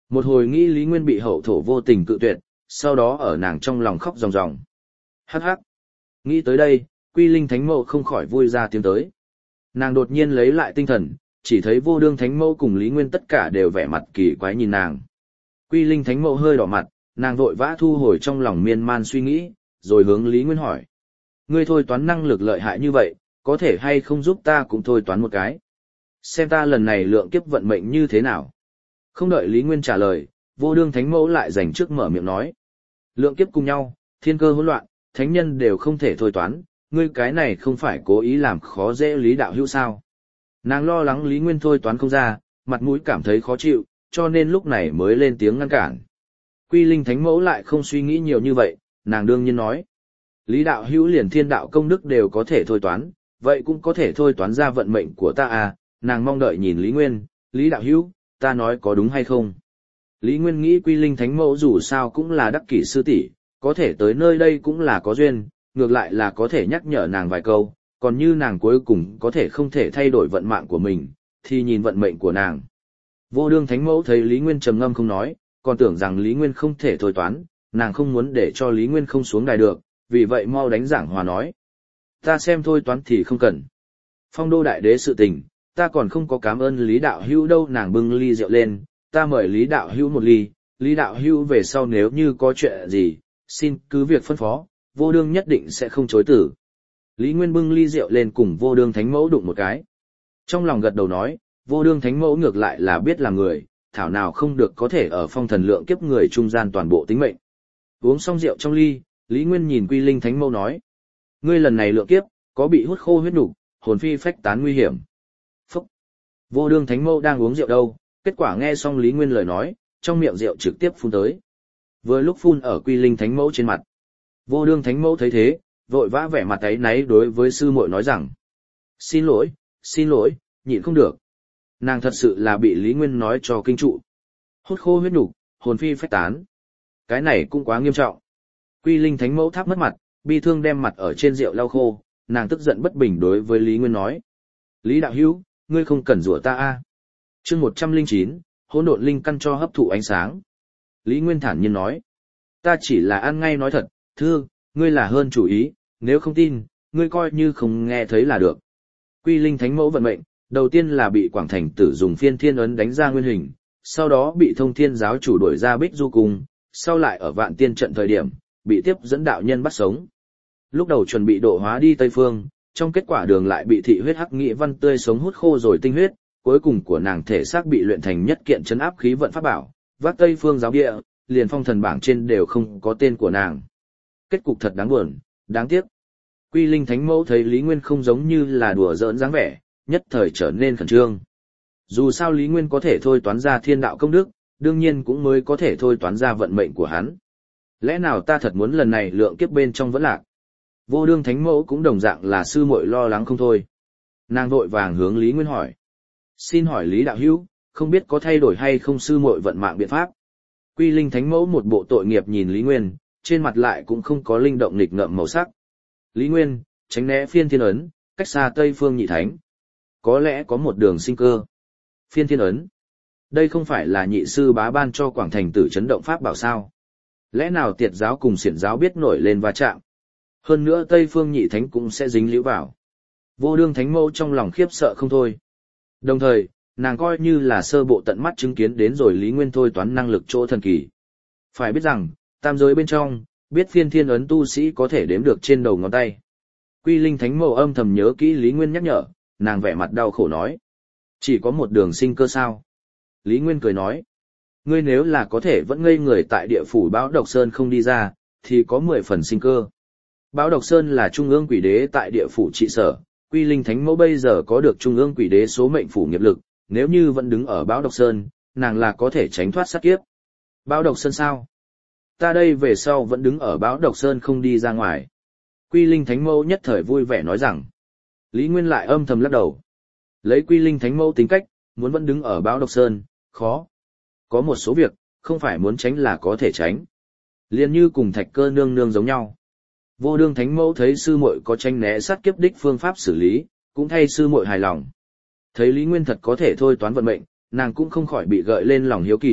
Một hồi nghĩ Lý Nguyên bị hậu thổ vô tình cự tuyệt, sau đó ở nàng trong lòng khóc ròng ròng. Hắc hắc. Nghĩ tới đây, Quy Linh Thánh Mẫu không khỏi vui ra tiếng tới. Nàng đột nhiên lấy lại tinh thần, chỉ thấy Vô Đương Thánh Mẫu cùng Lý Nguyên tất cả đều vẻ mặt kỳ quái nhìn nàng. Quy Linh Thánh Mẫu hơi đỏ mặt, nàng vội vã thu hồi trong lòng miên man suy nghĩ, rồi hướng Lý Nguyên hỏi. Ngươi thôi toán năng lực lợi hại như vậy, có thể hay không giúp ta cũng thôi toán một cái. Xem ta lần này lượng kiếp vận mệnh như thế nào. Không đợi Lý Nguyên trả lời, Vô Đương Thánh Mẫu lại dành trước mở miệng nói. Lượng kiếp cùng nhau, thiên cơ hỗn loạn, thánh nhân đều không thể thôi toán, ngươi cái này không phải cố ý làm khó dễ Lý đạo hữu sao. Nàng lo lắng Lý Nguyên thôi toán không ra, mặt mũi cảm thấy khó chịu, cho nên lúc này mới lên tiếng ngăn cản. Quy Linh Thánh Mẫu lại không suy nghĩ nhiều như vậy, nàng đương nhiên nói. Lý đạo hữu liền thiên đạo công đức đều có thể thôi toán, vậy cũng có thể thôi toán ra vận mệnh của ta à, nàng mong đợi nhìn Lý Nguyên, Lý đạo hữu, ta nói có đúng hay không? Lý Nguyên nghĩ Quy Linh Thánh Mẫu dù sao cũng là đắc kỷ sư tỷ, có thể tới nơi đây cũng là có duyên, ngược lại là có thể nhắc nhở nàng vài câu, còn như nàng cuối cùng có thể không thể thay đổi vận mạng của mình, thì nhìn vận mệnh của nàng. Vô Đương Thánh Mẫu thấy Lý Nguyên trầm ngâm không nói, còn tưởng rằng Lý Nguyên không thể thôi toán, nàng không muốn để cho Lý Nguyên không xuống đài được, vì vậy mau đánh giảng hòa nói. Ta xem thôi toán thì không cần. Phong đô đại đế sự tình, ta còn không có cảm ơn Lý đạo hữu đâu. Nàng bưng ly rượu lên, ta mời Lý đạo hữu một ly, Lý đạo hữu về sau nếu như có chuyện gì, xin cứ việc phân phó, Vô Đương nhất định sẽ không chối từ. Lý Nguyên bưng ly rượu lên cùng Vô Đương Thánh Mẫu đụng một cái. Trong lòng gật đầu nói, Vô Đương Thánh Mẫu ngược lại là biết là người, thảo nào không được có thể ở phong thần lượng kiếp người trung gian toàn bộ tính mệnh. Uống xong rượu trong ly, Lý Nguyên nhìn Quy Linh Thánh Mẫu nói, ngươi lần này lượng kiếp, có bị hút khô huyết nục, hồn phi phách tán nguy hiểm. Phúc! Vô Đương Thánh Mẫu đang uống rượu đâu, kết quả nghe xong Lý Nguyên lời nói, trong miệng rượu trực tiếp phun tới. Vừa lúc phun ở Quy Linh Thánh Mẫu trên mặt. Vô Đương Thánh Mẫu thấy thế, vội vã vẻ mặt áy náy đối với sư muội nói rằng, xin lỗi, nhịn không được. Nàng thật sự là bị Lý Nguyên nói cho kinh trụ. Hút khô huyết nục, hồn phi phách tán. Cái này cũng quá nghiêm trọng. Quy Linh Thánh Mẫu tháp mất mặt, bi thương đem mặt ở trên rượu lau khô, nàng tức giận bất bình đối với Lý Nguyên nói. Lý đạo hữu, ngươi không cần rủa ta a. Chương 109, hỗn độn linh căn cho hấp thụ ánh sáng. Lý Nguyên thản nhiên nói. Ta chỉ là ăn ngay nói thật, thưa, ngươi là hơn chủ ý, nếu không tin, ngươi coi như không nghe thấy là được. Quy Linh Thánh Mẫu vận mệnh, đầu tiên là bị Quảng Thành Tử dùng phiên thiên ấn đánh ra nguyên hình, sau đó bị Thông Thiên giáo chủ đuổi ra Bích Du Cung, sau lại ở Vạn Tiên trận thời điểm, bị tiếp dẫn đạo nhân bắt sống. Lúc đầu chuẩn bị độ hóa đi Tây Phương, trong kết quả đường lại bị thị huyết hắc nghị văn tươi sống hút khô rồi tinh huyết, cuối cùng của nàng thể xác bị luyện thành nhất kiện trấn áp khí vận pháp bảo, vác Tây Phương giáo địa, liền phong thần bảng trên đều không có tên của nàng. Kết cục thật đáng buồn, đáng tiếc. Quy Linh Thánh Mẫu thấy Lý Nguyên không giống như là đùa giỡn dáng vẻ, nhất thời trở nên khẩn trương. Dù sao Lý Nguyên có thể thôi toán ra thiên đạo công đức, đương nhiên cũng mới có thể thôi toán ra vận mệnh của hắn. Lẽ nào ta thật muốn lần này lượng kiếp bên trong vẫn lạc? Vô Đương Thánh Mẫu cũng đồng dạng là sư muội lo lắng không thôi. Nàng vội vàng hướng Lý Nguyên hỏi. Xin hỏi Lý đạo hữu, không biết có thay đổi hay không sư muội vận mạng biện pháp? Quy Linh Thánh Mẫu một bộ tội nghiệp nhìn Lý Nguyên, trên mặt lại cũng không có linh động nghịch ngợm màu sắc. Lý Nguyên, tránh né phiên thiên ấn, cách xa Tây Phương nhị thánh. Có lẽ có một đường sinh cơ. Phiên thiên ấn. Đây không phải là nhị sư bá ban cho Quảng Thành Tử chấn động pháp bảo sao? Lẽ nào Tiệt giáo cùng Xiển giáo biết nổi lên va chạm? Hơn nữa Tây Phương nhị thánh cũng sẽ dính líu vào. Vô Đương Thánh Mẫu trong lòng khiếp sợ không thôi. Đồng thời, nàng coi như là sơ bộ tận mắt chứng kiến đến rồi Lý Nguyên thôi toán năng lực chỗ thần kỳ. Phải biết rằng, tam giới bên trong, biết phiên thiên ấn tu sĩ có thể đếm được trên đầu ngón tay. Quy Linh Thánh Mẫu âm thầm nhớ kỹ Lý Nguyên nhắc nhở, nàng vẻ mặt đau khổ nói. Chỉ có một đường sinh cơ sao? Lý Nguyên cười nói. Ngươi nếu là có thể vẫn ngây người tại địa phủ Bão Độc Sơn không đi ra, thì có 10 phần sinh cơ. Bão Độc Sơn là trung ương quỷ đế tại địa phủ trị sở, Quy Linh Thánh Mẫu bây giờ có được trung ương quỷ đế số mệnh phủ nghiệp lực, nếu như vẫn đứng ở Bão Độc Sơn, nàng là có thể tránh thoát sát kiếp. Bão Độc Sơn sao? Ta đây về sau vẫn đứng ở Bão Độc Sơn không đi ra ngoài. Quy Linh Thánh Mẫu nhất thời vui vẻ nói rằng. Lý Nguyên lại âm thầm lắc đầu. Lấy Quy Linh Thánh Mẫu tính cách, muốn vẫn đứng ở Bão Độc Sơn, khó. Có một số việc, không phải muốn tránh là có thể tránh. Liên như cùng Thạch Cơ nương nương giống nhau. Vô Đương Thánh Mẫu thấy sư muội có tranh né sát kiếp đích phương pháp xử lý, cũng thay sư muội hài lòng. Thấy Lý Nguyên thật có thể thôi toán vận mệnh, nàng cũng không khỏi bị gợi lên lòng hiếu kỳ,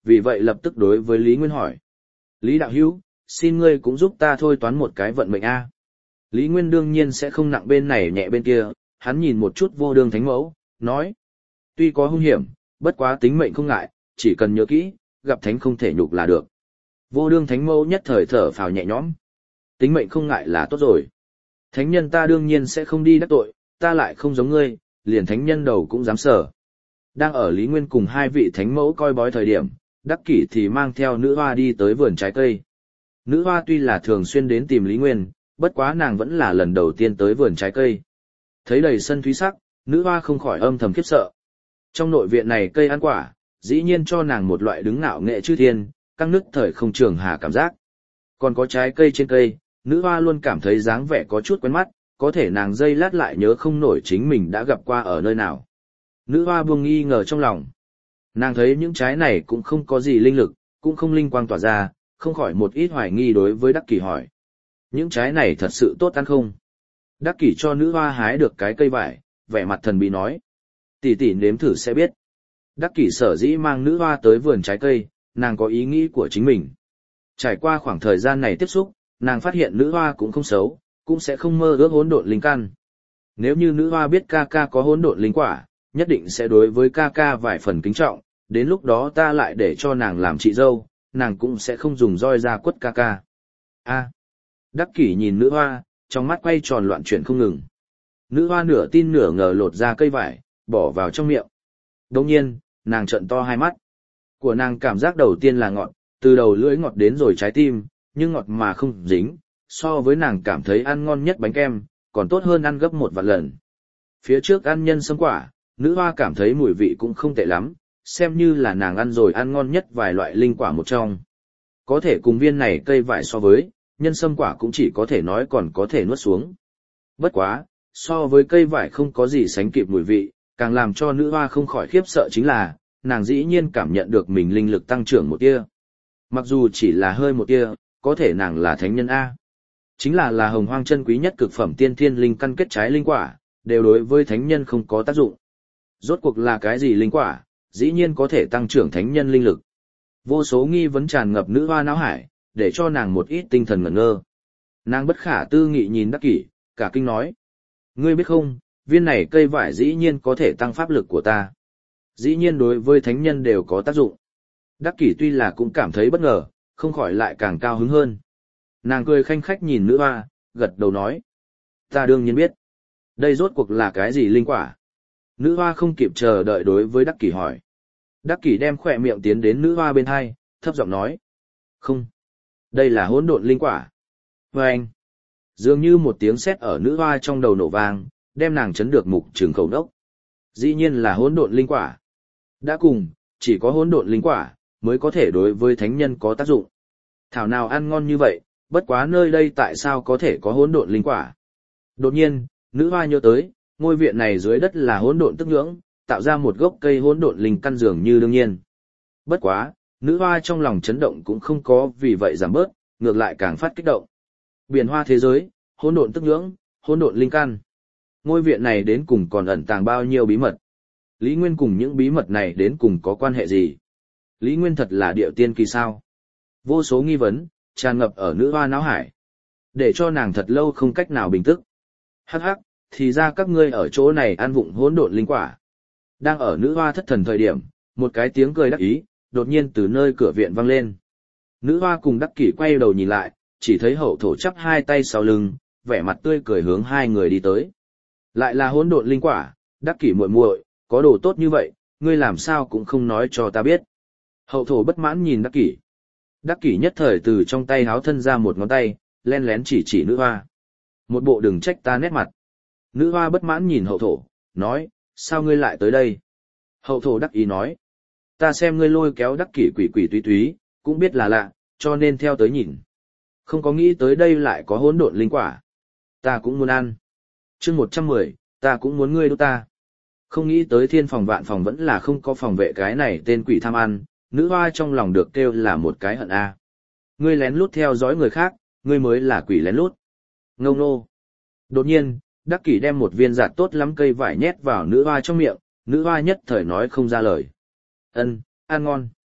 vì vậy lập tức đối với Lý Nguyên hỏi. Lý đạo hữu, xin ngươi cũng giúp ta thôi toán một cái vận mệnh A. Lý Nguyên đương nhiên sẽ không nặng bên này nhẹ bên kia, hắn nhìn một chút Vô Đương Thánh Mẫu, nói. Tuy có hung hiểm, bất quá tính mệnh không ngại, chỉ cần nhớ kỹ, gặp thánh không thể nhục là được. Vô Đương Thánh Mẫu nhất thời thở phào nhẹ nhõm. Tính mệnh không ngại là tốt rồi. Thánh nhân ta đương nhiên sẽ không đi đắc tội, ta lại không giống ngươi, liền thánh nhân đầu cũng dám sở. Đang ở Lý Nguyên cùng hai vị thánh mẫu coi bói thời điểm, Đắc Kỷ thì mang theo nữ hoa đi tới vườn trái cây. Nữ hoa tuy là thường xuyên đến tìm Lý Nguyên, bất quá nàng vẫn là lần đầu tiên tới vườn trái cây. Thấy đầy sân thúy sắc, nữ hoa không khỏi âm thầm khiếp sợ. Trong nội viện này cây ăn quả, dĩ nhiên cho nàng một loại đứng ngạo nghệ chư thiên, căng nứt thời không trường hà cảm giác. Còn có trái cây trên cây, nữ hoa luôn cảm thấy dáng vẻ có chút quen mắt, có thể nàng giây lát lại nhớ không nổi chính mình đã gặp qua ở nơi nào. Nữ hoa buông nghi ngờ trong lòng. Nàng thấy những trái này cũng không có gì linh lực, cũng không linh quang tỏa ra, không khỏi một ít hoài nghi đối với Đắc Kỷ hỏi. Những trái này thật sự tốt ăn không? Đắc Kỷ cho nữ hoa hái được cái cây vải, vẻ mặt thần bí nói. Tỷ tỷ nếm thử sẽ biết. Đắc Kỷ sở dĩ mang nữ hoa tới vườn trái cây, nàng có ý nghĩ của chính mình. Trải qua khoảng thời gian này tiếp xúc, nàng phát hiện nữ hoa cũng không xấu, cũng sẽ không mơ ước hỗn độn linh căn. Nếu như nữ hoa biết ca ca có hỗn độn linh quả, nhất định sẽ đối với ca ca vài phần kính trọng, đến lúc đó ta lại để cho nàng làm chị dâu, nàng cũng sẽ không dùng roi ra quất ca ca. A. Đắc Kỷ nhìn nữ hoa, trong mắt quay tròn loạn chuyển không ngừng. Nữ hoa nửa tin nửa ngờ lột ra cây vải, bỏ vào trong miệng. Đồng nhiên, nàng trợn to hai mắt. Của nàng cảm giác đầu tiên là ngọt, từ đầu lưỡi ngọt đến rồi trái tim, nhưng ngọt mà không dính, so với nàng cảm thấy ăn ngon nhất bánh kem, còn tốt hơn ăn gấp 1 vạn lần. Phía trước ăn nhân sâm quả, nữ hoa cảm thấy mùi vị cũng không tệ lắm, xem như là nàng ăn rồi ăn ngon nhất vài loại linh quả một trong. Có thể cùng viên này cây vải so với, nhân sâm quả cũng chỉ có thể nói còn có thể nuốt xuống. Bất quá, so với cây vải không có gì sánh kịp mùi vị, càng làm cho nữ hoa không khỏi khiếp sợ chính là, nàng dĩ nhiên cảm nhận được mình linh lực tăng trưởng một tia. Mặc dù chỉ là hơi một tia, có thể nàng là thánh nhân A. Chính là hồng hoang chân quý nhất cực phẩm tiên thiên linh căn kết trái linh quả, đều đối với thánh nhân không có tác dụng. Rốt cuộc là cái gì linh quả, dĩ nhiên có thể tăng trưởng thánh nhân linh lực. Vô số nghi vấn tràn ngập nữ hoa não hải, để cho nàng một ít tinh thần ngẩn ngơ. Nàng bất khả tư nghị nhìn Đắc Kỷ, cả kinh nói. Ngươi biết không, viên này cây vải dĩ nhiên có thể tăng pháp lực của ta. Dĩ nhiên đối với thánh nhân đều có tác dụng. Đắc Kỷ tuy là cũng cảm thấy bất ngờ, không khỏi lại càng cao hứng hơn. Nàng cười khanh khách nhìn nữ hoa, gật đầu nói. Ta đương nhiên biết. Đây rốt cuộc là cái gì linh quả? Nữ hoa không kịp chờ đợi đối với Đắc Kỷ hỏi. Đắc Kỷ đem khỏe miệng tiến đến nữ hoa bên hai, thấp giọng nói. Không. Đây là hỗn độn linh quả. Và anh. Dường như một tiếng sét ở nữ hoa trong đầu nổ vang, đem nàng chấn được mục trường khẩu đốc. Dĩ nhiên là hỗn độn linh quả. Đã cùng, chỉ có hỗn độn linh quả, mới có thể đối với thánh nhân có tác dụng. Thảo nào ăn ngon như vậy, bất quá nơi đây tại sao có thể có hỗn độn linh quả. Đột nhiên, nữ hoa nhớ tới, ngôi viện này dưới đất là hỗn độn tức nhưỡng, tạo ra một gốc cây hỗn độn linh căn dường như đương nhiên. Bất quá, nữ hoa trong lòng chấn động cũng không có vì vậy giảm bớt, ngược lại càng phát kích động. Biển hoa thế giới, hỗn độn tức nhưỡng, hỗn độn linh căn. Ngôi viện này đến cùng còn ẩn tàng bao nhiêu bí mật? Lý Nguyên cùng những bí mật này đến cùng có quan hệ gì? Lý Nguyên thật là điệu tiên kỳ sao? Vô số nghi vấn, tràn ngập ở nữ hoa não hải. Để cho nàng thật lâu không cách nào bình tức. Hắc hắc, thì ra các ngươi ở chỗ này ăn vụng hỗn độn linh quả. Đang ở nữ hoa thất thần thời điểm, một cái tiếng cười đắc ý, đột nhiên từ nơi cửa viện vang lên. Nữ hoa cùng Đắc Kỷ quay đầu nhìn lại, chỉ thấy hậu thổ chắp hai tay sau lưng, vẻ mặt tươi cười hướng hai người đi tới. Lại là hỗn độn linh quả, Đắc Kỷ muội muội, có đồ tốt như vậy, ngươi làm sao cũng không nói cho ta biết. Hậu thổ bất mãn nhìn Đắc Kỷ. Đắc Kỷ nhất thời từ trong tay háo thân ra một ngón tay, len lén chỉ nữ hoa. Một bộ đừng trách ta nét mặt. Nữ hoa bất mãn nhìn hậu thổ, nói, sao ngươi lại tới đây? Hậu thổ đắc ý nói, ta xem ngươi lôi kéo Đắc Kỷ quỷ quỷ túy túy, cũng biết là lạ, cho nên theo tới nhìn. Không có nghĩ tới đây lại có hỗn độn linh quả. Ta cũng muốn ăn. Chương 110, ta cũng muốn ngươi đốt ta. Không nghĩ tới thiên phòng vạn phòng vẫn là không có phòng vệ cái này tên quỷ tham ăn, nữ hoa trong lòng được kêu là một cái hận a. Ngươi lén lút theo dõi người khác, ngươi mới là quỷ lén lút. Ngâu nô. Đột nhiên, Đắc Kỷ đem một viên giạt tốt lắm cây vải nhét vào nữ hoa trong miệng, nữ hoa nhất thời nói không ra lời. Ân, ăn ngon.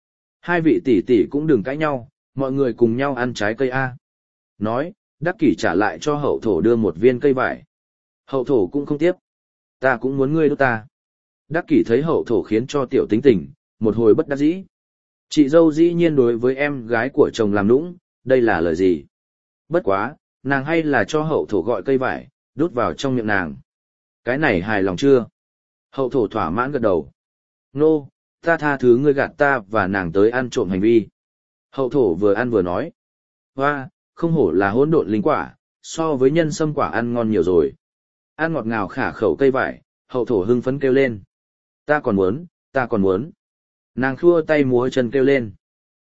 Hai vị tỷ tỷ cũng đừng cãi nhau, mọi người cùng nhau ăn trái cây A. Nói, Đắc Kỷ trả lại cho hậu thổ đưa một viên cây vải. Hậu thổ cũng không tiếp. Ta cũng muốn ngươi đốt ta. Đắc Kỷ thấy hậu thổ khiến cho tiểu tính tình, một hồi bất đắc dĩ. Chị dâu dĩ nhiên đối với em gái của chồng làm nũng, đây là lời gì? Bất quá, nàng hay là cho hậu thổ gọi cây vải, đút vào trong miệng nàng. Cái này hài lòng chưa? Hậu thổ thỏa mãn gật đầu. Nô, ta tha thứ ngươi gạt ta và nàng tới ăn trộm hành vi. Hậu thổ vừa ăn vừa nói. Hoa, không hổ là hỗn độn linh quả, so với nhân sâm quả ăn ngon nhiều rồi. Ăn ngọt ngào khả khẩu cây vải, hậu thổ hưng phấn kêu lên. Ta còn muốn, ta còn muốn. Nàng khua tay múa chân kêu lên.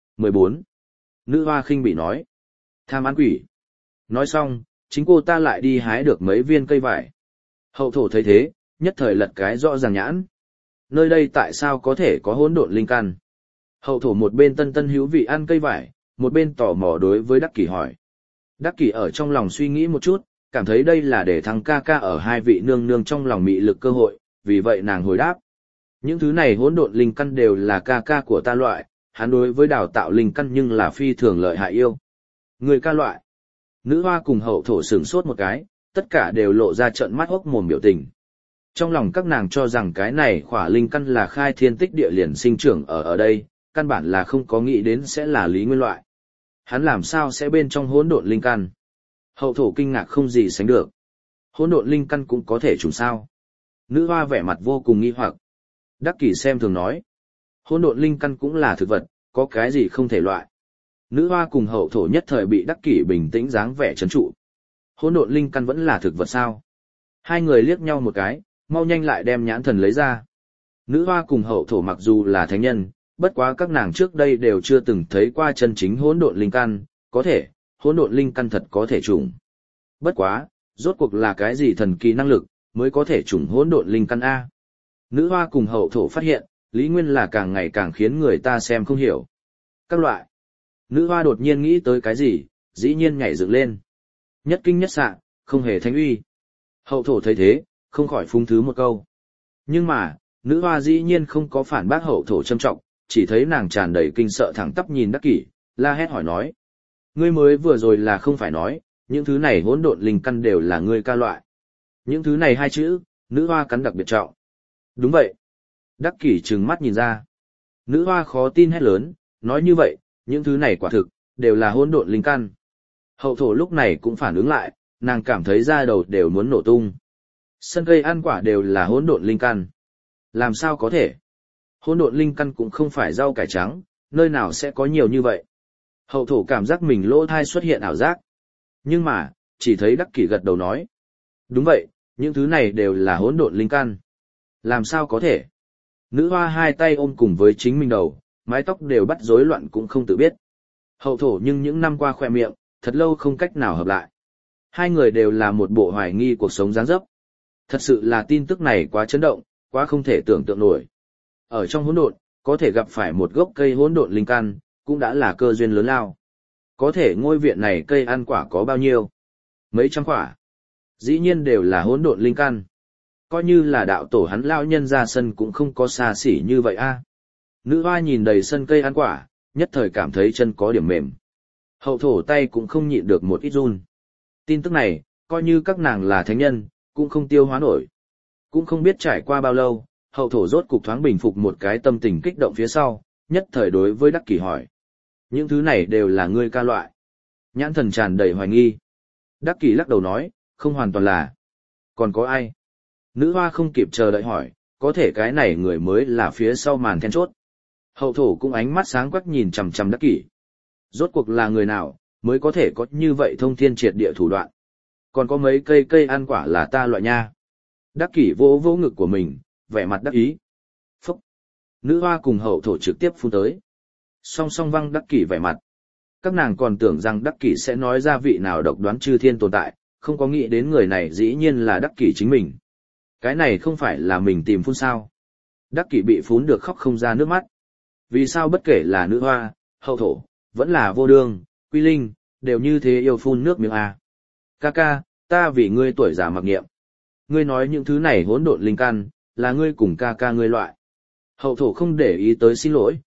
14. Nữ hoa khinh bị nói. Tham ăn quỷ. Nói xong, chính cô ta lại đi hái được mấy viên cây vải. Hậu thổ thấy thế, nhất thời lật cái rõ ràng nhãn. Nơi đây tại sao có thể có hỗn độn linh căn? Hậu thổ một bên tân tân hữu vị ăn cây vải, một bên tò mò đối với Đắc Kỷ hỏi. Đắc Kỷ ở trong lòng suy nghĩ một chút, cảm thấy đây là để thằng ca ca ở hai vị nương nương trong lòng mị lực cơ hội, vì vậy nàng hồi đáp. Những thứ này hỗn độn linh căn đều là ca ca của ta loại, hắn đối với đào tạo linh căn nhưng là phi thường lợi hại yêu. Người ca loại. Nữ hoa cùng hậu thổ sửng sốt một cái, tất cả đều lộ ra trợn mắt hốc mồm biểu tình. Trong lòng các nàng cho rằng cái này khỏa linh căn là khai thiên tích địa liền sinh trưởng ở đây, căn bản là không có nghĩ đến sẽ là Lý Nguyên loại. Hắn làm sao sẽ bên trong hỗn độn linh căn? Hậu thổ kinh ngạc không gì sánh được. Hỗn độn linh căn cũng có thể trùng sao? Nữ hoa vẻ mặt vô cùng nghi hoặc. Đắc Kỷ xem thường nói. Hỗn độn linh căn cũng là thực vật, có cái gì không thể loại. Nữ hoa cùng hậu thổ nhất thời bị Đắc Kỷ bình tĩnh dáng vẻ trấn trụ. Hỗn độn linh căn vẫn là thực vật sao? Hai người liếc nhau một cái, mau nhanh lại đem nhãn thần lấy ra. Nữ hoa cùng hậu thổ mặc dù là thánh nhân, bất quá các nàng trước đây đều chưa từng thấy qua chân chính hỗn độn linh căn, có thể, hỗn độn linh căn thật có thể trùng. Bất quá, rốt cuộc là cái gì thần kỳ năng lực, mới có thể trùng hỗn độn linh căn A. Nữ hoa cùng hậu thổ phát hiện, Lý Nguyên là càng ngày càng khiến người ta xem không hiểu. Các loại. Nữ hoa đột nhiên nghĩ tới cái gì, dĩ nhiên nhảy dựng lên. Nhất kinh nhất xạ, không hề thánh uy. Hậu thổ thấy thế, không khỏi phúng thứ một câu. Nhưng mà, nữ hoa dĩ nhiên không có phản bác hậu thổ châm trọng, chỉ thấy nàng tràn đầy kinh sợ thẳng tắp nhìn Đắc Kỷ, la hét hỏi nói. Ngươi mới vừa rồi là không phải nói, những thứ này hỗn độn linh căn đều là ngươi ca loại. Những thứ này hai chữ, nữ hoa cắn đặc biệt trọng. Đúng vậy. Đắc Kỷ trừng mắt nhìn ra. Nữ hoa khó tin hét lớn, nói như vậy, những thứ này quả thực, đều là hỗn độn linh căn. Hậu thổ lúc này cũng phản ứng lại, nàng cảm thấy da đầu đều muốn nổ tung. Sân cây ăn quả đều là hỗn độn linh căn. Làm sao có thể? Hỗn độn linh căn cũng không phải rau cải trắng, nơi nào sẽ có nhiều như vậy? Hậu thổ cảm giác mình lỗ thai xuất hiện ảo giác. Nhưng mà, chỉ thấy Đắc Kỷ gật đầu nói. Đúng vậy, những thứ này đều là hỗn độn linh căn. Làm sao có thể? Nữ hoa hai tay ôm cùng với chính mình đầu, mái tóc đều bắt rối loạn cũng không tự biết. Hậu thổ nhưng những năm qua khoe miệng, thật lâu không cách nào hợp lại. Hai người đều là một bộ hoài nghi cuộc sống dáng dấp. Thật sự là tin tức này quá chấn động, quá không thể tưởng tượng nổi. Ở trong hỗn độn, có thể gặp phải một gốc cây hỗn độn linh căn, cũng đã là cơ duyên lớn lao. Có thể ngôi viện này cây ăn quả có bao nhiêu? Mấy trăm quả. Dĩ nhiên đều là hỗn độn linh căn. Coi như là đạo tổ hắn lao nhân ra sân cũng không có xa xỉ như vậy a. Nữ hoa nhìn đầy sân cây ăn quả, nhất thời cảm thấy chân có điểm mềm. Hậu thổ tay cũng không nhịn được một ít run. Tin tức này, coi như các nàng là thánh nhân, cũng không tiêu hóa nổi. Cũng không biết trải qua bao lâu, hậu thổ rốt cục thoáng bình phục một cái tâm tình kích động phía sau, nhất thời đối với Đắc Kỷ hỏi. Những thứ này đều là ngươi ca loại. Nhãn thần tràn đầy hoài nghi. Đắc Kỷ lắc đầu nói, không hoàn toàn là. Còn có ai? Nữ hoa không kịp chờ đợi hỏi, có thể cái này người mới là phía sau màn then chốt. Hậu thổ cũng ánh mắt sáng quắc nhìn chằm chằm Đắc Kỷ. Rốt cuộc là người nào, mới có thể có như vậy thông thiên triệt địa thủ đoạn. Còn có mấy cây ăn quả là ta loại nha. Đắc Kỷ vỗ vỗ ngực của mình, vẻ mặt đắc ý. Phúc! Nữ hoa cùng hậu thổ trực tiếp phun tới. Song song văng Đắc Kỷ vẻ mặt. Các nàng còn tưởng rằng Đắc Kỷ sẽ nói ra vị nào độc đoán chư thiên tồn tại, không có nghĩ đến người này dĩ nhiên là Đắc Kỷ chính mình. Cái này không phải là mình tìm phun sao. Đắc Kỷ bị phun được khóc không ra nước mắt. Vì sao bất kể là nữ hoa, hậu thổ, vẫn là vô đương, quy linh, đều như thế yêu phun nước miếng à. Ca ca, ta vì ngươi tuổi già mặc nghiệm. Ngươi nói những thứ này hỗn độn linh căn, là ngươi cùng ca ca ngươi loại. Hậu thổ không để ý tới xin lỗi,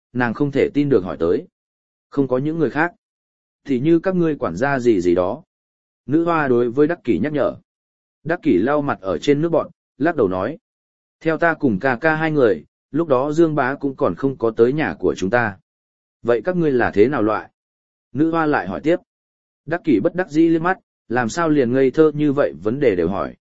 nàng không thể tin được hỏi tới. Không có những người khác. Thì như các ngươi quản gia gì gì đó. Nữ hoa đối với Đắc Kỷ nhắc nhở. Đắc Kỷ lau mặt ở trên nước bọn, lắc đầu nói. Theo ta cùng ca ca hai người, lúc đó Dương Bá cũng còn không có tới nhà của chúng ta. Vậy các ngươi là thế nào loại? Nữ hoa lại hỏi tiếp. Đắc Kỷ bất đắc dĩ liếc mắt, làm sao liền ngây thơ như vậy vấn đề đều hỏi.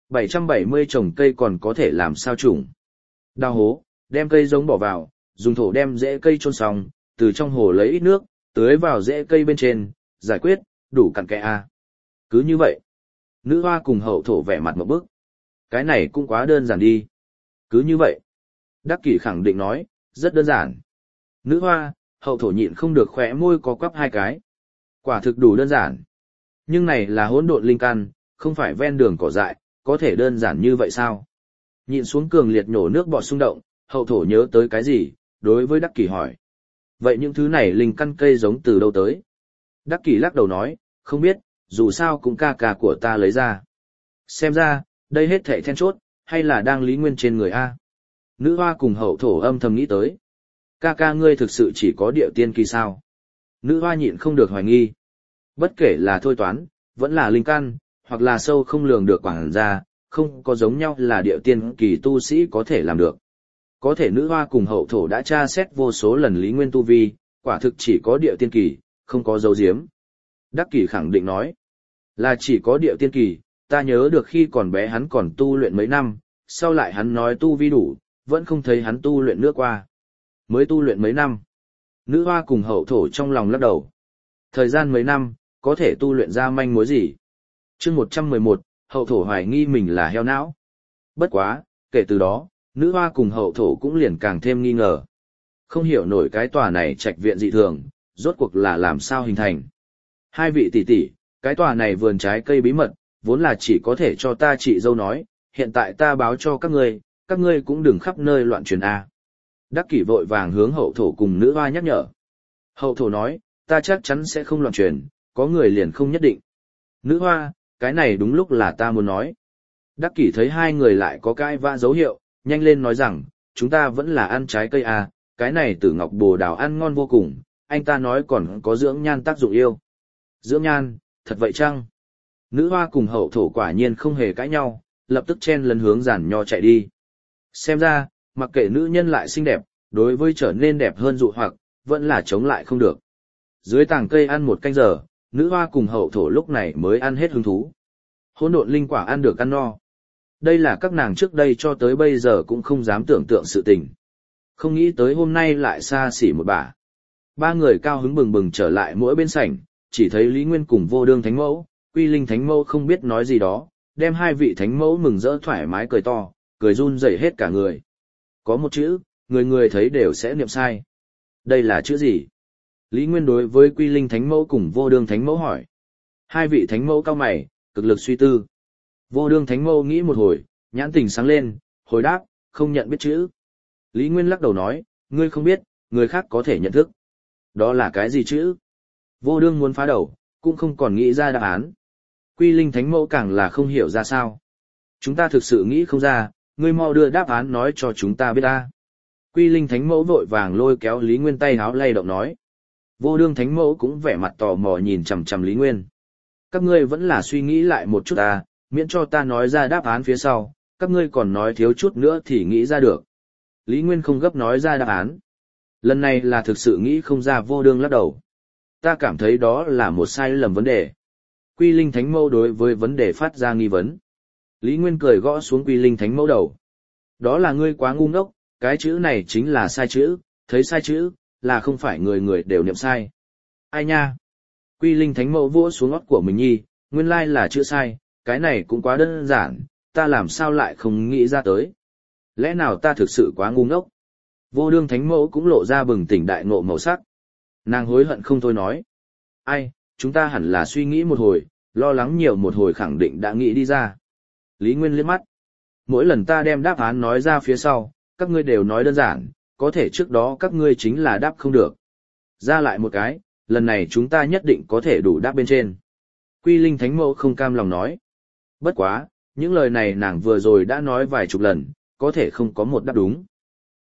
770 trồng cây còn có thể làm sao trùng. Đào hố, đem cây giống bỏ vào, dùng thổ đem rễ cây chôn xong, từ trong hồ lấy ít nước, tưới vào rễ cây bên trên, giải quyết, đủ cặn kẽ a. Cứ như vậy. Nữ hoa cùng hậu thổ vẻ mặt một bức. Cái này cũng quá đơn giản đi. Cứ như vậy. Đắc Kỷ khẳng định nói, rất đơn giản. Nữ hoa, hậu thổ nhịn không được khỏe môi có quắp hai cái. Quả thực đủ đơn giản. Nhưng này là hỗn độn linh căn, không phải ven đường cỏ dại, có thể đơn giản như vậy sao? Nhịn xuống cường liệt nhổ nước bọt xung động, hậu thổ nhớ tới cái gì, đối với Đắc Kỷ hỏi. Vậy những thứ này linh căn cây giống từ đâu tới? Đắc Kỷ lắc đầu nói, không biết, dù sao cũng ca ca của ta lấy ra. Xem ra, đây hết thảy then chốt, hay là đang Lý Nguyên trên người A. Nữ hoa cùng hậu thổ âm thầm nghĩ tới. Ca ca ngươi thực sự chỉ có địa tiên kỳ sao? Nữ hoa nhịn không được hoài nghi. Bất kể là thôi toán, vẫn là linh căn, hoặc là sâu không lường được quảng ra, không có giống nhau là địa tiên kỳ tu sĩ có thể làm được. Có thể nữ hoa cùng hậu thổ đã tra xét vô số lần Lý Nguyên tu vi, quả thực chỉ có địa tiên kỳ, không có dấu diếm. Đắc Kỷ khẳng định nói, là chỉ có địa tiên kỳ, ta nhớ được khi còn bé hắn còn tu luyện mấy năm, sau lại hắn nói tu vi đủ, vẫn không thấy hắn tu luyện nữa qua. Mới tu luyện mấy năm. Nữ hoa cùng hậu thổ trong lòng lắc đầu. Thời gian mấy năm, có thể tu luyện ra manh mối gì? Chương 111, hậu thổ hoài nghi mình là heo não. Bất quá, kể từ đó, nữ hoa cùng hậu thổ cũng liền càng thêm nghi ngờ. Không hiểu nổi cái tòa này trạch viện dị thường, rốt cuộc là làm sao hình thành. Hai vị tỷ tỷ, cái tòa này vườn trái cây bí mật, vốn là chỉ có thể cho ta chị dâu nói, hiện tại ta báo cho các ngươi cũng đừng khắp nơi loạn truyền A. Đắc Kỷ vội vàng hướng hậu thổ cùng nữ hoa nhắc nhở. Hậu thổ nói, ta chắc chắn sẽ không loạn truyền, có người liền không nhất định. Nữ hoa, cái này đúng lúc là ta muốn nói. Đắc Kỷ thấy hai người lại có cãi vã dấu hiệu, nhanh lên nói rằng, chúng ta vẫn là ăn trái cây à, cái này Tử Ngọc Bồ Đào ăn ngon vô cùng, anh ta nói còn có dưỡng nhan tác dụng yêu. Dưỡng nhan, thật vậy chăng? Nữ hoa cùng hậu thổ quả nhiên không hề cãi nhau, lập tức chen lấn hướng giàn nho chạy đi. Xem ra, mặc kệ nữ nhân lại xinh đẹp, đối với trở nên đẹp hơn dụ hoặc, vẫn là chống lại không được. Dưới tàng cây ăn một canh giờ, nữ hoa cùng hậu thổ lúc này mới ăn hết hứng thú. Hỗn độn linh quả ăn được ăn no. Đây là các nàng trước đây cho tới bây giờ cũng không dám tưởng tượng sự tình. Không nghĩ tới hôm nay lại xa xỉ một bả. Ba người cao hứng bừng bừng trở lại mỗi bên sảnh, chỉ thấy Lý Nguyên cùng Vô Đương Thánh Mẫu, Quy Linh Thánh Mẫu không biết nói gì đó, đem hai vị Thánh Mẫu mừng rỡ thoải mái cười to, cười run rẩy hết cả người. Có một chữ, người người thấy đều sẽ niệm sai. Đây là chữ gì? Lý Nguyên đối với Quy Linh Thánh Mẫu cùng Vô Đương Thánh Mẫu hỏi. Hai vị Thánh Mẫu cao mày, cực lực suy tư. Vô Đương Thánh Mẫu nghĩ một hồi, nhãn tình sáng lên, hồi đáp, không nhận biết chữ. Lý Nguyên lắc đầu nói, ngươi không biết, người khác có thể nhận thức. Đó là cái gì chữ? Vô Đương muốn phá đầu, cũng không còn nghĩ ra đáp án. Quy Linh Thánh Mẫu càng là không hiểu ra sao. Chúng ta thực sự nghĩ không ra, ngươi mau đưa đáp án nói cho chúng ta biết ta. Quy Linh Thánh Mẫu vội vàng lôi kéo Lý Nguyên tay háo lay động nói. Vô Đương Thánh Mẫu cũng vẻ mặt tò mò nhìn chằm chằm Lý Nguyên. Các ngươi vẫn là suy nghĩ lại một chút ta, miễn cho ta nói ra đáp án phía sau, các ngươi còn nói thiếu chút nữa thì nghĩ ra được. Lý Nguyên không gấp nói ra đáp án. Lần này là thực sự nghĩ không ra. Vô Đương lắc đầu. Ta cảm thấy đó là một sai lầm vấn đề. Quy Linh Thánh Mẫu đối với vấn đề phát ra nghi vấn. Lý Nguyên cười gõ xuống Quy Linh Thánh Mẫu đầu. Đó là ngươi quá ngu ngốc, cái chữ này chính là sai chữ, thấy sai chữ, là không phải người người đều niệm sai. Ai nha? Quy Linh Thánh Mẫu vỗ xuống óc của mình nhi, nguyên lai là chữ sai, cái này cũng quá đơn giản, ta làm sao lại không nghĩ ra tới. Lẽ nào ta thực sự quá ngu ngốc? Vô Đương Thánh Mẫu cũng lộ ra bừng tỉnh đại ngộ màu sắc. Nàng hối hận không thôi nói. Ai, chúng ta hẳn là suy nghĩ một hồi, lo lắng nhiều một hồi khẳng định đã nghĩ đi ra. Lý Nguyên liếc mắt. Mỗi lần ta đem đáp án nói ra phía sau, các ngươi đều nói đơn giản, có thể trước đó các ngươi chính là đáp không được. Ra lại một cái, lần này chúng ta nhất định có thể đủ đáp bên trên. Quy Linh Thánh Mẫu không cam lòng nói. Bất quá, những lời này nàng vừa rồi đã nói vài chục lần, có thể không có một đáp đúng.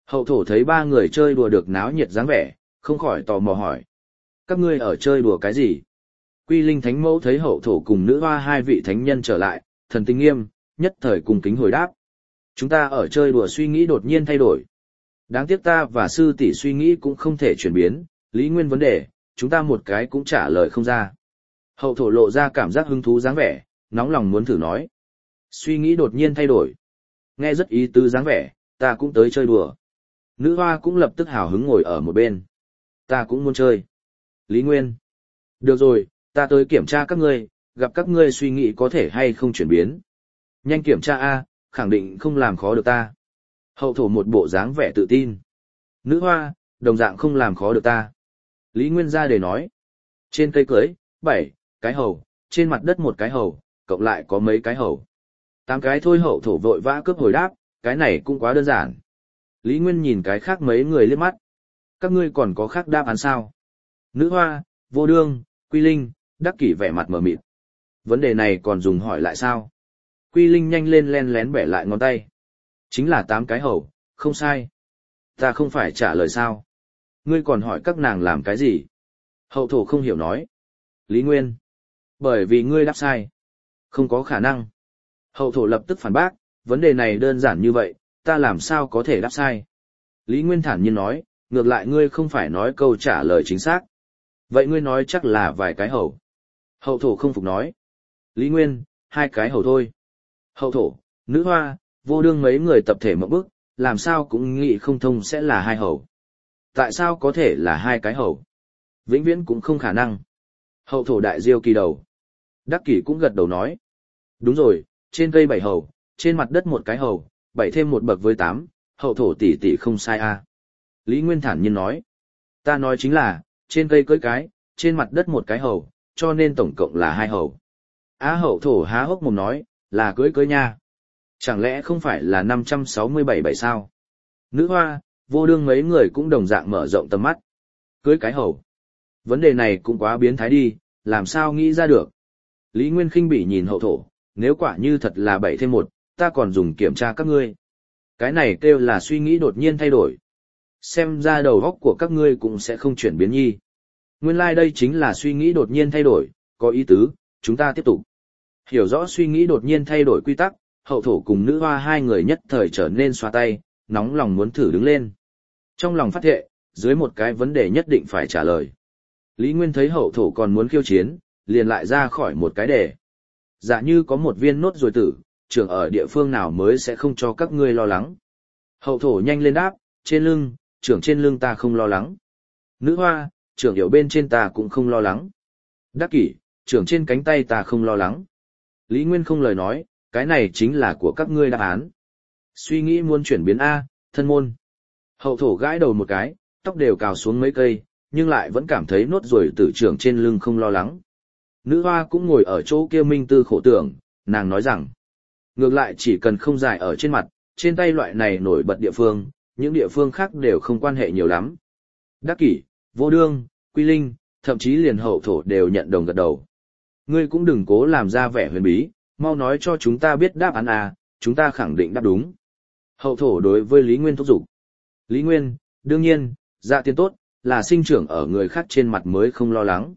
Hậu thổ thấy ba người chơi đùa được náo nhiệt dáng vẻ, không khỏi tò mò hỏi. Các ngươi ở chơi đùa cái gì? Quy Linh Thánh Mẫu thấy hậu thổ cùng nữ hoa hai vị thánh nhân trở lại, thần tình nghiêm, nhất thời cùng kính hồi đáp. Chúng ta ở chơi đùa suy nghĩ đột nhiên thay đổi. Đáng tiếc ta và sư tỷ suy nghĩ cũng không thể chuyển biến, lý nguyên vấn đề, chúng ta một cái cũng trả lời không ra. Hậu thổ lộ ra cảm giác hứng thú dáng vẻ, nóng lòng muốn thử nói. Suy nghĩ đột nhiên thay đổi. Nghe rất ý tứ dáng vẻ, ta cũng tới chơi đùa. Nữ hoa cũng lập tức hào hứng ngồi ở một bên. Ta cũng muốn chơi. Lý Nguyên. Được rồi, ta tới kiểm tra các ngươi, gặp các ngươi suy nghĩ có thể hay không chuyển biến. Nhanh kiểm tra A, khẳng định không làm khó được ta. Hậu thổ một bộ dáng vẻ tự tin. Nữ hoa, đồng dạng không làm khó được ta. Lý Nguyên ra để nói. Trên cây cưới, 7 cái hầu, trên mặt đất một cái hầu, cộng lại có mấy cái hầu. 8 cái thôi. Hậu thổ vội vã cướp hồi đáp, cái này cũng quá đơn giản. Lý Nguyên nhìn cái khác mấy người liếc mắt. Các ngươi còn có khác đáp án sao? Nữ hoa, vô đương, Quy Linh, Đắc Kỷ vẻ mặt mở mịt. Vấn đề này còn dùng hỏi lại sao? Quy Linh nhanh lên len lén bẻ lại ngón tay. Chính là 8 cái hầu, không sai. Ta không phải trả lời sao? Ngươi còn hỏi các nàng làm cái gì? Hậu thổ không hiểu nói. Lý Nguyên. Bởi vì ngươi đáp sai. Không có khả năng. Hậu thổ lập tức phản bác, vấn đề này đơn giản như vậy, ta làm sao có thể đáp sai? Lý Nguyên thản nhiên nói, ngược lại ngươi không phải nói câu trả lời chính xác. Vậy ngươi nói chắc là vài cái hầu. Hậu thổ không phục nói. Lý Nguyên, 2 cái hầu thôi. Hậu thổ, nữ hoa, vô đương mấy người tập thể một bước, làm sao cũng nghĩ không thông sẽ là 2 hầu. Tại sao có thể là 2 cái hầu? Vĩnh viễn cũng không khả năng. Hậu thổ đại diêu kỳ đầu. Đắc Kỷ cũng gật đầu nói. Đúng rồi, trên cây 7 hầu, trên mặt đất một cái hầu, 7 thêm một bậc với 8, hậu thổ tỷ tỷ không sai a. Lý Nguyên thản nhiên nói. Ta nói chính là, trên cây cưỡi cái, trên mặt đất một cái hầu, cho nên tổng cộng là 2 hầu. Hậu thổ há hốc mồm nói, là cưỡi nha. Chẳng lẽ không phải là 567 bảy sao? Nữ hoa, vô đương mấy người cũng đồng dạng mở rộng tầm mắt. Cưỡi cái hầu. Vấn đề này cũng quá biến thái đi, làm sao nghĩ ra được? Lý Nguyên khinh bỉ nhìn hậu thổ, nếu quả như thật là 7 thêm 1, ta còn dùng kiểm tra các ngươi. Cái này kêu là suy nghĩ đột nhiên thay đổi. Xem ra đầu óc của các ngươi cũng sẽ không chuyển biến nhi. Nguyên lai đây chính là suy nghĩ đột nhiên thay đổi, có ý tứ, chúng ta tiếp tục. Hiểu rõ suy nghĩ đột nhiên thay đổi quy tắc, hậu thổ cùng nữ hoa hai người nhất thời trở nên xoa tay, nóng lòng muốn thử đứng lên. Trong lòng phát thệ, dưới một cái vấn đề nhất định phải trả lời. Lý Nguyên thấy hậu thổ còn muốn khiêu chiến, liền lại ra khỏi một cái đề. Dạ như có một viên nốt rồi tử, trưởng ở địa phương nào mới sẽ không cho các ngươi lo lắng. Hậu thổ nhanh lên đáp, trên lưng, trưởng trên lưng ta không lo lắng. Nữ hoa, trưởng hiểu bên trên ta cũng không lo lắng. Đắc Kỷ, trưởng trên cánh tay ta không lo lắng. Lý Nguyên không lời nói, cái này chính là của các ngươi đáp án. Suy nghĩ muốn chuyển biến A, thân môn. Hậu thổ gãi đầu một cái, tóc đều cào xuống mấy cây, nhưng lại vẫn cảm thấy nốt ruồi tử trưởng trên lưng không lo lắng. Nữ hoa cũng ngồi ở chỗ kia minh tư khổ tưởng, nàng nói rằng, ngược lại chỉ cần không dài ở trên mặt, trên tay loại này nổi bật địa phương, những địa phương khác đều không quan hệ nhiều lắm. Đắc Kỷ, vô đương, Quy Linh, thậm chí liền hậu thổ đều nhận đồng gật đầu. Ngươi cũng đừng cố làm ra vẻ huyền bí, mau nói cho chúng ta biết đáp án à, chúng ta khẳng định đáp đúng. Hậu thổ đối với Lý Nguyên thúc giục. Lý Nguyên, đương nhiên, dạ tiên tốt, là sinh trưởng ở người khác trên mặt mới không lo lắng.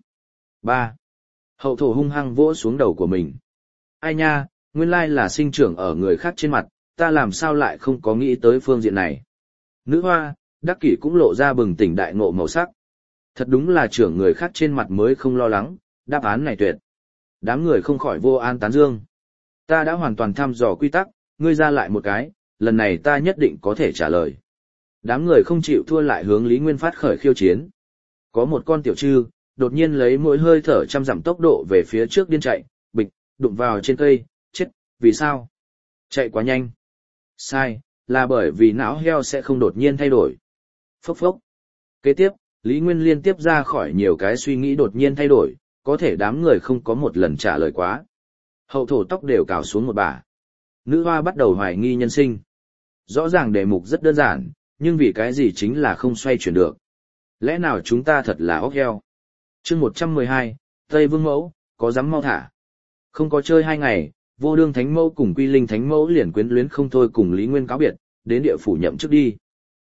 3. Hậu thổ hung hăng vỗ xuống đầu của mình. Ai nha, nguyên lai là sinh trưởng ở người khác trên mặt, ta làm sao lại không có nghĩ tới phương diện này. Nữ hoa, Đắc Kỷ cũng lộ ra bừng tỉnh đại ngộ màu sắc. Thật đúng là trưởng người khác trên mặt mới không lo lắng, đáp án này tuyệt. Đám người không khỏi vô an tán dương. Ta đã hoàn toàn thăm dò quy tắc, ngươi ra lại một cái, lần này ta nhất định có thể trả lời. Đám người không chịu thua lại hướng Lý Nguyên phát khởi khiêu chiến. Có một con tiểu trư, đột nhiên lấy mỗi hơi thở 100 dặm tốc độ về phía trước điên chạy, bịch, đụng vào trên cây, chết, vì sao? Chạy quá nhanh. Sai, là bởi vì não heo sẽ không đột nhiên thay đổi. Phốc phốc. Kế tiếp, Lý Nguyên liên tiếp ra khỏi nhiều cái suy nghĩ đột nhiên thay đổi, có thể đám người không có một lần trả lời quá. Hậu thổ tóc đều cào xuống một bả. Nữ hoa bắt đầu hoài nghi nhân sinh. Rõ ràng đề mục rất đơn giản, nhưng vì cái gì chính là không xoay chuyển được. Lẽ nào chúng ta thật là óc heo? Chương 112, Tây Vương Mẫu, có dám mau thả. Không có chơi 2 ngày, vô đương thánh mẫu cùng Quy Linh thánh mẫu liền quyến luyến không thôi cùng Lý Nguyên cáo biệt, đến địa phủ nhậm chức đi.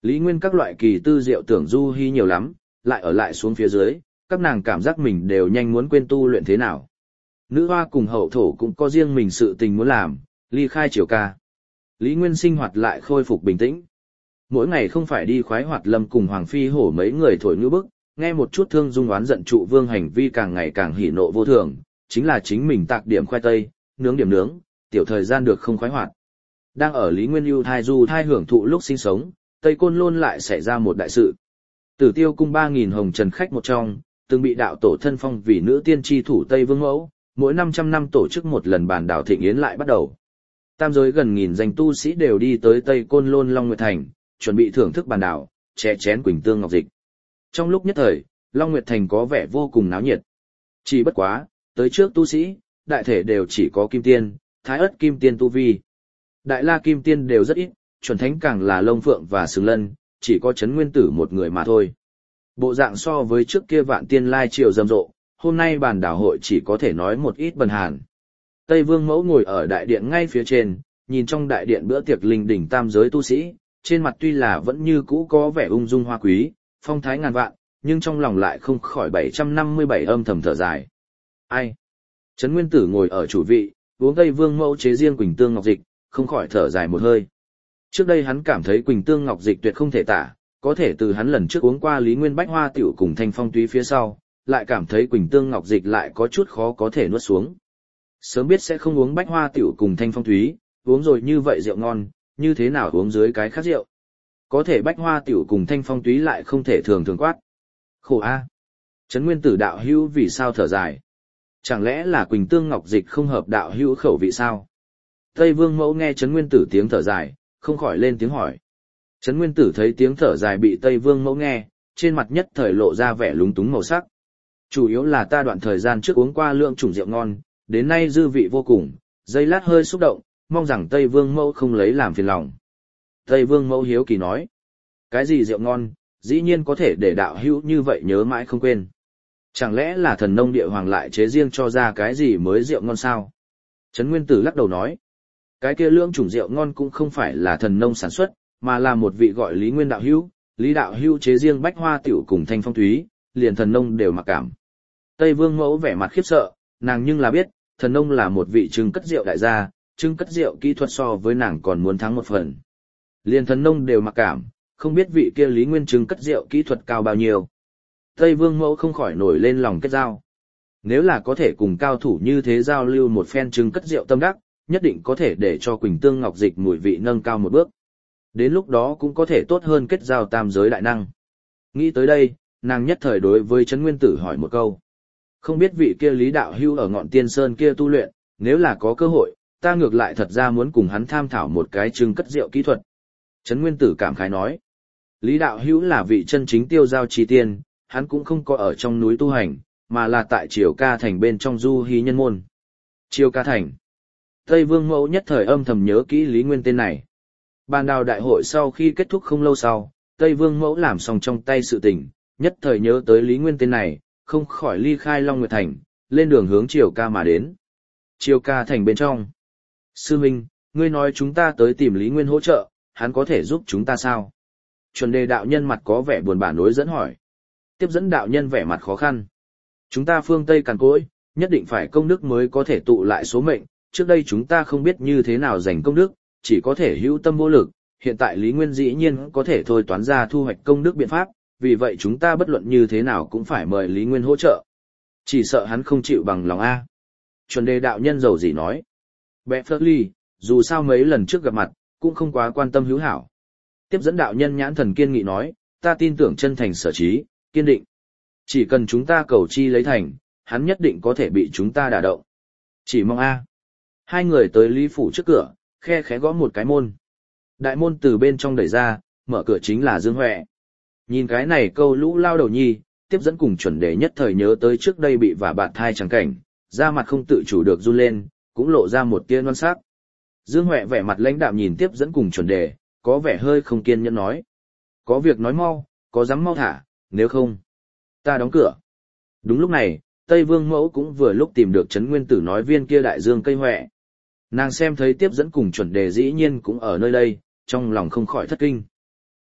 Lý Nguyên các loại kỳ tư diệu tưởng du hy nhiều lắm, lại ở lại xuống phía dưới, các nàng cảm giác mình đều nhanh muốn quên tu luyện thế nào. Nữ hoa cùng hậu thổ cũng có riêng mình sự tình muốn làm, ly khai Triều Ca. Lý Nguyên sinh hoạt lại khôi phục bình tĩnh. Mỗi ngày không phải đi khoái hoạt lâm cùng Hoàng Phi Hổ mấy người thổi ngữ bức, nghe một chút thương dung oán giận trụ vương hành vi càng ngày càng hỉ nộ vô thường, chính là chính mình tạc điểm khoai tây, nướng điểm nướng, tiểu thời gian được không khoái hoạt. Đang ở Lý Nguyên ưu thai du thai hưởng thụ lúc sinh sống, Tây Côn Lôn lại xảy ra một đại sự. Tử Tiêu cung 3.000 hồng trần khách một trong, từng bị đạo tổ thân phong vì nữ tiên tri thủ Tây Vương Mẫu, mỗi 500 năm tổ chức một lần bàn đảo thịnh yến lại bắt đầu. Tam giới gần nghìn danh tu sĩ đều đi tới Tây Côn Lôn Long Nguyệt Thành, chuẩn bị thưởng thức bàn đảo, chè chén quỳnh tương ngọc dịch. Trong lúc nhất thời, Long Nguyệt Thành có vẻ vô cùng náo nhiệt. Chỉ bất quá, tới trước tu sĩ, đại thể đều chỉ có kim tiên, thái ất kim tiên tu vi. Đại la kim tiên đều rất ít, chuẩn thánh càng là Long Phượng và Sừng Lân, chỉ có Trấn Nguyên Tử một người mà thôi. Bộ dạng so với trước kia vạn tiên lai triều rầm rộ, hôm nay bàn đảo hội chỉ có thể nói một ít bần hàn. Tây Vương Mẫu ngồi ở đại điện ngay phía trên, nhìn trong đại điện bữa tiệc linh đỉnh tam giới tu sĩ, trên mặt tuy là vẫn như cũ có vẻ ung dung hoa quý, phong thái ngàn vạn, nhưng trong lòng lại không khỏi 757 âm thầm thở dài. Ai? Trấn Nguyên Tử ngồi ở chủ vị, uống Tây Vương Mẫu chế riêng quỳnh tương ngọc dịch, không khỏi thở dài một hơi. Trước đây hắn cảm thấy quỳnh tương ngọc dịch tuyệt không thể tả, có thể từ hắn lần trước uống qua Lý Nguyên Bách Hoa tiểu cùng Thanh Phong túy phía sau, lại cảm thấy quỳnh tương ngọc dịch lại có chút khó có thể nuốt xuống. Sớm biết sẽ không uống Bách Hoa tiểu cùng Thanh Phong túy, uống rồi như vậy rượu ngon, như thế nào uống dưới cái khác rượu. Có thể Bách Hoa tiểu cùng Thanh Phong túy lại không thể thường thường quát. Khổ a. Trấn Nguyên Tử đạo hữu vì sao thở dài? Chẳng lẽ là quỳnh tương ngọc dịch không hợp đạo hữu khẩu vị sao? Tây Vương Mẫu nghe Trấn Nguyên Tử tiếng thở dài, không khỏi lên tiếng hỏi. Trấn Nguyên Tử thấy tiếng thở dài bị Tây Vương Mẫu nghe, trên mặt nhất thời lộ ra vẻ lúng túng màu sắc. Chủ yếu là ta đoạn thời gian trước uống qua lượng chủng rượu ngon, đến nay dư vị vô cùng, giây lát hơi xúc động, mong rằng Tây Vương Mẫu không lấy làm phiền lòng. Tây Vương Mẫu hiếu kỳ nói, cái gì rượu ngon, dĩ nhiên có thể để đạo hữu như vậy nhớ mãi không quên. Chẳng lẽ là thần nông địa hoàng lại chế riêng cho ra cái gì mới rượu ngon sao? Trấn Nguyên Tử lắc đầu nói, cái kia lượng chủng rượu ngon cũng không phải là thần nông sản xuất, mà là một vị gọi Lý Nguyên đạo hữu, Lý đạo hữu chế riêng Bách Hoa tiểu cùng Thanh Phong túy, liền thần nông đều mặc cảm. Tây Vương Mẫu vẻ mặt khiếp sợ, nàng nhưng là biết, thần nông là một vị trưng cất rượu đại gia, trưng cất rượu kỹ thuật so với nàng còn muốn thắng một phần. Liền thần nông đều mặc cảm, không biết vị kia Lý Nguyên trưng cất rượu kỹ thuật cao bao nhiêu. Tây Vương Mẫu không khỏi nổi lên lòng kết giao. Nếu là có thể cùng cao thủ như thế giao lưu một phen trưng cất rượu tâm đắc, nhất định có thể để cho quỳnh tương ngọc dịch mùi vị nâng cao một bước. Đến lúc đó cũng có thể tốt hơn kết giao tam giới đại năng. Nghĩ tới đây, nàng nhất thời đối với Trấn Nguyên Tử hỏi một câu. Không biết vị kia Lý đạo hữu ở ngọn tiên sơn kia tu luyện, nếu là có cơ hội, ta ngược lại thật ra muốn cùng hắn tham thảo một cái trưng cất rượu kỹ thuật. Trấn Nguyên Tử cảm khái nói. Lý đạo hữu là vị chân chính tiêu giao chi tiên, hắn cũng không có ở trong núi tu hành, mà là tại Triều Ca Thành bên trong du hí nhân môn. Triều Ca Thành. Tây Vương Mẫu nhất thời âm thầm nhớ kỹ Lý Nguyên tên này. Bàn đào đại hội sau khi kết thúc không lâu sau, Tây Vương Mẫu làm xong trong tay sự tình, nhất thời nhớ tới Lý Nguyên tên này, không khỏi ly khai Long Nguyệt Thành, lên đường hướng Triều Ca mà đến. Triều Ca Thành bên trong. Sư Minh, ngươi nói chúng ta tới tìm Lý Nguyên hỗ trợ, hắn có thể giúp chúng ta sao? Chuẩn đề đạo nhân mặt có vẻ buồn bã đối dẫn hỏi. Tiếp dẫn đạo nhân vẻ mặt khó khăn. Chúng ta phương Tây cằn cỗi, nhất định phải công đức mới có thể tụ lại số mệnh, trước đây chúng ta không biết như thế nào giành công đức, chỉ có thể hữu tâm vô lực, hiện tại Lý Nguyên dĩ nhiên có thể thôi toán ra thu hoạch công đức biện pháp, vì vậy chúng ta bất luận như thế nào cũng phải mời Lý Nguyên hỗ trợ. Chỉ sợ hắn không chịu bằng lòng A. Chuẩn đề đạo nhân giàu gì nói. Bệ Phật Ly, dù sao mấy lần trước gặp mặt, cũng không quá quan tâm hữu hảo. Tiếp dẫn đạo nhân nhãn thần kiên nghị nói, ta tin tưởng chân thành sở trí, kiên định. Chỉ cần chúng ta cầu chi lấy thành, hắn nhất định có thể bị chúng ta đả động. Chỉ mong A. Hai người tới Lý Phủ trước cửa, khe khẽ gõ một cái môn. Đại môn từ bên trong đẩy ra, mở cửa chính là Dương Huệ. Nhìn cái này câu lũ lao đầu nhi, tiếp dẫn cùng chuẩn đề nhất thời nhớ tới trước đây bị vả bạt thai chẳng cảnh, da mặt không tự chủ được run lên, cũng lộ ra một tia non sắc. Dương Huệ vẻ mặt lãnh đạm nhìn tiếp dẫn cùng chuẩn đề, có vẻ hơi không kiên nhẫn nói. Có việc nói mau, có dám mau thả, nếu không, ta đóng cửa. Đúng lúc này, Tây Vương Mẫu cũng vừa lúc tìm được Trấn Nguyên Tử nói viên kia đại dương cây Huệ. Nàng xem thấy tiếp dẫn cùng chuẩn đề dĩ nhiên cũng ở nơi đây, trong lòng không khỏi thất kinh.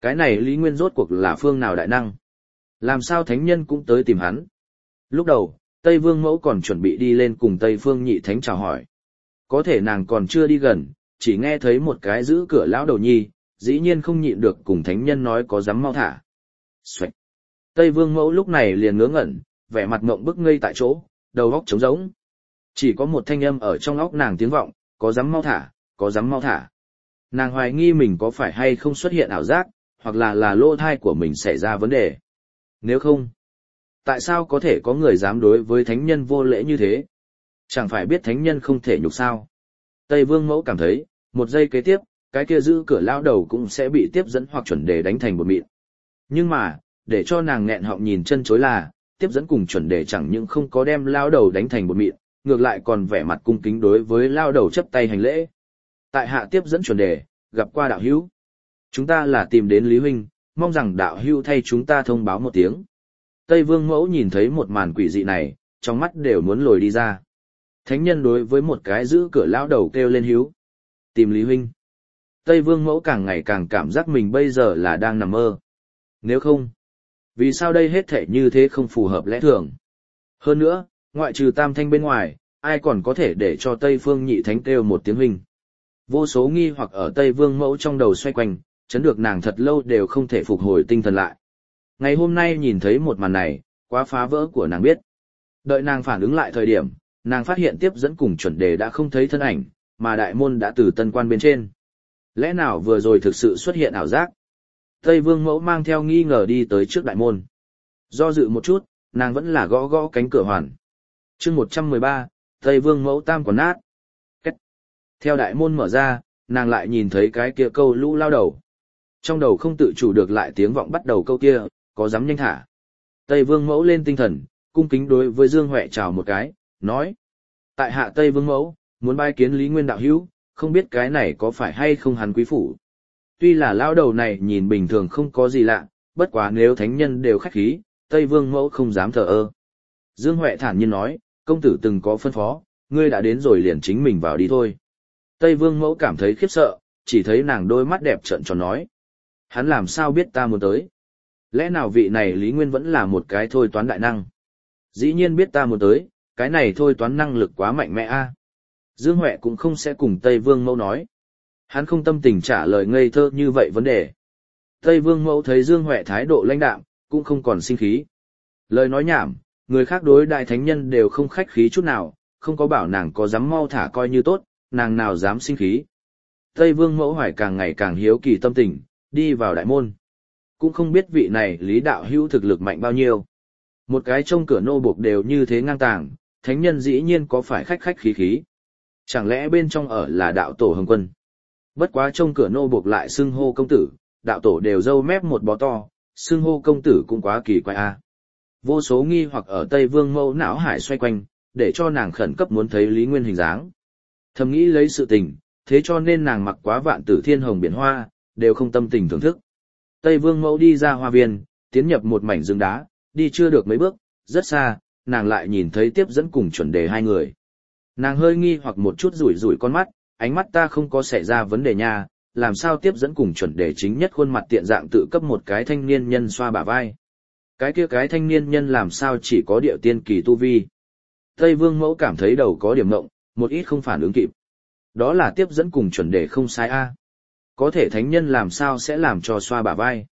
Cái này Lý Nguyên rốt cuộc là phương nào đại năng? Làm sao thánh nhân cũng tới tìm hắn? Lúc đầu, Tây Vương Mẫu còn chuẩn bị đi lên cùng Tây Phương Nhị Thánh chào hỏi. Có thể nàng còn chưa đi gần, chỉ nghe thấy một cái giữ cửa lão đầu nhi, dĩ nhiên không nhịn được cùng thánh nhân nói có dám mau thả. Xoạch! Tây Vương Mẫu lúc này liền ngớ ngẩn, vẻ mặt ngộng bức ngây tại chỗ, đầu óc trống rỗng. Chỉ có một thanh âm ở trong óc nàng tiếng vọng, có dám mau thả, có dám mau thả. Nàng hoài nghi mình có phải hay không xuất hiện ảo giác, hoặc là lỗ thai của mình xảy ra vấn đề. Nếu không, tại sao có thể có người dám đối với thánh nhân vô lễ như thế? Chẳng phải biết thánh nhân không thể nhục sao? Tây Vương Mẫu cảm thấy, một giây kế tiếp, cái kia giữ cửa lao đầu cũng sẽ bị tiếp dẫn hoặc chuẩn đề đánh thành bột mịn. Nhưng mà, để cho nàng nghẹn họng nhìn chân chối là, tiếp dẫn cùng chuẩn đề chẳng những không có đem lao đầu đánh thành bột mịn, ngược lại còn vẻ mặt cung kính đối với lao đầu chấp tay hành lễ. Tại hạ tiếp dẫn chuẩn đề, gặp qua đạo hữu. Chúng ta là tìm đến Lý Huynh, mong rằng đạo hữu thay chúng ta thông báo một tiếng. Tây Vương Mẫu nhìn thấy một màn quỷ dị này, trong mắt đều muốn lồi đi ra. Thánh nhân đối với một cái giữ cửa lão đầu kêu lên hiếu. Tìm Lý Huynh. Tây Vương Mẫu càng ngày càng cảm giác mình bây giờ là đang nằm mơ. Nếu không, vì sao đây hết thể như thế không phù hợp lẽ thường? Hơn nữa, ngoại trừ Tam Thanh bên ngoài, ai còn có thể để cho Tây Phương Nhị Thánh kêu một tiếng huynh? Vô số nghi hoặc ở Tây Vương Mẫu trong đầu xoay quanh, chấn được nàng thật lâu đều không thể phục hồi tinh thần lại. Ngày hôm nay nhìn thấy một màn này, quá phá vỡ của nàng biết. Đợi nàng phản ứng lại thời điểm, nàng phát hiện tiếp dẫn cùng chuẩn đề đã không thấy thân ảnh, mà đại môn đã từ tân quan bên trên. Lẽ nào vừa rồi thực sự xuất hiện ảo giác? Tây Vương Mẫu mang theo nghi ngờ đi tới trước đại môn. Do dự một chút, nàng vẫn là gõ gõ cánh cửa hoàn. Chương 113, Tây Vương Mẫu tam còn nát. Cách. Theo đại môn mở ra, nàng lại nhìn thấy cái kia câu lũ lao đầu. Trong đầu không tự chủ được lại tiếng vọng bắt đầu câu kia, có dám nhanh thả. Tây Vương Mẫu lên tinh thần, cung kính đối với Dương Huệ chào một cái, nói. Tại hạ Tây Vương Mẫu, muốn bái kiến Lý Nguyên đạo hữu, không biết cái này có phải hay không hắn quý phủ. Tuy là lao đầu này nhìn bình thường không có gì lạ, bất quá nếu thánh nhân đều khách khí, Tây Vương Mẫu không dám thờ ơ. Dương Huệ thản nhiên nói, công tử từng có phân phó, ngươi đã đến rồi liền chính mình vào đi thôi. Tây Vương Mẫu cảm thấy khiếp sợ, chỉ thấy nàng đôi mắt đẹp trợn tròn nói. Hắn làm sao biết ta muốn tới? Lẽ nào vị này Lý Nguyên vẫn là một cái thôi toán đại năng? Dĩ nhiên biết ta muốn tới, cái này thôi toán năng lực quá mạnh mẽ a. Dương Huệ cũng không sẽ cùng Tây Vương Mẫu nói. Hắn không tâm tình trả lời ngây thơ như vậy vấn đề. Tây Vương Mẫu thấy Dương Huệ thái độ lãnh đạm, cũng không còn sinh khí. Lời nói nhảm, người khác đối đại thánh nhân đều không khách khí chút nào, không có bảo nàng có dám mau thả coi như tốt, nàng nào dám sinh khí. Tây Vương Mẫu Hoài càng ngày càng hiếu kỳ tâm tình, đi vào đại môn. Cũng không biết vị này Lý đạo hữu thực lực mạnh bao nhiêu. Một cái trông cửa nô buộc đều như thế ngang tàng, thánh nhân dĩ nhiên có phải khách khách khí khí. Chẳng lẽ bên trong ở là đạo tổ Hồng Quân? Bất quá trông cửa nô buộc lại xưng hô công tử, đạo tổ đều râu mép một bó to, xưng hô công tử cũng quá kỳ quái a. Vô số nghi hoặc ở Tây Vương Mẫu não hải xoay quanh, để cho nàng khẩn cấp muốn thấy Lý Nguyên hình dáng. Thầm nghĩ lấy sự tình, thế cho nên nàng mặc quá vạn tử thiên hồng biển hoa, đều không tâm tình thưởng thức. Tây Vương Mẫu đi ra hoa viên, tiến nhập một mảnh rừng đá, đi chưa được mấy bước, rất xa, nàng lại nhìn thấy tiếp dẫn cùng chuẩn đề hai người. Nàng hơi nghi hoặc một chút rủi rủi con mắt, ánh mắt ta không có xảy ra vấn đề nha, làm sao tiếp dẫn cùng chuẩn đề chính nhất khuôn mặt tiện dạng tự cấp một cái thanh niên nhân xoa bả vai. Cái kia cái thanh niên nhân làm sao chỉ có điệu tiên kỳ tu vi. Tây Vương Mẫu cảm thấy đầu có điểm ngộng, một ít không phản ứng kịp. Đó là tiếp dẫn cùng chuẩn đề không sai a. Có thể thánh nhân làm sao sẽ làm cho xoa bả vai.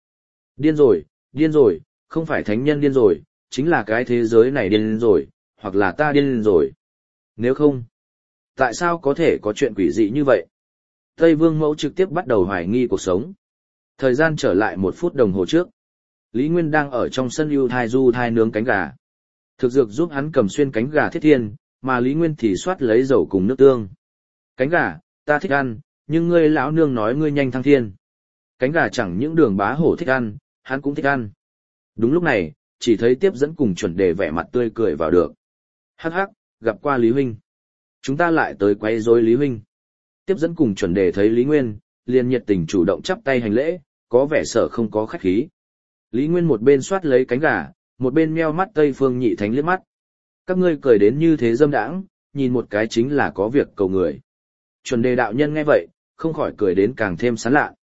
Điên rồi, không phải thánh nhân điên rồi, chính là cái thế giới này điên rồi, hoặc là ta điên rồi. Nếu không, tại sao có thể có chuyện quỷ dị như vậy? Tây Vương Mẫu trực tiếp bắt đầu hoài nghi cuộc sống. Thời gian trở lại 1 phút đồng hồ trước. Lý Nguyên đang ở trong sân ưu thai du thai nướng cánh gà. Thực dược giúp hắn cầm xuyên cánh gà thiết thiên, mà Lý Nguyên thì soát lấy dầu cùng nước tương. Cánh gà, ta thích ăn, nhưng ngươi lão nương nói ngươi nhanh thăng thiên. Cánh gà chẳng những Đường Bá Hổ thích ăn, hắn cũng thích ăn. Đúng lúc này, chỉ thấy tiếp dẫn cùng chuẩn đề vẻ mặt tươi cười vào được. Hắc hắc, gặp qua Lý Huynh. Chúng ta lại tới quay rối Lý Huynh. Tiếp dẫn cùng chuẩn đề thấy Lý Nguyên, liền nhiệt tình chủ động chắp tay hành lễ, có vẻ sợ không có khách khí. Lý Nguyên một bên soát lấy cánh gà, một bên meo mắt Tây Phương Nhị Thánh liếc mắt. Các ngươi cười đến như thế dâm đãng, nhìn một cái chính là có việc cầu người. Chuẩn đề đạo nhân nghe vậy, không khỏi cười đến càng thêm sán lạ.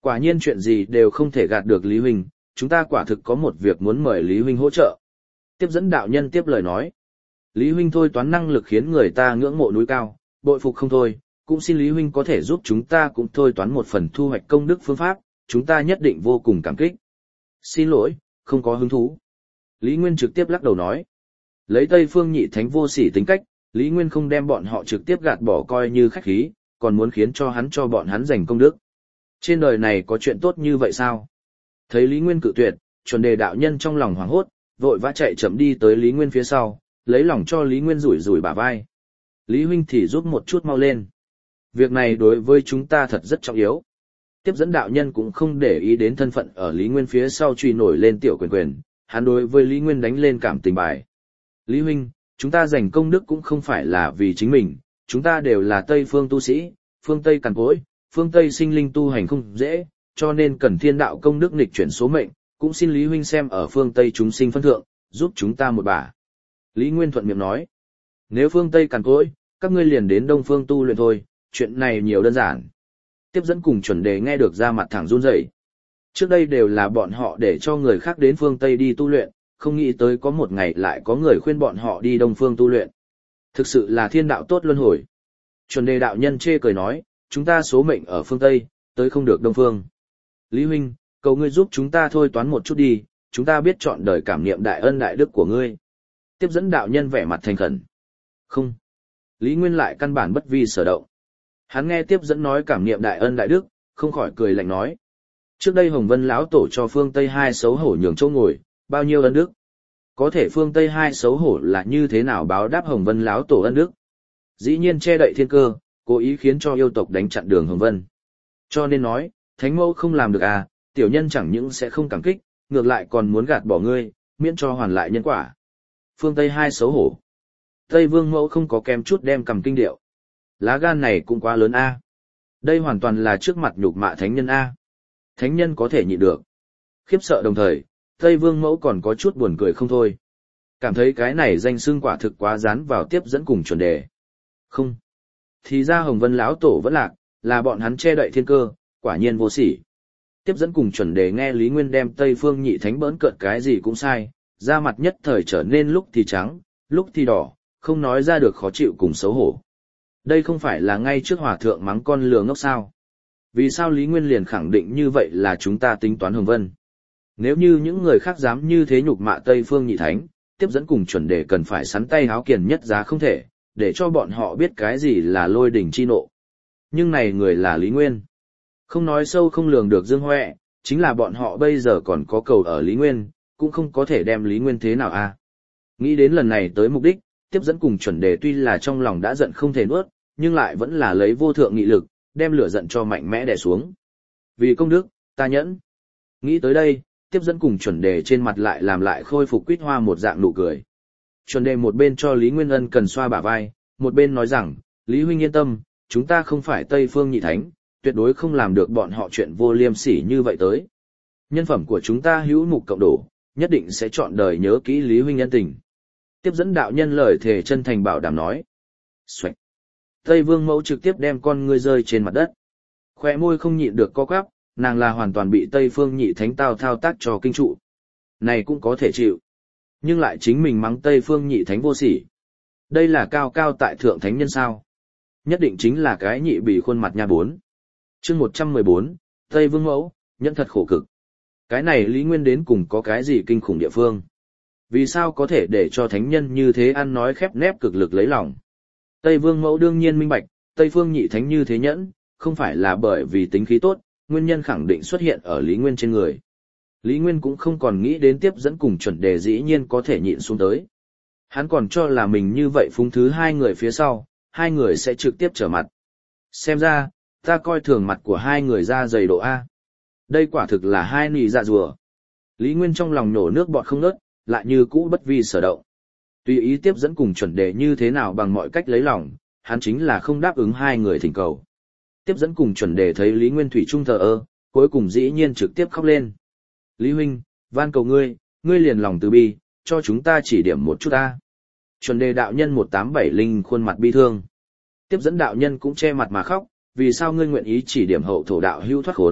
Quả nhiên chuyện gì đều không thể gạt được Lý huynh, chúng ta quả thực có một việc muốn mời Lý huynh hỗ trợ. Tiếp dẫn đạo nhân tiếp lời nói. Lý huynh thôi toán năng lực khiến người ta ngưỡng mộ núi cao, bội phục không thôi, cũng xin Lý huynh có thể giúp chúng ta cũng thôi toán một phần thu hoạch công đức phương pháp, chúng ta nhất định vô cùng cảm kích. Xin lỗi, không có hứng thú. Lý Nguyên trực tiếp lắc đầu nói. Lấy Tây Phương Nhị Thánh vô sỉ tính cách, Lý Nguyên không đem bọn họ trực tiếp gạt bỏ coi như khách khí, còn muốn khiến cho bọn hắn giành công đức. Trên đời này có chuyện tốt như vậy sao? Thấy Lý Nguyên cự tuyệt, chuẩn đề đạo nhân trong lòng hoảng hốt, vội vã chạy chậm đi tới Lý Nguyên phía sau, lấy lòng cho Lý Nguyên rủi rủi bả vai. Lý huynh thì giúp một chút mau lên. Việc này đối với chúng ta thật rất trọng yếu. Tiếp dẫn đạo nhân cũng không để ý đến thân phận ở Lý Nguyên phía sau truy nổi lên tiểu quyền quyền, hắn đối với Lý Nguyên đánh lên cảm tình bài. Lý huynh, chúng ta giành công đức cũng không phải là vì chính mình, chúng ta đều là Tây phương tu sĩ, phương Tây cằn cỗi, phương Tây sinh linh tu hành không dễ, cho nên cần thiên đạo công đức nghịch chuyển số mệnh, cũng xin Lý huynh xem ở phương Tây chúng sinh phân thượng, giúp chúng ta một bả. Lý Nguyên thuận miệng nói, nếu phương Tây cằn cỗi, các ngươi liền đến Đông phương tu luyện thôi, chuyện này nhiều đơn giản. Tiếp dẫn cùng chuẩn đề nghe được ra mặt thẳng run rẩy. Trước đây đều là bọn họ để cho người khác đến phương Tây đi tu luyện, không nghĩ tới có một ngày lại có người khuyên bọn họ đi Đông phương tu luyện. Thực sự là thiên đạo tốt luân hồi. Chuẩn đề đạo nhân chê cười nói, chúng ta số mệnh ở phương Tây, tới không được Đông phương. Lý huynh, cầu ngươi giúp chúng ta thôi toán một chút đi, chúng ta biết chọn đời cảm niệm đại ân đại đức của ngươi. Tiếp dẫn đạo nhân vẻ mặt thành khẩn. Không. Lý Nguyên lại căn bản bất vi sở động. Hắn nghe tiếp dẫn nói cảm niệm đại ân đại đức, không khỏi cười lạnh nói. Trước đây Hồng Vân lão tổ cho phương Tây hai xấu hổ nhường chỗ ngồi, bao nhiêu ân đức. Có thể phương Tây hai xấu hổ là như thế nào báo đáp Hồng Vân lão tổ ân đức. Dĩ nhiên che đậy thiên cơ, cố ý khiến cho yêu tộc đánh chặn đường Hồng Vân. Cho nên nói, Thánh Mẫu không làm được à, tiểu nhân chẳng những sẽ không cảm kích, ngược lại còn muốn gạt bỏ ngươi, miễn cho hoàn lại nhân quả. Phương Tây hai xấu hổ. Tây Vương Mẫu không có kém chút đem cầm kinh điệu. Lá gan này cũng quá lớn a. Đây hoàn toàn là trước mặt nhục mạ thánh nhân a. Thánh nhân có thể nhịn được. Khiếp sợ đồng thời, Tây Vương Mẫu còn có chút buồn cười không thôi. Cảm thấy cái này danh xưng quả thực quá dán vào tiếp dẫn cùng chuẩn đề. Không. Thì ra Hồng Vân lão tổ vẫn lạc, là bọn hắn che đậy thiên cơ, quả nhiên vô sỉ. Tiếp dẫn cùng chuẩn đề nghe Lý Nguyên đem Tây Phương Nhị Thánh bỡn cợt cái gì cũng sai, da mặt nhất thời trở nên lúc thì trắng, lúc thì đỏ, không nói ra được khó chịu cùng xấu hổ. Đây không phải là ngay trước hòa thượng mắng con lừa ngốc sao? Vì sao Lý Nguyên liền khẳng định như vậy là chúng ta tính toán Hồng Vân? Nếu như những người khác dám như thế nhục mạ Tây Phương Nhị Thánh, tiếp dẫn cùng chuẩn đề cần phải sắn tay háo kiền nhất giá không thể, để cho bọn họ biết cái gì là lôi đỉnh chi nộ. Nhưng này người là Lý Nguyên. Không nói sâu không lường được Dương Huệ, chính là bọn họ bây giờ còn có cầu ở Lý Nguyên, cũng không có thể đem Lý Nguyên thế nào a. Nghĩ đến lần này tới mục đích, tiếp dẫn cùng chuẩn đề tuy là trong lòng đã giận không thể nuốt, nhưng lại vẫn là lấy vô thượng nghị lực, đem lửa giận cho mạnh mẽ đè xuống. Vì công đức, ta nhẫn. Nghĩ tới đây, tiếp dẫn cùng chuẩn đề trên mặt lại làm lại khôi phục quýt hoa một dạng nụ cười. Chuẩn đề một bên cho Lý Nguyên Ân cần xoa bả vai, một bên nói rằng, Lý huynh yên tâm, chúng ta không phải Tây Phương Nhị Thánh, tuyệt đối không làm được bọn họ chuyện vô liêm sỉ như vậy tới. Nhân phẩm của chúng ta hữu mục cộng đổ, nhất định sẽ chọn đời nhớ kỹ Lý huynh nhân tình. Tiếp dẫn đạo nhân lời thề chân thành bảo đảm nói. Xoạch. Tây Vương Mẫu trực tiếp đem con ngươi rơi trên mặt đất. Khoe môi không nhịn được co quắp, nàng là hoàn toàn bị Tây Phương Nhị Thánh tao thao tác cho kinh trụ. Này cũng có thể chịu. Nhưng lại chính mình mắng Tây Phương Nhị Thánh vô sỉ. Đây là cao cao tại thượng thánh nhân sao? Nhất định chính là cái nhị bị khuôn mặt nha bốn. Chương 114, Tây Vương Mẫu, nhẫn thật khổ cực. Cái này Lý Nguyên đến cùng có cái gì kinh khủng địa phương? Vì sao có thể để cho thánh nhân như thế ăn nói khép nép cực lực lấy lòng? Tây Vương Mẫu đương nhiên minh bạch, Tây Phương Nhị Thánh như thế nhẫn, không phải là bởi vì tính khí tốt, nguyên nhân khẳng định xuất hiện ở Lý Nguyên trên người. Lý Nguyên cũng không còn nghĩ đến tiếp dẫn cùng chuẩn đề dĩ nhiên có thể nhịn xuống tới. Hắn còn cho là mình như vậy phúng thứ hai người phía sau, hai người sẽ trực tiếp trở mặt. Xem ra, ta coi thường mặt của hai người ra dày độ A. Đây quả thực là hai nì dạ rùa. Lý Nguyên trong lòng nổ nước bọt không ngớt, lại như cũ bất vi sở động. Tùy ý tiếp dẫn cùng chuẩn đề như thế nào bằng mọi cách lấy lòng, hắn chính là không đáp ứng hai người thỉnh cầu. Tiếp dẫn cùng chuẩn đề thấy Lý Nguyên thủy trung thờ ơ, cuối cùng dĩ nhiên trực tiếp khóc lên. Lý huynh, van cầu ngươi, ngươi liền lòng từ bi, cho chúng ta chỉ điểm một chút ta. Chuẩn đề đạo nhân 187 linh khuôn mặt bi thương. Tiếp dẫn đạo nhân cũng che mặt mà khóc, vì sao ngươi nguyện ý chỉ điểm hậu thổ đạo hưu thoát khốn,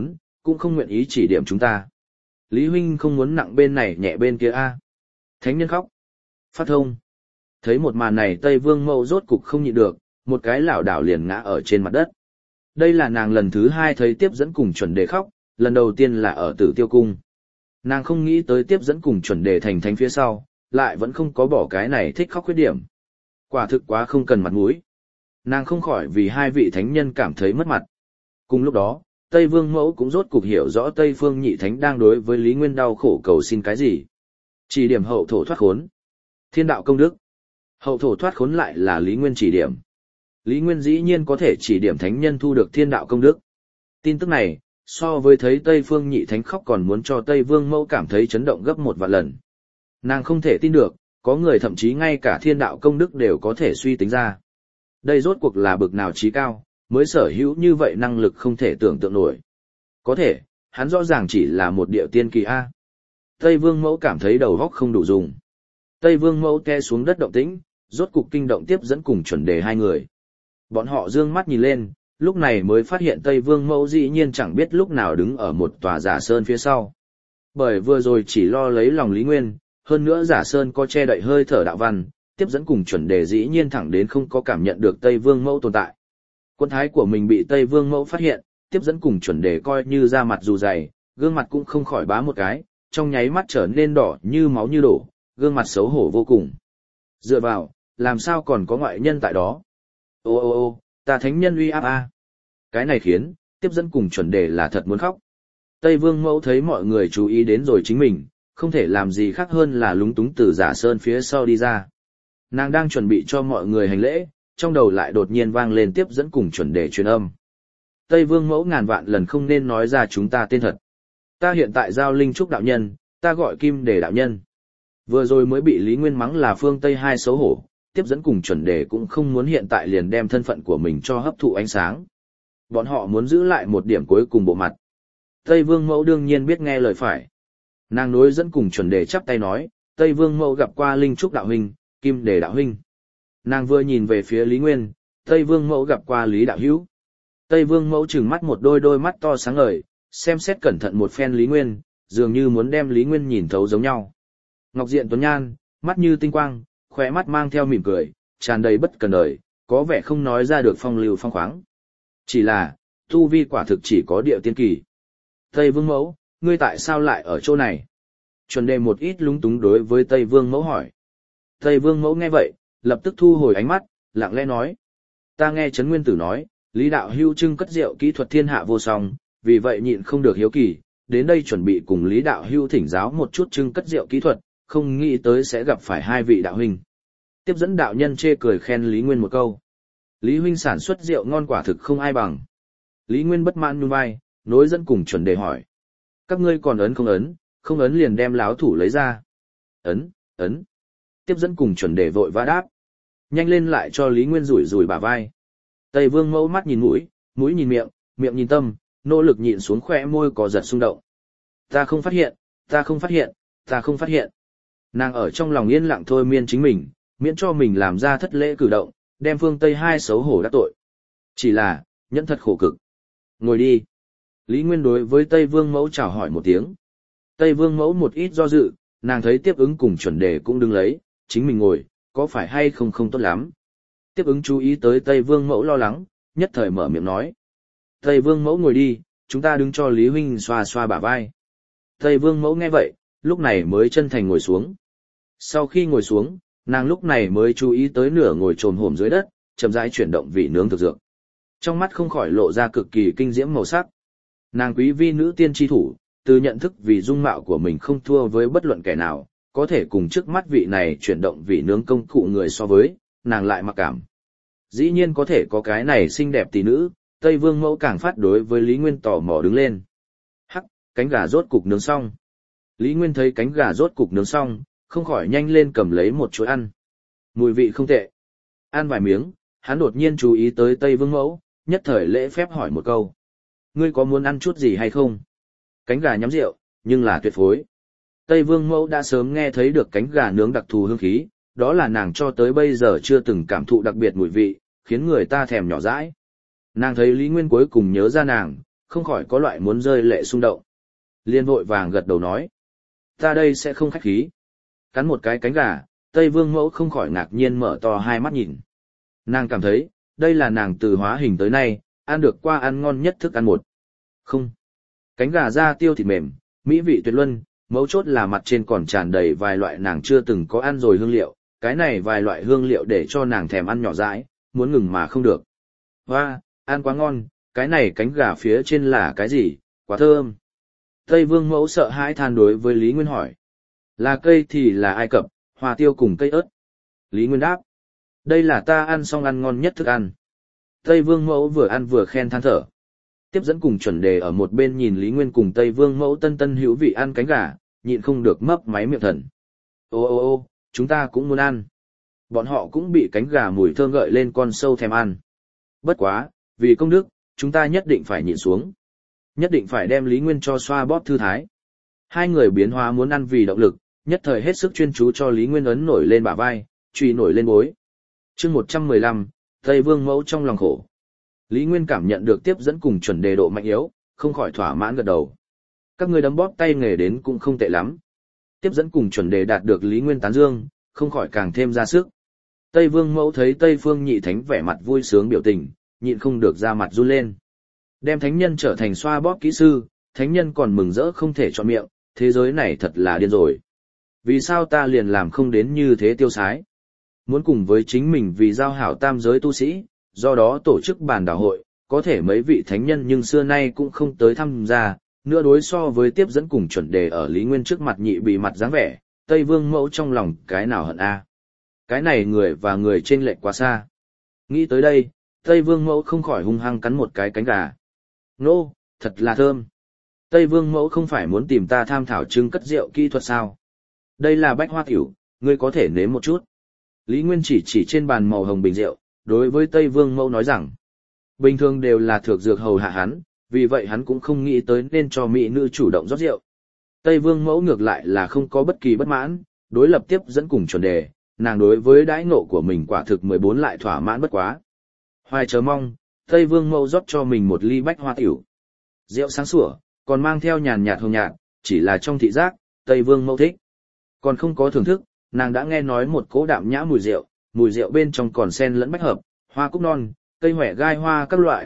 cũng không nguyện ý chỉ điểm chúng ta. Lý huynh không muốn nặng bên này nhẹ bên kia a. Thánh nhân khóc. Phát thông. Thấy một màn này Tây Vương Mẫu rốt cục không nhịn được, một cái lảo đảo liền ngã ở trên mặt đất. Đây là nàng lần thứ 2 thấy tiếp dẫn cùng chuẩn đề khóc, lần đầu tiên là ở Tử Tiêu Cung. Nàng không nghĩ tới tiếp dẫn cùng chuẩn đề thành thánh phía sau, lại vẫn không có bỏ cái này thích khóc khuyết điểm. Quả thực quá không cần mặt mũi. Nàng không khỏi vì hai vị thánh nhân cảm thấy mất mặt. Cùng lúc đó, Tây Vương Mẫu cũng rốt cục hiểu rõ Tây Phương Nhị Thánh đang đối với Lý Nguyên đau khổ cầu xin cái gì. Chỉ điểm hậu thổ thoát khốn. Thiên đạo công đức. Hậu thổ thoát khốn lại là Lý Nguyên chỉ điểm. Lý Nguyên dĩ nhiên có thể chỉ điểm thánh nhân thu được thiên đạo công đức. Tin tức này, so với thấy Tây Phương Nhị Thánh khóc còn muốn cho Tây Vương Mẫu cảm thấy chấn động gấp 1 vạn lần. Nàng không thể tin được, có người thậm chí ngay cả thiên đạo công đức đều có thể suy tính ra. Đây rốt cuộc là bực nào trí cao, mới sở hữu như vậy năng lực không thể tưởng tượng nổi. Có thể, hắn rõ ràng chỉ là một điệu tiên kỳ A. Tây Vương Mẫu cảm thấy đầu óc không đủ dùng. Tây Vương Mẫu te xuống đất động tĩnh, rốt cục kinh động tiếp dẫn cùng chuẩn đề hai người. Bọn họ dương mắt nhìn lên, lúc này mới phát hiện Tây Vương Mẫu dĩ nhiên chẳng biết lúc nào đứng ở một tòa giả sơn phía sau. Bởi vừa rồi chỉ lo lấy lòng Lý Nguyên, hơn nữa giả sơn có che đậy hơi thở đạo văn, tiếp dẫn cùng chuẩn đề dĩ nhiên thẳng đến không có cảm nhận được Tây Vương Mẫu tồn tại. Quân thái của mình bị Tây Vương Mẫu phát hiện, tiếp dẫn cùng chuẩn đề coi như da mặt dù dày, gương mặt cũng không khỏi bá một cái, trong nháy mắt trở nên đỏ như máu như đổ, gương mặt xấu hổ vô cùng. Dựa vào, làm sao còn có ngoại nhân tại đó? Ô ô ô, ta thánh nhân uy áp a. Cái này khiến, tiếp dẫn cùng chuẩn đề là thật muốn khóc. Tây Vương Mẫu thấy mọi người chú ý đến rồi chính mình, không thể làm gì khác hơn là lúng túng từ giả sơn phía sau đi ra. Nàng đang chuẩn bị cho mọi người hành lễ, trong đầu lại đột nhiên vang lên tiếp dẫn cùng chuẩn đề truyền âm. Tây Vương Mẫu ngàn vạn lần không nên nói ra chúng ta tên thật. Ta hiện tại giao linh trúc đạo nhân, ta gọi Kim Đề đạo nhân. Vừa rồi mới bị Lý Nguyên mắng là phương Tây hai xấu hổ, tiếp dẫn cùng chuẩn đề cũng không muốn hiện tại liền đem thân phận của mình cho hấp thụ ánh sáng. Bọn họ muốn giữ lại một điểm cuối cùng bộ mặt. Tây Vương Mẫu đương nhiên biết nghe lời phải. Nàng nối dẫn cùng chuẩn đề chắp tay nói, Tây Vương Mẫu gặp qua linh trúc đạo huynh, Kim Đề đạo huynh. Nàng vừa nhìn về phía Lý Nguyên, Tây Vương Mẫu gặp qua Lý đạo hữu. Tây Vương Mẫu trừng mắt một đôi mắt to sáng ngời, xem xét cẩn thận một phen Lý Nguyên, dường như muốn đem Lý Nguyên nhìn thấu giống nhau. Ngọc diện tuấn nhan, mắt như tinh quang, khóe mắt mang theo mỉm cười, tràn đầy bất cần đời, có vẻ không nói ra được phong lưu phong khoáng. Chỉ là, tu vi quả thực chỉ có địa tiên kỳ. Tây Vương Mẫu, ngươi tại sao lại ở chỗ này? Chuẩn đề một ít lúng túng đối với Tây Vương Mẫu hỏi. Tây Vương Mẫu nghe vậy, lập tức thu hồi ánh mắt, lặng lẽ nói. Ta nghe Trấn Nguyên Tử nói, Lý đạo hữu trưng cất rượu kỹ thuật thiên hạ vô song, vì vậy nhịn không được hiếu kỳ, đến đây chuẩn bị cùng Lý đạo hữu thỉnh giáo một chút trưng cất rượu kỹ thuật, không nghĩ tới sẽ gặp phải hai vị đạo huynh. Tiếp dẫn đạo nhân chê cười khen Lý Nguyên một câu. Lý huynh sản xuất rượu ngon quả thực không ai bằng. Lý Nguyên bất mãn nhún vai, nối dẫn cùng chuẩn đề hỏi. Các ngươi còn ấn không ấn liền đem láo thủ lấy ra. Ấn. Tiếp dẫn cùng chuẩn đề vội vã đáp. Nhanh lên lại cho Lý Nguyên rủi rủi bả vai. Tây Vương Mẫu mắt nhìn mũi, mũi nhìn miệng, miệng nhìn tâm, nỗ lực nhịn xuống khóe môi có giật xung động. Ta không phát hiện. Nàng ở trong lòng yên lặng thôi miên chính mình, miễn cho mình làm ra thất lễ cử động, đem phương Tây hai xấu hổ đắc tội. Chỉ là, nhẫn thật khổ cực. Ngồi đi. Lý Nguyên đối với Tây Vương Mẫu chào hỏi một tiếng. Tây Vương Mẫu một ít do dự, nàng thấy tiếp ứng cùng chuẩn đề cũng đứng lấy, chính mình ngồi, có phải hay không tốt lắm. Tiếp ứng chú ý tới Tây Vương Mẫu lo lắng, nhất thời mở miệng nói. Tây Vương Mẫu ngồi đi, chúng ta đứng cho Lý huynh xoa xoa bả vai. Tây Vương Mẫu nghe vậy, lúc này mới chân thành ngồi xuống. Sau khi ngồi xuống, nàng lúc này mới chú ý tới nửa ngồi trồm hổm dưới đất, chậm rãi chuyển động vị nướng thực dược. Trong mắt không khỏi lộ ra cực kỳ kinh diễm màu sắc. Nàng quý vi nữ tiên tri thủ, từ nhận thức vì dung mạo của mình không thua với bất luận kẻ nào, có thể cùng trước mắt vị này chuyển động vị nướng công cụ người so với, nàng lại mặc cảm. Dĩ nhiên có thể có cái này xinh đẹp tỷ nữ, Tây Vương Mẫu càng phát đối với Lý Nguyên tò mò đứng lên. Hắc, cánh gà rốt cục nướng xong. Lý Nguyên thấy cánh gà rốt cục nướng xong, không khỏi nhanh lên cầm lấy một chuỗi ăn. Mùi vị không tệ. Ăn vài miếng, hắn đột nhiên chú ý tới Tây Vương Mẫu, nhất thời lễ phép hỏi một câu. Ngươi có muốn ăn chút gì hay không? Cánh gà nhắm rượu, nhưng là tuyệt phối. Tây Vương Mẫu đã sớm nghe thấy được cánh gà nướng đặc thù hương khí, đó là nàng cho tới bây giờ chưa từng cảm thụ đặc biệt mùi vị, khiến người ta thèm nhỏ dãi. Nàng thấy Lý Nguyên cuối cùng nhớ ra nàng, không khỏi có loại muốn rơi lệ xung động. Liên vội vàng gật đầu nói. Ta đây sẽ không khách khí. Cắn một cái cánh gà, Tây Vương Mẫu không khỏi ngạc nhiên mở to hai mắt nhìn. Nàng cảm thấy, đây là nàng từ hóa hình tới nay, ăn được qua ăn ngon nhất thức ăn một. Không. Cánh gà da tiêu thịt mềm, mỹ vị tuyệt luân, mấu chốt là mặt trên còn tràn đầy vài loại nàng chưa từng có ăn rồi hương liệu, cái này vài loại hương liệu để cho nàng thèm ăn nhỏ dãi, muốn ngừng mà không được. Hoa, ăn quá ngon, cái này cánh gà phía trên là cái gì, quá thơm. Tây Vương Mẫu sợ hãi than đối với Lý Nguyên hỏi. Là cây thì là Ai Cập, hoa tiêu cùng cây ớt. Lý Nguyên đáp. Đây là ta ăn xong ăn ngon nhất thức ăn. Tây Vương Mẫu vừa ăn vừa khen than thở. Tiếp dẫn cùng chuẩn đề ở một bên nhìn Lý Nguyên cùng Tây Vương Mẫu tân tân hữu vị ăn cánh gà, nhịn không được mấp máy miệng thần. Ô ô ô, chúng ta cũng muốn ăn. Bọn họ cũng bị cánh gà mùi thơm gợi lên con sâu thèm ăn. Bất quá, vì công đức, chúng ta nhất định phải nhịn xuống. Nhất định phải đem Lý Nguyên cho xoa bóp thư thái. Hai người biến hóa muốn ăn vì động lực, nhất thời hết sức chuyên chú cho Lý Nguyên ấn nổi lên bả vai, truy nổi lên bối. chương 115, Tây Vương Mẫu trong lòng khổ. Lý Nguyên cảm nhận được tiếp dẫn cùng chuẩn đề độ mạnh yếu, không khỏi thỏa mãn gật đầu. Các người đấm bóp tay nghề đến cũng không tệ lắm. Tiếp dẫn cùng chuẩn đề đạt được Lý Nguyên tán dương, không khỏi càng thêm ra sức. Tây Vương Mẫu thấy Tây Phương Nhị Thánh vẻ mặt vui sướng biểu tình, nhịn không được ra mặt run lên. Đem thánh nhân trở thành xoa bóp kỹ sư, thánh nhân còn mừng rỡ không thể chọn miệng, thế giới này thật là điên rồi. Vì sao ta liền làm không đến như thế tiêu sái? Muốn cùng với chính mình vì giao hảo tam giới tu sĩ, do đó tổ chức bàn đảo hội, có thể mấy vị thánh nhân nhưng xưa nay cũng không tới tham gia, nữa đối so với tiếp dẫn cùng chuẩn đề ở Lý Nguyên trước mặt nhị bị mặt dáng vẻ, Tây Vương Mẫu trong lòng cái nào hận a? Cái này người và người chênh lệch quá xa. Nghĩ tới đây, Tây Vương Mẫu không khỏi hung hăng cắn một cái cánh gà. Nô, thật là thơm. Tây Vương Mẫu không phải muốn tìm ta tham thảo trưng cất rượu kỹ thuật sao? Đây là bách hoa tiểu, ngươi có thể nếm một chút. Lý Nguyên chỉ trên bàn màu hồng bình rượu, đối với Tây Vương Mẫu nói rằng, bình thường đều là thược dược hầu hạ hắn, vì vậy hắn cũng không nghĩ tới nên cho mỹ nữ chủ động rót rượu. Tây Vương Mẫu ngược lại là không có bất kỳ bất mãn, đối lập tiếp dẫn cùng chuẩn đề, nàng đối với đãi ngộ của mình quả thực 14 lại thỏa mãn bất quá. Hoài chờ mong, Tây Vương Mẫu rót cho mình một ly bách hoa tiểu. Rượu sáng sủa, còn mang theo nhàn nhạt hồng nhạt, chỉ là trong thị giác, Tây Vương Mẫu thích. Còn không có thưởng thức, nàng đã nghe nói một cỗ đạm nhã mùi rượu bên trong còn xen lẫn bách hợp, hoa cúc non, cây hoè gai hoa các loại,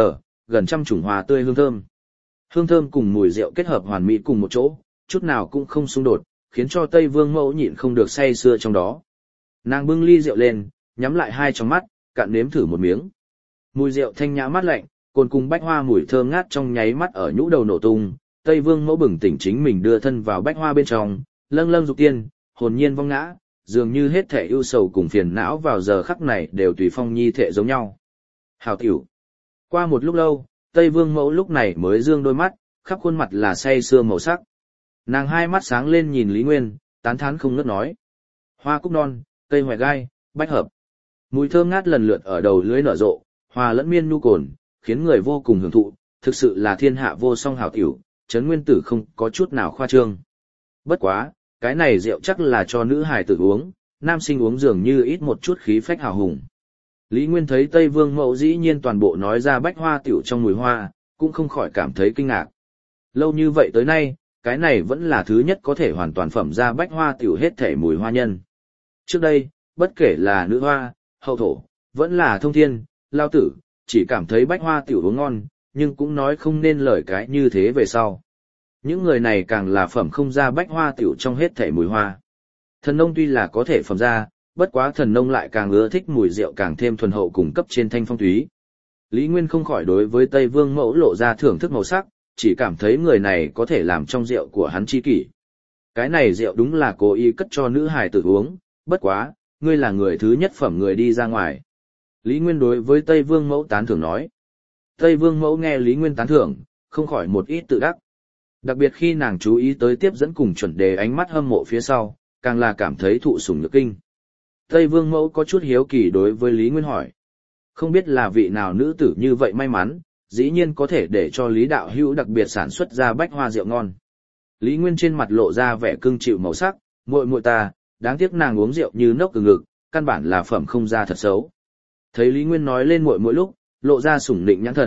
gần trăm chủng hoa tươi hương thơm. Hương thơm cùng mùi rượu kết hợp hoàn mỹ cùng một chỗ, chút nào cũng không xung đột, khiến cho Tây Vương Mẫu nhịn không được say sưa trong đó. Nàng bưng ly rượu lên, nhắm lại hai tròng mắt, cạn nếm thử một miếng. Mùi rượu thanh nhã mát lạnh, cồn cùng bách hoa mùi thơm ngát trong nháy mắt ở nhũ đầu nổ tung. Tây Vương Mẫu bừng tỉnh chính mình đưa thân vào bách hoa bên trong, lâng lâng dục tiên, hồn nhiên vong ngã, dường như hết thể ưu sầu cùng phiền não vào giờ khắc này đều tùy phong nhi thể giống nhau. Hảo tiểu. Qua một lúc lâu, Tây Vương Mẫu lúc này mới dương đôi mắt, khắp khuôn mặt là say sưa màu sắc. Nàng hai mắt sáng lên nhìn Lý Nguyên, tán thán không ngớt nói. Hoa cúc non, cây hoè gai, bách hợp. Mùi thơm ngát lần lượt ở đầu lưỡi nở rộ, hòa lẫn miên nhu cồn, khiến người vô cùng hưởng thụ, thực sự là thiên hạ vô song hảo tiểu, Trấn Nguyên Tử không có chút nào khoa trương. Bất quá, cái này rượu chắc là cho nữ hài tử uống, nam sinh uống dường như ít một chút khí phách hào hùng. Lý Nguyên thấy Tây Vương Mẫu dĩ nhiên toàn bộ nói ra bách hoa tiểu trong mùi hoa, cũng không khỏi cảm thấy kinh ngạc. Lâu như vậy tới nay, cái này vẫn là thứ nhất có thể hoàn toàn phẩm ra bách hoa tiểu hết thể mùi hoa nhân. Trước đây, bất kể là nữ hoa, hậu thổ, vẫn là thông thiên, lao tử, chỉ cảm thấy bách hoa tiểu uống ngon, nhưng cũng nói không nên lời cái như thế về sau. Những người này càng là phẩm không ra bách hoa tiểu trong hết thể mùi hoa. Thần nông tuy là có thể phẩm ra, bất quá thần nông lại càng ưa thích mùi rượu càng thêm thuần hậu cùng cấp trên thanh phong thúy. Lý Nguyên không khỏi đối với Tây Vương Mẫu lộ ra thưởng thức màu sắc, chỉ cảm thấy người này có thể làm trong rượu của hắn chi kỷ. Cái này rượu đúng là cố ý cất cho nữ hài tử uống, bất quá, ngươi là người thứ nhất phẩm người đi ra ngoài. Lý Nguyên đối với Tây Vương Mẫu tán thưởng nói. Tây Vương Mẫu nghe Lý Nguyên tán thưởng, không khỏi một ít tự đắc. Đặc biệt khi nàng chú ý tới tiếp dẫn cùng chuẩn đề ánh mắt hâm mộ phía sau, càng là cảm thấy thụ sủng nhược kinh. Tây Vương Mẫu có chút hiếu kỳ đối với Lý Nguyên hỏi. Không biết là vị nào nữ tử như vậy may mắn, dĩ nhiên có thể để cho Lý Đạo Hữu đặc biệt sản xuất ra bách hoa rượu ngon. Lý Nguyên trên mặt lộ ra vẻ cưng chịu màu sắc, muội muội ta, đáng tiếc nàng uống rượu như nốc từ ngực, căn bản là phẩm không ra thật xấu. Thấy Lý Nguyên nói lên muội muội lúc, lộ ra sủng nịnh nhãn thần,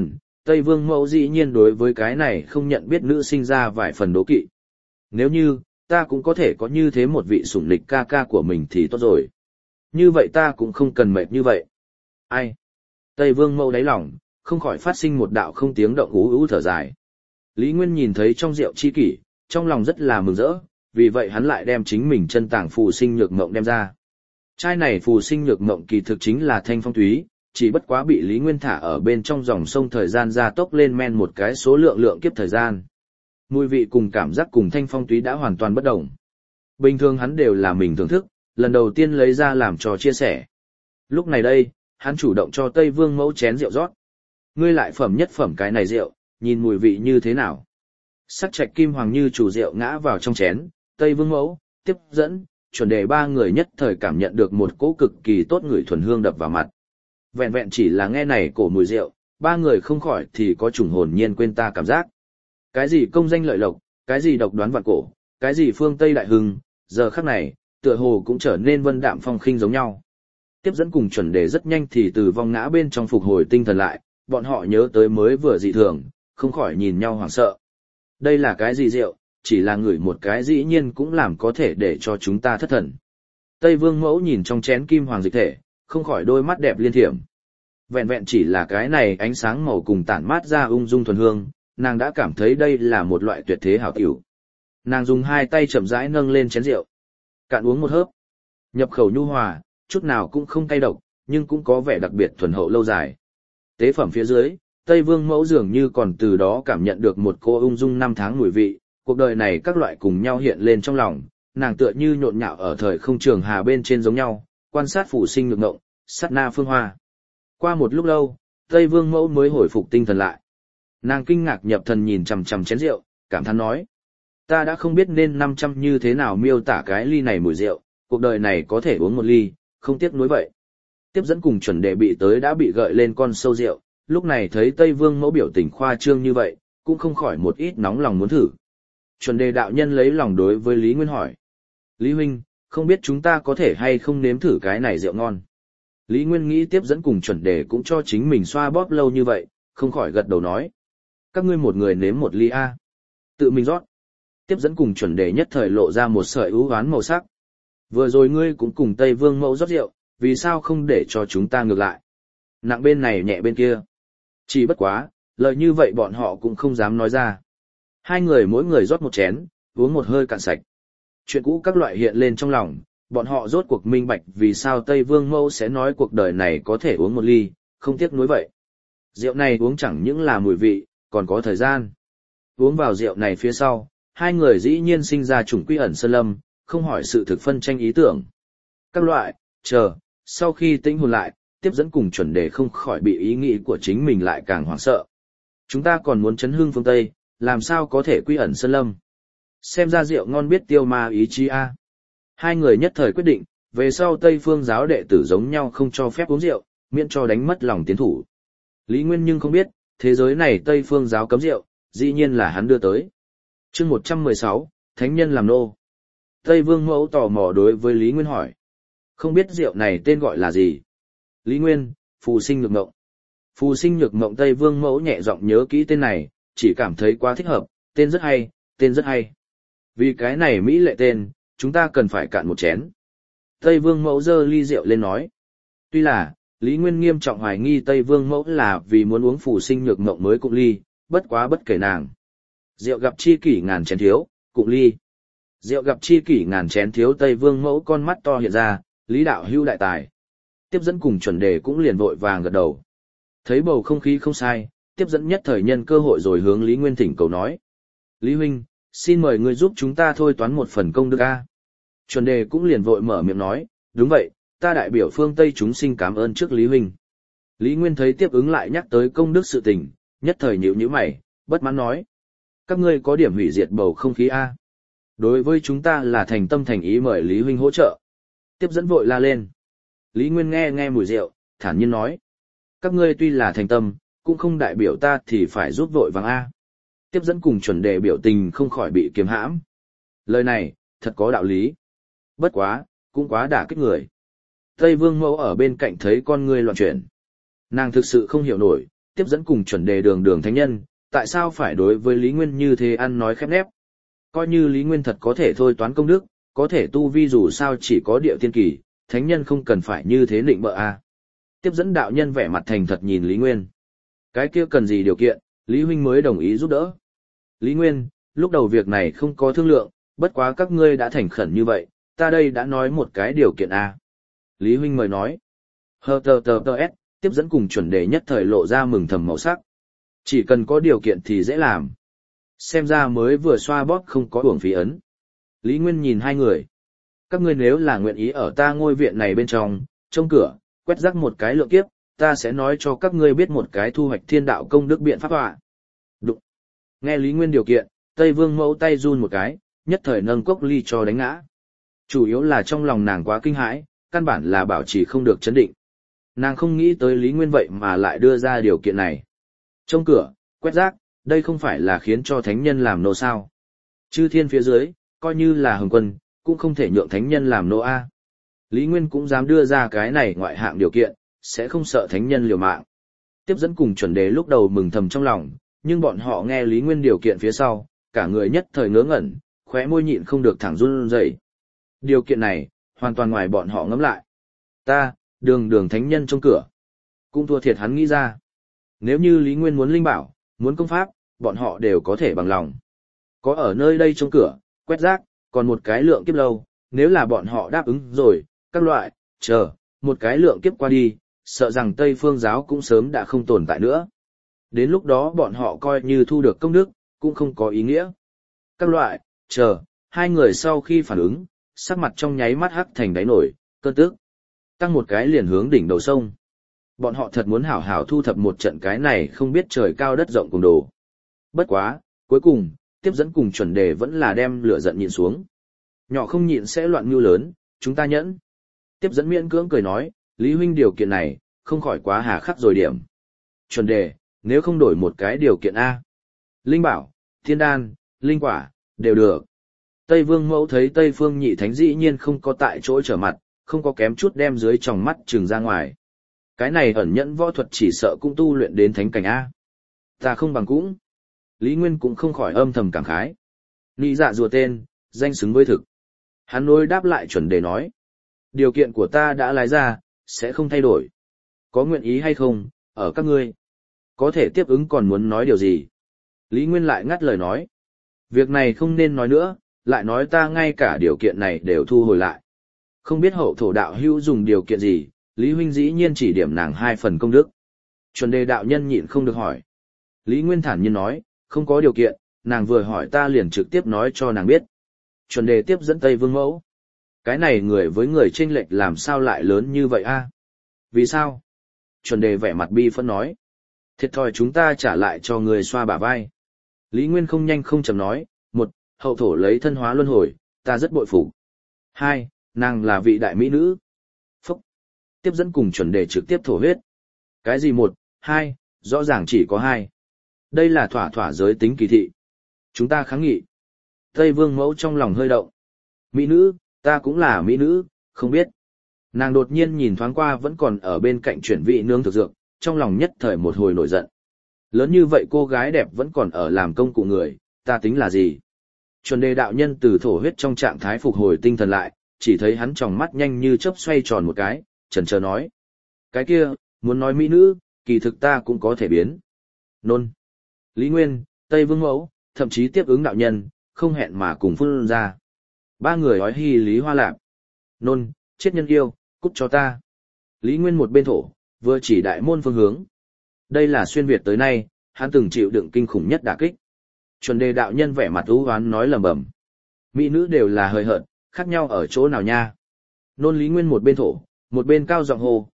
Tây Vương Mẫu dĩ nhiên đối với cái này không nhận biết nữ sinh ra vài phần đố kỵ. Nếu như, ta cũng có thể có như thế một vị sủng lịch ca ca của mình thì tốt rồi. Như vậy ta cũng không cần mệt như vậy. Ai? Tây Vương Mẫu đáy lòng, không khỏi phát sinh một đạo không tiếng động ú ú thở dài. Lý Nguyên nhìn thấy trong rượu chi kỷ, trong lòng rất là mừng rỡ, vì vậy hắn lại đem chính mình chân tàng phù sinh nhược mộng đem ra. Chai này phù sinh nhược mộng kỳ thực chính là thanh phong thúy, chỉ bất quá bị Lý Nguyên thả ở bên trong dòng sông thời gian gia tốc lên men một cái số lượng kiếp thời gian. Mùi vị cùng cảm giác cùng thanh phong thúy đã hoàn toàn bất đồng. Bình thường hắn đều là mình thưởng thức, lần đầu tiên lấy ra làm trò chia sẻ. Lúc này đây, hắn chủ động cho Tây Vương Mẫu chén rượu rót. Ngươi lại phẩm nhất phẩm cái này rượu, nhìn mùi vị như thế nào. Sắc trạch kim hoàng như chủ rượu ngã vào trong chén, Tây Vương Mẫu, Tiếp Dẫn, Chuẩn Đề ba người nhất thời cảm nhận được một cỗ cực kỳ tốt người thuần hương đập vào mặt. Vẹn vẹn chỉ là nghe này cổ mùi rượu, ba người không khỏi thì có chủng hồn nhiên quên ta cảm giác. Cái gì công danh lợi lộc, cái gì độc đoán vạn cổ, cái gì phương Tây đại hưng, giờ khắc này, tựa hồ cũng trở nên vân đạm phong khinh giống nhau. Tiếp Dẫn cùng Chuẩn Đề rất nhanh thì từ vong ngã bên trong phục hồi tinh thần lại, bọn họ nhớ tới mới vừa dị thường, không khỏi nhìn nhau hoảng sợ. Đây là cái gì rượu, chỉ là ngửi một cái dĩ nhiên cũng làm có thể để cho chúng ta thất thần. Tây Vương Mẫu nhìn trong chén kim hoàng dịch thể, không khỏi đôi mắt đẹp liên thiểm. Vẹn vẹn chỉ là cái này ánh sáng màu cùng tản mát ra ung dung thuần hương, nàng đã cảm thấy đây là một loại tuyệt thế hảo tiểu. Nàng dùng hai tay chậm rãi nâng lên chén rượu, cạn uống một hớp. Nhập khẩu nhu hòa, chút nào cũng không cay độc, nhưng cũng có vẻ đặc biệt thuần hậu lâu dài. Tế phẩm phía dưới, Tây Vương Mẫu dường như còn từ đó cảm nhận được một cô ung dung năm tháng mùi vị, cuộc đời này các loại cùng nhau hiện lên trong lòng, nàng tựa như nhộn nhạo ở thời không trường hà bên trên giống nhau, quan sát phủ sinh nhược ngộng, sát na phương hoa. Qua một lúc lâu, Tây Vương Mẫu mới hồi phục tinh thần lại. Nàng kinh ngạc nhập thần nhìn chằm chằm chén rượu, cảm thán nói: ta đã không biết nên 500 như thế nào miêu tả cái ly này mùi rượu, cuộc đời này có thể uống một ly, không tiếc nuối vậy. Tiếp Dẫn cùng Chuẩn Đề bị tới đã bị gợi lên con sâu rượu, lúc này thấy Tây Vương Mẫu biểu tình khoa trương như vậy, cũng không khỏi một ít nóng lòng muốn thử. Chuẩn Đề đạo nhân lấy lòng đối với Lý Nguyên hỏi: Lý huynh, không biết chúng ta có thể hay không nếm thử cái này rượu ngon. Lý Nguyên nghĩ Tiếp Dẫn cùng Chuẩn Đề cũng cho chính mình xoa bóp lâu như vậy, không khỏi gật đầu nói: các ngươi một người nếm một ly a. Tự mình rót. Tiếp Dẫn cùng Chuẩn Đề nhất thời lộ ra một sợi ưu oán màu sắc. Vừa rồi ngươi cũng cùng Tây Vương Mẫu rót rượu, vì sao không để cho chúng ta ngược lại? Nặng bên này nhẹ bên kia. Chỉ bất quá, lời như vậy bọn họ cũng không dám nói ra. Hai người mỗi người rót một chén, uống một hơi cạn sạch. Chuyện cũ các loại hiện lên trong lòng, bọn họ rốt cuộc minh bạch vì sao Tây Vương Mẫu sẽ nói cuộc đời này có thể uống một ly, không tiếc nuối vậy. Rượu này uống chẳng những là mùi vị, còn có thời gian. Uống vào rượu này phía sau, hai người dĩ nhiên sinh ra chủng quy ẩn sơn lâm, không hỏi sự thực phân tranh ý tưởng. Các loại, chờ, sau khi tĩnh hồn lại, Tiếp Dẫn cùng Chuẩn Đề không khỏi bị ý nghĩ của chính mình lại càng hoảng sợ. Chúng ta còn muốn chấn hương phương Tây, làm sao có thể quy ẩn sơn lâm? Xem ra rượu ngon biết tiêu ma ý chí a. Hai người nhất thời quyết định, về sau Tây phương giáo đệ tử giống nhau không cho phép uống rượu, miễn cho đánh mất lòng tiến thủ. Lý Nguyên nhưng không biết, thế giới này Tây phương giáo cấm rượu, dĩ nhiên là hắn đưa tới. Chương 116, Thánh nhân làm nô. Tây Vương Mẫu tò mò đối với Lý Nguyên hỏi: không biết rượu này tên gọi là gì? Lý Nguyên: phù sinh nhược mộng. Phù sinh nhược mộng. Tây Vương Mẫu nhẹ giọng nhớ kỹ tên này, chỉ cảm thấy quá thích hợp, tên rất hay, tên rất hay. Vì cái này mỹ lệ tên, chúng ta cần phải cạn một chén. Tây Vương Mẫu giơ ly rượu lên nói. Tuy là, Lý Nguyên nghiêm trọng hoài nghi Tây Vương Mẫu là vì muốn uống phù sinh nhược mộng mới cụng ly, bất quá bất kể nàng. Rượu gặp chi kỷ ngàn chén thiếu, cụng ly. Rượu gặp chi kỷ ngàn chén thiếu. Tây Vương Mẫu con mắt to hiện ra, Lý đạo hữu đại tài. Tiếp Dẫn cùng Chuẩn Đề cũng liền vội vàng gật đầu. Thấy bầu không khí không sai, Tiếp Dẫn nhất thời nhân cơ hội rồi hướng Lý Nguyên thỉnh cầu nói: Lý huynh, xin mời ngươi giúp chúng ta thôi toán một phần công đức a. Chuẩn Đề cũng liền vội mở miệng nói: đúng vậy, ta đại biểu phương Tây chúng sinh cảm ơn trước Lý huynh. Lý Nguyên thấy tiếp ứng lại nhắc tới công đức sự tình, nhất thời nhíu nhíu mày, bất mãn nói: các ngươi có điểm hủy diệt bầu không khí a. Đối với chúng ta là thành tâm thành ý mời Lý huynh hỗ trợ. Tiếp Dẫn vội la lên. Lý Nguyên nghe mùi rượu, thản nhiên nói: các ngươi tuy là thành tâm, cũng không đại biểu ta thì phải giúp vội vàng a. Tiếp Dẫn cùng Chuẩn Đề biểu tình không khỏi bị kiềm hãm. Lời này, thật có đạo lý. Bất quá, cũng quá đả kích người. Tây Vương Mẫu ở bên cạnh thấy con ngươi loạn chuyển. Nàng thực sự không hiểu nổi, tiếp dẫn cùng chuẩn đề đường đường thánh nhân, tại sao phải đối với Lý Nguyên như thế ăn nói khép nép? Coi như Lý Nguyên thật có thể thôi toán công đức, có thể tu vi dù sao chỉ có địa tiên kỳ, thánh nhân không cần phải như thế định bợ a. Tiếp dẫn đạo nhân vẻ mặt thành thật nhìn Lý Nguyên. Cái kia cần gì điều kiện, Lý huynh mới đồng ý giúp đỡ. Lý Nguyên, lúc đầu việc này không có thương lượng, bất quá các ngươi đã thành khẩn như vậy, ta đây đã nói một cái điều kiện a. Lý huynh mời nói. Tiếp dẫn cùng chuẩn đề nhất thời lộ ra mừng thầm màu sắc. Chỉ cần có điều kiện thì dễ làm. Xem ra mới vừa xoa bóp không có uổng phí ấn. Lý Nguyên nhìn hai người. Các ngươi nếu là nguyện ý ở ta ngôi viện này bên trong, trông cửa, quét rác một cái lượng kiếp, ta sẽ nói cho các ngươi biết một cái thu hoạch thiên đạo công đức biện pháp họa. Đụng. Nghe Lý Nguyên điều kiện, Tây Vương Mẫu tay run một cái, nhất thời nâng cốc ly cho đánh ngã. Chủ yếu là trong lòng nàng quá kinh hãi, căn bản là bảo trì không được chấn định. Nàng không nghĩ tới Lý Nguyên vậy mà lại đưa ra điều kiện này. Trông cửa, quét rác, đây không phải là khiến cho thánh nhân làm nô sao. Chư thiên phía dưới, coi như là hồng quân, cũng không thể nhượng thánh nhân làm nô a. Lý Nguyên cũng dám đưa ra cái này ngoại hạng điều kiện, sẽ không sợ thánh nhân liều mạng. Tiếp dẫn cùng chuẩn đề lúc đầu mừng thầm trong lòng, nhưng bọn họ nghe Lý Nguyên điều kiện phía sau, cả người nhất thời ngớ ngẩn, khóe môi nhịn không được thẳng run rẩy. Điều kiện này, hoàn toàn ngoài bọn họ ngẫm lại. Ta, đường thánh nhân trong cửa. Cũng thua thiệt hắn nghĩ ra. Nếu như Lý Nguyên muốn linh bảo, muốn công pháp, bọn họ đều có thể bằng lòng. Có ở nơi đây trong cửa, quét rác, còn một cái lượng kiếp lâu, nếu là bọn họ đáp ứng rồi, các loại, chờ, một cái lượng kiếp qua đi, sợ rằng Tây Phương giáo cũng sớm đã không tồn tại nữa. Đến lúc đó bọn họ coi như thu được công đức, cũng không có ý nghĩa. Các loại, chờ, hai người sau khi phản ứng, sắc mặt trong nháy mắt hắc thành đáy nổi, cơn tức. Tăng một cái liền hướng đỉnh đầu sông. Bọn họ thật muốn hảo hảo thu thập một trận cái này không biết trời cao đất rộng cùng đồ. Bất quá, cuối cùng, tiếp dẫn cùng chuẩn đề vẫn là đem lửa giận nhịn xuống. Nhỏ không nhịn sẽ loạn mưu lớn, chúng ta nhẫn. Tiếp dẫn miễn cưỡng cười nói, Lý huynh điều kiện này, không khỏi quá hà khắc rồi điểm. Chuẩn đề, nếu không đổi một cái điều kiện A. Linh bảo, thiên đan, linh quả, đều được. Tây Vương Mẫu thấy Tây Phương Nhị Thánh dĩ nhiên không có tại chỗ trở mặt, không có kém chút đem dưới tròng mắt trừng ra ngoài. Cái này ẩn nhẫn võ thuật chỉ sợ cũng tu luyện đến thánh cảnh A. Ta không bằng cũng. Lý Nguyên cũng không khỏi âm thầm cảm khái. Nị dạ rùa tên, danh xứng với thực. Hắn nối đáp lại chuẩn đề nói. Điều kiện của ta đã lái ra, sẽ không thay đổi. Có nguyện ý hay không, ở các ngươi. Có thể tiếp ứng còn muốn nói điều gì? Lý Nguyên lại ngắt lời nói. Việc này không nên nói nữa, lại nói ta ngay cả điều kiện này đều thu hồi lại. Không biết hậu thổ đạo hữu dùng điều kiện gì, Lý huynh dĩ nhiên chỉ điểm nàng 2 phần công đức. Chuẩn đề đạo nhân nhịn không được hỏi. Lý Nguyên thản nhiên nói, không có điều kiện, nàng vừa hỏi ta liền trực tiếp nói cho nàng biết. Chuẩn đề tiếp dẫn Tây Vương Mẫu. Cái này người với người chênh lệch làm sao lại lớn như vậy a? Vì sao? Chuẩn đề vẻ mặt bi phẫn nói. Thiệt thòi chúng ta trả lại cho người xoa bả vai. Lý Nguyên không nhanh không chậm nói, 1. Hậu thổ lấy thân hóa luân hồi, ta rất bội phục. 2. Nàng là vị đại mỹ nữ. Phúc. Tiếp dẫn cùng chuẩn đề trực tiếp thổ huyết. Cái gì 1, 2, rõ ràng chỉ có 2. Đây là thỏa thỏa giới tính kỳ thị. Chúng ta kháng nghị. Tây Vương Mẫu trong lòng hơi động. Mỹ nữ, ta cũng là mỹ nữ, không biết. Nàng đột nhiên nhìn thoáng qua vẫn còn ở bên cạnh chuyển vị nương thực dược, trong lòng nhất thời một hồi nổi giận. Lớn như vậy cô gái đẹp vẫn còn ở làm công cụ người, ta tính là gì? Chuẩn đề đạo nhân từ thổ huyết trong trạng thái phục hồi tinh thần lại, chỉ thấy hắn tròng mắt nhanh như chớp xoay tròn một cái, chần chờ nói. Cái kia, muốn nói mỹ nữ, kỳ thực ta cũng có thể biến. Nôn. Lý Nguyên, Tây Vương Mẫu, thậm chí tiếp ứng đạo nhân, không hẹn mà cùng phun ra. 3 người hói hy Lý Hoa Lạp. Nôn, chết nhân yêu, cút cho ta. Lý Nguyên một bên thổ, vừa chỉ đại môn phương hướng. Đây là xuyên Việt tới nay, hắn từng chịu đựng kinh khủng nhất đả kích. Chuẩn đề đạo nhân vẻ mặt u hoán nói lầm bầm. Mỹ nữ đều là hời hợt, khác nhau ở chỗ nào nha. Nôn Lý Nguyên một bên thổ, một bên cao giọng hô,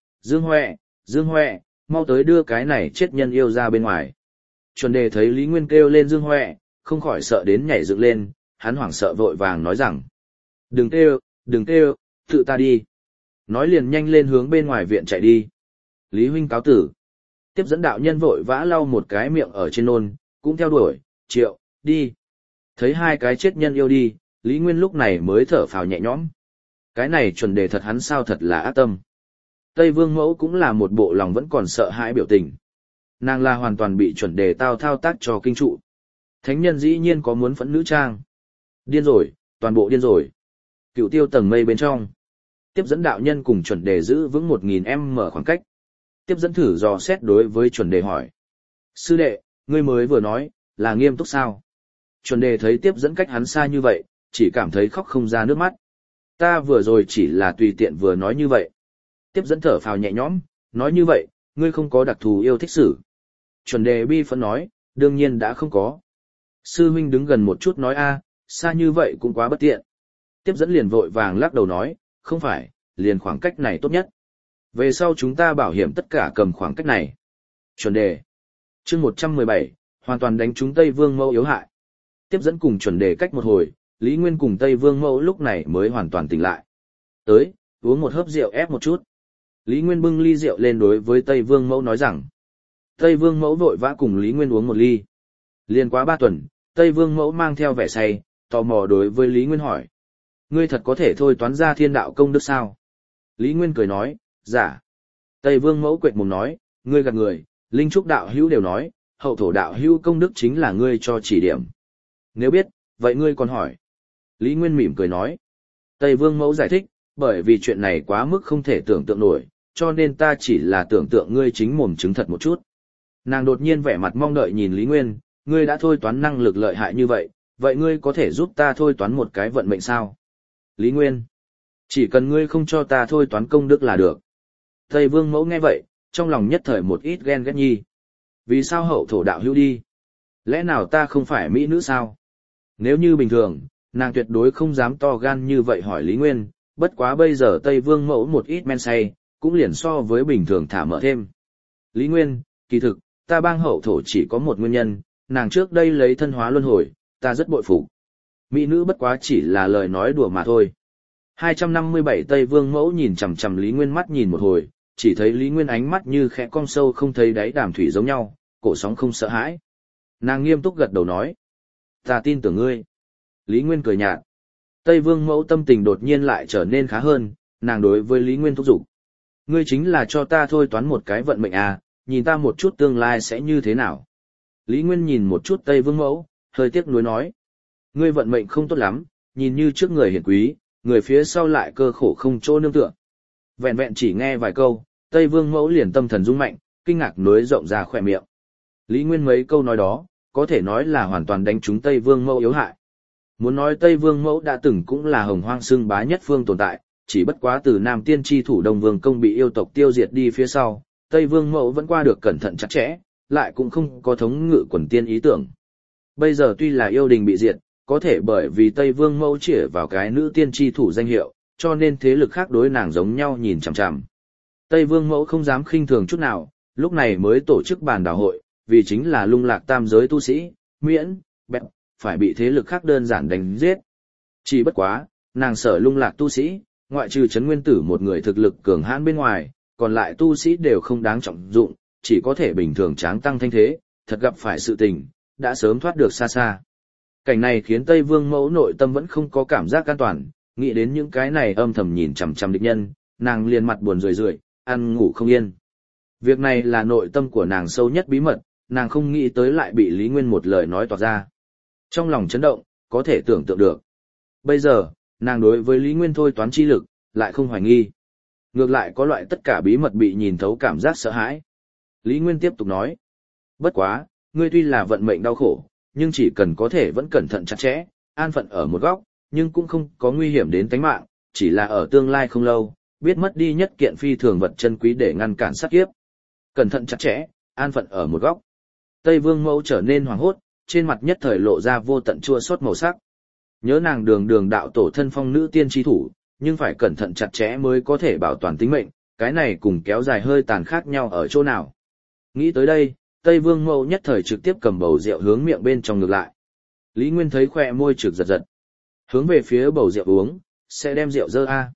Dương Huệ, mau tới đưa cái này chết nhân yêu ra bên ngoài. Chuẩn đề thấy Lý Nguyên kêu lên Dương Huệ, không khỏi sợ đến nhảy dựng lên, hắn hoảng sợ vội vàng nói rằng. Đừng kêu, tự ta đi. Nói liền nhanh lên hướng bên ngoài viện chạy đi. Lý huynh cáo tử. Tiếp dẫn đạo nhân vội vã lau một cái miệng ở trên nôn, cũng theo đuổi, Triệu, đi. Thấy 2 cái chết nhân yêu đi, Lý Nguyên lúc này mới thở phào nhẹ nhõm. Cái này chuẩn đề thật hắn sao thật là ác tâm. Tây Vương Mẫu cũng là một bộ lòng vẫn còn sợ hãi biểu tình. Nàng là hoàn toàn bị chuẩn đề tao thao tác cho kinh trụ. Thánh nhân dĩ nhiên có muốn phẫn nữ trang. Điên rồi, toàn bộ điên rồi. Cựu tiêu tầng mây bên trong. Tiếp dẫn đạo nhân cùng chuẩn đề giữ vững 1000m khoảng cách. Tiếp dẫn thử dò xét đối với chuẩn đề hỏi. Sư đệ, ngươi mới vừa nói, là nghiêm túc sao? Chuẩn đề thấy tiếp dẫn cách hắn xa như vậy, chỉ cảm thấy khóc không ra nước mắt. Ta vừa rồi chỉ là tùy tiện vừa nói như vậy. Tiếp dẫn thở phào nhẹ nhõm, nói như vậy, ngươi không có đặc thù yêu thích sử. Chuẩn đề bi phẫn nói, đương nhiên đã không có. Sư huynh đứng gần một chút nói a, xa như vậy cũng quá bất tiện. Tiếp dẫn liền vội vàng lắc đầu nói, không phải, liền khoảng cách này tốt nhất. Về sau chúng ta bảo hiểm tất cả cầm khoảng cách này. Chuẩn đề. Chương 117, hoàn toàn đánh trúng Tây Vương Mẫu yếu hại. Tiếp dẫn cùng chuẩn đề cách một hồi, Lý Nguyên cùng Tây Vương Mẫu lúc này mới hoàn toàn tỉnh lại. Tới, uống một hớp rượu ép một chút. Lý Nguyên bưng ly rượu lên đối với Tây Vương Mẫu nói rằng. Tây Vương Mẫu vội vã cùng Lý Nguyên uống một ly. Liên quá 3 tuần, Tây Vương Mẫu mang theo vẻ say, tò mò đối với Lý Nguyên hỏi. Ngươi thật có thể thôi toán ra thiên đạo công đức sao? Lý Nguyên cười nói, giả. Tây Vương Mẫu quệt mồm nói, ngươi gạt người, linh trúc đạo hữu đều nói, hậu thổ đạo hữu công đức chính là ngươi cho chỉ điểm. Nếu biết, vậy ngươi còn hỏi. Lý Nguyên mỉm cười nói. Tây Vương Mẫu giải thích, bởi vì chuyện này quá mức không thể tưởng tượng nổi, cho nên ta chỉ là tưởng tượng ngươi chính mồm chứng thật một chút. Nàng đột nhiên vẻ mặt mong đợi nhìn Lý Nguyên, ngươi đã thôi toán năng lực lợi hại như vậy ngươi có thể giúp ta thôi toán một cái vận mệnh sao? Lý Nguyên, chỉ cần ngươi không cho ta thôi toán công đức là được. Tây Vương Mẫu nghe vậy, trong lòng nhất thời một ít ghen ghét nhi. Vì sao hậu thổ đạo hữu đi? Lẽ nào ta không phải mỹ nữ sao? Nếu như bình thường, nàng tuyệt đối không dám to gan như vậy hỏi Lý Nguyên, bất quá bây giờ Tây Vương Mẫu một ít men say, cũng liền so với bình thường thả mở thêm. Lý Nguyên, kỳ thực, ta bang hậu thổ chỉ có một nguyên nhân, nàng trước đây lấy thân hóa luân hồi, ta rất bội phục. Mỹ nữ bất quá chỉ là lời nói đùa mà thôi. 257 Tây Vương Mẫu nhìn chằm chằm Lý Nguyên mắt nhìn một hồi, chỉ thấy Lý Nguyên ánh mắt như khẽ cong sâu không thấy đáy đàm thủy giống nhau, cổ sóng không sợ hãi. Nàng nghiêm túc gật đầu nói. Ta tin tưởng ngươi. Lý Nguyên cười nhạt. Tây Vương Mẫu tâm tình đột nhiên lại trở nên khá hơn, nàng đối với Lý Nguyên thúc giục. Ngươi chính là cho ta thôi toán một cái vận mệnh à, nhìn ta một chút tương lai sẽ như thế nào. Lý Nguyên nhìn một chút Tây Vương Mẫu, hơi tiếc nuối nói. Ngươi vận mệnh không tốt lắm, nhìn như trước người hiển quý, người phía sau lại cơ khổ không chỗ nương tựa. Vẹn vẹn chỉ nghe vài câu, Tây Vương Mẫu liền tâm thần rung mạnh, kinh ngạc nối rộng ra khỏe miệng. Lý Nguyên mấy câu nói đó, có thể nói là hoàn toàn đánh trúng Tây Vương Mẫu yếu hại. Muốn nói Tây Vương Mẫu đã từng cũng là hồng hoang xưng bá nhất phương tồn tại, chỉ bất quá từ Nam Tiên Tri thủ Đông Vương Công bị yêu tộc tiêu diệt đi phía sau, Tây Vương Mẫu vẫn qua được cẩn thận chặt chẽ, lại cũng không có thống ngự quần tiên ý tưởng. Bây giờ tuy là yêu đình bị diệt, có thể bởi vì Tây Vương Mẫu chĩa vào cái nữ tiên tri thủ danh hiệu, cho nên thế lực khác đối nàng giống nhau nhìn chằm chằm. Tây Vương Mẫu không dám khinh thường chút nào, lúc này mới tổ chức bàn đảo hội, vì chính là lung lạc tam giới tu sĩ, miễn, bẹp, phải bị thế lực khác đơn giản đánh giết. Chỉ bất quá, nàng sở lung lạc tu sĩ, ngoại trừ Trấn Nguyên Tử một người thực lực cường hãn bên ngoài, còn lại tu sĩ đều không đáng trọng dụng, chỉ có thể bình thường tráng tăng thanh thế, thật gặp phải sự tình, đã sớm thoát được xa xa. Cảnh này khiến Tây Vương Mẫu nội tâm vẫn không có cảm giác an toàn, nghĩ đến những cái này âm thầm nhìn chằm chằm địch nhân, nàng liền mặt buồn rười rượi, ăn ngủ không yên. Việc này là nội tâm của nàng sâu nhất bí mật, nàng không nghĩ tới lại bị Lý Nguyên một lời nói toạc ra. Trong lòng chấn động, có thể tưởng tượng được. Bây giờ, nàng đối với Lý Nguyên thôi toán chi lực, lại không hoài nghi. Ngược lại có loại tất cả bí mật bị nhìn thấu cảm giác sợ hãi. Lý Nguyên tiếp tục nói. Bất quá, ngươi tuy là vận mệnh đau khổ, nhưng chỉ cần có thể vẫn cẩn thận chặt chẽ, an phận ở một góc, nhưng cũng không có nguy hiểm đến tính mạng, chỉ là ở tương lai không lâu, biết mất đi nhất kiện phi thường vật chân quý để ngăn cản sát kiếp. Cẩn thận chặt chẽ, an phận ở một góc. Tây Vương Mẫu trở nên hoảng hốt, trên mặt nhất thời lộ ra vô tận chua xót màu sắc. Nhớ nàng đường đạo tổ thân phong nữ tiên tri thủ, nhưng phải cẩn thận chặt chẽ mới có thể bảo toàn tính mệnh, cái này cùng kéo dài hơi tàn khác nhau ở chỗ nào. Nghĩ tới đây, Tây Vương Mẫu nhất thời trực tiếp cầm bầu rượu hướng miệng bên trong ngược lại. Lý Nguyên thấy khỏe môi trực giật giật. Hướng về phía bầu rượu uống, sẽ đem rượu dơ a.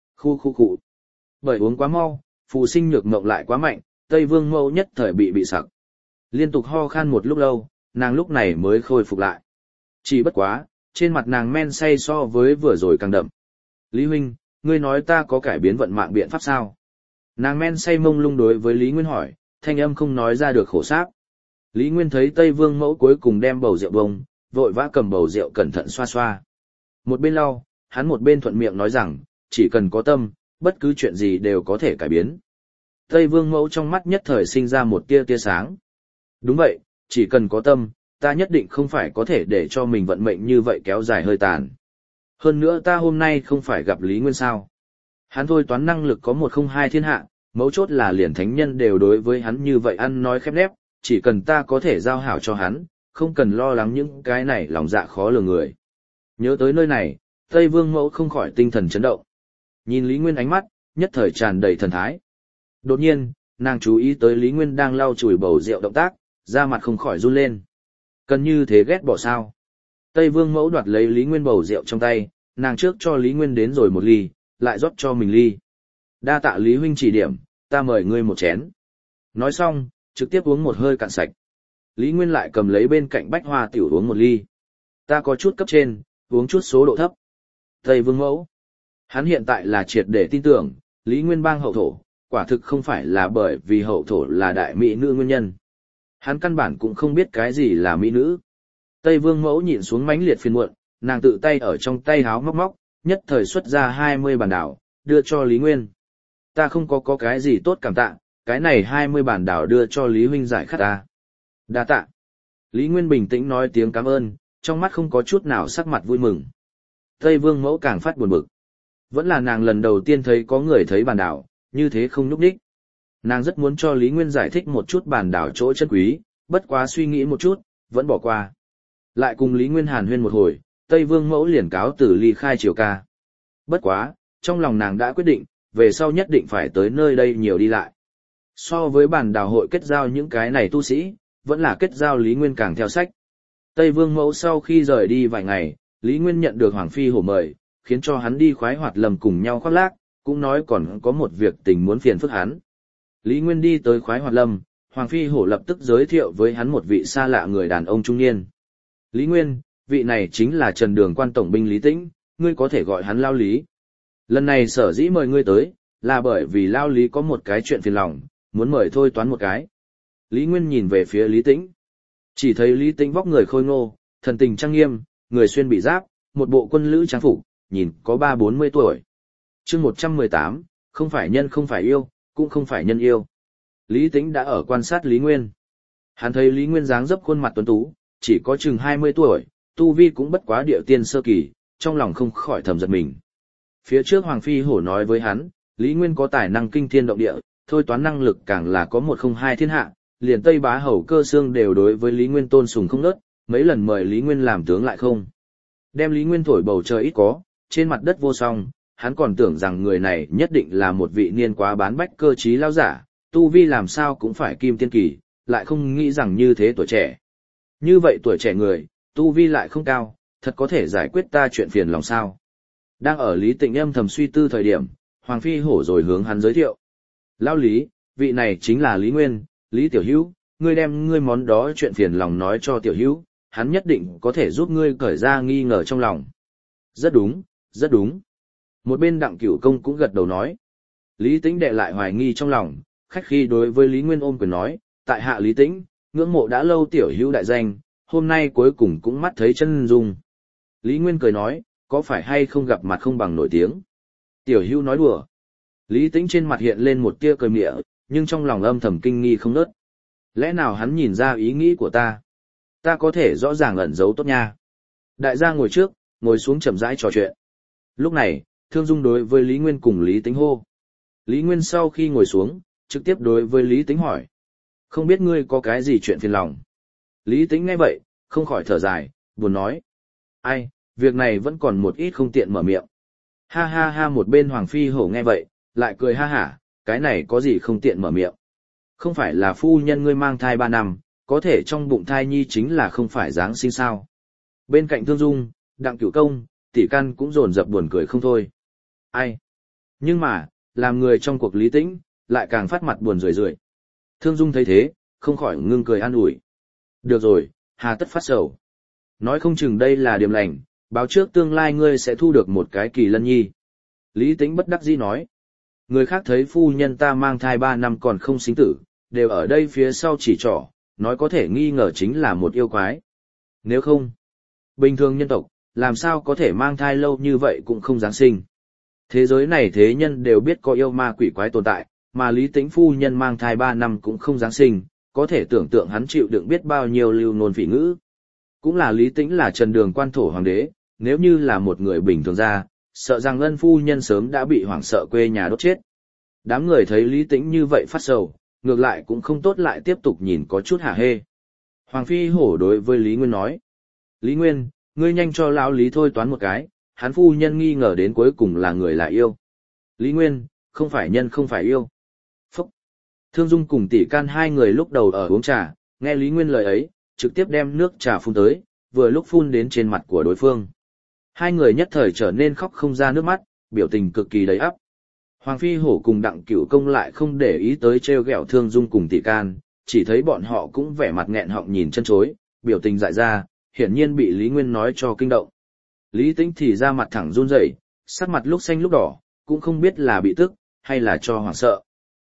Khu. Bởi uống quá mau, phù sinh nhược mộng lại quá mạnh, Tây Vương Mẫu nhất thời bị sặc. Liên tục ho khan một lúc lâu, nàng lúc này mới khôi phục lại. Chỉ bất quá, trên mặt nàng men say so với vừa rồi càng đậm. Lý huynh, ngươi nói ta có cải biến vận mạng biện pháp sao? Nàng men say mông lung đối với Lý Nguyên hỏi, thanh âm không nói ra được khổ sáp. Lý Nguyên thấy Tây Vương Mẫu cuối cùng đem bầu rượu bông, vội vã cầm bầu rượu cẩn thận xoa xoa. Một bên lau, hắn một bên thuận miệng nói rằng, chỉ cần có tâm, bất cứ chuyện gì đều có thể cải biến. Tây Vương Mẫu trong mắt nhất thời sinh ra một tia sáng. Đúng vậy, chỉ cần có tâm, ta nhất định không phải có thể để cho mình vận mệnh như vậy kéo dài hơi tàn. Hơn nữa ta hôm nay không phải gặp Lý Nguyên sao. Hắn thôi toán năng lực có 102 thiên hạ, mấu chốt là liền thánh nhân đều đối với hắn như vậy ăn nói khép nép, chỉ cần ta có thể giao hảo cho hắn, không cần lo lắng những cái này lòng dạ khó lường người. Nhớ tới nơi này, Tây Vương Mẫu không khỏi tinh thần chấn động. Nhìn Lý Nguyên ánh mắt, nhất thời tràn đầy thần thái. Đột nhiên, nàng chú ý tới Lý Nguyên đang lau chùi bầu rượu động tác, da mặt không khỏi run lên. Cần như thế ghét bỏ sao? Tây Vương Mẫu đoạt lấy Lý Nguyên bầu rượu trong tay, nàng trước cho Lý Nguyên đến rồi một ly, lại rót cho mình ly. Đa tạ Lý huynh chỉ điểm, ta mời ngươi một chén. Nói xong, trực tiếp uống một hơi cạn sạch. Lý Nguyên lại cầm lấy bên cạnh bách hoa tiểu uống một ly. Ta có chút cấp trên, uống chút số độ thấp. Tây Vương Mẫu. Hắn hiện tại là triệt để tin tưởng, Lý Nguyên bang hậu thổ, quả thực không phải là bởi vì hậu thổ là đại mỹ nữ nguyên nhân. Hắn căn bản cũng không biết cái gì là mỹ nữ. Tây Vương Mẫu nhịn xuống mãnh liệt phiền muộn, nàng tự tay ở trong tay háo móc móc, nhất thời xuất ra 20 bản đảo, đưa cho Lý Nguyên. Ta không có cái gì tốt cảm tạ, cái này 20 bản đảo đưa cho Lý huynh giải khát ta. Đa tạ. Lý Nguyên bình tĩnh nói tiếng cảm ơn, trong mắt không có chút nào sắc mặt vui mừng. Tây Vương Mẫu càng phát buồn bực. Vẫn là nàng lần đầu tiên thấy có người thấy bản đảo, như thế không nhúc nhích. Nàng rất muốn cho Lý Nguyên giải thích một chút bản đảo chỗ chân quý, bất quá suy nghĩ một chút, vẫn bỏ qua. Lại cùng Lý Nguyên hàn huyên một hồi, Tây Vương Mẫu liền cáo từ ly khai triều ca. Bất quá, trong lòng nàng đã quyết định, về sau nhất định phải tới nơi đây nhiều đi lại. So với bản đảo hội kết giao những cái này tu sĩ, vẫn là kết giao Lý Nguyên càng theo sách. Tây Vương Mẫu sau khi rời đi vài ngày, Lý Nguyên nhận được Hoàng Phi Hổ mời, khiến cho hắn đi khoái hoạt lâm cùng nhau khoác lác, cũng nói còn có một việc tình muốn phiền phức hắn. Lý Nguyên đi tới khoái hoạt lâm, Hoàng Phi Hổ lập tức giới thiệu với hắn một vị xa lạ người đàn ông trung niên. Lý Nguyên, vị này chính là Trần Đường quan tổng binh Lý Tĩnh, ngươi có thể gọi hắn Lao Lý. Lần này sở dĩ mời ngươi tới, là bởi vì Lao Lý có một cái chuyện phiền lòng, muốn mời thôi toán một cái. Lý Nguyên nhìn về phía Lý Tĩnh. Chỉ thấy Lý Tĩnh vóc người khôi ngô, thần tình trang nghiêm, người xuyên bị giáp, một bộ quân lữ trang phục, nhìn có 30-40 tuổi. Chương 118, không phải nhân không phải yêu, cũng không phải nhân yêu. Lý Tĩnh đã ở quan sát Lý Nguyên. Hắn thấy Lý Nguyên dáng dấp khuôn mặt tuấn tú, chỉ có chừng 20 tuổi, tu vi cũng bất quá địa tiên sơ kỳ, trong lòng không khỏi thầm giật mình. Phía trước Hoàng Phi Hổ nói với hắn, Lý Nguyên có tài năng kinh thiên động địa, thôi toán năng lực càng là có 102 thiên hạ, liền Tây Bá Hầu Cơ Xương đều đối với Lý Nguyên tôn sùng không ngớt, mấy lần mời Lý Nguyên làm tướng lại không. Đem Lý Nguyên thổi bầu trời ít có, trên mặt đất vô song, hắn còn tưởng rằng người này nhất định là một vị niên quá bán bách cơ trí lao giả, tu vi làm sao cũng phải kim tiên kỳ, lại không nghĩ rằng như thế tuổi trẻ. Như vậy tuổi trẻ người, tu vi lại không cao, thật có thể giải quyết ta chuyện phiền lòng sao. Đang ở Lý Tĩnh âm thầm suy tư thời điểm, Hoàng Phi Hổ rồi hướng hắn giới thiệu. Lao Lý, vị này chính là Lý Nguyên, Lý Tiểu Hữu, ngươi đem ngươi món đó chuyện phiền lòng nói cho Tiểu Hữu, hắn nhất định có thể giúp ngươi cởi ra nghi ngờ trong lòng. Rất đúng, rất đúng. Một bên Đặng Cửu Công cũng gật đầu nói. Lý Tĩnh đệ lại hoài nghi trong lòng, khách khi đối với Lý Nguyên ôm quyền nói, tại hạ Lý Tĩnh, ngưỡng mộ đã lâu Tiểu Hữu đại danh, hôm nay cuối cùng cũng mắt thấy chân dung. Lý Nguyên cười nói, có phải hay không gặp mặt không bằng nổi tiếng. Tiểu Hữu nói đùa. Lý Tĩnh trên mặt hiện lên một tia cười mỉa, nhưng trong lòng âm thầm kinh nghi không nớt. Lẽ nào hắn nhìn ra ý nghĩ của ta? Ta có thể rõ ràng ẩn giấu tốt nha. Đại gia ngồi trước, ngồi xuống chậm rãi trò chuyện. Lúc này, Thương Dung đối với Lý Nguyên cùng Lý Tĩnh hô. Lý Nguyên sau khi ngồi xuống, trực tiếp đối với Lý Tĩnh hỏi. Không biết ngươi có cái gì chuyện phiền lòng? Lý Tĩnh nghe vậy, không khỏi thở dài, buồn nói. Ai, việc này vẫn còn một ít không tiện mở miệng. Ha ha ha, một bên Hoàng Phi Hổ nghe vậy, lại cười ha hả, cái này có gì không tiện mở miệng. Không phải là phu nhân ngươi mang thai 3 năm, có thể trong bụng thai nhi chính là không phải Giáng sinh sao. Bên cạnh Thương Dung, Đặng Cửu Công, Tỷ Căn cũng dồn dập buồn cười không thôi. Ai? Nhưng mà, làm người trong cuộc Lý Tĩnh, lại càng phát mặt buồn rười rượi. Thương Dung thấy thế, không khỏi ngưng cười an ủi. Được rồi, hà tất phát sầu. Nói không chừng đây là điểm lành, báo trước tương lai ngươi sẽ thu được một cái kỳ lân nhi. Lý Tĩnh bất đắc dĩ nói. Người khác thấy phu nhân ta mang thai 3 năm còn không sinh tử, đều ở đây phía sau chỉ trỏ, nói có thể nghi ngờ chính là một yêu quái. Nếu không, bình thường nhân tộc, làm sao có thể mang thai lâu như vậy cũng không giáng sinh. Thế giới này thế nhân đều biết có yêu ma quỷ quái tồn tại, mà Lý Tĩnh phu nhân mang thai 3 năm cũng không giáng sinh, có thể tưởng tượng hắn chịu đựng biết bao nhiêu lưu nôn phỉ ngữ. Cũng là Lý Tĩnh là Trần Đường quan thổ hoàng đế, nếu như là một người bình thường ra, sợ rằng ân phu nhân sớm đã bị hoảng sợ quê nhà đốt chết. Đám người thấy Lý Tĩnh như vậy phát sầu, ngược lại cũng không tốt lại tiếp tục nhìn có chút hả hê. Hoàng Phi Hổ đối với Lý Nguyên nói, Lý Nguyên, ngươi nhanh cho lão Lý thôi toán một cái, hắn phu nhân nghi ngờ đến cuối cùng là người là yêu. Lý Nguyên, không phải nhân không phải yêu. Phúc! Thương Dung cùng Tỷ Can hai người lúc đầu ở uống trà, nghe Lý Nguyên lời ấy, trực tiếp đem nước trà phun tới, vừa lúc phun đến trên mặt của đối phương. Hai người nhất thời trở nên khóc không ra nước mắt, biểu tình cực kỳ đầy ắp. Hoàng Phi Hổ cùng Đặng Cửu Công lại không để ý tới trêu ghẹo Thương Dung cùng Tỷ Can, chỉ thấy bọn họ cũng vẻ mặt nghẹn họng nhìn chân chối, biểu tình dại ra, hiển nhiên bị Lý Nguyên nói cho kinh động. Lý Tĩnh thì ra mặt thẳng run rẩy, sắc mặt lúc xanh lúc đỏ, cũng không biết là bị tức, hay là cho hoảng sợ.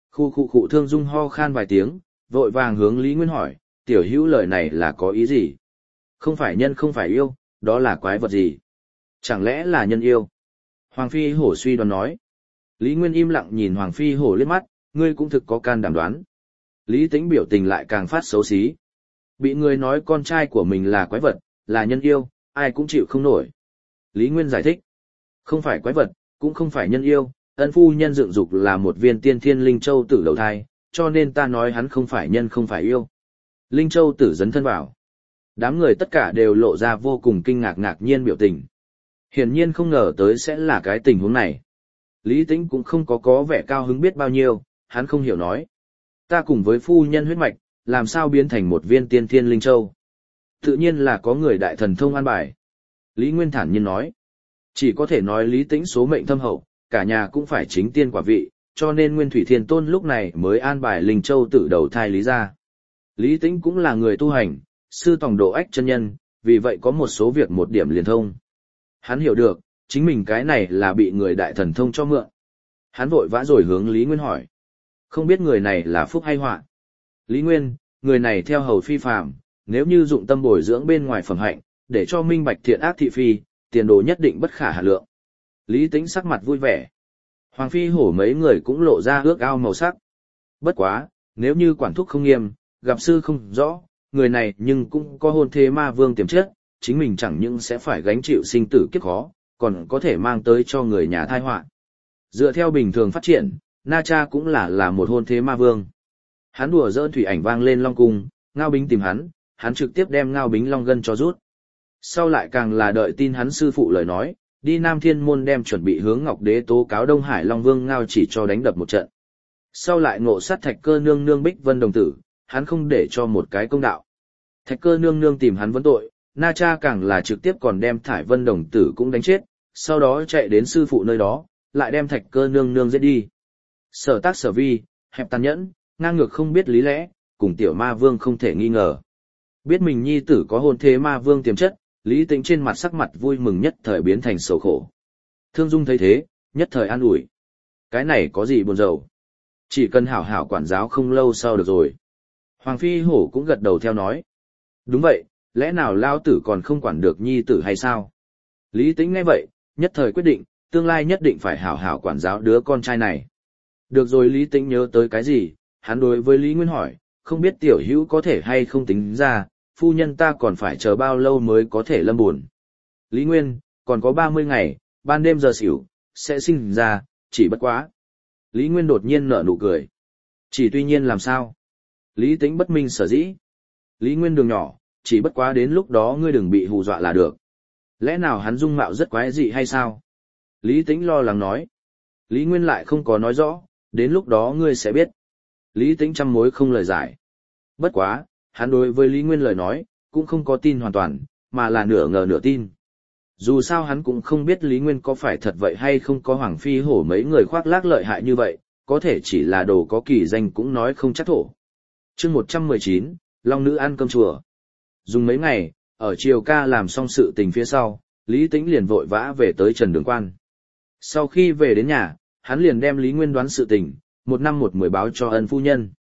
Khu Thương Dung ho khan vài tiếng, vội vàng hướng Lý Nguyên hỏi, tiểu hữu lời này là có ý gì? Không phải nhân không phải yêu, đó là quái vật gì? Chẳng lẽ là nhân yêu? Hoàng Phi Hổ suy đoán nói. Lý Nguyên im lặng nhìn Hoàng Phi Hổ liếc mắt, ngươi cũng thực có can đảm đoán. Lý Tĩnh biểu tình lại càng phát xấu xí. Bị người nói con trai của mình là quái vật, là nhân yêu, ai cũng chịu không nổi. Lý Nguyên giải thích. Không phải quái vật, cũng không phải nhân yêu, ân phu nhân dựng dục là một viên tiên thiên linh châu tử đầu thai, cho nên ta nói hắn không phải nhân không phải yêu. Linh châu tử dấn thân vào. Đám người tất cả đều lộ ra vô cùng kinh ngạc ngạc nhiên biểu tình. Hiển nhiên không ngờ tới sẽ là cái tình huống này. Lý Tĩnh cũng không có vẻ cao hứng biết bao nhiêu, hắn không hiểu nói. Ta cùng với phu nhân huyết mạch, làm sao biến thành một viên tiên thiên linh châu? Tự nhiên là có người đại thần thông an bài. Lý Nguyên thản nhiên nói. Chỉ có thể nói Lý Tĩnh số mệnh thâm hậu, cả nhà cũng phải chính tiên quả vị, cho nên Nguyên Thủy Thiên Tôn lúc này mới an bài linh châu tự đầu thai Lý ra. Lý Tĩnh cũng là người tu hành, sư tòng độ ách chân nhân, vì vậy có một số việc một điểm liền thông. Hắn hiểu được, chính mình cái này là bị người đại thần thông cho mượn. Hắn vội vã rồi hướng Lý Nguyên hỏi. Không biết người này là phúc hay họa? Lý Nguyên, người này theo hầu phi phàm, nếu như dụng tâm bồi dưỡng bên ngoài phẩm hạnh, để cho minh bạch thiện ác thị phi, tiền đồ nhất định bất khả hà lượng. Lý Tĩnh sắc mặt vui vẻ. Hoàng Phi Hổ mấy người cũng lộ ra ước ao màu sắc. Bất quá, nếu như quản thúc không nghiêm, gặp sư không rõ, người này nhưng cũng có hôn thế ma vương tiềm chất, chính mình chẳng những sẽ phải gánh chịu sinh tử kiếp khó, còn có thể mang tới cho người nhà tai họa. Dựa theo bình thường phát triển, Na Cha cũng là một hôn thế ma vương. Hắn đùa giỡn thủy ảnh vang lên Long Cung, Ngao Bính tìm hắn trực tiếp đem Ngao Bính Long Gân cho rút. Sau lại càng là đợi tin hắn sư phụ lời nói, đi Nam Thiên Môn đem chuẩn bị hướng Ngọc Đế tố cáo Đông Hải Long Vương Ngao Chỉ cho đánh đập một trận. Sau lại ngộ sát Thạch Cơ nương nương Bích Vân đồng tử, hắn không để cho một cái công đạo. Thạch Cơ nương nương tìm hắn vấn tội, Na Cha càng là trực tiếp còn đem Thải Vân đồng tử cũng đánh chết, sau đó chạy đến sư phụ nơi đó, lại đem Thạch Cơ nương nương giết đi. Sở tác sở vi, hẹp tàn nhẫn, ngang ngược không biết lý lẽ, cùng tiểu ma vương không thể nghi ngờ. Biết mình nhi tử có hôn thế ma vương tiềm chất, Lý Tĩnh trên mặt sắc mặt vui mừng nhất thời biến thành sầu khổ. Thương Dung thấy thế, nhất thời an ủi. Cái này có gì buồn rầu? Chỉ cần hảo hảo quản giáo không lâu sau được rồi. Hoàng Phi Hổ cũng gật đầu theo nói. Đúng vậy, lẽ nào lao tử còn không quản được nhi tử hay sao? Lý Tĩnh nghe vậy, nhất thời quyết định, tương lai nhất định phải hảo hảo quản giáo đứa con trai này. Được rồi, Lý Tĩnh nhớ tới cái gì, hắn đối với Lý Nguyên hỏi, không biết tiểu hữu có thể hay không tính ra, phu nhân ta còn phải chờ bao lâu mới có thể lâm buồn. Lý Nguyên, còn có 30 ngày, ban đêm giờ xỉu, sẽ sinh ra, chỉ bất quá. Lý Nguyên đột nhiên nở nụ cười. Chỉ tuy nhiên làm sao? Lý Tĩnh bất minh sở dĩ. Lý Nguyên đường nhỏ, chỉ bất quá đến lúc đó ngươi đừng bị hù dọa là được. Lẽ nào hắn dung mạo rất quái dị hay sao? Lý Tĩnh lo lắng nói. Lý Nguyên lại không có nói rõ, đến lúc đó ngươi sẽ biết. Lý Tĩnh trăm mối không lời giải. Bất quá, hắn đối với Lý Nguyên lời nói, cũng không có tin hoàn toàn, mà là nửa ngờ nửa tin. Dù sao hắn cũng không biết Lý Nguyên có phải thật vậy hay không có Hoàng Phi Hổ mấy người khoác lác lợi hại như vậy, có thể chỉ là đồ có kỳ danh cũng nói không chắc thổ. Chương 119, Long Nữ ăn cơm chùa. Dùng mấy ngày, ở triều ca làm xong sự tình phía sau, Lý Tĩnh liền vội vã về tới Trần Đường Quan. Sau khi về đến nhà, hắn liền đem Lý Nguyên đoán sự tình, 1 năm 1 mười báo cho ân phu nhân.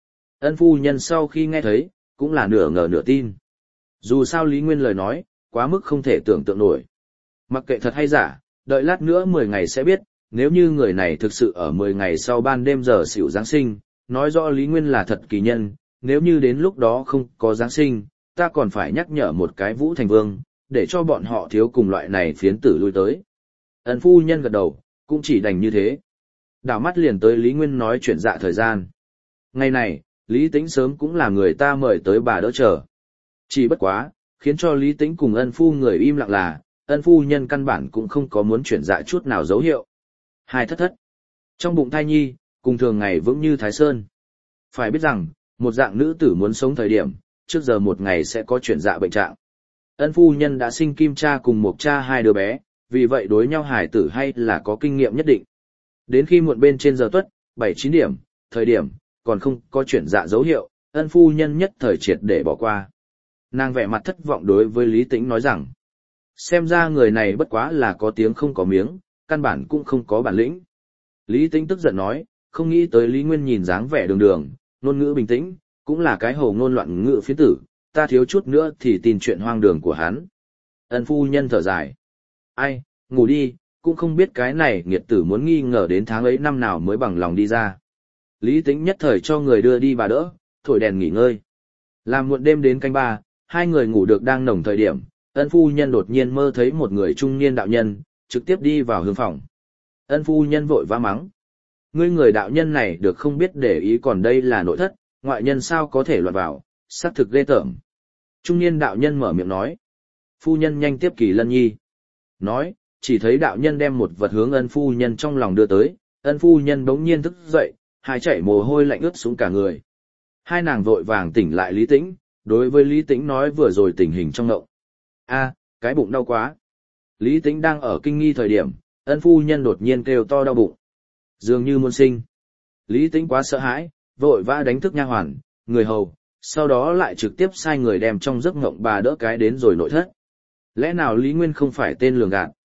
Ân phu nhân sau khi nghe thấy, cũng là nửa ngờ nửa tin. Dù sao Lý Nguyên lời nói, quá mức không thể tưởng tượng nổi. Mặc kệ thật hay giả, đợi lát nữa 10 ngày sẽ biết, nếu như người này thực sự ở 10 ngày sau ban đêm giờ xỉu Giáng sinh, nói rõ Lý Nguyên là thật kỳ nhân, nếu như đến lúc đó không có Giáng sinh, ta còn phải nhắc nhở một cái Vũ Thành Vương, để cho bọn họ thiếu cùng loại này phiến tử lui tới. Ân phu nhân gật đầu, cũng chỉ đành như thế. Đảo mắt liền tới Lý Nguyên nói chuyện dạ thời gian. Ngày này, Lý Tĩnh sớm cũng là người ta mời tới bà đỡ chờ. Chỉ bất quá, khiến cho Lý Tĩnh cùng ân phu người im lặng là, ân phu nhân căn bản cũng không có muốn chuyển dạ chút nào dấu hiệu. Hai thất thất. Trong bụng thai nhi, cùng thường ngày vững như Thái Sơn. Phải biết rằng, một dạng nữ tử muốn sống thời điểm, trước giờ một ngày sẽ có chuyển dạ bệnh trạng. Ân phu nhân đã sinh kim cha cùng một cha hai đứa bé, vì vậy đối nhau hải tử hay là có kinh nghiệm nhất định. Đến khi muộn bên trên giờ tuất, 7-9 điểm, thời điểm, còn không có chuyển dạ dấu hiệu, ân phu nhân nhất thời triệt để bỏ qua. Nàng vẻ mặt thất vọng đối với Lý Tĩnh nói rằng, xem ra người này bất quá là có tiếng không có miếng, căn bản cũng không có bản lĩnh. Lý Tĩnh tức giận nói, không nghĩ tới Lý Nguyên nhìn dáng vẻ đường đường, ngôn ngữ bình tĩnh, cũng là cái hồ ngôn loạn ngữ phiến tử, ta thiếu chút nữa thì tin chuyện hoang đường của hắn. Ân phu nhân thở dài. Ai, ngủ đi, cũng không biết cái này nghiệt tử muốn nghi ngờ đến tháng ấy năm nào mới bằng lòng đi ra. Lý Tĩnh nhất thời cho người đưa đi bà đỡ, thổi đèn nghỉ ngơi. Làm muộn đêm đến canh 3, hai người ngủ được đang nồng thời điểm, ân phu nhân đột nhiên mơ thấy một người trung niên đạo nhân, trực tiếp đi vào hương phòng. Ân phu nhân vội vã mắng. Ngươi người đạo nhân này được không biết để ý còn đây là nội thất, ngoại nhân sao có thể loạn vào, xác thực ghê tởm. Trung niên đạo nhân mở miệng nói. Phu nhân nhanh tiếp Kỳ Lân Nhi. Nói, chỉ thấy đạo nhân đem một vật hướng ân phu nhân trong lòng đưa tới, ân phu nhân bỗng nhiên thức dậy, hai chảy mồ hôi lạnh ướt xuống cả người. Hai nàng vội vàng tỉnh lại Lý Tĩnh, đối với Lý Tĩnh nói vừa rồi tình hình trong ngộng. A, cái bụng đau quá. Lý Tĩnh đang ở kinh nghi thời điểm, ân phu nhân đột nhiên kêu to đau bụng. Dường như muốn sinh. Lý Tĩnh quá sợ hãi, vội vã đánh thức nha hoàn, người hầu, sau đó lại trực tiếp sai người đem trong giấc ngộng bà đỡ cái đến rồi nội thất. Lẽ nào Lý Nguyên không phải tên lường gạt?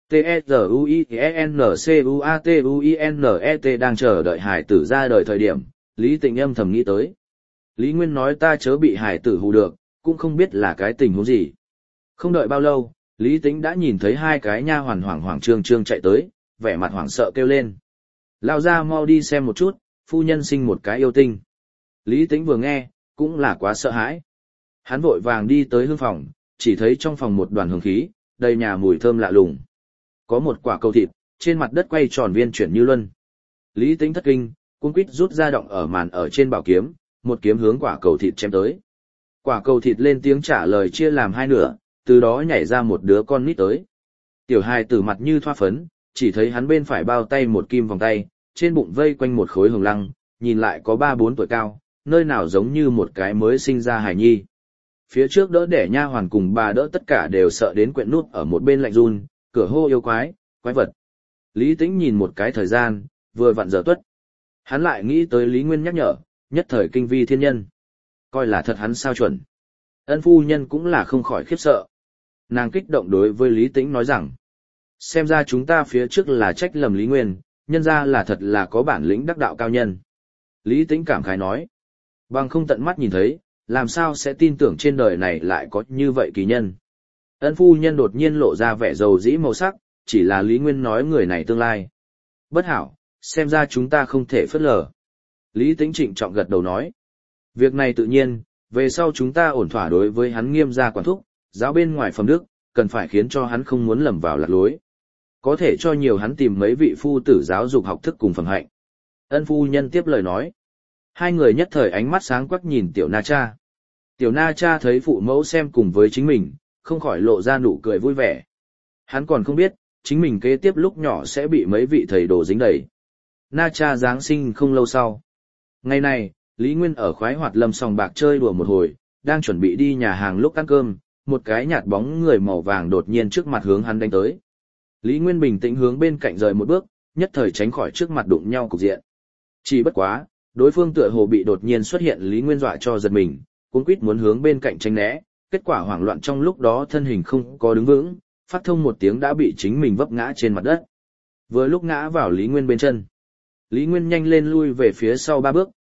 T-E-Z-U-I-N-C-U-A-T-U-I-N-E-T đang chờ đợi hải tử ra đời thời điểm, Lý Tĩnh âm thầm nghĩ tới. Lý Nguyên nói ta chớ bị hải tử hù được, cũng không biết là cái tình huống gì. Không đợi bao lâu, Lý Tĩnh đã nhìn thấy hai cái nha hoàn hoảng trương trương chạy tới, vẻ mặt hoảng sợ kêu lên. Lao ra mau đi xem một chút, phu nhân sinh một cái yêu tinh. Lý Tĩnh vừa nghe, cũng là quá sợ hãi. Hắn vội vàng đi tới hương phòng, chỉ thấy trong phòng một đoàn hương khí, đầy nhà mùi thơm lạ lùng. Có một quả cầu thịt, trên mặt đất quay tròn viên chuyển như luân. Lý Tĩnh thất kinh, cuống quýt rút ra động ở màn ở trên bảo kiếm, một kiếm hướng quả cầu thịt chém tới. Quả cầu thịt lên tiếng trả lời chia làm hai nửa, từ đó nhảy ra một đứa con nít tới. Tiểu hài tử mặt như thoa phấn, chỉ thấy hắn bên phải bao tay một kim vòng tay, trên bụng vây quanh một khối hồng lăng, nhìn lại có 3-4 tuổi cao, nơi nào giống như một cái mới sinh ra hài nhi. Phía trước đỡ đẻ nha hoàn cùng bà đỡ tất cả đều sợ đến quện nút ở một bên lạnh run, cửa hô yêu quái, quái vật. Lý Tĩnh nhìn một cái thời gian, vừa vặn giờ tuất. Hắn lại nghĩ tới Lý Nguyên nhắc nhở, nhất thời kinh vi thiên nhân. Coi là thật hắn sao chuẩn. Ân phu nhân cũng là không khỏi khiếp sợ. Nàng kích động đối với Lý Tĩnh nói rằng, xem ra chúng ta phía trước là trách lầm Lý Nguyên, nhân ra là thật là có bản lĩnh đắc đạo cao nhân. Lý Tĩnh cảm khái nói, bằng không tận mắt nhìn thấy, làm sao sẽ tin tưởng trên đời này lại có như vậy kỳ nhân. Ân phu nhân đột nhiên lộ ra vẻ dầu dĩ màu sắc, chỉ là Lý Nguyên nói người này tương lai. Bất hảo, xem ra chúng ta không thể phớt lờ. Lý Tĩnh trịnh trọng gật đầu nói, việc này tự nhiên, về sau chúng ta ổn thỏa đối với hắn nghiêm gia quản thúc, giáo bên ngoài phẩm đức, cần phải khiến cho hắn không muốn lầm vào lạc lối. Có thể cho nhiều hắn tìm mấy vị phu tử giáo dục học thức cùng phẩm hạnh. Ân phu nhân tiếp lời nói. Hai người nhất thời ánh mắt sáng quắc nhìn tiểu na cha. Tiểu na cha thấy phụ mẫu xem cùng với chính mình, không khỏi lộ ra nụ cười vui vẻ. Hắn còn không biết, chính mình kế tiếp lúc nhỏ sẽ bị mấy vị thầy đồ dính đầy. Na cha Giáng sinh không lâu sau. Ngày này, Lý Nguyên ở khoái hoạt lâm sòng bạc chơi đùa một hồi, đang chuẩn bị đi nhà hàng lúc ăn cơm, một cái nhạt bóng người màu vàng đột nhiên trước mặt hướng hắn đánh tới. Lý Nguyên bình tĩnh hướng bên cạnh rời một bước, nhất thời tránh khỏi trước mặt đụng nhau cục diện. Chỉ bất quá, đối phương tựa hồ bị đột nhiên xuất hiện Lý Nguyên dọa cho giật mình, cuống quýt muốn hướng bên cạnh tránh né, kết quả hoảng loạn trong lúc đó thân hình không có đứng vững, phát thông một tiếng đã bị chính mình vấp ngã trên mặt đất. Vừa lúc ngã vào Lý Nguyên bên chân. Lý Nguyên nhanh lên lui về phía sau 3 bước,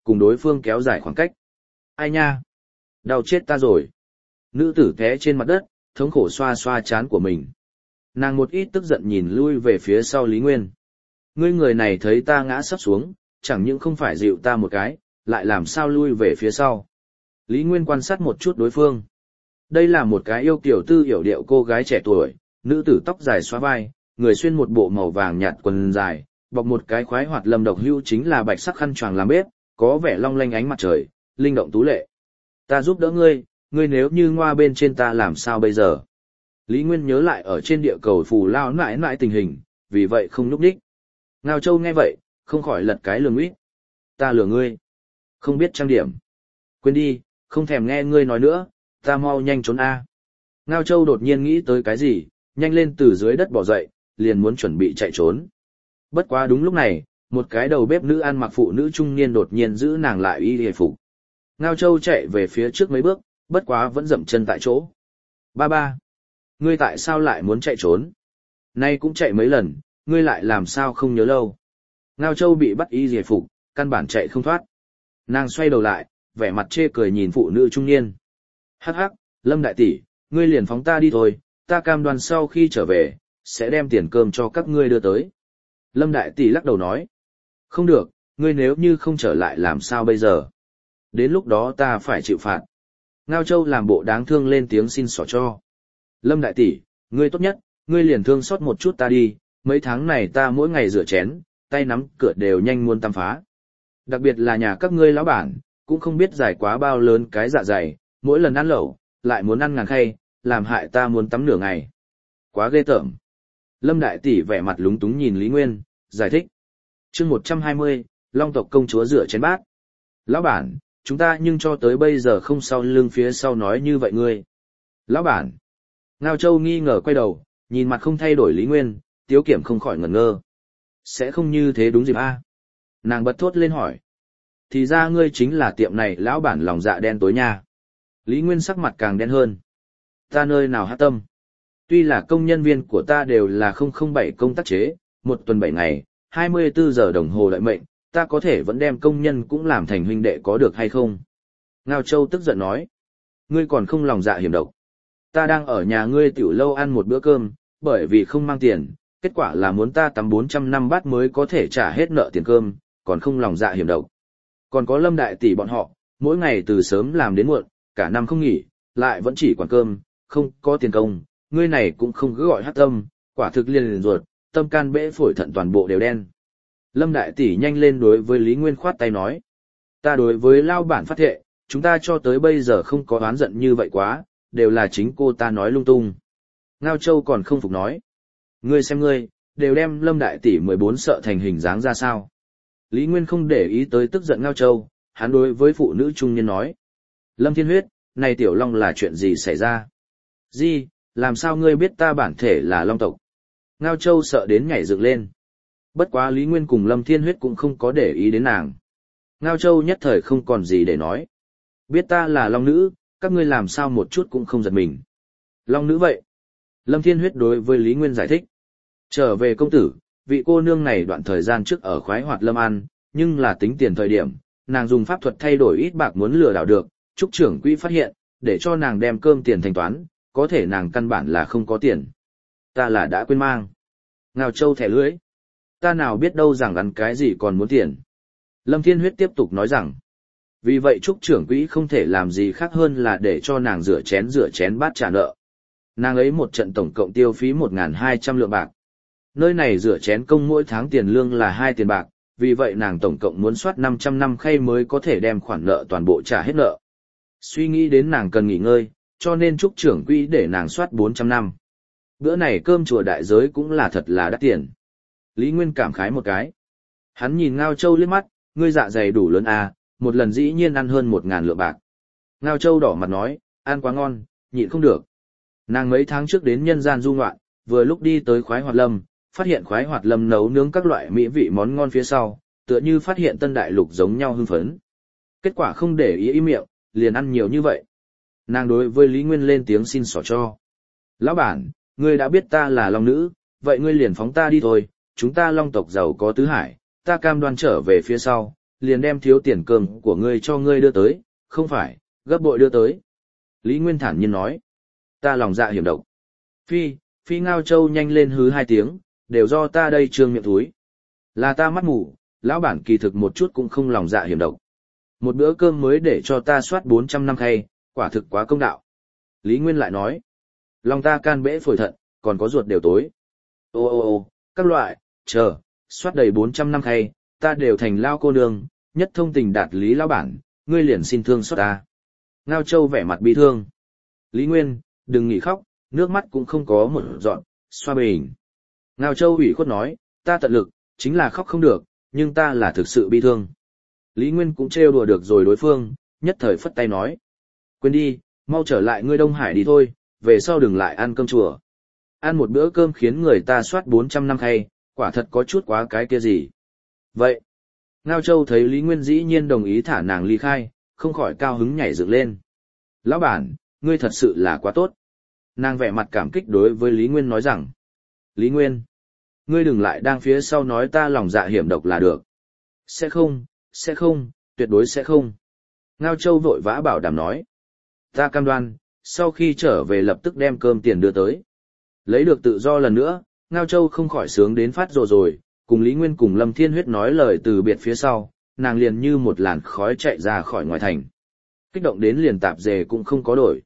cùng đối phương kéo dài khoảng cách. Ai nha? Đau chết ta rồi. Nữ tử té trên mặt đất, thống khổ xoa xoa trán của mình. Nàng một ít tức giận nhìn lui về phía sau Lý Nguyên. Ngươi người này thấy ta ngã sắp xuống, chẳng những không phải dịu ta một cái, lại làm sao lui về phía sau. Lý Nguyên quan sát một chút đối phương. Đây là một cái yêu kiểu tư hiểu điệu cô gái trẻ tuổi, nữ tử tóc dài xóa vai, người xuyên một bộ màu vàng nhạt quần dài, bọc một cái khoái hoạt lâm độc hưu chính là bạch sắc khăn choàng làm bếp, có vẻ long lanh ánh mặt trời, linh động tú lệ. Ta giúp đỡ ngươi, ngươi nếu như ngoa bên trên ta làm sao bây giờ? Lý Nguyên nhớ lại ở trên địa cầu phù lao nãi nãi tình hình, vì vậy không núp đích. Ngao Châu nghe vậy, không khỏi lật cái lường uýt. Ta lừa ngươi. Không biết trang điểm. Quên đi, không thèm nghe ngươi nói nữa, ta mau nhanh trốn a. Ngao Châu đột nhiên nghĩ tới cái gì, nhanh lên từ dưới đất bỏ dậy, liền muốn chuẩn bị chạy trốn. Bất quá đúng lúc này, một cái đầu bếp nữ ăn mặc phụ nữ trung niên đột nhiên giữ nàng lại y hề phục. Ngao Châu chạy về phía trước mấy bước, bất quá vẫn dậm chân tại chỗ. Ba ba, ngươi tại sao lại muốn chạy trốn? Nay cũng chạy mấy lần, ngươi lại làm sao không nhớ lâu? Ngao Châu bị bắt y hề phục, căn bản chạy không thoát. Nàng xoay đầu lại, vẻ mặt chê cười nhìn phụ nữ trung niên. Hắc hắc, Lâm đại tỷ, ngươi liền phóng ta đi thôi, ta cam đoan sau khi trở về, sẽ đem tiền cơm cho các ngươi đưa tới. Lâm đại tỷ lắc đầu nói. Không được, ngươi nếu như không trở lại làm sao bây giờ? Đến lúc đó ta phải chịu phạt. Ngao Châu làm bộ đáng thương lên tiếng xin xỏ cho. Lâm đại tỷ, ngươi tốt nhất, ngươi liền thương xót một chút ta đi, mấy tháng này ta mỗi ngày rửa chén, tay nắm cửa đều nhanh muốn tăm phá. Đặc biệt là nhà các ngươi lão bản, cũng không biết giải quá bao lớn cái dạ dày, mỗi lần ăn lẩu, lại muốn ăn ngàn khay, làm hại ta muốn tắm nửa ngày. Quá ghê tởm. Lâm đại tỷ vẻ mặt lúng túng nhìn Lý Nguyên, giải thích. Chương 120, Long tộc công chúa rửa chén bát. Lão bản, chúng ta nhưng cho tới bây giờ không sau lưng phía sau nói như vậy ngươi. Lão bản. Ngao Châu nghi ngờ quay đầu, nhìn mặt không thay đổi Lý Nguyên, Tiếu Kiểm không khỏi ngẩn ngơ. Sẽ không như thế đúng dịp a? Nàng bật thốt lên hỏi. Thì ra ngươi chính là tiệm này lão bản lòng dạ đen tối nha. Lý Nguyên sắc mặt càng đen hơn. Ta nơi nào hát tâm. Tuy là công nhân viên của ta đều là 007 công tác chế, một tuần 7 ngày, 24 giờ đồng hồ lợi mệnh, ta có thể vẫn đem công nhân cũng làm thành huynh đệ có được hay không? Ngao Châu tức giận nói. Ngươi còn không lòng dạ hiểm độc. Ta đang ở nhà ngươi tiểu lâu ăn một bữa cơm, bởi vì không mang tiền, kết quả là muốn ta tắm 400 năm bát mới có thể trả hết nợ tiền cơm, còn không lòng dạ hiểm độc. Còn có Lâm đại tỷ bọn họ, mỗi ngày từ sớm làm đến muộn, cả năm không nghỉ, lại vẫn chỉ quản cơm, không có tiền công, ngươi này cũng không cứ gọi hát tâm, quả thực liền ruột, tâm can bẽ phổi thận toàn bộ đều đen. Lâm đại tỷ nhanh lên đối với Lý Nguyên khoát tay nói. Ta đối với lao bản phát thệ, chúng ta cho tới bây giờ không có oán giận như vậy quá, đều là chính cô ta nói lung tung. Ngao Châu còn không phục nói. Ngươi xem ngươi, đều đem Lâm đại tỷ 14 sợ thành hình dáng ra sao. Lý Nguyên không để ý tới tức giận Ngao Châu, hắn đối với phụ nữ trung niên nói. Lâm Thiên Huyết, này tiểu long là chuyện gì xảy ra? Gì, làm sao ngươi biết ta bản thể là long tộc? Ngao Châu sợ đến nhảy dựng lên. Bất quá Lý Nguyên cùng Lâm Thiên Huyết cũng không có để ý đến nàng. Ngao Châu nhất thời không còn gì để nói. Biết ta là long nữ, các ngươi làm sao một chút cũng không giật mình. Long nữ vậy. Lâm Thiên Huyết đối với Lý Nguyên giải thích. Trở về công tử, vị cô nương này đoạn thời gian trước ở khoái hoạt lâm ăn, nhưng là tính tiền thời điểm, nàng dùng pháp thuật thay đổi ít bạc muốn lừa đảo được, trúc trưởng quỹ phát hiện, để cho nàng đem cơm tiền thanh toán, có thể nàng căn bản là không có tiền. Ta là đã quên mang. Ngao Châu thẻ lưỡi. Ta nào biết đâu rằng ăn cái gì còn muốn tiền. Lâm Thiên Huyết tiếp tục nói rằng, vì vậy trúc trưởng quỹ không thể làm gì khác hơn là để cho nàng rửa chén bát trả nợ. Nàng ấy một trận tổng cộng tiêu phí 1.200 lượng bạc. Nơi này rửa chén công mỗi tháng tiền lương là 2 tiền bạc, vì vậy nàng tổng cộng muốn soát 500 năm khay mới có thể đem khoản nợ toàn bộ trả hết nợ. Suy nghĩ đến nàng cần nghỉ ngơi, cho nên trúc trưởng quỹ để nàng soát 400 năm. Bữa này cơm chùa đại giới cũng là thật là đắt tiền. Lý Nguyên cảm khái một cái. Hắn nhìn Ngao Châu liếc mắt, ngươi dạ dày đủ lớn à, một lần dĩ nhiên ăn hơn 1.000 lượng bạc. Ngao Châu đỏ mặt nói, ăn quá ngon, nhịn không được. Nàng mấy tháng trước đến nhân gian du ngoạn, vừa lúc đi tới khoái hoạt lâm, phát hiện khoái hoạt lâm nấu nướng các loại mỹ vị món ngon phía sau, tựa như phát hiện tân đại lục giống nhau hưng phấn. Kết quả không để ý miệng, liền ăn nhiều như vậy. Nàng đối với Lý Nguyên lên tiếng xin xỏ cho. Lão bản, ngươi đã biết ta là long nữ, vậy ngươi liền phóng ta đi thôi, chúng ta long tộc giàu có tứ hải, ta cam đoan trở về phía sau, liền đem thiếu tiền cơm của ngươi cho ngươi đưa tới, không phải, gấp bội đưa tới. Lý Nguyên thản nhiên nói, ta lòng dạ hiểm độc. Phi Ngao Châu nhanh lên hứ hai tiếng, đều do ta đây trương miệng thúi. Là ta mắt mù, lão bản kỳ thực một chút cũng không lòng dạ hiểm độc. Một bữa cơm mới để cho ta soát 400 năm khay, quả thực quá công đạo. Lý Nguyên lại nói, lòng ta can bẽ phổi thận, còn có ruột đều tối. Ô, các loại, chờ, soát đầy 400 năm khay, ta đều thành lao cô nương, nhất thông tình đạt lý lão bản, ngươi liền xin thương xót ta. Ngao Châu vẻ mặt bi thương. Lý Nguyên, đừng nghỉ khóc, nước mắt cũng không có một dọn, xoa bình. Ngao Châu ủy khuất nói, ta tận lực, chính là khóc không được, nhưng ta là thực sự bi thương. Lý Nguyên cũng trêu đùa được rồi đối phương, nhất thời phất tay nói. Quên đi, mau trở lại ngươi Đông Hải đi thôi, về sau đừng lại ăn cơm chùa. Ăn một bữa cơm khiến người ta soát 400 năm khay, quả thật có chút quá cái kia gì. Vậy, Ngao Châu thấy Lý Nguyên dĩ nhiên đồng ý thả nàng ly khai, không khỏi cao hứng nhảy dựng lên. Lão bản, ngươi thật sự là quá tốt. Nàng vẻ mặt cảm kích đối với Lý Nguyên nói rằng. Lý Nguyên, ngươi đừng lại đang phía sau nói ta lòng dạ hiểm độc là được. Sẽ không, tuyệt đối sẽ không. Ngao Châu vội vã bảo đảm nói. Ta cam đoan, sau khi trở về lập tức đem cơm tiền đưa tới. Lấy được tự do lần nữa, Ngao Châu không khỏi sướng đến phát rồi, cùng Lý Nguyên cùng Lâm Thiên Huyết nói lời từ biệt phía sau, nàng liền như một làn khói chạy ra khỏi ngoài thành. Kích động đến liền tạp dề cũng không có đổi.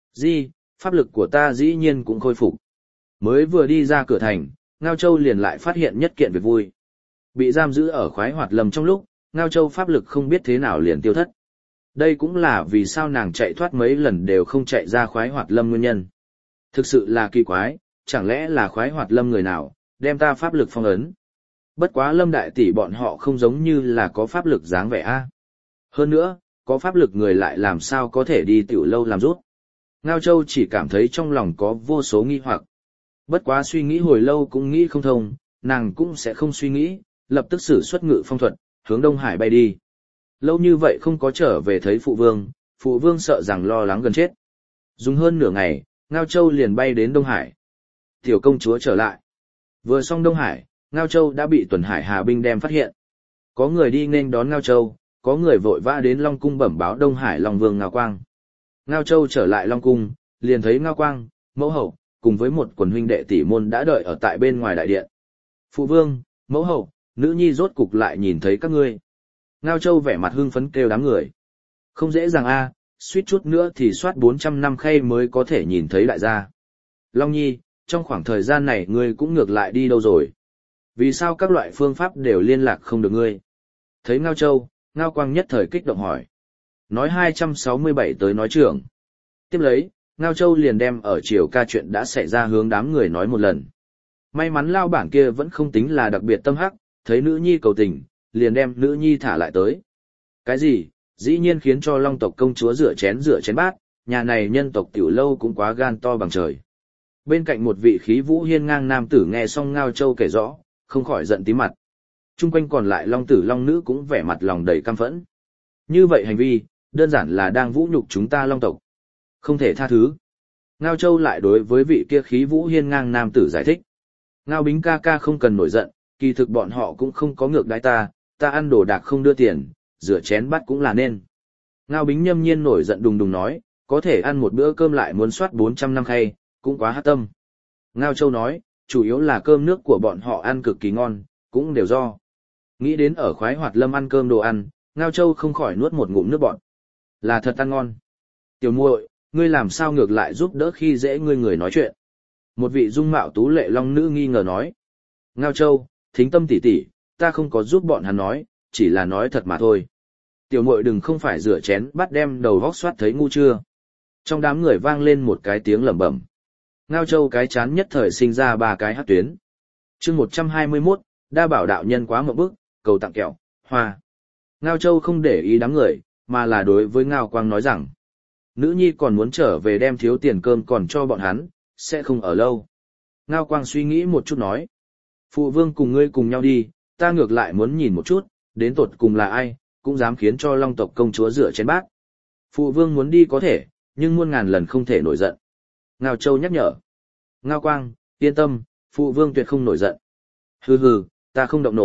Pháp lực của ta dĩ nhiên cũng khôi phục. Mới vừa đi ra cửa thành, Ngao Châu liền lại phát hiện nhất kiện việc vui. Bị giam giữ ở khoái hoạt lâm trong lúc, Ngao Châu pháp lực không biết thế nào liền tiêu thất. Đây cũng là vì sao nàng chạy thoát mấy lần đều không chạy ra khoái hoạt lâm nguyên nhân. Thực sự là kỳ quái, chẳng lẽ là khoái hoạt lâm người nào, đem ta pháp lực phong ấn. Bất quá Lâm đại tỷ bọn họ không giống như là có pháp lực dáng vẻ a. Hơn nữa, có pháp lực người lại làm sao có thể đi tiểu lâu làm rút. Ngao Châu chỉ cảm thấy trong lòng có vô số nghi hoặc. Bất quá suy nghĩ hồi lâu cũng nghĩ không thông, nàng cũng sẽ không suy nghĩ, lập tức sử xuất ngự phong thuật, hướng Đông Hải bay đi. Lâu như vậy không có trở về thấy phụ vương sợ rằng lo lắng gần chết. Dùng hơn nửa ngày, Ngao Châu liền bay đến Đông Hải. Tiểu công chúa trở lại. Vừa xong Đông Hải, Ngao Châu đã bị tuần hải hà binh đem phát hiện. Có người đi nên đón Ngao Châu, có người vội vã đến Long Cung bẩm báo Đông Hải Long Vương Ngao Quang. Ngao Châu trở lại Long Cung, liền thấy Ngao Quang, mẫu hậu, cùng với một quần huynh đệ tỷ môn đã đợi ở tại bên ngoài đại điện. Phụ vương, mẫu hậu, nữ nhi rốt cục lại nhìn thấy các ngươi. Ngao Châu vẻ mặt hưng phấn kêu đám người. Không dễ dàng a, suýt chút nữa thì soát 400 năm khay mới có thể nhìn thấy đại gia. Long Nhi, trong khoảng thời gian này ngươi cũng ngược lại đi đâu rồi? Vì sao các loại phương pháp đều liên lạc không được ngươi? Thấy Ngao Châu, Ngao Quang nhất thời kích động hỏi. Nói 267 tới nói trưởng. Tiếp lấy, Ngao Châu liền đem ở chiều ca chuyện đã xảy ra hướng đám người nói một lần. May mắn lao bản kia vẫn không tính là đặc biệt tâm hắc, thấy nữ nhi cầu tình, liền đem nữ nhi thả lại tới. Cái gì? Dĩ nhiên khiến cho Long tộc công chúa rửa chén bát, nhà này nhân tộc tiểu lâu cũng quá gan to bằng trời. Bên cạnh một vị khí vũ hiên ngang nam tử nghe xong Ngao Châu kể rõ, không khỏi giận tím mặt. Trung quanh còn lại long tử long nữ cũng vẻ mặt lòng đầy căm phẫn. Như vậy hành vi, đơn giản là đang vũ nhục chúng ta long tộc. Không thể tha thứ. Ngao Châu lại đối với vị kia khí vũ hiên ngang nam tử giải thích. Ngao Bính ca ca không cần nổi giận, kỳ thực bọn họ cũng không có ngược đãi ta ăn đồ đạc không đưa tiền, rửa chén bát cũng là nên. Ngao Bính nhâm nhiên nổi giận đùng đùng nói, có thể ăn một bữa cơm lại muốn soát 400 năm khay, cũng quá hát tâm. Ngao Châu nói, chủ yếu là cơm nước của bọn họ ăn cực kỳ ngon, cũng đều do. Nghĩ đến ở khoái hoạt lâm ăn cơm đồ ăn, Ngao Châu không khỏi nuốt một ngụm nước bọt. Là thật ăn ngon. Tiểu muội, ngươi làm sao ngược lại giúp đỡ khi dễ ngươi người nói chuyện. Một vị dung mạo tú lệ long nữ nghi ngờ nói. Ngao Châu, thính tâm tỷ tỷ, ta không có giúp bọn hắn nói, chỉ là nói thật mà thôi. Tiểu muội đừng không phải rửa chén bắt đem đầu vóc soát thấy ngu chưa. Trong đám người vang lên một cái tiếng lẩm bẩm. Ngao Châu cái chán nhất thời sinh ra 3 cái hắc tuyến. Chương 121, đa bảo đạo nhân quá mộng bức, cầu tặng kẹo, hoa. Ngao Châu không để ý đám người, mà là đối với Ngao Quang nói rằng, nữ nhi còn muốn trở về đem thiếu tiền cơm còn cho bọn hắn, sẽ không ở lâu. Ngao Quang suy nghĩ một chút nói, phụ vương cùng ngươi cùng nhau đi, ta ngược lại muốn nhìn một chút, đến tột cùng là ai, cũng dám khiến cho long tộc công chúa rửa chén bát. Phụ vương muốn đi có thể, nhưng muôn ngàn lần không thể nổi giận. Ngao Châu nhắc nhở. Ngao Quang, yên tâm, phụ vương tuyệt không nổi giận. Hừ hừ, ta không động nộ,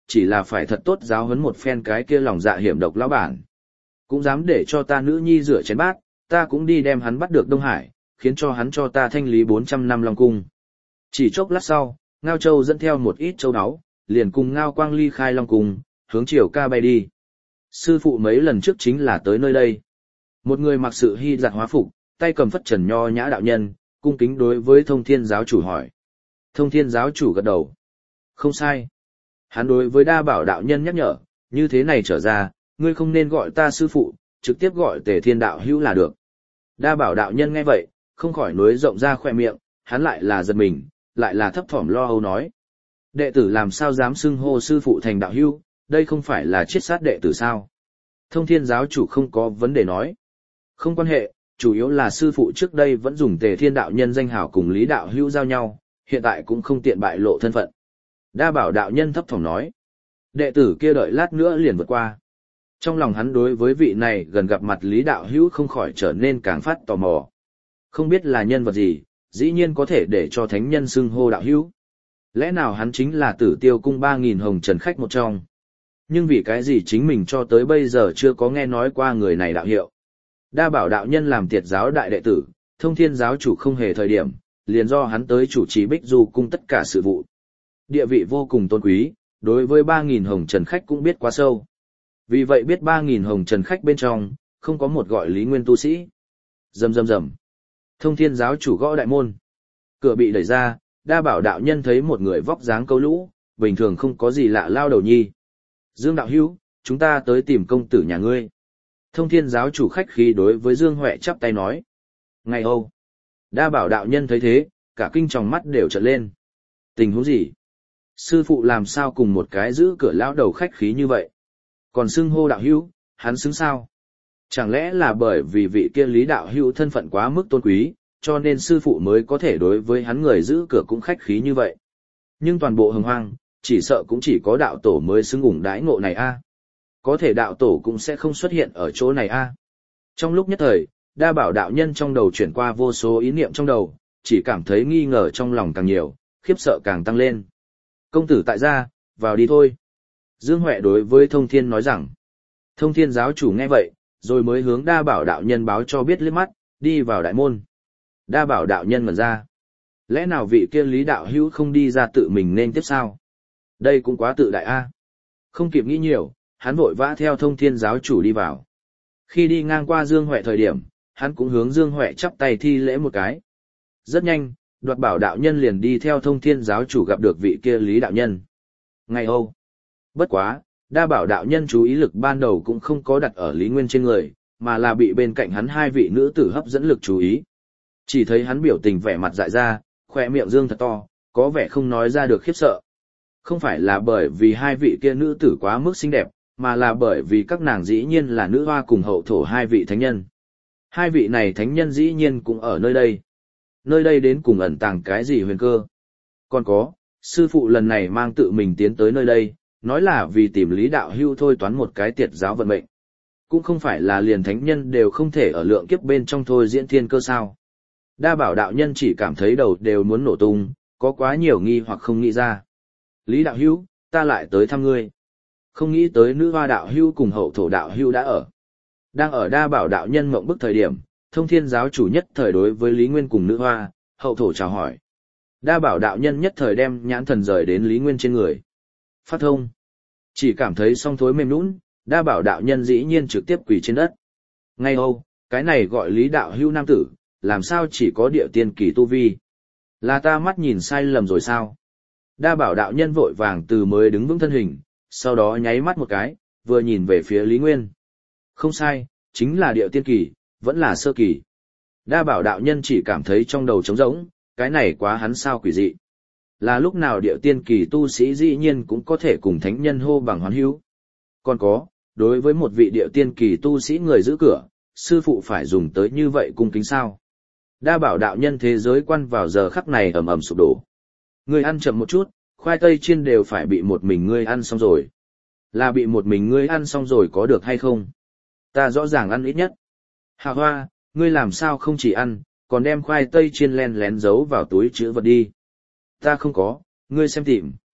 chỉ là phải thật tốt giáo huấn một phen cái kia lòng dạ hiểm độc lão bản. Cũng dám để cho ta nữ nhi rửa chén bát, ta cũng đi đem hắn bắt được Đông Hải, khiến cho hắn cho ta thanh lý 400 năm Long Cung. Chỉ chốc lát sau, Ngao Châu dẫn theo một ít châu áo, liền cùng Ngao Quang ly khai Long Cung, hướng chiều ca bay đi. Sư phụ mấy lần trước chính là tới nơi đây. Một người mặc sự hy giặt hóa phục, tay cầm phất trần nho nhã đạo nhân, cung kính đối với Thông Thiên giáo chủ hỏi. Thông Thiên giáo chủ gật đầu. Không sai. Hắn đối với Đa Bảo đạo nhân nhắc nhở, như thế này trở ra, ngươi không nên gọi ta sư phụ, trực tiếp gọi Tề Thiên đạo hữu là được. Đa Bảo đạo nhân nghe vậy, không khỏi nối rộng ra khỏe miệng, hắn lại là giật mình, lại là thấp thỏm lo âu nói. Đệ tử làm sao dám xưng hô sư phụ thành đạo hữu, đây không phải là chiết sát đệ tử sao? Thông Thiên giáo chủ không có vấn đề nói. Không quan hệ, chủ yếu là sư phụ trước đây vẫn dùng Tề Thiên đạo nhân danh hào cùng Lý đạo hữu giao nhau, hiện tại cũng không tiện bại lộ thân phận. Đa Bảo đạo nhân thấp thỏm nói. Đệ tử kia đợi lát nữa liền vượt qua. Trong lòng hắn đối với vị này gần gặp mặt Lý đạo hữu không khỏi trở nên càng phát tò mò. Không biết là nhân vật gì, dĩ nhiên có thể để cho thánh nhân xưng hô đạo hữu. Lẽ nào hắn chính là Tử Tiêu cung 3000 hồng trần khách một trong? Nhưng vì cái gì chính mình cho tới bây giờ chưa có nghe nói qua người này đạo hiệu? Đa Bảo đạo nhân làm tiệt giáo đại đệ tử, Thông Thiên giáo chủ không hề thời điểm, liền do hắn tới chủ trì Bích Du cung tất cả sự vụ. Địa vị vô cùng tôn quý, đối với 3000 hồng trần khách cũng biết quá sâu. Vì vậy biết 3000 hồng trần khách bên trong, không có một gọi Lý Nguyên tu sĩ. Rầm rầm rầm. Thông Thiên giáo chủ gõ đại môn. Cửa bị đẩy ra, Đa Bảo đạo nhân thấy một người vóc dáng câu lũ, bình thường không có gì lạ lao đầu nhi. Dương đạo hữu, chúng ta tới tìm công tử nhà ngươi. Thông Thiên giáo chủ khách khí đối với Dương Huệ chắp tay nói. Ngày Âu. Đa Bảo đạo nhân thấy thế, cả kinh tròng mắt đều trợn lên. Tình huống gì? Sư phụ làm sao cùng một cái giữ cửa lão đầu khách khí như vậy? Còn xưng hô đạo hữu, hắn xứng sao? Chẳng lẽ là bởi vì vị kia Lý đạo hữu thân phận quá mức tôn quý, cho nên sư phụ mới có thể đối với hắn người giữ cửa cũng khách khí như vậy? Nhưng toàn bộ Hồng Hoang, chỉ sợ cũng chỉ có đạo tổ mới xứng ủng đãi ngộ này a. Có thể đạo tổ cũng sẽ không xuất hiện ở chỗ này a. Trong lúc nhất thời, Đa Bảo đạo nhân trong đầu chuyển qua vô số ý niệm trong đầu, chỉ cảm thấy nghi ngờ trong lòng càng nhiều, khiếp sợ càng tăng lên. Công tử tại gia, vào đi thôi. Dương Huệ đối với Thông Thiên nói rằng. Thông Thiên giáo chủ nghe vậy, rồi mới hướng Đa Bảo đạo nhân báo cho biết liếc mắt, đi vào đại môn. Đa Bảo đạo nhân mở ra. Lẽ nào vị kia Lý đạo hữu không đi ra tự mình nên tiếp sao? Đây cũng quá tự đại a. Không kịp nghĩ nhiều, hắn vội vã theo Thông Thiên giáo chủ đi vào. Khi đi ngang qua Dương Huệ thời điểm, hắn cũng hướng Dương Huệ chắp tay thi lễ một cái. Rất nhanh, Đoạt Bảo đạo nhân liền đi theo Thông Thiên giáo chủ gặp được vị kia Lý đạo nhân. Ngày Âu. Bất quá, Đa Bảo đạo nhân chú ý lực ban đầu cũng không có đặt ở Lý Nguyên trên người, mà là bị bên cạnh hắn hai vị nữ tử hấp dẫn lực chú ý. Chỉ thấy hắn biểu tình vẻ mặt dại ra, khỏe miệng dương thật to, có vẻ không nói ra được khiếp sợ. Không phải là bởi vì hai vị kia nữ tử quá mức xinh đẹp, mà là bởi vì các nàng dĩ nhiên là nữ hoa cùng hậu thổ hai vị thánh nhân. Hai vị này thánh nhân dĩ nhiên cũng ở nơi đây. Nơi đây đến cùng ẩn tàng cái gì huyền cơ? Còn có, sư phụ lần này mang tự mình tiến tới nơi đây, nói là vì tìm Lý đạo hưu thôi toán một cái tiệt giáo vận mệnh. Cũng không phải là liền thánh nhân đều không thể ở lượng kiếp bên trong thôi diễn thiên cơ sao. Đa Bảo đạo nhân chỉ cảm thấy đầu đều muốn nổ tung, có quá nhiều nghi hoặc không nghĩ ra. Lý đạo hưu, ta lại tới thăm ngươi. Không nghĩ tới nữ hoa đạo hưu cùng hậu thổ đạo hưu đã ở. Đang ở Đa Bảo đạo nhân mộng bức thời điểm, Thông Thiên giáo chủ nhất thời đối với Lý Nguyên cùng nữ hoa, hậu thổ chào hỏi. Đa Bảo đạo nhân nhất thời đem nhãn thần rời đến Lý Nguyên trên người. Phát thông. Chỉ cảm thấy song thối mềm nũng, Đa Bảo đạo nhân dĩ nhiên trực tiếp quỳ trên đất. Ngay Âu, cái này gọi Lý đạo hưu nam tử, làm sao chỉ có địa tiên kỳ tu vi? Là ta mắt nhìn sai lầm rồi sao? Đa Bảo đạo nhân vội vàng từ mới đứng vững thân hình, sau đó nháy mắt một cái, vừa nhìn về phía Lý Nguyên. Không sai, chính là địa tiên kỳ, vẫn là sơ kỳ. Đa Bảo đạo nhân chỉ cảm thấy trong đầu trống rỗng, cái này quá hắn sao quỷ dị. Là lúc nào địa tiên kỳ tu sĩ dĩ nhiên cũng có thể cùng thánh nhân hô bằng hoán hữu. Còn có, đối với một vị địa tiên kỳ tu sĩ người giữ cửa, sư phụ phải dùng tới như vậy cung kính sao? Đa Bảo đạo nhân thế giới quan vào giờ khắc này ầm ầm sụp đổ. Ngươi ăn chậm một chút, khoai tây chiên đều phải bị một mình ngươi ăn xong rồi. Là bị một mình ngươi ăn xong rồi có được hay không? Ta rõ ràng ăn ít nhất. Hà Hoa, ngươi làm sao không chỉ ăn, còn đem khoai tây chiên len lén giấu vào túi trữ vật đi. Ta không có, ngươi xem tìm.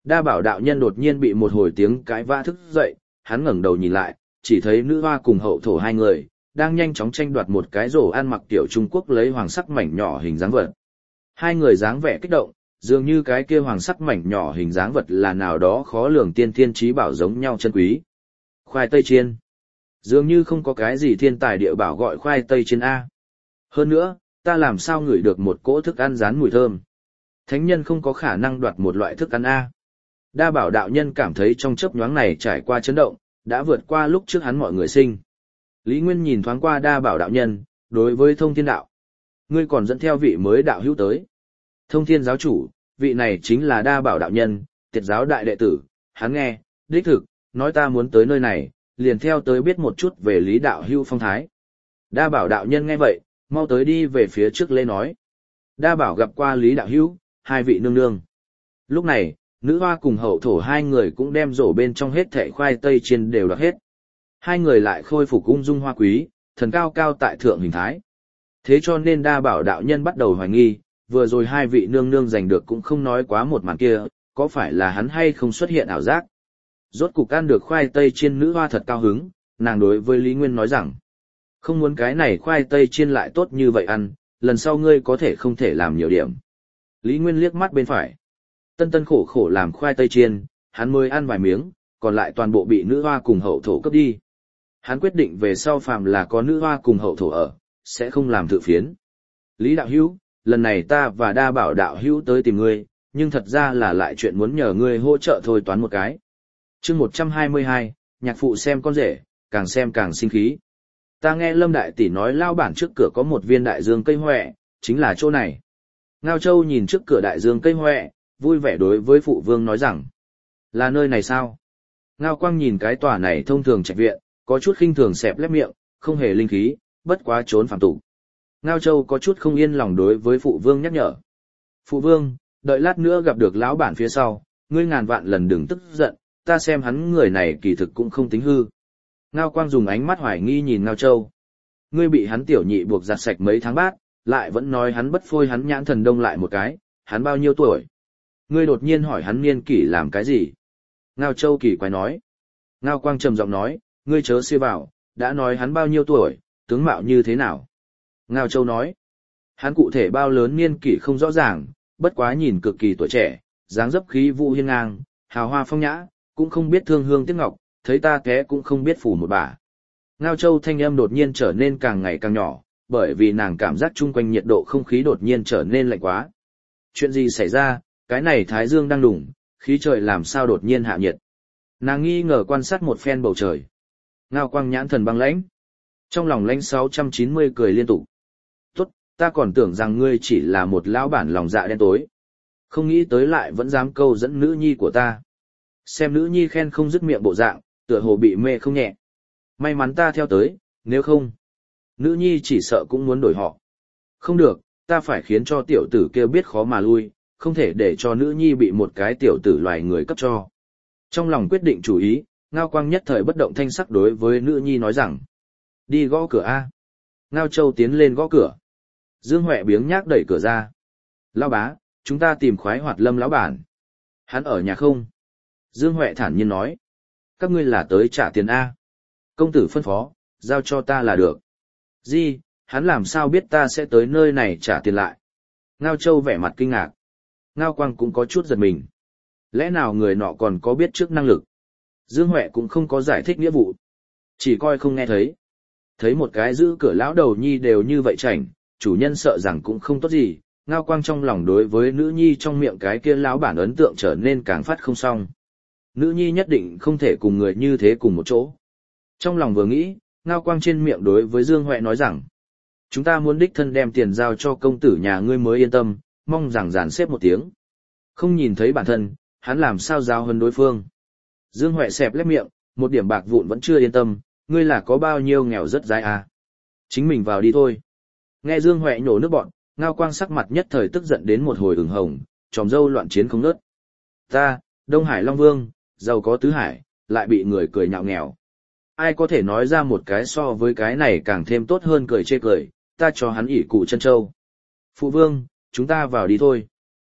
Đa bảo đạo nhân đột nhiên bị một hồi tiếng cãi vã thức dậy, hắn ngẩng đầu nhìn lại, chỉ thấy nữ hoa cùng hậu thổ hai người, đang nhanh chóng tranh đoạt một cái rổ ăn mặc tiểu Trung Quốc lấy hoàng sắc mảnh nhỏ hình dáng vật. Hai người dáng vẻ kích động, dường như cái kia hoàng sắc mảnh nhỏ hình dáng vật là nào đó khó lường tiên thiên trí bảo giống nhau chân quý. Khoai tây chiên. Dường như không có cái gì thiên tài địa bảo gọi khoai tây chiên A. Hơn nữa, ta làm sao ngửi được một cỗ thức ăn rán mùi thơm. Thánh nhân không có khả năng đoạt một loại thức ăn A. Đa bảo đạo nhân cảm thấy trong chớp nhoáng này trải qua chấn động, đã vượt qua lúc trước hắn mọi người sinh. Lý Nguyên nhìn thoáng qua đa bảo đạo nhân, đối với thông thiên đạo. Ngươi còn dẫn theo vị mới đạo hữu tới. Thông thiên giáo chủ, vị này chính là đa bảo đạo nhân, tiệt giáo đại đệ tử, hắn nghe, đích thực, nói ta muốn tới nơi này, liền theo tới biết một chút về lý đạo hữu phong thái. Đa bảo đạo nhân nghe vậy, mau tới đi về phía trước lễ nói. Đa bảo gặp qua lý đạo hữu, hai vị nương nương. Lúc này, nữ hoa cùng hậu thổ hai người cũng đem rổ bên trong hết thẻ khoai tây chiên đều đoạt hết. Hai người lại khôi phục ung dung hoa quý, thần cao cao tại thượng hình thái. Thế cho nên đa bảo đạo nhân bắt đầu hoài nghi, vừa rồi hai vị nương nương giành được cũng không nói quá một màn kia, có phải là hắn hay không xuất hiện ảo giác. Rốt cục ăn được khoai tây chiên, nữ hoa thật cao hứng, nàng đối với Lý Nguyên nói rằng, không muốn cái này khoai tây chiên lại tốt như vậy ăn, lần sau ngươi có thể không thể làm nhiều điểm. Lý Nguyên liếc mắt bên phải. Tân tân khổ khổ làm khoai tây chiên, hắn mới ăn vài miếng, còn lại toàn bộ bị nữ hoa cùng hậu thổ cướp đi. Hắn quyết định về sau phàm là có nữ hoa cùng hậu thổ ở, sẽ không làm thự phiến. Lý đạo hữu, lần này ta và đa bảo đạo hữu tới tìm ngươi, nhưng thật ra là lại chuyện muốn nhờ ngươi hỗ trợ thôi toán một cái. Chương 122, nhạc phụ xem con rể, càng xem càng sinh khí. Ta nghe Lâm đại tỷ nói lao bản trước cửa có một viên đại dương cây hoẹ, chính là chỗ này. Ngao Châu nhìn trước cửa đại dương cây hoẹ, vui vẻ đối với phụ vương nói rằng, là nơi này sao? Ngao Quang nhìn cái tòa này thông thường trạch viện, có chút khinh thường xẹp lép miệng, không hề linh khí, bất quá trốn phàm tục. Ngao Châu có chút không yên lòng đối với phụ vương nhắc nhở. Phụ vương, đợi lát nữa gặp được lão bản phía sau, ngươi ngàn vạn lần đừng tức giận, ta xem hắn người này kỳ thực cũng không tính hư. Ngao Quang dùng ánh mắt hoài nghi nhìn Ngao Châu. Ngươi bị hắn tiểu nhị buộc giặt sạch mấy tháng bát, lại vẫn nói hắn bất phôi, hắn nhãn thần đông lại một cái, hắn bao nhiêu tuổi? Ngươi đột nhiên hỏi hắn niên kỷ làm cái gì? Ngao Châu kỳ quái nói. Ngao Quang trầm giọng nói, ngươi chớ xia vào, đã nói hắn bao nhiêu tuổi, tướng mạo như thế nào? Ngao Châu nói, hắn cụ thể bao lớn niên kỷ không rõ ràng, bất quá nhìn cực kỳ tuổi trẻ, dáng dấp khí vũ hiên ngang, hào hoa phong nhã, cũng không biết thương hương tiếc ngọc, thấy ta té cũng không biết phủ một bả. Ngao Châu thanh âm đột nhiên trở nên càng ngày càng nhỏ, bởi vì nàng cảm giác chung quanh nhiệt độ không khí đột nhiên trở nên lạnh quá. Chuyện gì xảy ra, cái này thái dương đang đủng, khí trời làm sao đột nhiên hạ nhiệt. Nàng nghi ngờ quan sát một phen bầu trời. Ngao Quang nhãn thần băng lãnh. Trong lòng lãnh 690 cười liên tục. Tốt, ta còn tưởng rằng ngươi chỉ là một lão bản lòng dạ đen tối. Không nghĩ tới lại vẫn dám câu dẫn nữ nhi của ta. Xem nữ nhi khen không dứt miệng bộ dạng, tựa hồ bị mê không nhẹ. May mắn ta theo tới, nếu không, nữ nhi chỉ sợ cũng muốn đổi họ. Không được, ta phải khiến cho tiểu tử kia biết khó mà lui, không thể để cho nữ nhi bị một cái tiểu tử loài người cấp cho. Trong lòng quyết định chủ ý, Ngao Quang nhất thời bất động thanh sắc đối với nữ nhi nói rằng, đi gõ cửa A. Ngao Châu tiến lên gõ cửa. Dương Huệ biếng nhác đẩy cửa ra. Lão bá, chúng ta tìm Khoái Hoạt Lâm lão bản. Hắn ở nhà không? Dương Huệ thản nhiên nói. Các ngươi là tới trả tiền A. Công tử phân phó, giao cho ta là được. Gì, hắn làm sao biết ta sẽ tới nơi này trả tiền lại? Ngao Châu vẻ mặt kinh ngạc. Ngao Quang cũng có chút giật mình. Lẽ nào người nọ còn có biết trước năng lực? Dương Huệ cũng không có giải thích nghĩa vụ. Chỉ coi không nghe thấy. Thấy một cái giữ cửa lão đầu nhi đều như vậy chảnh, chủ nhân sợ rằng cũng không tốt gì. Ngao Quang trong lòng đối với nữ nhi trong miệng cái kia lão bản ấn tượng trở nên càng phát không xong. Nữ nhi nhất định không thể cùng người như thế cùng một chỗ. Trong lòng vừa nghĩ, Ngao Quang trên miệng đối với Dương Huệ nói rằng, chúng ta muốn đích thân đem tiền giao cho công tử nhà ngươi mới yên tâm, mong rằng dàn xếp một tiếng. Không nhìn thấy bản thân, hắn làm sao giao hơn đối phương. Dương Huệ xẹp lép miệng, một điểm bạc vụn vẫn chưa yên tâm, ngươi là có bao nhiêu nghèo rất dai à. Chính mình vào đi thôi. Nghe Dương Huệ nhổ nước bọn, Ngao Quang sắc mặt nhất thời tức giận đến một hồi ửng hồng, tròm dâu loạn chiến không ngớt. Ta, Đông Hải Long Vương, giàu có tứ hải, lại bị người cười nhạo nghèo. Ai có thể nói ra một cái so với cái này càng thêm tốt hơn cười chê cười, ta cho hắn ỷ cụ chân châu. Phụ vương, chúng ta vào đi thôi.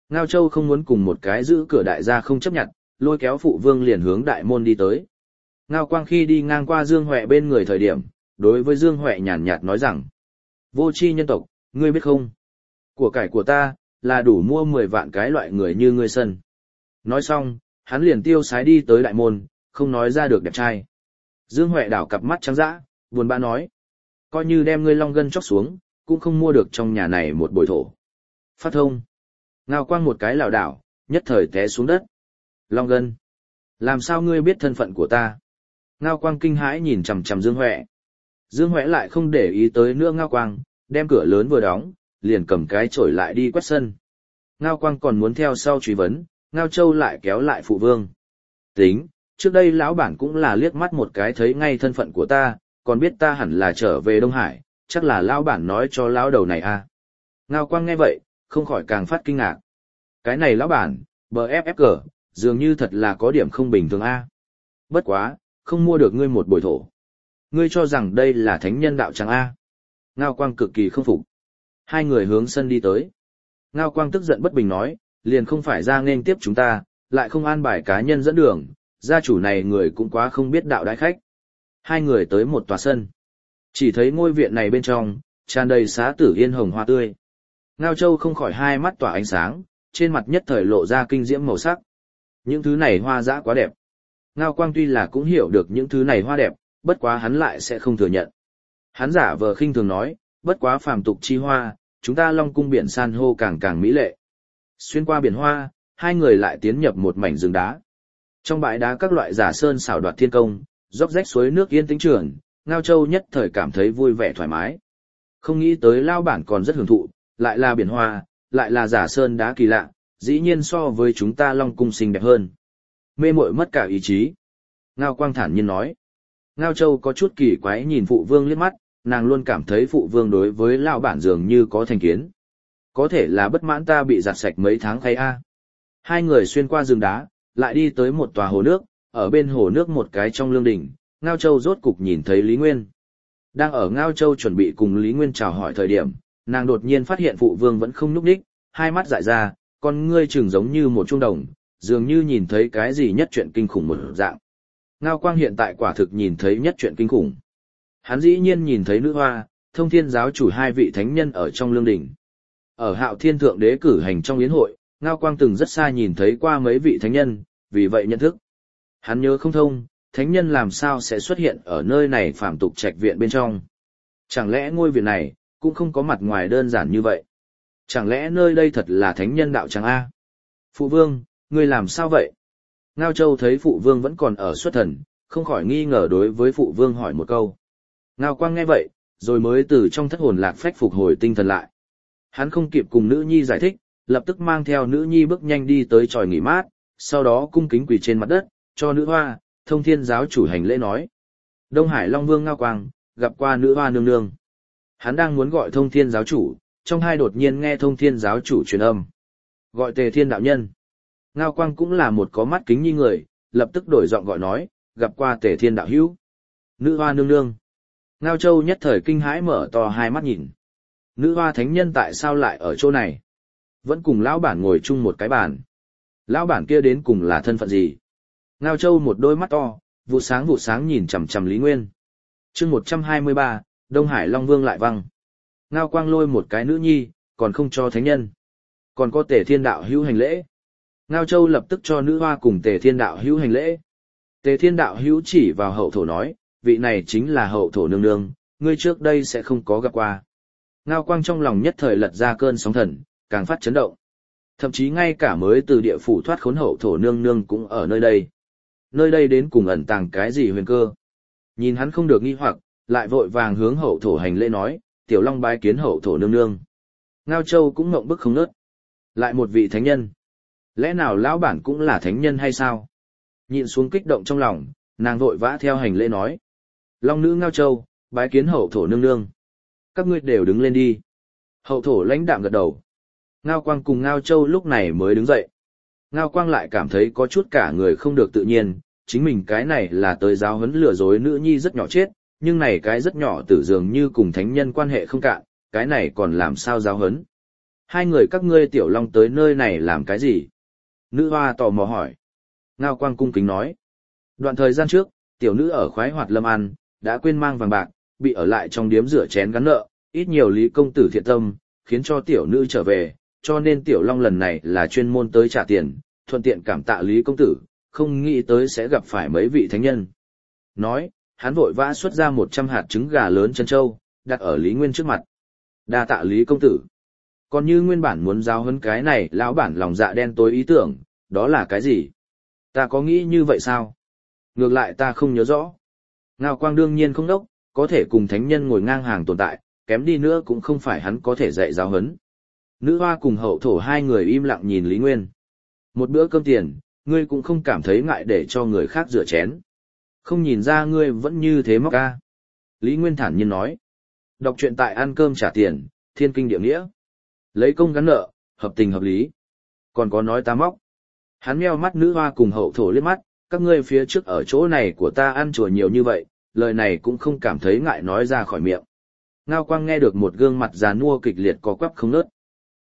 Ngao Châu không muốn cùng một cái giữ cửa đại gia không chấp nhận, lôi kéo phụ vương liền hướng đại môn đi tới. Ngao Quang khi đi ngang qua Dương Huệ bên người thời điểm, đối với Dương Huệ nhàn nhạt nói rằng, vô tri nhân tộc, ngươi biết không? Của cải của ta, là đủ mua 10 vạn cái loại người như ngươi sân. Nói xong, hắn liền tiêu sái đi tới đại môn, không nói ra được đẹp trai. Dương Huệ đảo cặp mắt trắng dã, buồn bã nói, coi như đem ngươi long gân chóc xuống, cũng không mua được trong nhà này một bồi thổ. Phát thông. Ngao Quang một cái lảo đảo, nhất thời té xuống đất. Long gân. Làm sao ngươi biết thân phận của ta? Ngao Quang kinh hãi nhìn chằm chằm Dương Huệ. Dương Huệ lại không để ý tới nữa Ngao Quang, đem cửa lớn vừa đóng, liền cầm cái chổi lại đi quét sân. Ngao Quang còn muốn theo sau truy vấn, Ngao Châu lại kéo lại phụ vương. Tính, trước đây lão bản cũng là liếc mắt một cái thấy ngay thân phận của ta, còn biết ta hẳn là trở về Đông Hải, chắc là lão bản nói cho lão đầu này à. Ngao Quang nghe vậy, không khỏi càng phát kinh ngạc. Cái này lão bản, BFFG, dường như thật là có điểm không bình thường a. Bất quá, không mua được ngươi một bồi thổ. Ngươi cho rằng đây là thánh nhân đạo tràng a. Ngao Quang cực kỳ không phục. Hai người hướng sân đi tới. Ngao Quang tức giận bất bình nói, liền không phải ra nên tiếp chúng ta, lại không an bài cá nhân dẫn đường, gia chủ này người cũng quá không biết đạo đái khách. Hai người tới một tòa sân. Chỉ thấy ngôi viện này bên trong, tràn đầy xá tử yên hồng hoa tươi. Ngao Châu không khỏi hai mắt tỏa ánh sáng, trên mặt nhất thời lộ ra kinh diễm màu sắc. Những thứ này hoa dã quá đẹp. Ngao Quang tuy là cũng hiểu được những thứ này hoa đẹp, bất quá hắn lại sẽ không thừa nhận. Hắn giả vờ khinh thường nói, bất quá phàm tục chi hoa, chúng ta Long cung biển san hô càng càng mỹ lệ. Xuyên qua biển hoa, hai người lại tiến nhập một mảnh rừng đá. Trong bãi đá các loại giả sơn xảo đoạt thiên công, róc rách suối nước yên tĩnh trường, Ngao Châu nhất thời cảm thấy vui vẻ thoải mái. Không nghĩ tới lao bản còn rất hưởng thụ, lại là biển hoa, lại là giả sơn đá kỳ lạ, dĩ nhiên so với chúng ta Long cung xinh đẹp hơn. Mê muội mất cả ý chí. Ngao Quang thản nhiên nói. Ngao Châu có chút kỳ quái nhìn phụ vương liếc mắt, nàng luôn cảm thấy phụ vương đối với lao bản dường như có thành kiến. Có thể là bất mãn ta bị giặt sạch mấy tháng khay a. Hai người xuyên qua rừng đá, lại đi tới một tòa hồ nước, ở bên hồ nước một cái trong lương đỉnh, Ngao Châu rốt cục nhìn thấy Lý Nguyên. Đang ở Ngao Châu chuẩn bị cùng Lý Nguyên chào hỏi thời điểm, nàng đột nhiên phát hiện phụ vương vẫn không nhúc nhích, hai mắt dại ra, con ngươi trừng giống như một chuông đồng, dường như nhìn thấy cái gì nhất chuyện kinh khủng một dạng. Ngao Quang hiện tại quả thực nhìn thấy nhất chuyện kinh khủng. Hắn dĩ nhiên nhìn thấy nữ hoa, Thông Thiên giáo chủ hai vị thánh nhân ở trong lương đỉnh. Ở Hạo Thiên thượng đế cử hành trong yến hội, Ngao Quang từng rất xa nhìn thấy qua mấy vị thánh nhân, vì vậy nhận thức. Hắn nhớ không thông, thánh nhân làm sao sẽ xuất hiện ở nơi này phàm tục trạch viện bên trong. Chẳng lẽ ngôi viện này cũng không có mặt ngoài đơn giản như vậy? Chẳng lẽ nơi đây thật là thánh nhân đạo tràng a? Phụ vương, ngươi làm sao vậy? Ngao Châu thấy phụ vương vẫn còn ở xuất thần, không khỏi nghi ngờ đối với phụ vương hỏi một câu. Ngao Quang nghe vậy, rồi mới từ trong thất hồn lạc phách phục hồi tinh thần lại. Hắn không kịp cùng nữ nhi giải thích, lập tức mang theo nữ nhi bước nhanh đi tới chòi nghỉ mát, sau đó cung kính quỳ trên mặt đất, cho nữ hoa, Thông Thiên giáo chủ hành lễ nói. Đông Hải Long Vương Ngao Quang, gặp qua nữ hoa nương nương. Hắn đang muốn gọi Thông Thiên giáo chủ, trong hai đột nhiên nghe Thông Thiên giáo chủ truyền âm. Gọi Tề Thiên đạo nhân. Ngao Quang cũng là một có mắt kính nhi người, lập tức đổi giọng gọi nói, gặp qua Tề Thiên đạo hữu. Nữ hoa nương nương. Ngao Châu nhất thời kinh hãi mở to hai mắt nhìn. Nữ hoa thánh nhân tại sao lại ở chỗ này? Vẫn cùng lão bản ngồi chung một cái bàn. Lão bản kia đến cùng là thân phận gì? Ngao Châu một đôi mắt to, vụ sáng nhìn chằm chằm Lý Nguyên. Chương 123, Đông Hải Long Vương lại văng. Ngao Quang lôi một cái nữ nhi, còn không cho thánh nhân. Còn có Tề Thiên đạo hữu hành lễ. Ngao Châu lập tức cho nữ hoa cùng Tề Thiên đạo hữu hành lễ. Tề Thiên đạo hữu chỉ vào hậu thổ nói, vị này chính là hậu thổ nương nương, ngươi trước đây sẽ không có gặp qua. Ngao Quang trong lòng nhất thời lật ra cơn sóng thần, càng phát chấn động. Thậm chí ngay cả mới từ địa phủ thoát khốn hậu thổ nương nương cũng ở nơi đây. Nơi đây đến cùng ẩn tàng cái gì huyền cơ? Nhìn hắn không được nghi hoặc, lại vội vàng hướng hậu thổ hành lễ nói, Tiểu Long bái kiến hậu thổ nương nương. Ngao Châu cũng ngậm bức không nớt. Lại một vị thánh nhân. Lẽ nào lão bản cũng là thánh nhân hay sao? Nhịn xuống kích động trong lòng, nàng vội vã theo hành lễ nói. Long nữ Ngao Châu, bái kiến hậu thổ nương nương. Các ngươi đều đứng lên đi. Hậu thổ lãnh đạm gật đầu. Ngao Quang cùng Ngao Châu lúc này mới đứng dậy. Ngao Quang lại cảm thấy có chút cả người không được tự nhiên, chính mình cái này là tới giáo huấn lừa dối nữ nhi rất nhỏ chết, nhưng này cái rất nhỏ tử dường như cùng thánh nhân quan hệ không cạn, cái này còn làm sao giáo huấn. Hai người các ngươi tiểu long tới nơi này làm cái gì? Nữ hoa tò mò hỏi. Ngao Quang cung kính nói. Đoạn thời gian trước, tiểu nữ ở khoái hoạt lâm ăn, đã quên mang vàng bạc, bị ở lại trong điếm rửa chén gắn nợ, ít nhiều Lý công tử thiện tâm, khiến cho tiểu nữ trở về, cho nên tiểu long lần này là chuyên môn tới trả tiền, thuận tiện cảm tạ Lý công tử, không nghĩ tới sẽ gặp phải mấy vị thánh nhân. Nói, hắn vội vã xuất ra 100 hạt trứng gà lớn chân châu, đặt ở Lý Nguyên trước mặt. Đa tạ Lý công tử. Còn như nguyên bản muốn giao hấn cái này, lão bản lòng dạ đen tối ý tưởng, đó là cái gì? Ta có nghĩ như vậy sao? Ngược lại ta không nhớ rõ. Ngao Quang đương nhiên không đốc, có thể cùng thánh nhân ngồi ngang hàng tồn tại, kém đi nữa cũng không phải hắn có thể dạy giáo hấn. Nữ hoa cùng hậu thổ hai người im lặng nhìn Lý Nguyên. Một bữa cơm tiền, ngươi cũng không cảm thấy ngại để cho người khác rửa chén. Không nhìn ra ngươi vẫn như thế móc ca. Lý Nguyên thản nhiên nói. Đọc truyện tại ăn cơm trả tiền, thiên kinh địa nghĩa. Lấy công gắn nợ, hợp tình hợp lý. Còn có nói ta móc. Hắn meo mắt nữ hoa cùng hậu thổ liếc mắt, các ngươi phía trước ở chỗ này của ta ăn chùa nhiều như vậy, lời này cũng không cảm thấy ngại nói ra khỏi miệng. Ngao Quang nghe được một gương mặt già nua kịch liệt có quắp không nớt.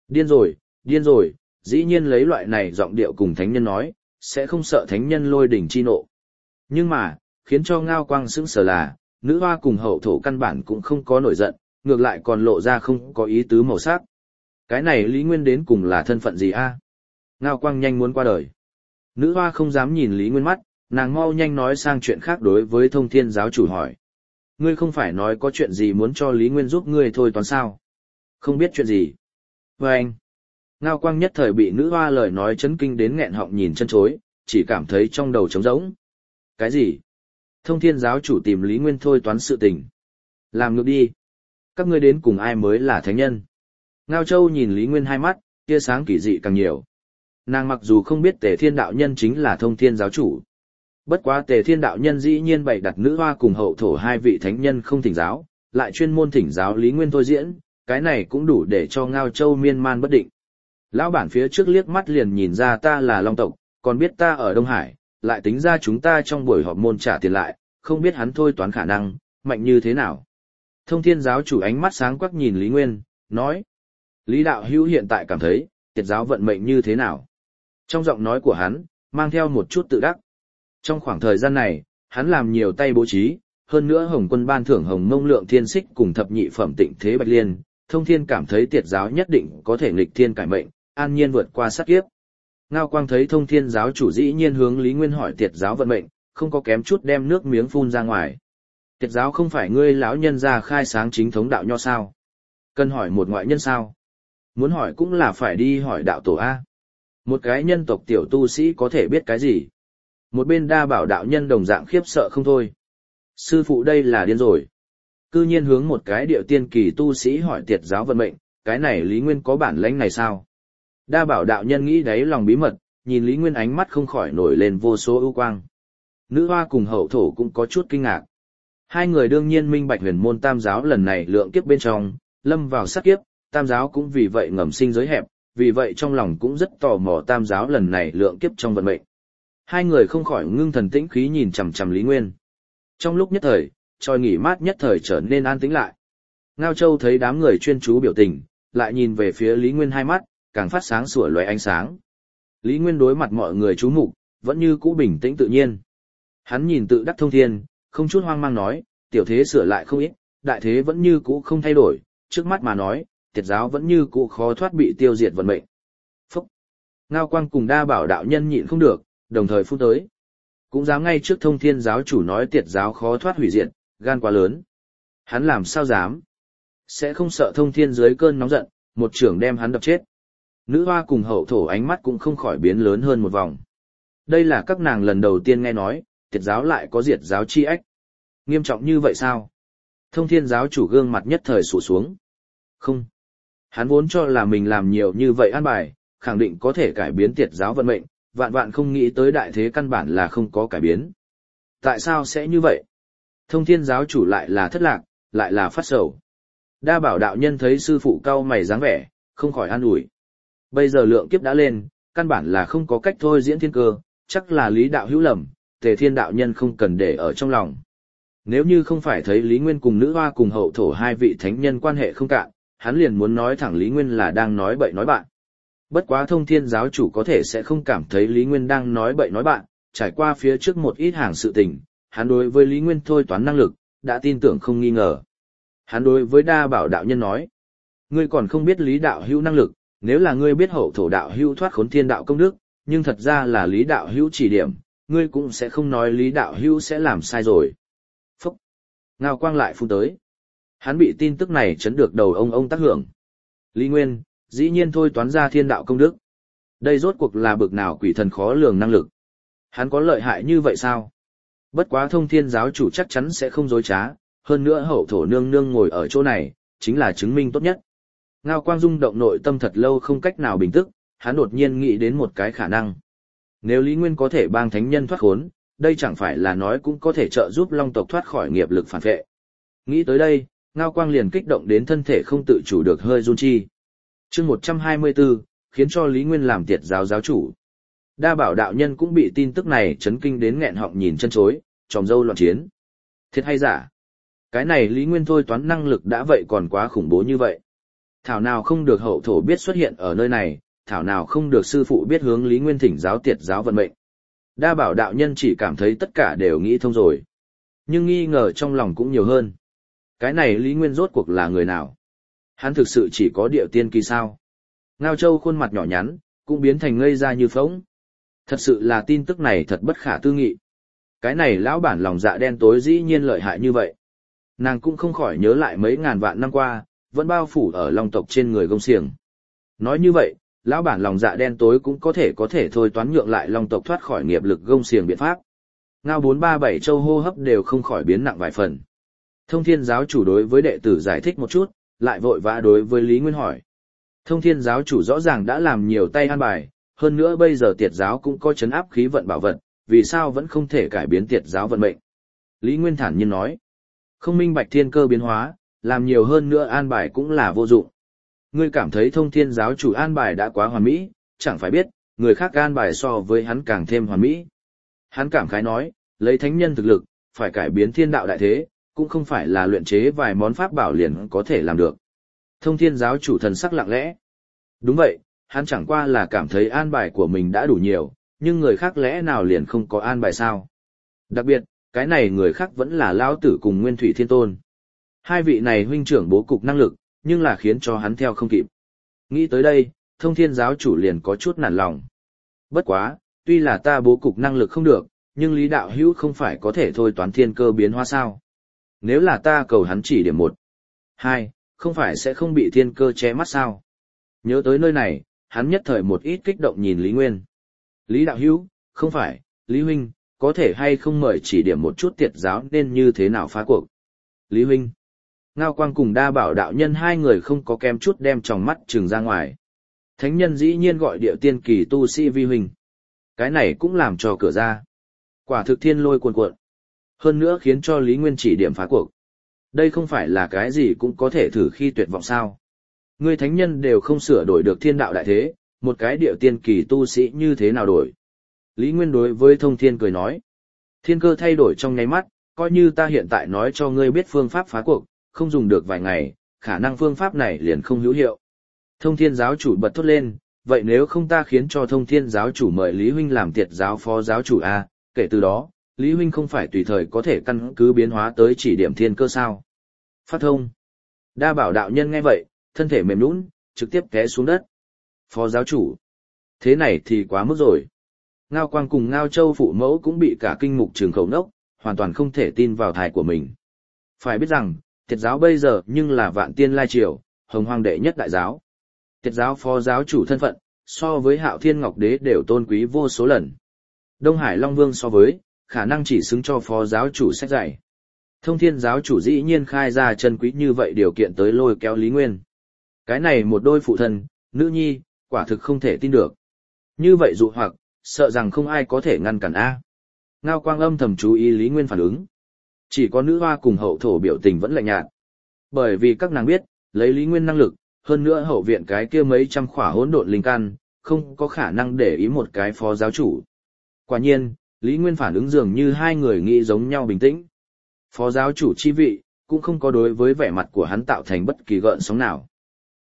Điên rồi, dĩ nhiên lấy loại này giọng điệu cùng thánh nhân nói, sẽ không sợ thánh nhân lôi đỉnh chi nộ. Nhưng mà, khiến cho Ngao Quang sững sờ là, nữ hoa cùng hậu thổ căn bản cũng không có nổi giận, ngược lại còn lộ ra không có ý tứ màu sắc. Cái này Lý Nguyên đến cùng là thân phận gì a? Ngao Quang nhanh muốn qua đời. Nữ hoa không dám nhìn Lý Nguyên mắt, nàng mau nhanh nói sang chuyện khác đối với Thông Thiên giáo chủ hỏi. Ngươi không phải nói có chuyện gì muốn cho Lý Nguyên giúp ngươi thôi toán sao? Không biết chuyện gì. Và anh. Ngao Quang nhất thời bị nữ hoa lời nói chấn kinh đến nghẹn họng nhìn chân chối, chỉ cảm thấy trong đầu trống rỗng. Cái gì? Thông Thiên giáo chủ tìm Lý Nguyên thôi toán sự tình. Làm ngược đi. Các ngươi đến cùng ai mới là thánh nhân? Ngao Châu nhìn Lý Nguyên hai mắt, tia sáng kỳ dị càng nhiều. Nàng mặc dù không biết Tề Thiên đạo nhân chính là Thông Thiên giáo chủ. Bất quá Tề Thiên đạo nhân dĩ nhiên bày đặt nữ hoa cùng hậu thổ hai vị thánh nhân không thỉnh giáo, lại chuyên môn thỉnh giáo Lý Nguyên thôi diễn, cái này cũng đủ để cho Ngao Châu miên man bất định. Lão bản phía trước liếc mắt liền nhìn ra ta là Long tộc, còn biết ta ở Đông Hải, lại tính ra chúng ta trong buổi họp môn trả tiền lại, không biết hắn thôi toán khả năng, mạnh như thế nào. Thông Thiên giáo chủ ánh mắt sáng quắc nhìn Lý Nguyên, nói. Lý đạo hữu hiện tại cảm thấy, tiệt giáo vận mệnh như thế nào? Trong giọng nói của hắn, mang theo một chút tự đắc. Trong khoảng thời gian này, hắn làm nhiều tay bố trí, hơn nữa Hồng Quân ban thưởng Hồng Mông Lượng Thiên Xích cùng thập nhị phẩm Tịnh Thế Bạch Liên, Thông Thiên cảm thấy tiệt giáo nhất định có thể nghịch thiên cải mệnh, an nhiên vượt qua sát kiếp. Ngao Quang thấy Thông Thiên giáo chủ dĩ nhiên hướng Lý Nguyên hỏi tiệt giáo vận mệnh, không có kém chút đem nước miếng phun ra ngoài. Tiệt giáo không phải ngươi lão nhân ra khai sáng chính thống đạo nho sao? Cần hỏi một ngoại nhân sao? Muốn hỏi cũng là phải đi hỏi đạo tổ A. Một cái nhân tộc tiểu tu sĩ có thể biết cái gì? Một bên Đa Bảo đạo nhân đồng dạng khiếp sợ không thôi. Sư phụ đây là điên rồi. Cư nhiên hướng một cái điệu tiên kỳ tu sĩ hỏi tiệt giáo vận mệnh, cái này Lý Nguyên có bản lãnh này sao? Đa Bảo đạo nhân nghĩ đáy lòng bí mật, nhìn Lý Nguyên ánh mắt không khỏi nổi lên vô số ưu quang. Nữ hoa cùng hậu thổ cũng có chút kinh ngạc. Hai người đương nhiên minh bạch huyền môn tam giáo lần này lượng kiếp bên trong, lâm vào sát kiếp, tam giáo cũng vì vậy ngầm sinh giới hẹp, vì vậy trong lòng cũng rất tò mò tam giáo lần này lượng kiếp trong vận mệnh. Hai người không khỏi ngưng thần tĩnh khí nhìn chằm chằm Lý Nguyên. Trong lúc nhất thời, tròi nghỉ mát nhất thời trở nên an tĩnh lại. Ngao Châu thấy đám người chuyên chú biểu tình, lại nhìn về phía Lý Nguyên hai mắt, càng phát sáng sủa lóe ánh sáng. Lý Nguyên đối mặt mọi người chú mục, vẫn như cũ bình tĩnh tự nhiên. Hắn nhìn tự đắc Thông Thiên, không chút hoang mang nói, tiểu thế sửa lại không ít, đại thế vẫn như cũ không thay đổi, trước mắt mà nói, tiệt giáo vẫn như cũ khó thoát bị tiêu diệt vận mệnh. Phúc! Ngao Quang cùng Đa Bảo đạo nhân nhịn không được, đồng thời phút tới. Cũng dám ngay trước Thông Thiên giáo chủ nói tiệt giáo khó thoát hủy diệt, gan quá lớn. Hắn làm sao dám? Sẽ không sợ Thông Thiên dưới cơn nóng giận, một trưởng đem hắn đập chết. Nữ hoa cùng hậu thổ ánh mắt cũng không khỏi biến lớn hơn một vòng. Đây là các nàng lần đầu tiên nghe nói, tiệt giáo lại có diệt giáo chi ách. Nghiêm trọng như vậy sao? Thông Thiên giáo chủ gương mặt nhất thời sụt xuống. Không. Hắn vốn cho là mình làm nhiều như vậy an bài, khẳng định có thể cải biến tiệt giáo vận mệnh, vạn vạn không nghĩ tới đại thế căn bản là không có cải biến. Tại sao sẽ như vậy? Thông Thiên giáo chủ lại là thất lạc, lại là phát sầu. Đa Bảo đạo nhân thấy sư phụ cau mày dáng vẻ, không khỏi an ủi. Bây giờ lượng kiếp đã lên, căn bản là không có cách thôi diễn thiên cơ, chắc là Lý đạo hữu lầm, Tề Thiên đạo nhân không cần để ở trong lòng. Nếu như không phải thấy Lý Nguyên cùng nữ hoa cùng hậu thổ hai vị thánh nhân quan hệ không cạn, hắn liền muốn nói thẳng Lý Nguyên là đang nói bậy nói bạn. Bất quá Thông Thiên giáo chủ có thể sẽ không cảm thấy Lý Nguyên đang nói bậy nói bạn, trải qua phía trước một ít hàng sự tình, hắn đối với Lý Nguyên thôi toán năng lực, đã tin tưởng không nghi ngờ. Hắn đối với Đa Bảo đạo nhân nói, ngươi còn không biết Lý đạo hữu năng lực, nếu là ngươi biết hậu thổ đạo hữu thoát khốn thiên đạo công đức, nhưng thật ra là Lý đạo hữu chỉ điểm, ngươi cũng sẽ không nói Lý đạo hữu sẽ làm sai rồi. Phúc! Ngao quang lại phun tới. Hắn bị tin tức này chấn được đầu ông tác hưởng. Lý Nguyên, dĩ nhiên thôi toán ra thiên đạo công đức. Đây rốt cuộc là bực nào quỷ thần khó lường năng lực. Hắn có lợi hại như vậy sao? Bất quá Thông Thiên giáo chủ chắc chắn sẽ không dối trá, hơn nữa hậu thổ nương nương ngồi ở chỗ này, chính là chứng minh tốt nhất. Ngao quang rung động nội tâm thật lâu không cách nào bình tức, hắn đột nhiên nghĩ đến một cái khả năng. Nếu Lý Nguyên có thể bang thánh nhân thoát khốn, đây chẳng phải là nói cũng có thể trợ giúp Long tộc thoát khỏi nghiệp lực phản vệ. Nghĩ tới đây, Ngao quang liền kích động đến thân thể không tự chủ được hơi run chi. Chương 124, khiến cho Lý Nguyên làm tiệt giáo giáo chủ. Đa Bảo đạo nhân cũng bị tin tức này chấn kinh đến nghẹn họng nhìn chân chối, tròm dâu loạn chiến. Thiệt hay giả? Cái này Lý Nguyên thôi toán năng lực đã vậy còn quá khủng bố như vậy. Thảo nào không được hậu thổ biết xuất hiện ở nơi này, thảo nào không được sư phụ biết hướng Lý Nguyên thỉnh giáo tiệt giáo vận mệnh. Đa Bảo đạo nhân chỉ cảm thấy tất cả đều nghĩ thông rồi. Nhưng nghi ngờ trong lòng cũng nhiều hơn. Cái này Lý Nguyên rốt cuộc là người nào? Hắn thực sự chỉ có điệu tiên kỳ sao? Ngao Châu khuôn mặt nhỏ nhắn, cũng biến thành ngây ra như phỗng. Thật sự là tin tức này thật bất khả tư nghị. Cái này lão bản lòng dạ đen tối dĩ nhiên lợi hại như vậy. Nàng cũng không khỏi nhớ lại mấy ngàn vạn năm qua, vẫn bao phủ ở Long tộc trên người gông xiềng. Nói như vậy, lão bản lòng dạ đen tối cũng có thể thôi toán nhượng lại Long tộc thoát khỏi nghiệp lực gông xiềng biện pháp. Ngao 437 châu hô hấp đều không khỏi biến nặng vài phần. Thông Thiên giáo chủ đối với đệ tử giải thích một chút, lại vội vã đối với Lý Nguyên hỏi. Thông Thiên giáo chủ rõ ràng đã làm nhiều tay an bài, hơn nữa bây giờ tiệt giáo cũng có chấn áp khí vận bảo vật, vì sao vẫn không thể cải biến tiệt giáo vận mệnh? Lý Nguyên thản nhiên nói. Không minh bạch thiên cơ biến hóa, làm nhiều hơn nữa an bài cũng là vô dụng. Ngươi cảm thấy Thông Thiên giáo chủ an bài đã quá hoàn mỹ, chẳng phải biết, người khác an bài so với hắn càng thêm hoàn mỹ. Hắn cảm khái nói, lấy thánh nhân thực lực, phải cải biến thiên đạo đại thế, cũng không phải là luyện chế vài món pháp bảo liền có thể làm được. Thông Thiên giáo chủ thần sắc lặng lẽ. Đúng vậy, hắn chẳng qua là cảm thấy an bài của mình đã đủ nhiều, nhưng người khác lẽ nào liền không có an bài sao? Đặc biệt, cái này người khác vẫn là Lão Tử cùng Nguyên Thủy Thiên Tôn. Hai vị này huynh trưởng bố cục năng lực, nhưng là khiến cho hắn theo không kịp. Nghĩ tới đây, Thông Thiên giáo chủ liền có chút nản lòng. Bất quá, tuy là ta bố cục năng lực không được, nhưng Lý đạo hữu không phải có thể thôi toán thiên cơ biến hóa sao? Nếu là ta cầu hắn chỉ điểm 1, 2, không phải sẽ không bị thiên cơ che mắt sao? Nhớ tới nơi này, hắn nhất thời một ít kích động nhìn Lý Nguyên. Lý đạo hữu, không phải, Lý huynh, có thể hay không mời chỉ điểm một chút tiệt giáo nên như thế nào phá cuộc? Lý huynh. Ngao Quang cùng Đa Bảo đạo nhân hai người không có kem chút đem tròng mắt trừng ra ngoài. Thánh nhân dĩ nhiên gọi điệu tiên kỳ tu sĩ vi huynh. Cái này cũng làm cho cửa ra. Quả thực thiên lôi cuồn cuộn. Hơn nữa khiến cho Lý Nguyên chỉ điểm phá cuộc. Đây không phải là cái gì cũng có thể thử khi tuyệt vọng sao. Ngươi thánh nhân đều không sửa đổi được thiên đạo đại thế, một cái điệu tiên kỳ tu sĩ như thế nào đổi? Lý Nguyên đối với Thông Thiên cười nói. Thiên cơ thay đổi trong nháy mắt, coi như ta hiện tại nói cho ngươi biết phương pháp phá cuộc, không dùng được vài ngày, khả năng phương pháp này liền không hữu hiệu. Thông Thiên giáo chủ bật thốt lên, vậy nếu không ta khiến cho Thông Thiên giáo chủ mời Lý huynh làm tiệt giáo phó giáo chủ a, kể từ đó, Lý huynh không phải tùy thời có thể căn cứ biến hóa tới chỉ điểm thiên cơ sao? Phát thông. Đa Bảo đạo nhân nghe vậy, thân thể mềm nhũn, trực tiếp té xuống đất. Phó giáo chủ. Thế này thì quá mức rồi. Ngao Quang cùng Ngao Châu phụ mẫu cũng bị cả kinh mục trường khẩu nốc, hoàn toàn không thể tin vào thai của mình. Phải biết rằng, tiệt giáo bây giờ nhưng là vạn tiên lai triều, hồng hoang đệ nhất đại giáo. Tiệt giáo phó giáo chủ thân phận, so với Hạo Thiên Ngọc Đế đều tôn quý vô số lần. Đông Hải Long Vương so với, khả năng chỉ xứng cho phó giáo chủ sách dạy. Thông Thiên giáo chủ dĩ nhiên khai ra chân quý như vậy điều kiện tới lôi kéo Lý Nguyên. Cái này một đôi phụ thân, nữ nhi, quả thực không thể tin được. Như vậy dụ hoặc, sợ rằng không ai có thể ngăn cản A. Ngao Quang âm thầm chú ý Lý Nguyên phản ứng. Chỉ có nữ hoa cùng hậu thổ biểu tình vẫn lạnh nhạt. Bởi vì các nàng biết, lấy Lý Nguyên năng lực, hơn nữa hậu viện cái kia mấy trăm khỏa hỗn độn linh căn, không có khả năng để ý một cái phó giáo chủ. Quả nhiên, Lý Nguyên phản ứng dường như hai người nghĩ giống nhau bình tĩnh. Phó giáo chủ chi vị, cũng không có đối với vẻ mặt của hắn tạo thành bất kỳ gợn sóng nào.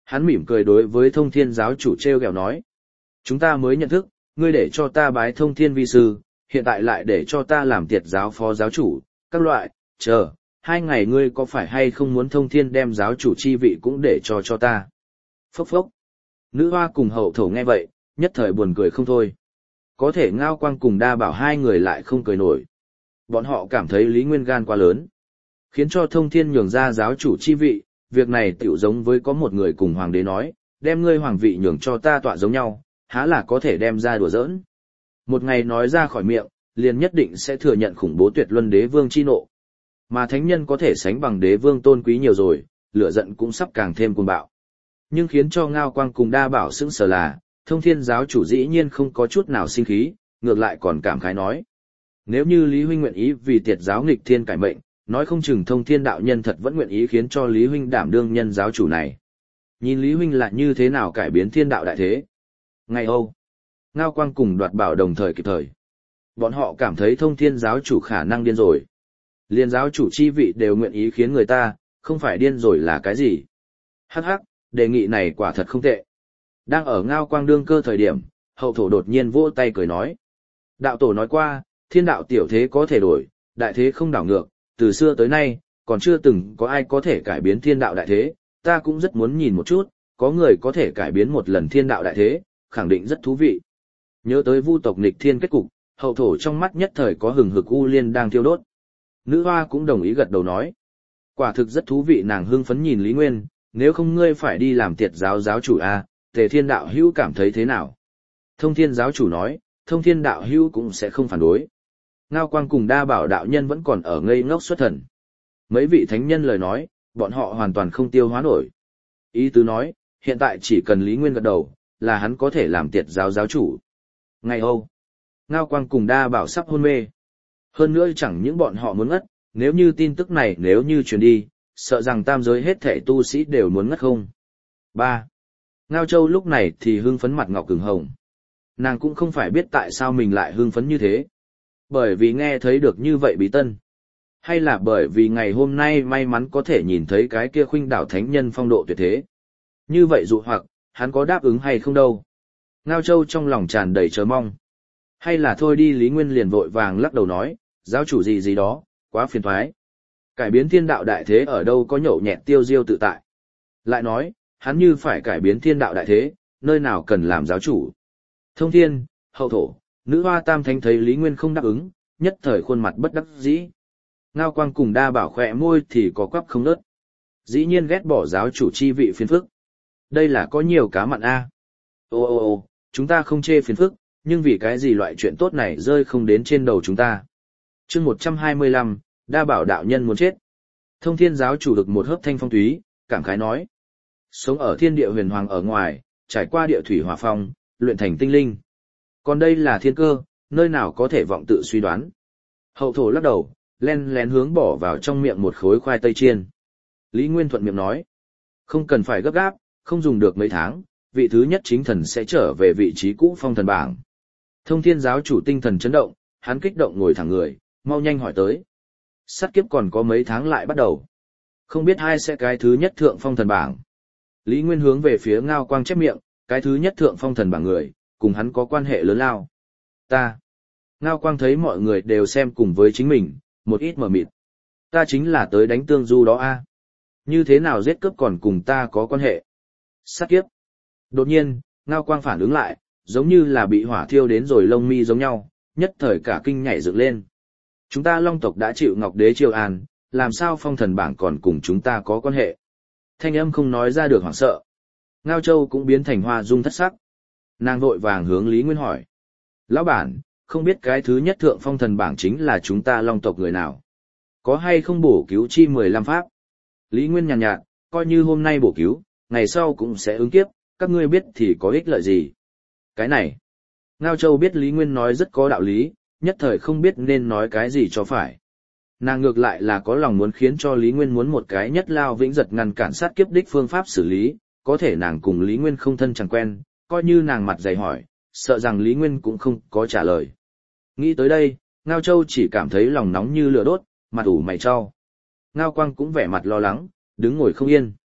Hắn mỉm cười đối với thông thiên giáo chủ treo gẹo nói. Chúng ta mới nhận thức, ngươi để cho ta bái thông thiên vi sư, hiện tại lại để cho ta làm tiệt giáo phó giáo chủ, các loại, chờ, 2 ngày ngươi có phải hay không muốn thông thiên đem giáo chủ chi vị cũng để cho ta. Phốc phốc. Nữ hoa cùng hậu thổ nghe vậy, nhất thời buồn cười không thôi. Có thể Ngao Quang cùng Đa Bảo hai người lại không cười nổi. Bọn họ cảm thấy Lý Nguyên gan quá lớn. Khiến cho thông thiên nhường ra giáo chủ chi vị, việc này tiểu giống với có một người cùng hoàng đế nói, đem ngươi hoàng vị nhường cho ta tọa giống nhau, há là có thể đem ra đùa giỡn. Một ngày nói ra khỏi miệng, liền nhất định sẽ thừa nhận khủng bố tuyệt luân đế vương chi nộ. Mà thánh nhân có thể sánh bằng đế vương tôn quý nhiều rồi, lửa giận cũng sắp càng thêm cuồng bạo. Nhưng khiến cho Ngao Quang cùng Đa Bảo sững sờ là, thông thiên giáo chủ dĩ nhiên không có chút nào sinh khí, ngược lại còn cảm khái nói. Nếu như Lý Huynh nguyện ý vì tiệt giáo nghịch thiên cải mệnh, nói không chừng thông thiên đạo nhân thật vẫn nguyện ý khiến cho Lý Huynh đảm đương nhân giáo chủ này. Nhìn Lý Huynh là như thế nào cải biến thiên đạo đại thế. Ngày Âu, Ngao Quang cùng Đoạt Bảo đồng thời kịp thời. Bọn họ cảm thấy thông thiên giáo chủ khả năng điên rồi. Liên giáo chủ chi vị đều nguyện ý khiến người ta, không phải điên rồi là cái gì. Hắc hắc, đề nghị này quả thật không tệ. Đang ở Ngao Quang đương cơ thời điểm, hậu thổ đột nhiên vỗ tay cười nói. Đạo tổ nói qua, thiên đạo tiểu thế có thể đổi, đại thế không đảo ngược, từ xưa tới nay, còn chưa từng có ai có thể cải biến thiên đạo đại thế, ta cũng rất muốn nhìn một chút, có người có thể cải biến một lần thiên đạo đại thế, khẳng định rất thú vị. Nhớ tới vu tộc nghịch thiên kết cục, hậu thổ trong mắt nhất thời có hừng hực u liên đang thiêu đốt. Nữ hoa cũng đồng ý gật đầu nói. Quả thực rất thú vị, nàng hưng phấn nhìn Lý Nguyên, nếu không ngươi phải đi làm tiệt giáo giáo chủ a, Tề Thiên đạo hữu cảm thấy thế nào? Thông thiên giáo chủ nói, thông thiên đạo hữu cũng sẽ không phản đối. Ngao Quang cùng Đa Bảo đạo nhân vẫn còn ở ngây ngốc xuất thần. Mấy vị thánh nhân lời nói, bọn họ hoàn toàn không tiêu hóa nổi. Ý tứ nói, hiện tại chỉ cần Lý Nguyên gật đầu, là hắn có thể làm tiệt giáo giáo chủ. Ngày Âu, Ngao Quang cùng Đa Bảo sắp hôn mê. Hơn nữa chẳng những bọn họ muốn ngất, nếu như tin tức này nếu như truyền đi, sợ rằng tam giới hết thảy tu sĩ đều muốn ngất không. 3. Ngao Châu lúc này thì hưng phấn mặt ngọc cứng hồng. Nàng cũng không phải biết tại sao mình lại hưng phấn như thế. Bởi vì nghe thấy được như vậy bí tân. Hay là bởi vì ngày hôm nay may mắn có thể nhìn thấy cái kia khuynh đảo thánh nhân phong độ tuyệt thế. Như vậy dụ hoặc, hắn có đáp ứng hay không đâu. Ngao Châu trong lòng tràn đầy chờ mong. Hay là thôi đi, Lý Nguyên liền vội vàng lắc đầu nói, giáo chủ gì gì đó, quá phiền thoái. Cải biến thiên đạo đại thế ở đâu có nhậu nhẹt tiêu diêu tự tại. Lại nói, hắn như phải cải biến thiên đạo đại thế, nơi nào cần làm giáo chủ. Thông thiên, hậu thổ, nữ hoa tam thánh thấy Lý Nguyên không đáp ứng, nhất thời khuôn mặt bất đắc dĩ. Ngao Quang cùng Đa Bảo khỏe môi thì có quắp không nớt. Dĩ nhiên ghét bỏ giáo chủ chi vị phiền phức. Đây là có nhiều cá mặn a. Ô, chúng ta không chê phiền phức, nhưng vì cái gì loại chuyện tốt này rơi không đến trên đầu chúng ta. Chương 125, Đa Bảo đạo nhân muốn chết. Thông thiên giáo chủ được một hớp thanh phong túy, cảm khái nói. Sống ở thiên địa huyền hoàng ở ngoài, trải qua địa thủy hỏa phong, luyện thành tinh linh. Còn đây là thiên cơ, nơi nào có thể vọng tự suy đoán. Hậu thổ lắc đầu, len lén hướng bỏ vào trong miệng một khối khoai tây chiên. Lý Nguyên thuận miệng nói. Không cần phải gấp gáp, không dùng được mấy tháng, vị thứ nhất chính thần sẽ trở về vị trí cũ phong thần bảng. Thông thiên giáo chủ tinh thần chấn động, hắn kích động ngồi thẳng người, mau nhanh hỏi tới. Sát kiếp còn có mấy tháng lại bắt đầu. Không biết ai sẽ cái thứ nhất thượng phong thần bảng. Lý Nguyên hướng về phía Ngao Quang chép miệng, cái thứ nhất thượng phong thần bảng người, cùng hắn có quan hệ lớn lao. Ta. Ngao Quang thấy mọi người đều xem cùng với chính mình, một ít mờ mịt. Ta chính là tới đánh tương du đó a. Như thế nào giết cướp còn cùng ta có quan hệ? Sát kiếp. Đột nhiên, Ngao Quang phản ứng lại, giống như là bị hỏa thiêu đến rồi lông mi giống nhau, nhất thời cả kinh nhảy dựng lên. Chúng ta Long tộc đã chịu Ngọc Đế triều an, làm sao phong thần bảng còn cùng chúng ta có quan hệ? Thanh âm không nói ra được hoảng sợ. Ngao Châu cũng biến thành hoa dung thất sắc. Nàng vội vàng hướng Lý Nguyên hỏi. Lão bản, không biết cái thứ nhất thượng phong thần bảng chính là chúng ta Long tộc người nào? Có hay không bổ cứu chi 15 pháp? Lý Nguyên nhàn nhạt, coi như hôm nay bổ cứu, ngày sau cũng sẽ ứng kiếp, các ngươi biết thì có ích lợi gì? Cái này. Ngao Châu biết Lý Nguyên nói rất có đạo lý, nhất thời không biết nên nói cái gì cho phải. Nàng ngược lại là có lòng muốn khiến cho Lý Nguyên muốn một cái nhất lao vĩnh giật ngăn cản sát kiếp đích phương pháp xử lý, có thể nàng cùng Lý Nguyên không thân chẳng quen, coi như nàng mặt dày hỏi, sợ rằng Lý Nguyên cũng không có trả lời. Nghĩ tới đây, Ngao Châu chỉ cảm thấy lòng nóng như lửa đốt, mặt ủ mày cho. Ngao Quang cũng vẻ mặt lo lắng, đứng ngồi không yên.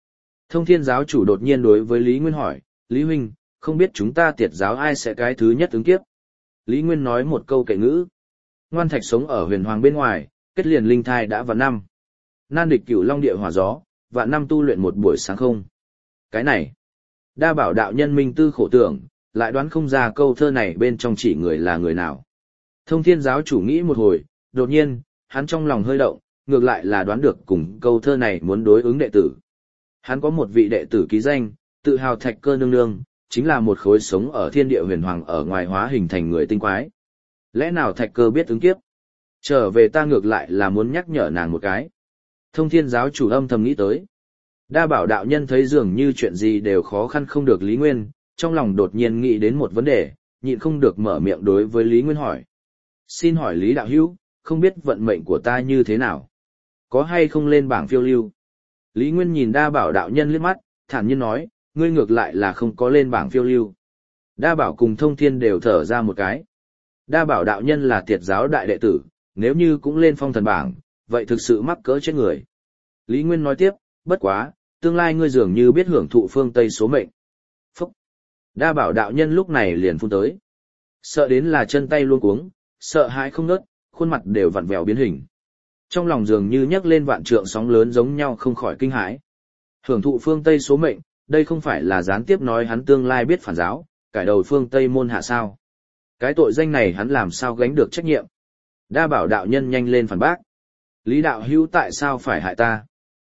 Thông Thiên giáo chủ đột nhiên đối với Lý Nguyên hỏi, Lý huynh, không biết chúng ta Tiệt giáo ai sẽ cái thứ nhất ứng kiếp? Lý Nguyên nói một câu kệ ngữ. Ngoan Thạch sống ở huyền hoàng bên ngoài, kết liền linh thai đã vạn năm. Nan địch cửu long địa hỏa gió, vạn năm tu luyện một buổi sáng không. Cái này, Đa Bảo đạo nhân minh tư khổ tưởng, lại đoán không ra câu thơ này bên trong chỉ người là người nào. Thông Thiên giáo chủ nghĩ một hồi, đột nhiên, hắn trong lòng hơi động, ngược lại là đoán được cùng câu thơ này muốn đối ứng đệ tử. Hắn có một vị đệ tử ký danh, tự hào Thạch Cơ nương nương, chính là một khối sống ở thiên địa huyền hoàng ở ngoài hóa hình thành người tinh quái. Lẽ nào Thạch Cơ biết ứng kiếp? Trở về ta ngược lại là muốn nhắc nhở nàng một cái. Thông Thiên giáo chủ âm thầm nghĩ tới. Đa Bảo đạo nhân thấy dường như chuyện gì đều khó khăn không được Lý Nguyên, trong lòng đột nhiên nghĩ đến một vấn đề, nhịn không được mở miệng đối với Lý Nguyên hỏi. Xin hỏi Lý đạo hữu, không biết vận mệnh của ta như thế nào? Có hay không lên bảng phiêu lưu? Lý Nguyên nhìn Đa Bảo đạo nhân liếc mắt, thản nhiên nói, ngươi ngược lại là không có lên bảng phiêu lưu. Đa Bảo cùng Thông Thiên đều thở ra một cái. Đa Bảo đạo nhân là Tiệt giáo đại đệ tử, nếu như cũng lên phong thần bảng, vậy thực sự mắc cỡ chết người. Lý Nguyên nói tiếp, bất quá, tương lai ngươi dường như biết hưởng thụ phương Tây số mệnh. Phúc! Đa Bảo đạo nhân lúc này liền phun tới. Sợ đến là chân tay luôn cuống, sợ hãi không ngớt, khuôn mặt đều vặn vẹo biến hình. Trong lòng dường như nhấc lên vạn trượng sóng lớn giống nhau không khỏi kinh hãi. Hưởng thụ phương Tây số mệnh, đây không phải là gián tiếp nói hắn tương lai biết phản giáo, cải đầu phương Tây môn hạ sao. Cái tội danh này hắn làm sao gánh được trách nhiệm. Đa Bảo đạo nhân nhanh lên phản bác. Lý đạo hữu tại sao phải hại ta?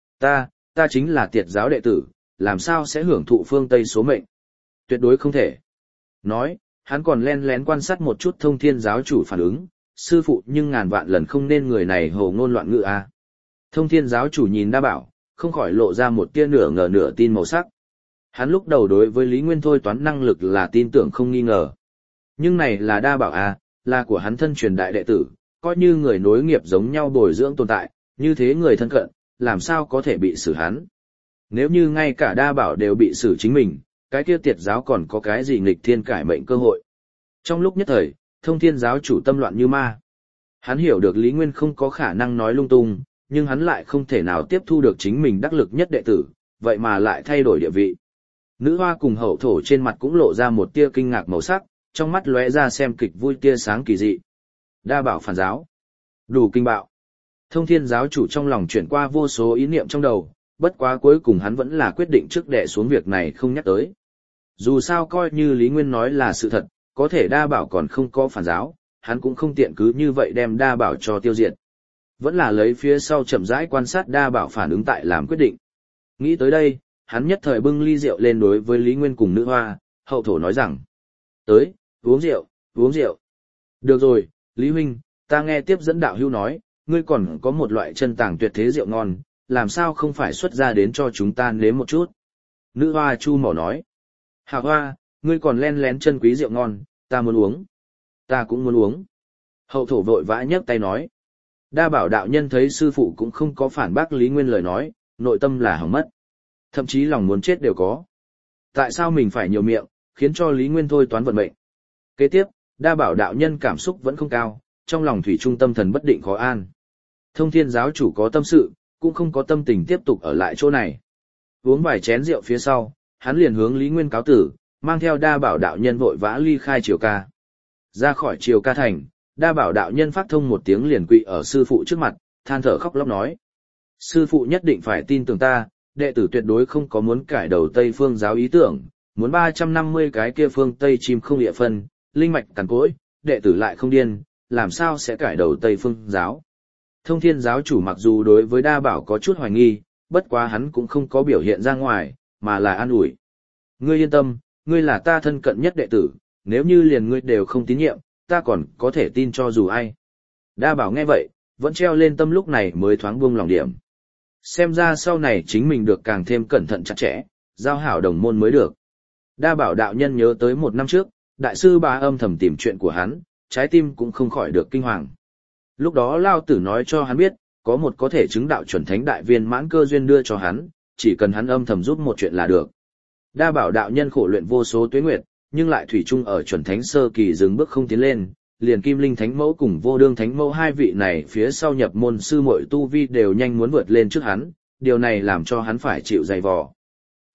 Ta chính là Tiệt giáo đệ tử, làm sao sẽ hưởng thụ phương Tây số mệnh? Tuyệt đối không thể. Nói, hắn còn len lén quan sát một chút Thông Thiên giáo chủ phản ứng, sư phụ nhưng ngàn vạn lần không nên người này hồ ngôn loạn ngữ a. Thông Thiên giáo chủ nhìn Đa Bảo, không khỏi lộ ra một tia nửa ngờ nửa tin màu sắc. Hắn lúc đầu đối với Lý Nguyên thôi toán năng lực là tin tưởng không nghi ngờ. Nhưng này là Đa Bảo a, là của hắn thân truyền đại đệ tử, coi như người nối nghiệp giống nhau bồi dưỡng tồn tại, như thế người thân cận, làm sao có thể bị xử hắn. Nếu như ngay cả Đa Bảo đều bị xử chính mình, cái kia Tiệt giáo còn có cái gì nghịch thiên cải mệnh cơ hội. Trong lúc nhất thời, Thông Thiên giáo chủ tâm loạn như ma. Hắn hiểu được Lý Nguyên không có khả năng nói lung tung, nhưng hắn lại không thể nào tiếp thu được chính mình đắc lực nhất đệ tử, vậy mà lại thay đổi địa vị. Nữ hoa cùng hậu thổ trên mặt cũng lộ ra một tia kinh ngạc màu sắc, trong mắt lóe ra xem kịch vui tia sáng kỳ dị. Đa Bảo phản giáo. Đủ kinh bạo. Thông Thiên giáo chủ trong lòng chuyển qua vô số ý niệm trong đầu, bất quá cuối cùng hắn vẫn là quyết định trước đè xuống việc này không nhắc tới. Dù sao coi như Lý Nguyên nói là sự thật, có thể Đa Bảo còn không có phản giáo, hắn cũng không tiện cứ như vậy đem Đa Bảo cho tiêu diệt. Vẫn là lấy phía sau chậm rãi quan sát Đa Bảo phản ứng tại làm quyết định. Nghĩ tới đây, hắn nhất thời bưng ly rượu lên đối với Lý Nguyên cùng nữ hoa, hậu thổ nói rằng. Tới, uống rượu, uống rượu. Được rồi, Lý huynh, ta nghe tiếp dẫn đạo hữu nói, ngươi còn có một loại chân tàng tuyệt thế rượu ngon, làm sao không phải xuất ra đến cho chúng ta nếm một chút. Nữ hoa chu mỏ nói. Hà hoa, ngươi còn len lén chân quý rượu ngon, ta muốn uống. Ta cũng muốn uống. Hậu thổ vội vã nhấc tay nói. Đa Bảo đạo nhân thấy sư phụ cũng không có phản bác Lý Nguyên lời nói, nội tâm là hỏng mất. Thậm chí lòng muốn chết đều có. Tại sao mình phải nhiều miệng, khiến cho Lý Nguyên thôi toán vận mệnh. Kế tiếp, Đa Bảo đạo nhân cảm xúc vẫn không cao, trong lòng thủy trung tâm thần bất định khó an. Thông Thiên giáo chủ có tâm sự, cũng không có tâm tình tiếp tục ở lại chỗ này. Uống vài chén rượu phía sau, hắn liền hướng Lý Nguyên cáo tử, mang theo Đa Bảo đạo nhân vội vã ly khai Triều Ca. Ra khỏi Triều Ca thành, Đa Bảo đạo nhân phát thông một tiếng liền quỵ ở sư phụ trước mặt, than thở khóc lóc nói. Sư phụ nhất định phải tin tưởng ta, đệ tử tuyệt đối không có muốn cải đầu Tây phương giáo ý tưởng, muốn 350 cái kia phương Tây chim không địa phân, linh mạch cằn cỗi, đệ tử lại không điên, làm sao sẽ cải đầu Tây phương giáo. Thông Thiên giáo chủ mặc dù đối với Đa Bảo có chút hoài nghi, bất quá hắn cũng không có biểu hiện ra ngoài, mà là an ủi. Ngươi yên tâm, ngươi là ta thân cận nhất đệ tử, nếu như liền ngươi đều không tín nhiệm, ta còn có thể tin cho dù ai. Đa Bảo nghe vậy, vẫn treo lên tâm lúc này mới thoáng buông lòng điểm. Xem ra sau này chính mình được càng thêm cẩn thận chặt chẽ, giao hảo đồng môn mới được. Đa Bảo đạo nhân nhớ tới một năm trước, đại sư Bá âm thầm tìm chuyện của hắn, trái tim cũng không khỏi được kinh hoàng. Lúc đó Lao Tử nói cho hắn biết, có một có thể chứng đạo chuẩn thánh đại viên mãn cơ duyên đưa cho hắn, chỉ cần hắn âm thầm giúp một chuyện là được. Đa Bảo đạo nhân khổ luyện vô số tuế nguyệt, nhưng lại thủy chung ở chuẩn thánh sơ kỳ dừng bước không tiến lên, liền Kim Linh Thánh Mẫu cùng Vô Đương Thánh Mẫu hai vị này phía sau nhập môn sư muội tu vi đều nhanh muốn vượt lên trước hắn, điều này làm cho hắn phải chịu dày vò.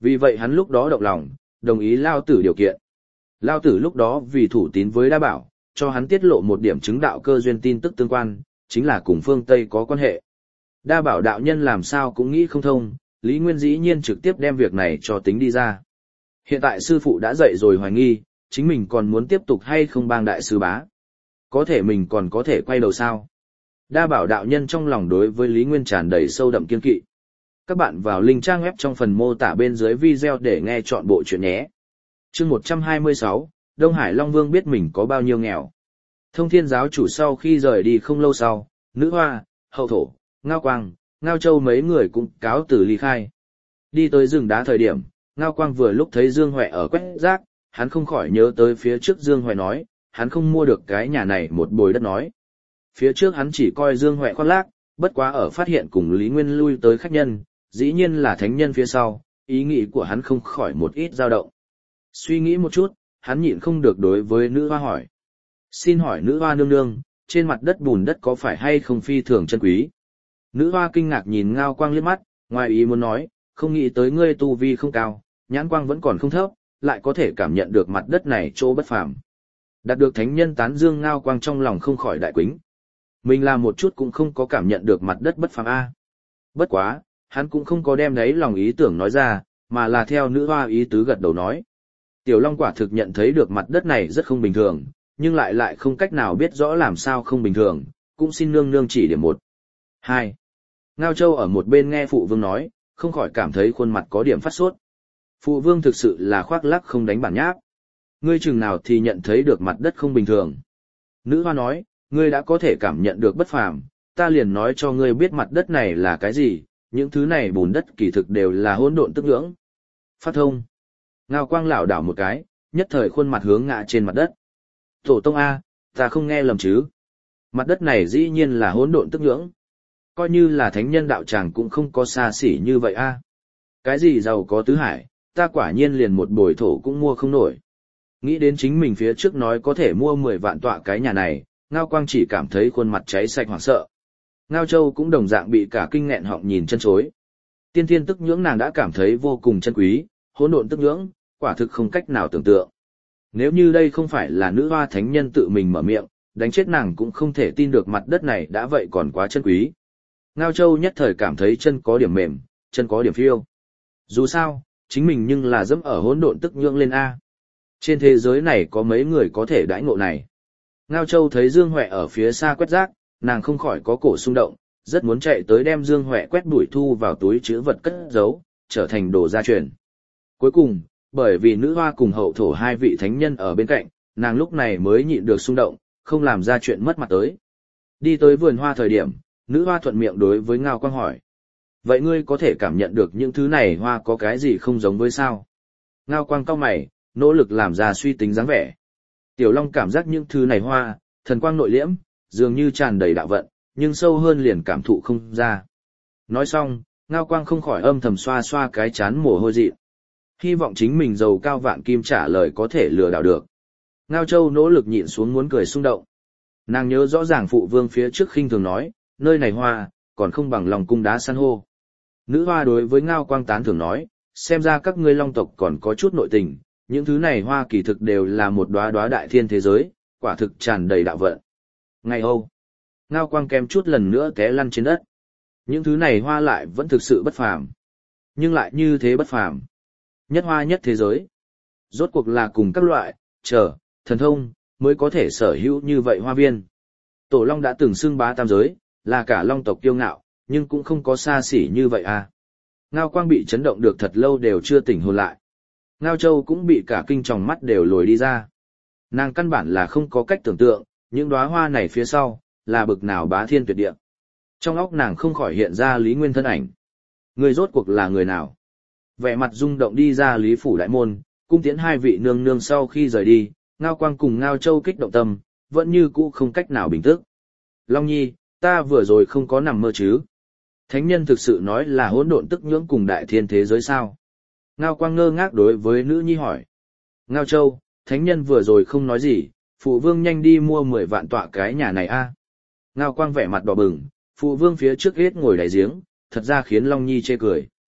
Vì vậy hắn lúc đó động lòng, đồng ý Lao Tử điều kiện. Lao Tử lúc đó vì thủ tín với Đa Bảo, cho hắn tiết lộ một điểm chứng đạo cơ duyên tin tức tương quan, chính là cùng phương Tây có quan hệ. Đa Bảo đạo nhân làm sao cũng nghĩ không thông, Lý Nguyên dĩ nhiên trực tiếp đem việc này cho tính đi ra. Hiện tại sư phụ đã dậy rồi hoài nghi, chính mình còn muốn tiếp tục hay không bang đại sư bá. Có thể mình còn có thể quay đầu sao? Đa Bảo đạo nhân trong lòng đối với Lý Nguyên tràn đầy sâu đậm kiên kỵ. Các bạn vào link trang web trong phần mô tả bên dưới video để nghe chọn bộ chuyện nhé. Chương 126, Đông Hải Long Vương biết mình có bao nhiêu nghèo. Thông Thiên giáo chủ sau khi rời đi không lâu sau, Nữ Hoa, Hậu Thổ, Ngao Quang, Ngao Châu mấy người cũng cáo từ ly khai. Đi tới rừng đá thời điểm, Ngao Quang vừa lúc thấy Dương Huệ ở quét rác, hắn không khỏi nhớ tới phía trước Dương Huệ nói, hắn không mua được cái nhà này một bồi đất nói. Phía trước hắn chỉ coi Dương Huệ khoác lác, bất quá ở phát hiện cùng Lý Nguyên lui tới khách nhân, dĩ nhiên là thánh nhân phía sau, ý nghĩ của hắn không khỏi một ít dao động. Suy nghĩ một chút, hắn nhịn không được đối với Nữ Hoa hỏi. Xin hỏi Nữ Hoa nương nương, trên mặt đất bùn đất có phải hay không phi thường chân quý? Nữ Hoa kinh ngạc nhìn Ngao Quang liếc mắt, ngoài ý muốn nói, không nghĩ tới ngươi tu vi không cao, nhãn quang vẫn còn không thấp, lại có thể cảm nhận được mặt đất này chỗ bất phàm. Đạt được thánh nhân tán dương, Ngao Quang trong lòng không khỏi đại quính. Mình làm một chút cũng không có cảm nhận được mặt đất bất phàm a. Bất quá, hắn cũng không có đem đấy lòng ý tưởng nói ra, mà là theo Nữ Hoa ý tứ gật đầu nói. Tiểu Long quả thực nhận thấy được mặt đất này rất không bình thường, nhưng lại không cách nào biết rõ làm sao không bình thường, cũng xin nương nương chỉ điểm một. 2. Ngao Châu ở một bên nghe Phụ Vương nói, không khỏi cảm thấy khuôn mặt có điểm phát sốt. Phụ Vương thực sự là khoác lác không đánh bản nháp. Ngươi chừng nào thì nhận thấy được mặt đất không bình thường. Nữ Hoa nói, ngươi đã có thể cảm nhận được bất phàm, ta liền nói cho ngươi biết mặt đất này là cái gì, những thứ này bùn đất kỳ thực đều là hỗn độn tức nhưỡng. Phát thông. Ngao Quang lảo đảo một cái, nhất thời khuôn mặt hướng ngã trên mặt đất. Tổ tông A, ta không nghe lầm chứ. Mặt đất này dĩ nhiên là hỗn độn tức nhưỡng. Coi như là thánh nhân đạo tràng cũng không có xa xỉ như vậy A. Cái gì giàu có tứ hải, ta quả nhiên liền một bồi thổ cũng mua không nổi. Nghĩ đến chính mình phía trước nói có thể mua 10 vạn tọa cái nhà này, Ngao Quang chỉ cảm thấy khuôn mặt cháy xanh hoảng sợ. Ngao Châu cũng đồng dạng bị cả kinh nghẹn họng nhìn chân chối. Tiên thiên tức nhưỡng nàng đã cảm thấy vô cùng chân quý, hỗn độn tức nhưỡng, quả thực không cách nào tưởng tượng. Nếu như đây không phải là Nữ Hoa thánh nhân tự mình mở miệng, đánh chết nàng cũng không thể tin được mặt đất này đã vậy còn quá chân quý. Ngao Châu nhất thời cảm thấy chân có điểm mềm, chân có điểm phiêu. Dù sao, chính mình nhưng là dẫm ở hỗn độn tức nhưỡng lên A. Trên thế giới này có mấy người có thể đãi ngộ này. Ngao Châu thấy Dương Huệ ở phía xa quét rác, nàng không khỏi có cổ xung động, rất muốn chạy tới đem Dương Huệ quét bụi thu vào túi trữ vật cất giấu, trở thành đồ gia truyền. Cuối cùng, bởi vì Nữ Hoa cùng Hậu Thổ hai vị thánh nhân ở bên cạnh, nàng lúc này mới nhịn được xung động, không làm ra chuyện mất mặt tới. Đi tới vườn hoa thời điểm, Nữ Hoa thuận miệng đối với Ngao Quang hỏi. Vậy ngươi có thể cảm nhận được những thứ này hoa có cái gì không giống với sao? Ngao Quang cau mày, nỗ lực làm ra suy tính dáng vẻ. Tiểu Long cảm giác những thứ này hoa, thần quang nội liễm, dường như tràn đầy đạo vận, nhưng sâu hơn liền cảm thụ không ra. Nói xong, Ngao Quang không khỏi âm thầm xoa xoa cái chán mồ hôi dị. Hy vọng chính mình giàu cao vạn kim trả lời có thể lừa đảo được. Ngao Châu nỗ lực nhịn xuống muốn cười xung động. Nàng nhớ rõ ràng Phụ Vương phía trước khinh thường nói, nơi này hoa, còn không bằng lòng cung đá san hô. Nữ Hoa đối với Ngao Quang tán thưởng nói, xem ra các ngươi Long tộc còn có chút nội tình, những thứ này hoa kỳ thực đều là một đóa đóa đại thiên thế giới, quả thực tràn đầy đạo vận. Ngày Âu, Ngao Quang kém chút lần nữa té lăn trên đất. Những thứ này hoa lại vẫn thực sự bất phàm, nhưng lại như thế bất phàm. Nhất hoa nhất thế giới. Rốt cuộc là cùng các loại, thần thông, mới có thể sở hữu như vậy hoa viên. Tổ Long đã từng xưng bá tam giới, là cả Long tộc kiêu ngạo, nhưng cũng không có xa xỉ như vậy à. Ngao Quang bị chấn động được thật lâu đều chưa tỉnh hồn lại. Ngao Châu cũng bị cả kinh tròng mắt đều lồi đi ra. Nàng căn bản là không có cách tưởng tượng, những đóa hoa này phía sau, là bực nào bá thiên tuyệt địa. Trong óc nàng không khỏi hiện ra Lý Nguyên thân ảnh. Người rốt cuộc là người nào? Vẻ mặt rung động đi ra Lý Phủ đại môn, cung tiễn hai vị nương nương sau khi rời đi, Ngao Quang cùng Ngao Châu kích động tâm, vẫn như cũ không cách nào bình tức. Long Nhi, ta vừa rồi không có nằm mơ chứ? Thánh nhân thực sự nói là hỗn độn tức nhưỡng cùng đại thiên thế giới sao? Ngao Quang ngơ ngác đối với nữ nhi hỏi. Ngao Châu, thánh nhân vừa rồi không nói gì, Phụ Vương nhanh đi mua 10 vạn tọa cái nhà này a. Ngao Quang vẻ mặt đỏ bừng, Phụ Vương phía trước hết ngồi đáy giếng, thật ra khiến Long Nhi chê cười.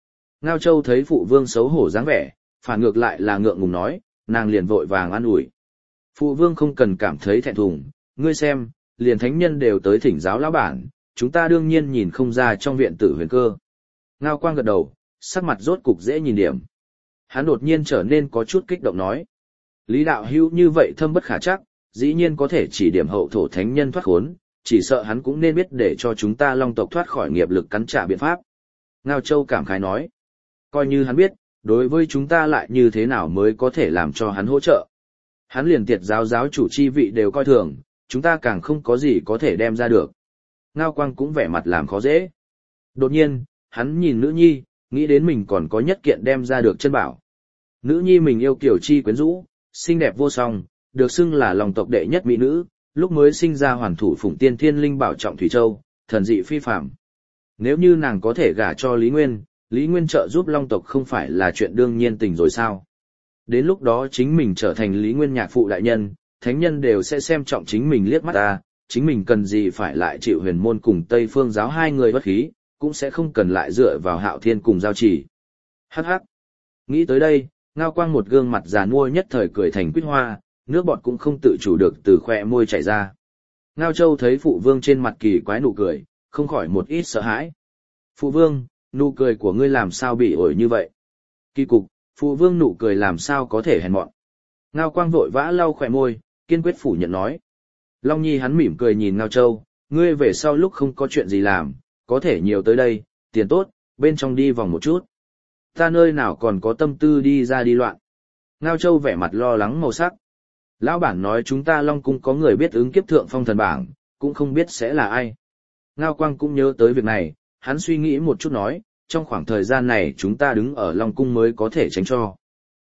Ngao Châu thấy phụ vương xấu hổ dáng vẻ, phản ngược lại là ngượng ngùng nói, nàng liền vội vàng an ủi. Phụ vương không cần cảm thấy thẹn thùng, ngươi xem, liền thánh nhân đều tới thỉnh giáo lão bản, chúng ta đương nhiên nhìn không ra trong viện tử huyền cơ. Ngao Quang gật đầu, sắc mặt rốt cục dễ nhìn điểm. Hắn đột nhiên trở nên có chút kích động nói. Lý đạo hữu như vậy thâm bất khả chắc, dĩ nhiên có thể chỉ điểm hậu thổ thánh nhân thoát khốn, chỉ sợ hắn cũng nên biết để cho chúng ta long tộc thoát khỏi nghiệp lực cắn trả biện pháp. Ngao Châu cảm khái nói. Coi như hắn biết, đối với chúng ta lại như thế nào mới có thể làm cho hắn hỗ trợ. Hắn liền tiệt giáo chủ chi vị đều coi thường, chúng ta càng không có gì có thể đem ra được. Ngao Quang cũng vẻ mặt làm khó dễ. Đột nhiên, hắn nhìn nữ nhi, nghĩ đến mình còn có nhất kiện đem ra được chân bảo. Nữ nhi mình yêu kiểu chi quyến rũ, xinh đẹp vô song, được xưng là lòng tộc đệ nhất mỹ nữ, lúc mới sinh ra hoàn thủ phụng tiên thiên linh bảo trọng Thủy Châu, thần dị phi phàm. Nếu như nàng có thể gả cho Lý Nguyên trợ giúp long tộc không phải là chuyện đương nhiên tình rồi sao? Đến lúc đó chính mình trở thành Lý Nguyên nhạc phụ đại nhân, thánh nhân đều sẽ xem trọng chính mình liếc mắt ta, chính mình cần gì phải lại chịu huyền môn cùng Tây Phương giáo hai người bất khí, cũng sẽ không cần lại dựa vào Hạo Thiên cùng giao chỉ. Hắc hắc. Nghĩ tới đây, Ngao Quang một gương mặt già nua nhất thời cười thành quýt hoa, nước bọt cũng không tự chủ được từ khóe môi chảy ra. Ngao Châu thấy phụ vương trên mặt kỳ quái nụ cười, không khỏi một ít sợ hãi. Phụ vương, nụ cười của ngươi làm sao bị ổi như vậy? Kỳ cục, phụ vương nụ cười làm sao có thể hèn mọn? Ngao Quang vội vã lau khóe môi, kiên quyết phủ nhận nói. Long Nhi hắn mỉm cười nhìn Ngao Châu, ngươi về sau lúc không có chuyện gì làm, có thể nhiều tới đây, tiền tốt, bên trong đi vòng một chút. Ta nơi nào còn có tâm tư đi ra đi loạn. Ngao Châu vẻ mặt lo lắng màu sắc. Lão bản nói chúng ta Long Cung có người biết ứng kiếp thượng phong thần bảng, cũng không biết sẽ là ai. Ngao Quang cũng nhớ tới việc này, hắn suy nghĩ một chút nói, trong khoảng thời gian này chúng ta đứng ở Long Cung mới có thể tránh cho.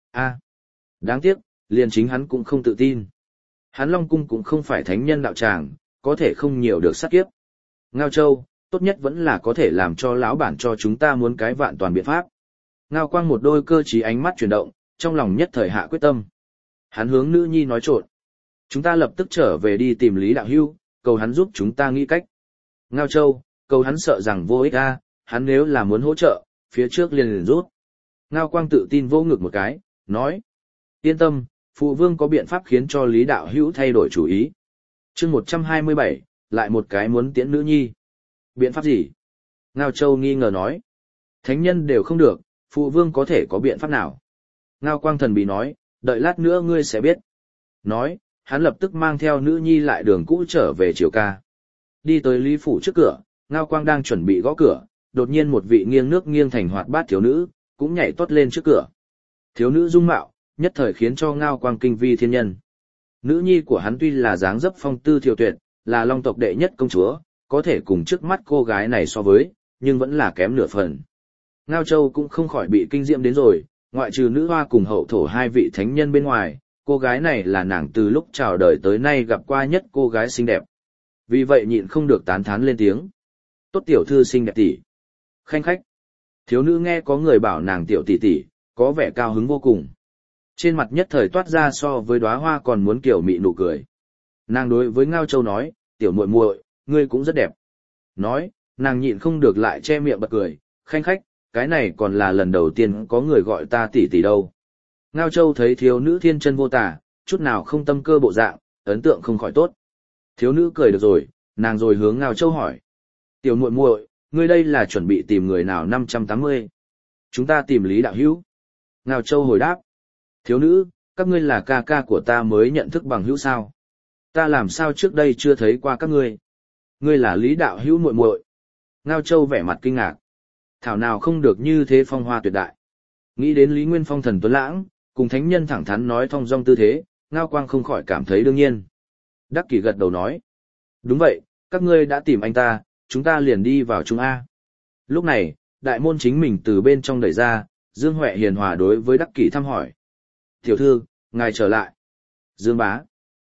Đáng tiếc, liền chính hắn cũng không tự tin. Hắn Long Cung cũng không phải thánh nhân đạo tràng, có thể không nhiều được sát kiếp. Ngao Châu, tốt nhất vẫn là có thể làm cho lão bản cho chúng ta muốn cái vạn toàn biện pháp. Ngao Quang một đôi cơ trí ánh mắt chuyển động, trong lòng nhất thời hạ quyết tâm. Hắn hướng nữ nhi nói trộn. Chúng ta lập tức trở về đi tìm Lý Đạo Hưu, cầu hắn giúp chúng ta nghĩ cách. Ngao Châu, cầu hắn sợ rằng vô ích a, hắn nếu là muốn hỗ trợ, phía trước liền rút. Ngao Quang tự tin vô ngực một cái, nói. Yên tâm, phụ vương có biện pháp khiến cho Lý Đạo Hữu thay đổi chủ ý. chương 127, lại một cái muốn tiễn nữ nhi. Biện pháp gì? Ngao Châu nghi ngờ nói. Thánh nhân đều không được, phụ vương có thể có biện pháp nào? Ngao Quang thần bí nói, đợi lát nữa ngươi sẽ biết. Nói, hắn lập tức mang theo nữ nhi lại đường cũ trở về Triều Ca. Đi tới Lý Phủ trước cửa, Ngao Quang đang chuẩn bị gõ cửa, đột nhiên một vị nghiêng nước nghiêng thành hoạt bát thiếu nữ, cũng nhảy tót lên trước cửa. Thiếu nữ dung mạo, nhất thời khiến cho Ngao Quang kinh vi thiên nhân. Nữ nhi của hắn tuy là dáng dấp phong tư thiều tuyệt, là long tộc đệ nhất công chúa, có thể cùng trước mắt cô gái này so với, nhưng vẫn là kém nửa phần. Ngao Châu cũng không khỏi bị kinh diệm đến rồi, ngoại trừ nữ hoa cùng hậu thổ hai vị thánh nhân bên ngoài, cô gái này là nàng từ lúc chào đời tới nay gặp qua nhất cô gái xinh đẹp. Vì vậy nhịn không được tán thán lên tiếng. Tốt tiểu thư xinh đẹp tỷ. Khanh khách. Thiếu nữ nghe có người bảo nàng tiểu tỷ tỷ, có vẻ cao hứng vô cùng. Trên mặt nhất thời toát ra so với đóa hoa còn muốn kiểu mị nụ cười. Nàng đối với Ngao Châu nói, tiểu muội muội, ngươi cũng rất đẹp. Nói, nàng nhịn không được lại che miệng bật cười, khanh khách, cái này còn là lần đầu tiên có người gọi ta tỷ tỷ đâu. Ngao Châu thấy thiếu nữ thiên chân vô tả, chút nào không tâm cơ bộ dạng, ấn tượng không khỏi tốt. Thiếu nữ cười được rồi, nàng rồi hướng Ngao Châu hỏi. Tiểu muội muội, ngươi đây là chuẩn bị tìm người nào 580? Chúng ta tìm Lý Đạo Hữu. Ngao Châu hồi đáp. Thiếu nữ, các ngươi là ca ca của ta mới nhận thức bằng hữu sao? Ta làm sao trước đây chưa thấy qua các ngươi? Ngươi là Lý Đạo Hữu muội muội. Ngao Châu vẻ mặt kinh ngạc. Thảo nào không được như thế phong hoa tuyệt đại. Nghĩ đến Lý Nguyên Phong thần tuấn lãng, cùng thánh nhân thẳng thắn nói thong dong tư thế, Ngao Quang không khỏi cảm thấy đương nhiên. Đắc Kỷ gật đầu nói. Đúng vậy, các ngươi đã tìm anh ta, chúng ta liền đi vào Trung A. Lúc này, đại môn chính mình từ bên trong đẩy ra, Dương Huệ hiền hòa đối với Đắc Kỷ thăm hỏi. Tiểu thư, ngài trở lại. Dương bá.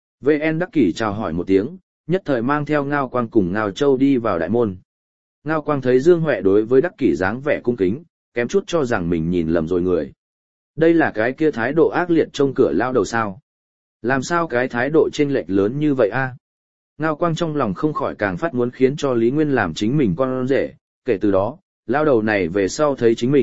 VN Đắc Kỷ chào hỏi một tiếng, nhất thời mang theo Ngao Quang cùng Ngao Châu đi vào đại môn. Ngao Quang thấy Dương Huệ đối với Đắc Kỷ dáng vẻ cung kính, kém chút cho rằng mình nhìn lầm rồi người. Đây là cái kia thái độ ác liệt trông cửa lao đầu sao? Làm sao cái thái độ chênh lệch lớn như vậy a? Ngao Quang trong lòng không khỏi càng phát muốn khiến cho Lý Nguyên làm chính mình con rể, kể từ đó, lao đầu này về sau thấy chính mình,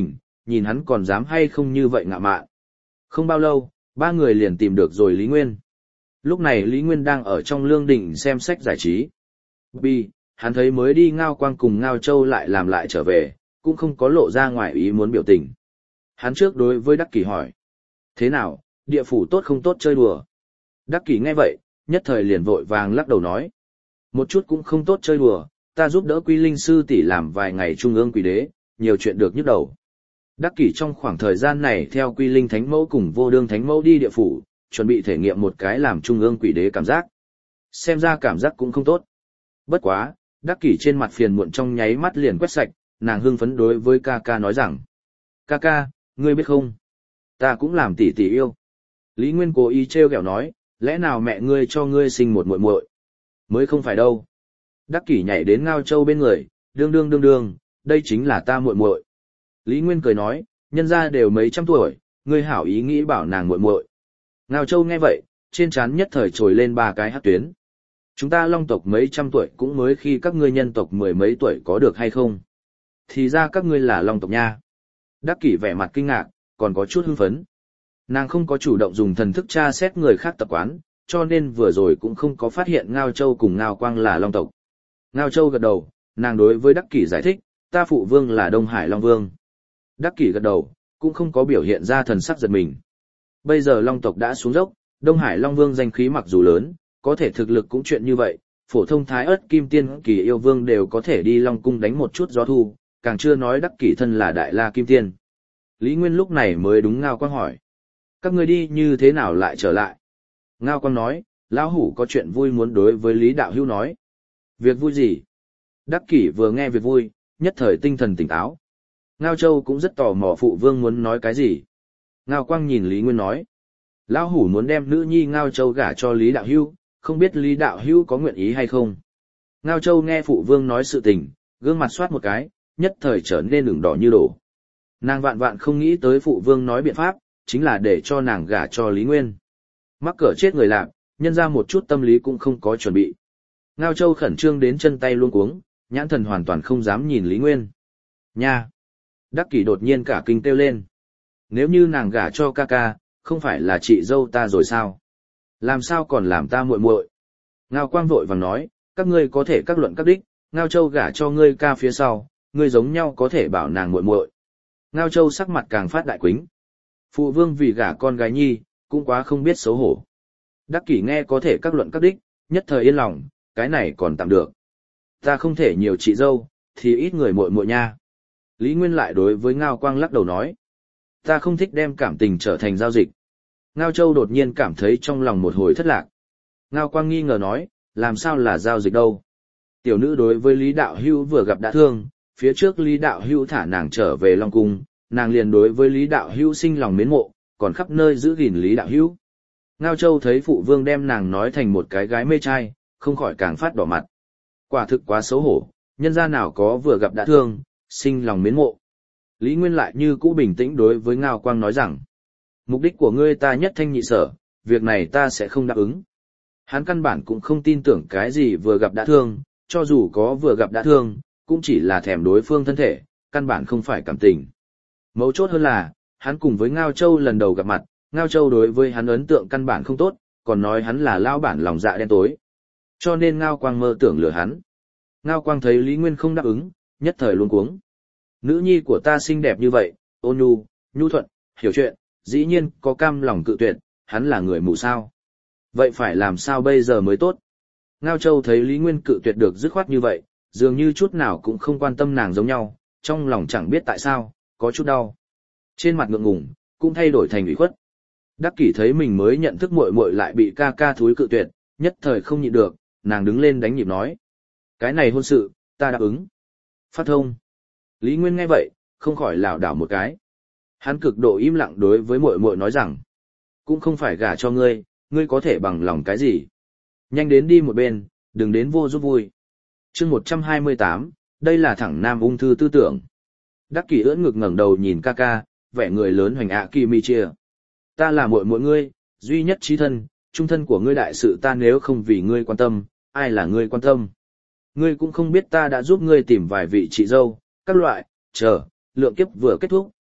nhìn hắn còn dám hay không như vậy ngạ mạn. Không bao lâu, ba người liền tìm được rồi Lý Nguyên. Lúc này Lý Nguyên đang ở trong lương đình xem sách giải trí. Bi, hắn thấy mới đi Ngao Quang cùng Ngao Châu lại làm lại trở về, cũng không có lộ ra ngoài ý muốn biểu tình. Hắn trước đối với Đắc Kỷ hỏi. Thế nào, địa phủ tốt không tốt chơi đùa? Đắc Kỷ nghe vậy, nhất thời liền vội vàng lắc đầu nói. Một chút cũng không tốt chơi đùa, ta giúp đỡ Quy Linh sư tỷ làm vài ngày trung ương quỷ đế, nhiều chuyện được nhức đầu. Đắc Kỷ trong khoảng thời gian này theo Quy Linh Thánh Mẫu cùng Vô Đương Thánh Mẫu đi địa phủ, chuẩn bị thể nghiệm một cái làm trung ương quỷ đế cảm giác. Xem ra cảm giác cũng không tốt. Bất quá, Đắc Kỷ trên mặt phiền muộn trong nháy mắt liền quét sạch, nàng hưng phấn đối với ca ca nói rằng. Ca ca, ngươi biết không? Ta cũng làm tỷ tỷ yêu. Lý Nguyên cố ý trêu ghẹo nói, lẽ nào mẹ ngươi cho ngươi sinh một muội muội? Mới không phải đâu. Đắc Kỷ nhảy đến Ngao Châu bên người, đương, đây chính là ta muội muội. Lý Nguyên cười nói, nhân gia đều mấy trăm tuổi, ngươi hảo ý nghĩ bảo nàng muội muội. Ngao Châu nghe vậy, trên trán nhất thời trồi lên ba cái hắc tuyến. Chúng ta Long tộc mấy trăm tuổi cũng mới khi các ngươi nhân tộc mười mấy tuổi có được hay không? Thì ra các ngươi là Long tộc nha. Đắc Kỷ vẻ mặt kinh ngạc, còn có chút hưng phấn. Nàng không có chủ động dùng thần thức tra xét người khác tập quán, cho nên vừa rồi cũng không có phát hiện Ngao Châu cùng Ngao Quang là Long tộc. Ngao Châu gật đầu, nàng đối với Đắc Kỷ giải thích, ta phụ vương là Đông Hải Long Vương. Đắc Kỷ gật đầu, cũng không có biểu hiện ra thần sắc giật mình. Bây giờ Long tộc đã xuống dốc, Đông Hải Long Vương danh khí mặc dù lớn, có thể thực lực cũng chuyện như vậy, phổ thông Thái Ức Kim Tiên Kỳ yêu vương đều có thể đi Long Cung đánh một chút gió thu, càng chưa nói Đắc Kỷ thân là Đại La Kim Tiên. Lý Nguyên lúc này mới đúng Ngao Quang hỏi. Các ngươi đi như thế nào lại trở lại? Ngao Quang nói, lão hủ có chuyện vui muốn đối với Lý Đạo Hữu nói. Việc vui gì? Đắc Kỷ vừa nghe việc vui, nhất thời tinh thần tỉnh táo. Ngao Châu cũng rất tò mò phụ vương muốn nói cái gì. Ngao Quang nhìn Lý Nguyên nói. Lão hủ muốn đem nữ nhi Ngao Châu gả cho Lý Đạo Hữu, không biết Lý Đạo Hữu có nguyện ý hay không? Ngao Châu nghe phụ vương nói sự tình, gương mặt soát một cái, nhất thời trở nên ửng đỏ như đổ. Nàng vạn vạn không nghĩ tới phụ vương nói biện pháp, chính là để cho nàng gả cho Lý Nguyên. Mắc cỡ chết người lạc, nhân ra một chút tâm lý cũng không có chuẩn bị. Ngao Châu khẩn trương đến chân tay luống cuống, nhãn thần hoàn toàn không dám nhìn Lý Nguyên. Nha! Đắc Kỷ đột nhiên cả kinh kêu lên. Nếu như nàng gả cho ca ca, không phải là chị dâu ta rồi sao? Làm sao còn làm ta muội muội? Ngao Quang vội vàng nói, các ngươi có thể các luận các đích, Ngao Châu gả cho ngươi ca phía sau, ngươi giống nhau có thể bảo nàng muội muội. Ngao Châu sắc mặt càng phát đại quính. Phụ vương vì gả con gái nhi, cũng quá không biết xấu hổ. Đắc Kỷ nghe có thể các luận các đích, nhất thời yên lòng, cái này còn tạm được. Ta không thể nhiều chị dâu, thì ít người muội muội nha. Lý Nguyên lại đối với Ngao Quang lắc đầu nói. Ta không thích đem cảm tình trở thành giao dịch. Ngao Châu đột nhiên cảm thấy trong lòng một hồi thất lạc. Ngao Quang nghi ngờ nói, làm sao là giao dịch đâu. Tiểu nữ đối với Lý Đạo Hữu vừa gặp đã thương, phía trước Lý Đạo Hữu thả nàng trở về Long Cung, nàng liền đối với Lý Đạo Hữu sinh lòng mến mộ, còn khắp nơi giữ gìn Lý Đạo Hữu. Ngao Châu thấy phụ vương đem nàng nói thành một cái gái mê trai, không khỏi càng phát đỏ mặt. Quả thực quá xấu hổ, nhân gia nào có vừa gặp đã thương, sinh lòng mến mộ. Lý Nguyên lại như cũ bình tĩnh đối với Ngao Quang nói rằng, mục đích của ngươi ta nhất thanh nhị sở, việc này ta sẽ không đáp ứng. Hắn căn bản cũng không tin tưởng cái gì vừa gặp đã thương, cho dù có vừa gặp đã thương, cũng chỉ là thèm đối phương thân thể, căn bản không phải cảm tình. Mấu chốt hơn là, hắn cùng với Ngao Châu lần đầu gặp mặt, Ngao Châu đối với hắn ấn tượng căn bản không tốt, còn nói hắn là lao bản lòng dạ đen tối. Cho nên Ngao Quang mơ tưởng lừa hắn. Ngao Quang thấy Lý Nguyên không đáp ứng, nhất thời luống cuống. Nữ nhi của ta xinh đẹp như vậy, ôn nhu, nhu thuận, hiểu chuyện, dĩ nhiên có cam lòng cự tuyệt, hắn là người mù sao. Vậy phải làm sao bây giờ mới tốt? Ngao Châu thấy Lý Nguyên cự tuyệt được dứt khoát như vậy, dường như chút nào cũng không quan tâm nàng giống nhau, trong lòng chẳng biết tại sao, có chút đau. Trên mặt ngượng ngùng, cũng thay đổi thành ủy khuất. Đắc Kỷ thấy mình mới nhận thức muội muội lại bị ca ca thúi cự tuyệt, nhất thời không nhịn được, nàng đứng lên đánh nhịp nói. Cái này hôn sự, ta đáp ứng. Phát thông. Lý Nguyên nghe vậy, không khỏi lảo đảo một cái. Hắn cực độ im lặng đối với muội muội nói rằng, cũng không phải gả cho ngươi, ngươi có thể bằng lòng cái gì. Nhanh đến đi một bên, đừng đến vô giúp vui. chương 128, đây là thẳng nam ung thư tư tưởng. Đắc Kỷ ưỡn ngực ngẩng đầu nhìn ca ca, vẻ người lớn hoành ạ kỳ mi chia. Ta là muội muội ngươi, duy nhất chí thân, trung thân của ngươi đại sự ta nếu không vì ngươi quan tâm, ai là ngươi quan tâm. Ngươi cũng không biết ta đã giúp ngươi tìm vài vị chị dâu, các loại, lượng kiếp vừa kết thúc,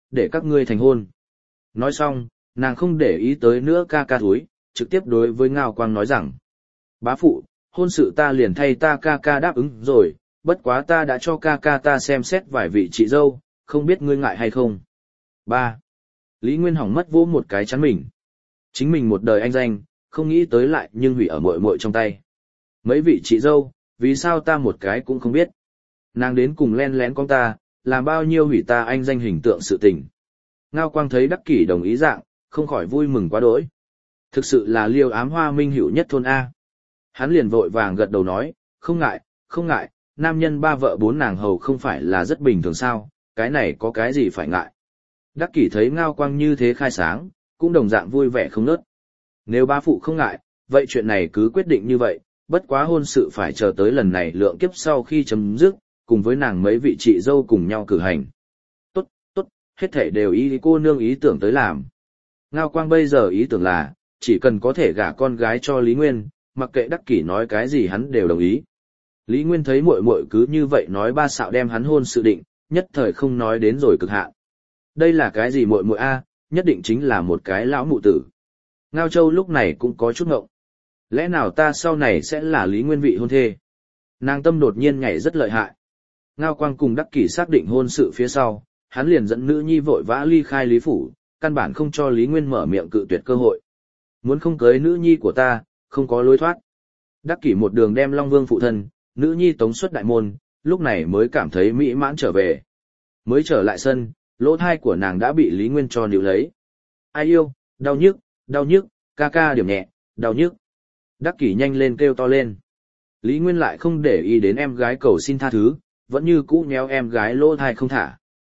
để các ngươi thành hôn. Nói xong, nàng không để ý tới nữa ca ca thúi, trực tiếp đối với Ngao Quang nói rằng, bá phụ, hôn sự ta liền thay ta ca ca đáp ứng rồi, bất quá ta đã cho ca ca ta xem xét vài vị chị dâu, không biết ngươi ngại hay không. 3. Lý Nguyên hỏng mất vỗ một cái chắn mình. Chính mình một đời anh danh, không nghĩ tới lại nhưng hủy ở muội muội trong tay. Mấy vị chị dâu, vì sao ta một cái cũng không biết. Nàng đến cùng len lén con ta, làm bao nhiêu hủy ta anh danh hình tượng sự tình. Ngao Quang thấy Đắc Kỷ đồng ý dạng, không khỏi vui mừng quá đỗi. Thực sự là liêu ám hoa minh hữu nhất thôn A. Hắn liền vội vàng gật đầu nói, không ngại, không ngại, nam nhân ba vợ bốn nàng hầu không phải là rất bình thường sao, cái này có cái gì phải ngại. Đắc Kỷ thấy Ngao Quang như thế khai sáng, cũng đồng dạng vui vẻ không nớt. Nếu ba phụ không ngại, vậy chuyện này cứ quyết định như vậy, bất quá hôn sự phải chờ tới lần này lượng kiếp sau khi chấm dứt, cùng với nàng mấy vị chị dâu cùng nhau cử hành. Tốt, tốt, hết thảy đều ý cô nương ý tưởng tới làm. Ngao Quang bây giờ ý tưởng là, chỉ cần có thể gả con gái cho Lý Nguyên, mặc kệ Đắc Kỷ nói cái gì hắn đều đồng ý. Lý Nguyên thấy muội muội cứ như vậy nói ba xạo đem hắn hôn sự định, nhất thời không nói đến rồi cực hạn. Đây là cái gì muội muội a, nhất định chính là một cái lão mụ tử. Ngao Châu lúc này cũng có chút ngộng. Lẽ nào ta sau này sẽ là Lý Nguyên vị hôn thê? Nàng tâm đột nhiên nhảy rất lợi hại. Ngao Quang cùng Đắc Kỷ xác định hôn sự phía sau, hắn liền dẫn nữ nhi vội vã ly khai Lý Phủ, căn bản không cho Lý Nguyên mở miệng cự tuyệt cơ hội. Muốn không cưới nữ nhi của ta, không có lối thoát. Đắc Kỷ một đường đem Long Vương phụ thân, nữ nhi tống xuất đại môn, lúc này mới cảm thấy mỹ mãn trở về. Mới trở lại sân, lỗ thai của nàng đã bị Lý Nguyên cho níu lấy. Ai yêu, đau nhức, ca ca điểm nhẹ, đau nhức. Đắc Kỷ nhanh lên kêu to lên. Lý Nguyên lại không để ý đến em gái cầu xin tha thứ, vẫn như cũ nhéo em gái lỗ thai không thả.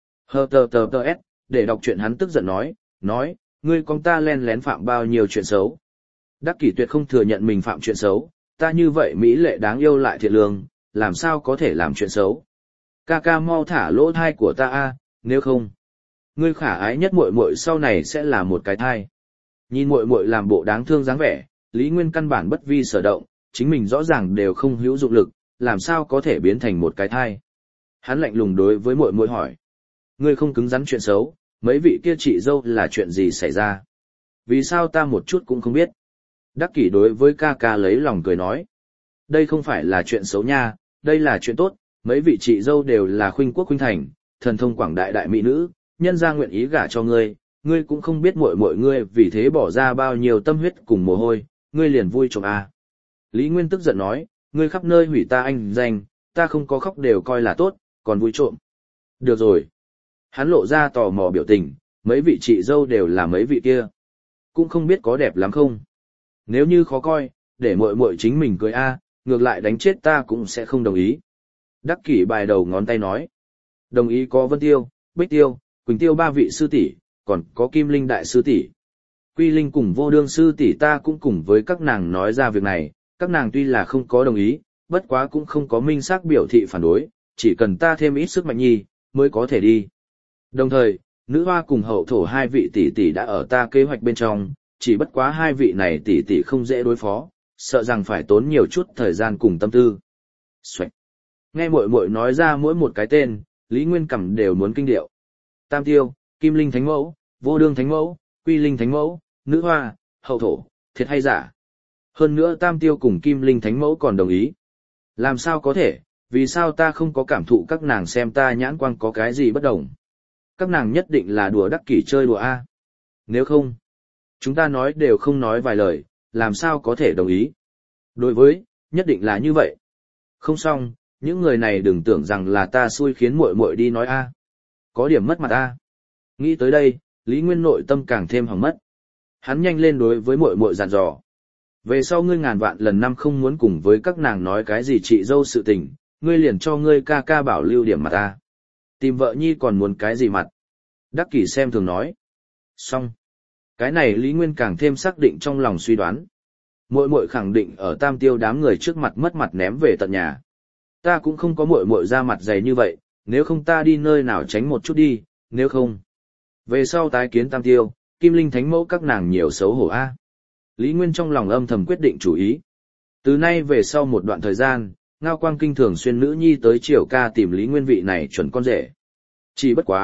S, để đọc chuyện hắn tức giận nói, ngươi con ta len lén phạm bao nhiêu chuyện xấu. Đắc Kỷ tuyệt không thừa nhận mình phạm chuyện xấu, ta như vậy mỹ lệ đáng yêu lại thiện lương, làm sao có thể làm chuyện xấu. Ca ca mau thả lỗ thai của ta a, nếu không, ngươi khả ái nhất muội muội sau này sẽ là một cái thai. Nhìn muội muội làm bộ đáng thương dáng vẻ, Lý Nguyên căn bản bất vi sở động, chính mình rõ ràng đều không hữu dụng lực, làm sao có thể biến thành một cái thai. Hắn lạnh lùng đối với muội muội hỏi, ngươi không cứng rắn chuyện xấu, mấy vị kia chị dâu là chuyện gì xảy ra? Vì sao ta một chút cũng không biết? Đắc Kỷ đối với ca ca lấy lòng cười nói, đây không phải là chuyện xấu nha, đây là chuyện tốt, mấy vị chị dâu đều là khuynh quốc khuynh thành, thần thông quảng đại đại mỹ nữ, nhân gia nguyện ý gả cho ngươi, ngươi cũng không biết muội muội ngươi vì thế bỏ ra bao nhiêu tâm huyết cùng mồ hôi, ngươi liền vui trộm à. Lý Nguyên tức giận nói, ngươi khắp nơi hủy ta anh danh, ta không có khóc đều coi là tốt, còn vui trộm. Được rồi. Hắn lộ ra tò mò biểu tình, mấy vị chị dâu đều là mấy vị kia. Cũng không biết có đẹp lắm không. Nếu như khó coi, để muội muội chính mình cưới a, ngược lại đánh chết ta cũng sẽ không đồng ý. Đắc Kỷ bài đầu ngón tay nói. Đồng ý có Vân Tiêu, Bích Tiêu, Quỳnh Tiêu ba vị sư tỷ, còn có Kim Linh đại sư tỷ. Quy Linh cùng Vô Đương sư tỷ ta cũng cùng với các nàng nói ra việc này, các nàng tuy là không có đồng ý, bất quá cũng không có minh xác biểu thị phản đối, chỉ cần ta thêm ít sức mạnh nhi, mới có thể đi. Đồng thời, nữ hoa cùng hậu thổ hai vị tỷ tỷ đã ở ta kế hoạch bên trong, chỉ bất quá hai vị này tỷ tỷ không dễ đối phó, sợ rằng phải tốn nhiều chút thời gian cùng tâm tư. Xoạch. Nghe muội muội nói ra mỗi một cái tên, Lý Nguyên Cẩm đều muốn kinh điệu. Tam Tiêu, Kim Linh Thánh Mẫu, Vô Đương Thánh Mẫu, Quy Linh Thánh Mẫu, nữ hoa, hậu thổ, thiệt hay giả. Hơn nữa Tam Tiêu cùng Kim Linh Thánh Mẫu còn đồng ý. Làm sao có thể, vì sao ta không có cảm thụ các nàng xem ta nhãn quang có cái gì bất đồng. Các nàng nhất định là đùa Đắc Kỷ chơi đùa a. Nếu không, chúng ta nói đều không nói vài lời, làm sao có thể đồng ý. Đối với, nhất định là như vậy. Không xong, những người này đừng tưởng rằng là ta xui khiến muội muội đi nói a. Có điểm mất mặt a. Nghĩ tới đây, Lý Nguyên nội tâm càng thêm hỏng mất. Hắn nhanh lên đối với muội muội dặn dò. Về sau ngươi ngàn vạn lần năm không muốn cùng với các nàng nói cái gì chị dâu sự tình, ngươi liền cho ngươi ca ca bảo lưu điểm mặt ta. Tìm vợ nhi còn muốn cái gì mặt? Đắc Kỷ xem thường nói. Xong. Cái này Lý Nguyên càng thêm xác định trong lòng suy đoán. Muội muội khẳng định ở Tam Tiêu đám người trước mặt mất mặt ném về tận nhà. Ta cũng không có muội muội ra mặt dày như vậy, nếu không ta đi nơi nào tránh một chút đi, nếu không. Về sau tái kiến Tam Tiêu, Kim Linh Thánh Mẫu các nàng nhiều xấu hổ a. Lý Nguyên trong lòng âm thầm quyết định chủ ý. Từ nay về sau một đoạn thời gian, Ngao Quang Kinh thường xuyên nữ nhi tới triều ca tìm Lý Nguyên vị này chuẩn con rể. Chỉ bất quá,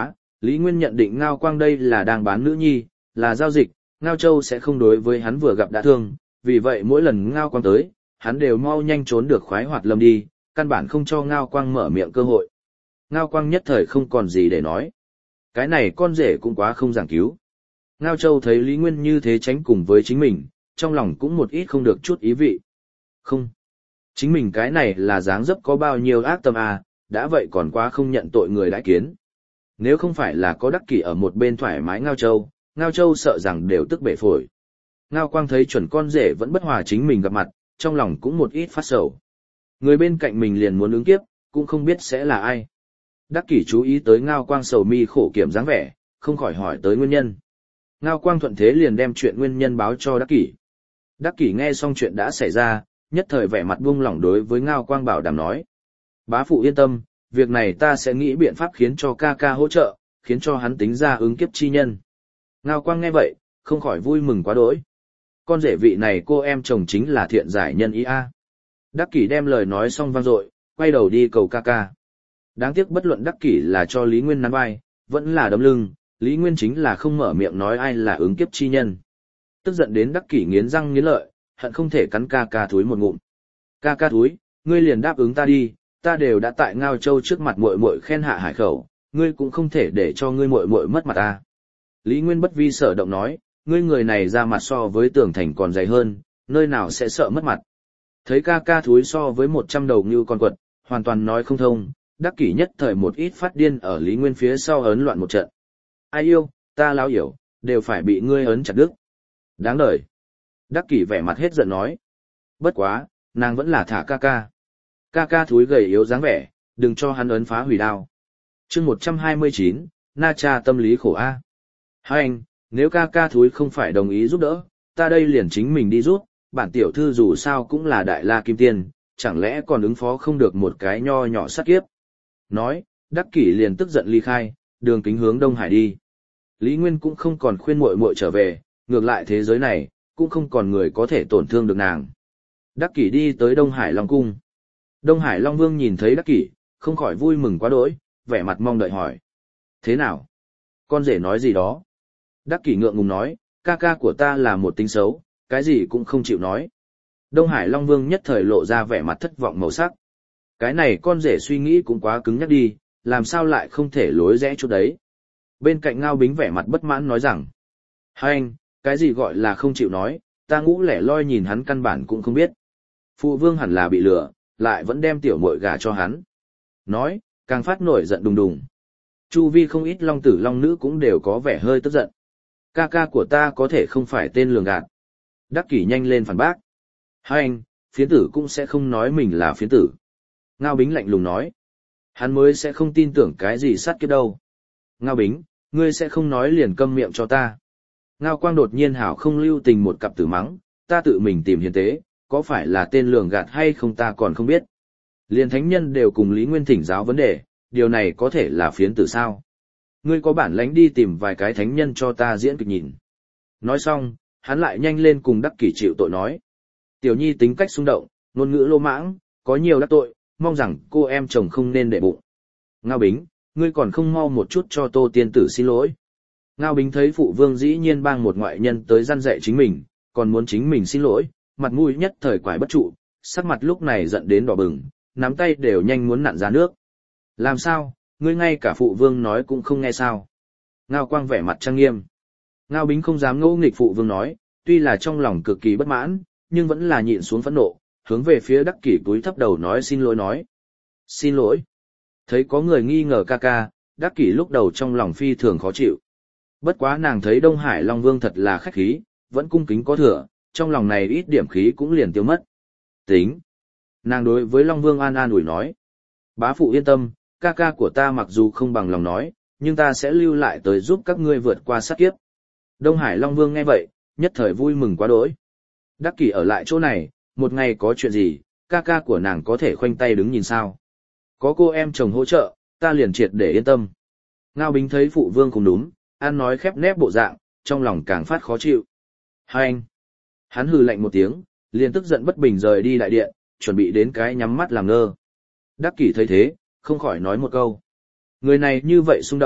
Lý Nguyên nhận định Ngao Quang đây là đang bán nữ nhi, là giao dịch, Ngao Châu sẽ không đối với hắn vừa gặp đã thương, vì vậy mỗi lần Ngao Quang tới, hắn đều mau nhanh trốn được khoái hoạt lâm đi, căn bản không cho Ngao Quang mở miệng cơ hội. Ngao Quang nhất thời không còn gì để nói. Cái này con rể cũng quá không giảng cứu. Ngao Châu thấy Lý Nguyên như thế tránh cùng với chính mình, trong lòng cũng một ít không được chút ý vị. Không. Chính mình cái này là dáng dấp có bao nhiêu ác tâm à, đã vậy còn quá không nhận tội người đãi kiến. Nếu không phải là có Đắc Kỷ ở một bên thoải mái Ngao Châu sợ rằng đều tức bể phổi. Ngao Quang thấy chuẩn con rể vẫn bất hòa chính mình gặp mặt, trong lòng cũng một ít phát sầu. Người bên cạnh mình liền muốn ứng kiếp, cũng không biết sẽ là ai. Đắc Kỷ chú ý tới Ngao Quang sầu mi khổ kiểm dáng vẻ, không khỏi hỏi tới nguyên nhân. Ngao Quang thuận thế liền đem chuyện nguyên nhân báo cho Đắc Kỷ. Đắc Kỷ nghe xong chuyện đã xảy ra, nhất thời vẻ mặt buông lỏng đối với Ngao Quang bảo đảm nói. Bá phụ yên tâm, việc này ta sẽ nghĩ biện pháp khiến cho ca ca hỗ trợ, khiến cho hắn tính ra ứng kiếp chi nhân. Ngao Quang nghe vậy, không khỏi vui mừng quá đỗi. Con rể vị này cô em chồng chính là thiện giải nhân ý a. Đắc Kỷ đem lời nói xong vang dội, quay đầu đi cầu ca ca. Đáng tiếc bất luận Đắc Kỷ là cho Lý Nguyên nắn vai, vẫn là đấm lưng, Lý Nguyên chính là không mở miệng nói ai là ứng kiếp chi nhân. Tức giận đến Đắc Kỷ nghiến răng nghiến lợi, hận không thể cắn ca ca thúi một ngụm. Ca ca thúi, ngươi liền đáp ứng ta đi, ta đều đã tại Ngao Châu trước mặt muội muội khen hạ hải khẩu, ngươi cũng không thể để cho ngươi muội muội mất mặt ta. Lý Nguyên bất vi sở động nói, ngươi người này ra mặt so với tường thành còn dày hơn, nơi nào sẽ sợ mất mặt. Thấy ca ca thúi so với 100 đầu như con quật, hoàn toàn nói không thông, Đắc Kỷ nhất thời một ít phát điên ở Lý Nguyên phía sau ấn loạn một trận. Ai yêu, ta láo hiểu, đều phải bị ngươi ấn chặt đứt. Đáng đời. Đắc Kỷ vẻ mặt hết giận nói. Bất quá, nàng vẫn là thả ca ca. Ca ca thúi gầy yếu dáng vẻ, đừng cho hắn ấn phá hủy đao. chương 129, Na Cha tâm lý khổ a. Hai anh, nếu ca ca thúi không phải đồng ý giúp đỡ, ta đây liền chính mình đi giúp, bản tiểu thư dù sao cũng là đại la kim tiên, chẳng lẽ còn ứng phó không được một cái nho nhỏ sát kiếp. Nói, Đắc Kỷ liền tức giận ly khai, đường kính hướng Đông Hải đi. Lý Nguyên cũng không còn khuyên muội muội trở về, ngược lại thế giới này, cũng không còn người có thể tổn thương được nàng. Đắc Kỷ đi tới Đông Hải Long Cung. Đông Hải Long Vương nhìn thấy Đắc Kỷ, không khỏi vui mừng quá đỗi, vẻ mặt mong đợi hỏi. Thế nào? Con rể nói gì đó? Đắc Kỷ ngượng ngùng nói, ca ca của ta là một tính xấu, cái gì cũng không chịu nói. Đông Hải Long Vương nhất thời lộ ra vẻ mặt thất vọng màu sắc. Cái này con rể suy nghĩ cũng quá cứng nhắc đi, làm sao lại không thể lối rẽ chút đấy. Bên cạnh Ngao Bính vẻ mặt bất mãn nói rằng, hai anh, cái gì gọi là không chịu nói, ta ngũ lẻ loi nhìn hắn căn bản cũng không biết. Phụ vương hẳn là bị lừa, lại vẫn đem tiểu muội gả cho hắn. Nói, càng phát nổi giận đùng đùng. Chu vi không ít long tử long nữ cũng đều có vẻ hơi tức giận. Ca ca của ta có thể không phải tên lường gạt. Đắc Kỷ nhanh lên phản bác. Hai anh, phiến tử cũng sẽ không nói mình là phiến tử. Ngao Bính lạnh lùng nói. Hắn mới sẽ không tin tưởng cái gì sát kiếp đâu. Ngao Bính, ngươi sẽ không nói liền câm miệng cho ta. Ngao Quang đột nhiên hảo không lưu tình một cặp tử mắng, ta tự mình tìm hiền tế, có phải là tên lường gạt hay không ta còn không biết. Liền thánh nhân đều cùng Lý Nguyên thỉnh giáo vấn đề, điều này có thể là phiến tử sao. Ngươi có bản lĩnh đi tìm vài cái thánh nhân cho ta diễn kịch nhìn. Nói xong, hắn lại nhanh lên cùng Đắc Kỷ chịu tội nói. Tiểu nhi tính cách xung động, ngôn ngữ lô mãng, có nhiều đắc tội, mong rằng cô em chồng không nên để bụng. Ngao Bính, ngươi còn không mau một chút cho Tô tiên tử xin lỗi. Ngao Bính thấy phụ vương dĩ nhiên bang một ngoại nhân tới răn dạy chính mình, còn muốn chính mình xin lỗi, mặt mũi nhất thời quải bất trụ, sắc mặt lúc này giận đến đỏ bừng, nắm tay đều nhanh muốn nặn ra nước. Làm sao, ngươi ngay cả phụ vương nói cũng không nghe sao? Ngao Quang vẻ mặt trang nghiêm. Ngao Bính không dám ngỗ nghịch phụ vương nói, tuy là trong lòng cực kỳ bất mãn, nhưng vẫn là nhịn xuống phẫn nộ, hướng về phía Đắc Kỷ cúi thấp đầu nói xin lỗi nói. Xin lỗi. Thấy có người nghi ngờ ca ca, Đắc Kỷ lúc đầu trong lòng phi thường khó chịu. Bất quá nàng thấy Đông Hải Long Vương thật là khách khí, vẫn cung kính có thừa, trong lòng này ít điểm khí cũng liền tiêu mất. Tính. Nàng đối với Long Vương an ủi nói. Bá phụ yên tâm, ca ca của ta mặc dù không bằng lòng nói, nhưng ta sẽ lưu lại tới giúp các ngươi vượt qua sát kiếp. Đông Hải Long Vương nghe vậy, nhất thời vui mừng quá đỗi. Đắc Kỷ ở lại chỗ này, một ngày có chuyện gì, ca ca của nàng có thể khoanh tay đứng nhìn sao. Có cô em chồng hỗ trợ, ta liền triệt để yên tâm. Ngao Bính thấy phụ vương cũng đúng, ăn nói khép nép bộ dạng, trong lòng càng phát khó chịu. Hai anh. Hắn hừ lạnh một tiếng, liền tức giận bất bình rời đi đại điện, chuẩn bị đến cái nhắm mắt làm ngơ. Đắc Kỷ thấy thế, không khỏi nói một câu. Người này như vậy xung động,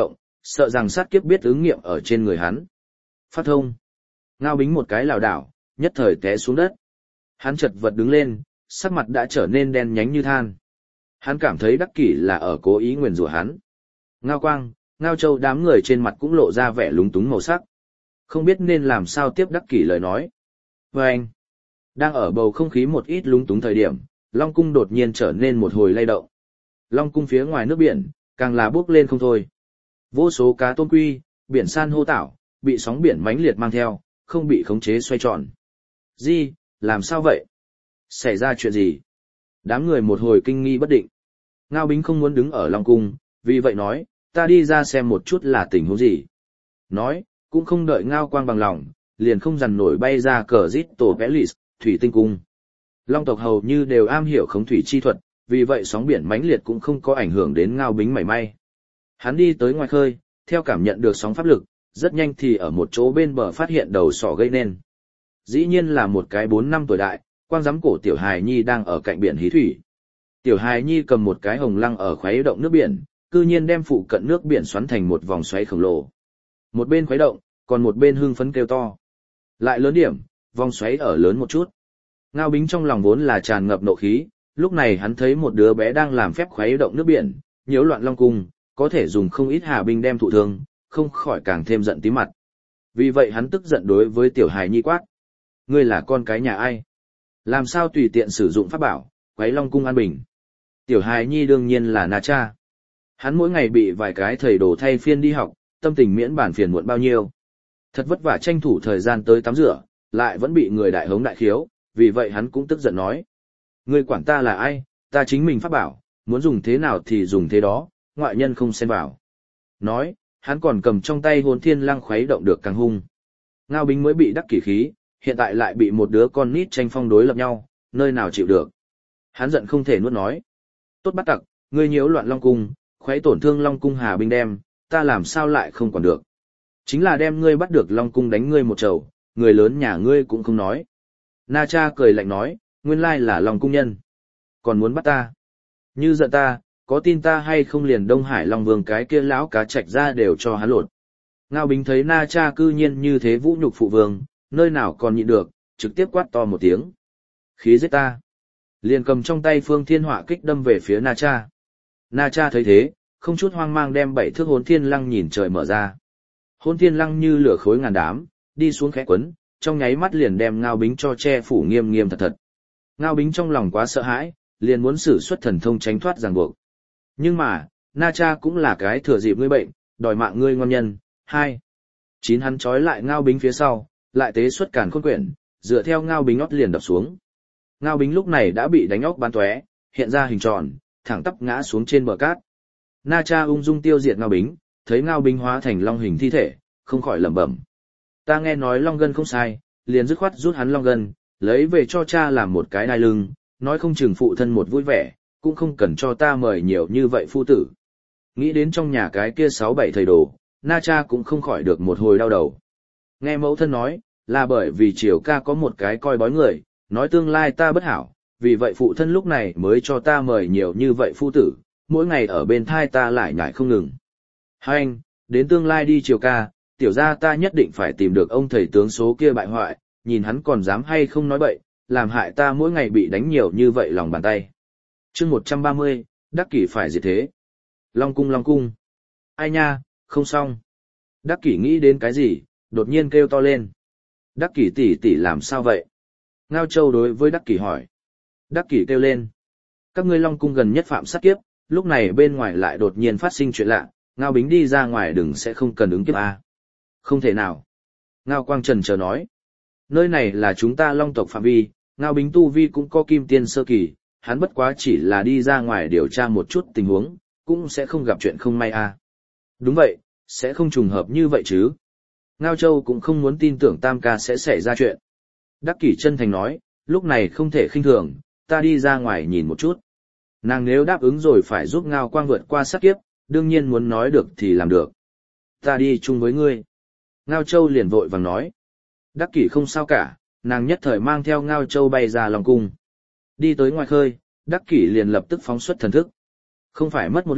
sợ rằng sát kiếp biết ứng nghiệm ở trên người hắn. Phát thông. Ngao Bính một cái lảo đảo, nhất thời té xuống đất. Hắn chật vật đứng lên, sắc mặt đã trở nên đen nhánh như than. Hắn cảm thấy Đắc Kỷ là ở cố ý nguyền rủa hắn. Ngao Quang, Ngao Châu đám người trên mặt cũng lộ ra vẻ lúng túng màu sắc. Không biết nên làm sao tiếp Đắc Kỷ lời nói. Và anh, đang ở bầu không khí một ít lúng túng thời điểm, Long Cung đột nhiên trở nên một hồi lay động. Long Cung phía ngoài nước biển, càng là bốc lên không thôi. Vô số cá tôm quy, biển san hô tảo, bị sóng biển mãnh liệt mang theo, không bị khống chế xoay tròn. Gì, làm sao vậy? Xảy ra chuyện gì? Đám người một hồi kinh nghi bất định. Ngao Bính không muốn đứng ở Long Cung, vì vậy nói, ta đi ra xem một chút là tình huống gì. Nói, cũng không đợi Ngao Quang bằng lòng, liền không dằn nổi bay ra cờ rít tổ Pelis, thủy tinh cung. Long tộc hầu như đều am hiểu khống thủy chi thuật, vì vậy sóng biển mãnh liệt cũng không có ảnh hưởng đến Ngao Bính mảy may. Hắn đi tới ngoài khơi, theo cảm nhận được sóng pháp lực, rất nhanh thì ở một chỗ bên bờ phát hiện đầu sỏ gây nên. Dĩ nhiên là một cái 4 năm tuổi đại, quang giám cổ tiểu hài nhi đang ở cạnh biển hí thủy. Tiểu hài nhi cầm một cái hồng lăng ở khuấy động nước biển, cư nhiên đem phụ cận nước biển xoắn thành một vòng xoáy khổng lồ. Một bên khuấy động, còn một bên hưng phấn kêu to. Lại lớn điểm, vòng xoáy ở lớn một chút. Ngao Bính trong lòng vốn là tràn ngập nộ khí, lúc này hắn thấy một đứa bé đang làm phép khuấy động nước biển, nhiễu loạn Long Cung, có thể dùng không ít hà binh đem thụ thương, không khỏi càng thêm giận tí mặt. Vì vậy hắn tức giận đối với tiểu hài nhi quát. Ngươi là con cái nhà ai? Làm sao tùy tiện sử dụng pháp bảo, quấy Long Cung an bình? Tiểu hài nhi đương nhiên là Na Cha. Hắn mỗi ngày bị vài cái thầy đồ thay phiên đi học, tâm tình miễn bản phiền muộn bao nhiêu. Thật vất vả tranh thủ thời gian tới tắm rửa, lại vẫn bị người đại hống đại khiếu, vì vậy hắn cũng tức giận nói. Ngươi quản ta là ai, ta chính mình pháp bảo, muốn dùng thế nào thì dùng thế đó, ngoại nhân không xen vào. Nói, hắn còn cầm trong tay Hồn Thiên Lăng khuấy động được càng hung. Ngao Bính mới bị Đắc Kỷ khí, hiện tại lại bị một đứa con nít tranh phong đối lập nhau, nơi nào chịu được. Hắn giận không thể nuốt nói. Tốt bắt tặc, ngươi nhiễu loạn Long Cung, khuấy tổn thương Long Cung hà binh đem, ta làm sao lại không quản được. Chính là đem ngươi bắt được Long Cung đánh ngươi một trầu, người lớn nhà ngươi cũng không nói. Na Cha cười lạnh nói, nguyên lai là Long Cung nhân. Còn muốn bắt ta. Như giận ta, có tin ta hay không liền Đông Hải Long Vương cái kia lão cá trạch ra đều cho hắn lột. Ngao Bính thấy Na Cha cư nhiên như thế vũ nhục phụ vương, nơi nào còn nhịn được, trực tiếp quát to một tiếng. Khí giết ta. Liền cầm trong tay Phương Thiên Họa kích đâm về phía Na Cha. Na Cha thấy thế, không chút hoang mang đem 7 thước Hồn Thiên Lăng nhìn trời mở ra. Hồn Thiên Lăng như lửa khối ngàn đám, đi xuống khẽ quấn, trong nháy mắt liền đem Ngao Bính cho che phủ nghiêm nghiêm thật thật. Ngao Bính trong lòng quá sợ hãi, liền muốn sử xuất thần thông tránh thoát ràng buộc. Nhưng mà, Na Cha cũng là cái thừa dịp ngươi bệnh, đòi mạng ngươi ngon nhân. 2. Chín hắn trói lại Ngao Bính phía sau, lại tế xuất càn khôn quyển, dựa theo Ngao Bính óc liền đập xuống. Ngao Bính lúc này đã bị đánh óc bắn tóe, hiện ra hình tròn, thẳng tắp ngã xuống trên bờ cát. Na Cha ung dung tiêu diệt Ngao Bính, thấy Ngao Bính hóa thành long hình thi thể, không khỏi lẩm bẩm. Ta nghe nói long gân không sai, liền dứt khoát rút hắn long gân, lấy về cho cha làm một cái đai lưng, nói không chừng phụ thân một vui vẻ, cũng không cần cho ta mời nhiều như vậy phu tử. Nghĩ đến trong nhà cái kia 6-7 thầy đồ, Na Cha cũng không khỏi được một hồi đau đầu. Nghe mẫu thân nói, là bởi vì Triều ca có một cái coi bói người, nói tương lai ta bất hảo, vì vậy phụ thân lúc này mới cho ta mời nhiều như vậy phu tử, mỗi ngày ở bên thai ta lại nhảy không ngừng. Hai anh, đến tương lai đi Triều ca, tiểu gia ta nhất định phải tìm được ông thầy tướng số kia bại hoại, nhìn hắn còn dám hay không nói bậy, làm hại ta mỗi ngày bị đánh nhiều như vậy lòng bàn tay. Chương 130, Đắc Kỷ phải diệt thế. Long cung Long cung. Ai nha, không xong. Đắc Kỷ nghĩ đến cái gì, đột nhiên kêu to lên. Đắc Kỷ tỷ tỷ làm sao vậy? Ngao Châu đối với Đắc Kỷ hỏi. Đắc Kỷ kêu lên. Các ngươi Long cung gần nhất phạm sát kiếp, lúc này bên ngoài lại đột nhiên phát sinh chuyện lạ, Ngao Bính đi ra ngoài đừng sẽ không cần ứng kiếp à. Không thể nào. Ngao Quang trần chờ nói. Nơi này là chúng ta Long tộc phạm vi, Ngao Bính tu vi cũng có kim tiên sơ kỳ, hắn bất quá chỉ là đi ra ngoài điều tra một chút tình huống, cũng sẽ không gặp chuyện không may à. Đúng vậy, sẽ không trùng hợp như vậy chứ. Ngao Châu cũng không muốn tin tưởng Tam ca sẽ xảy ra chuyện. Đắc Kỷ chân thành nói, lúc này không thể khinh thường, ta đi ra ngoài nhìn một chút. Nàng nếu đáp ứng rồi phải giúp Ngao Quang vượt qua sát kiếp, đương nhiên muốn nói được thì làm được. Ta đi chung với ngươi. Ngao Châu liền vội vàng nói. Đắc Kỷ không sao cả, nàng nhất thời mang theo Ngao Châu bay ra Long cung. Đi tới ngoài khơi, Đắc Kỷ liền lập tức phóng xuất thần thức. Không phải mất một lúc,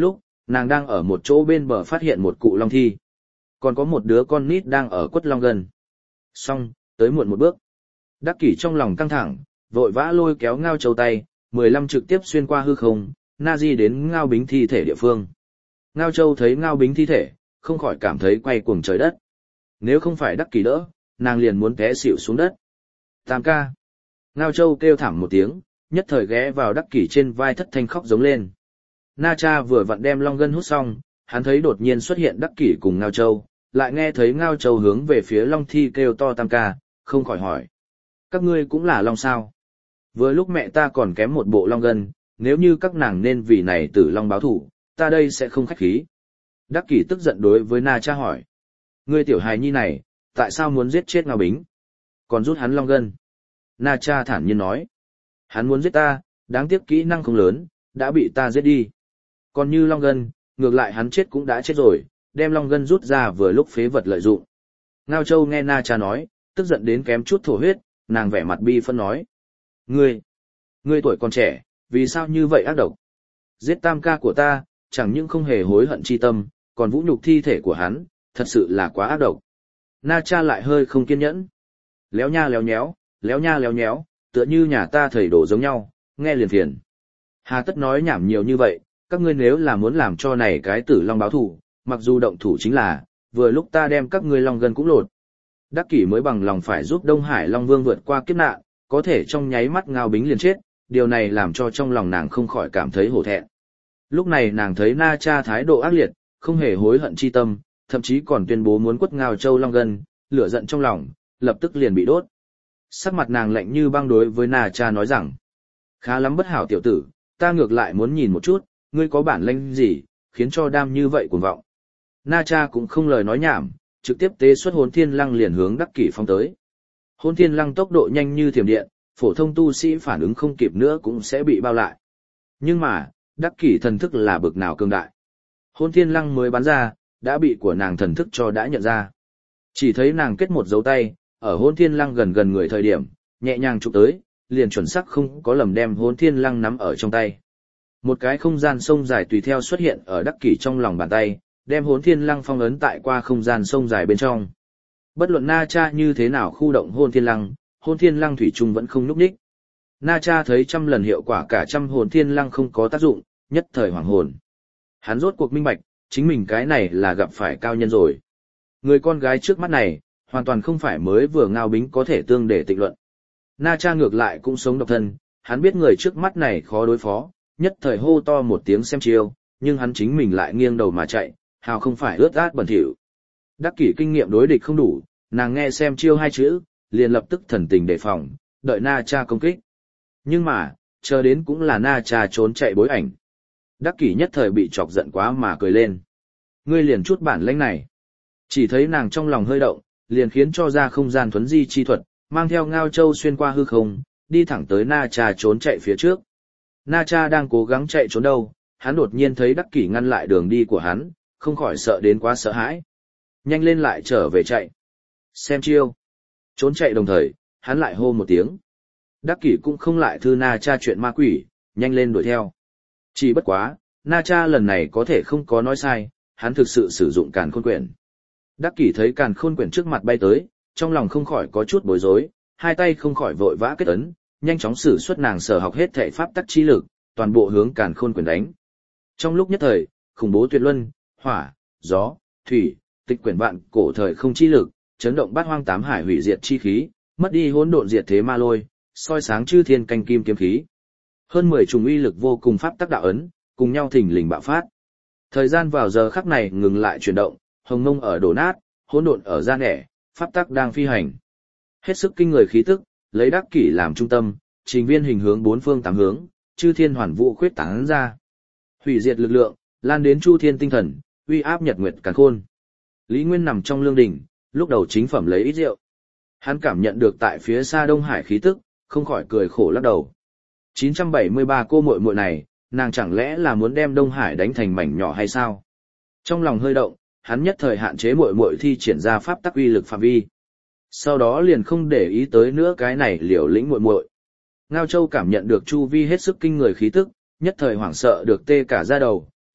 Nàng đang ở một chỗ bên bờ phát hiện một cụ long thi. Còn có một đứa con nít đang ở quất long gần. Xong, tới muộn một bước. Đắc Kỷ trong lòng căng thẳng, vội vã lôi kéo Ngao Châu tay, 15 trực tiếp xuyên qua hư không, na di đến Ngao Bính thi thể địa phương. Ngao Châu thấy Ngao Bính thi thể, không khỏi cảm thấy quay cuồng trời đất. Nếu không phải Đắc Kỷ đỡ, nàng liền muốn té xỉu xuống đất. Tam ca. Ngao Châu kêu thảm một tiếng, nhất thời ghé vào Đắc Kỷ trên vai thất thanh khóc giống lên. Na Cha vừa vặn đem long ngân hút xong, hắn thấy đột nhiên xuất hiện Đắc Kỷ cùng Ngao Châu, lại nghe thấy Ngao Châu hướng về phía long thi kêu to tam ca, không khỏi hỏi. Các ngươi cũng là long sao? Vừa lúc mẹ ta còn kém một bộ long ngân, nếu như các nàng nên vì này tử long báo thủ, ta đây sẽ không khách khí. Đắc Kỷ tức giận đối với Na Cha hỏi. Ngươi tiểu hài nhi này, tại sao muốn giết chết Ngao Bính? Còn rút hắn long ngân. Na Cha thản nhiên nói. Hắn muốn giết ta, đáng tiếc kỹ năng không lớn, đã bị ta giết đi. Còn như long ngân, ngược lại hắn chết cũng đã chết rồi, đem long ngân rút ra vừa lúc phế vật lợi dụng. Ngao Châu nghe Na Cha nói, tức giận đến kém chút thổ huyết, nàng vẻ mặt bi phân nói. Ngươi tuổi còn trẻ, vì sao như vậy ác độc? Giết tam ca của ta, chẳng những không hề hối hận chi tâm, còn vũ nhục thi thể của hắn, thật sự là quá ác độc. Na Cha lại hơi không kiên nhẫn. Léo nha léo nhéo, léo nha léo nhéo, tựa như nhà ta thầy đổ giống nhau, nghe liền phiền. Hà tất nói nhảm nhiều như vậy, các ngươi nếu là muốn làm cho này cái tử long báo thủ, mặc dù động thủ chính là, vừa lúc ta đem các ngươi long gần cũng lột. Đắc Kỷ mới bằng lòng phải giúp Đông Hải Long Vương vượt qua kiếp nạn, có thể trong nháy mắt Ngao Bính liền chết, điều này làm cho trong lòng nàng không khỏi cảm thấy hổ thẹn. Lúc này nàng thấy Na Cha thái độ ác liệt, không hề hối hận chi tâm, thậm chí còn tuyên bố muốn quất Ngao Châu long gân, lửa giận trong lòng, lập tức liền bị đốt. Sắc mặt nàng lạnh như băng đối với Na Cha nói rằng, khá lắm bất hảo tiểu tử, ta ngược lại muốn nhìn một chút, ngươi có bản lĩnh gì, khiến cho đam như vậy cuồng vọng. Na Cha cũng không lời nói nhảm, trực tiếp tế xuất Hỗn Thiên Lăng liền hướng Đắc Kỷ phong tới. Hỗn Thiên Lăng tốc độ nhanh như thiểm điện, phổ thông tu sĩ phản ứng không kịp nữa cũng sẽ bị bao lại. Nhưng mà, Đắc Kỷ thần thức là bực nào cường đại. Hỗn Thiên Lăng mới bắn ra, đã bị của nàng thần thức cho đã nhận ra. Chỉ thấy nàng kết một dấu tay, ở Hỗn Thiên Lăng gần người thời điểm, nhẹ nhàng chụp tới, liền chuẩn xác không có lầm đem Hỗn Thiên Lăng nắm ở trong tay. Một cái không gian sông dài tùy theo xuất hiện ở Đắc Kỷ trong lòng bàn tay, đem Hỗn Thiên Lăng phong ấn tại qua không gian sông dài bên trong. Bất luận Na Cha như thế nào khu động Hỗn Thiên Lăng thủy chung vẫn không nhúc nhích. Na Cha thấy trăm lần hiệu quả cả trăm Hỗn Thiên Lăng không có tác dụng, nhất thời hoảng hồn. Hắn rốt cuộc minh bạch, chính mình cái này là gặp phải cao nhân rồi. Người con gái trước mắt này, hoàn toàn không phải mới vừa Ngao Bính có thể tương để tịnh luận. Na Cha ngược lại cũng sống độc thân, hắn biết người trước mắt này khó đối phó, nhất thời hô to một tiếng xem chiêu, nhưng hắn chính mình lại nghiêng đầu mà chạy, hào không phải ướt át bẩn thỉu. Đắc Kỷ kinh nghiệm đối địch không đủ, nàng nghe xem chiêu hai chữ, liền lập tức thần tình đề phòng, đợi Na Cha công kích. Nhưng mà, chờ đến cũng là Na Cha trốn chạy bối ảnh. Đắc Kỷ nhất thời bị chọc giận quá mà cười lên. Ngươi liền chút bản lĩnh này. Chỉ thấy nàng trong lòng hơi động, liền khiến cho ra không gian thuấn di chi thuật, mang theo Ngao Châu xuyên qua hư không, đi thẳng tới Na Cha trốn chạy phía trước. Na Cha đang cố gắng chạy trốn đâu, hắn đột nhiên thấy Đắc Kỷ ngăn lại đường đi của hắn, không khỏi sợ đến quá sợ hãi. Nhanh lên lại trở về chạy. Xem chiêu. Trốn chạy đồng thời, hắn lại hô một tiếng. Đắc Kỷ cũng không lại thư Na Cha chuyện ma quỷ, nhanh lên đuổi theo. Chỉ bất quá, Na Cha lần này có thể không có nói sai, hắn thực sự sử dụng càn khôn quyển. Đắc Kỷ thấy càn khôn quyển trước mặt bay tới, trong lòng không khỏi có chút bối rối, hai tay không khỏi vội vã kết ấn, nhanh chóng sử xuất nàng sở học hết thể pháp tắc chi lực, toàn bộ hướng càn khôn quyển đánh. Trong lúc nhất thời, khủng bố tuyệt luân, hỏa, gió, thủy, tịch quyển vạn cổ thời không chi lực, chấn động bát hoang tám hải hủy diệt chi khí, mất đi hỗn độn diệt thế ma lôi, soi sáng chư thiên canh kim kiếm khí. Hơn 10 chủng uy lực vô cùng pháp tắc đạo ấn, cùng nhau thình lình bạo phát. Thời gian vào giờ khắc này ngừng lại chuyển động, hồng mông ở đổ nát, hỗn độn ở ra nẻ, pháp tắc đang phi hành. Hết sức kinh người khí tức, lấy Đắc Kỷ làm trung tâm, trình viên hình hướng bốn phương tám hướng, chư thiên hoàn vũ khuyết tán ra. Hủy diệt lực lượng, lan đến chu thiên tinh thần, uy áp nhật nguyệt càn khôn. Lý Nguyên nằm trong lương đình, lúc đầu chính phẩm lấy ít rượu. Hắn cảm nhận được tại phía xa Đông Hải khí tức, không khỏi cười khổ lắc đầu. 973 cô muội muội này, nàng chẳng lẽ là muốn đem Đông Hải đánh thành mảnh nhỏ hay sao? Trong lòng hơi động, hắn nhất thời hạn chế muội muội thi triển ra pháp tắc uy lực phạm vi. Sau đó liền không để ý tới nữa cái này liều lĩnh muội muội. Ngao Châu cảm nhận được chu vi hết sức kinh người khí tức, nhất thời hoảng sợ được tê cả da đầu,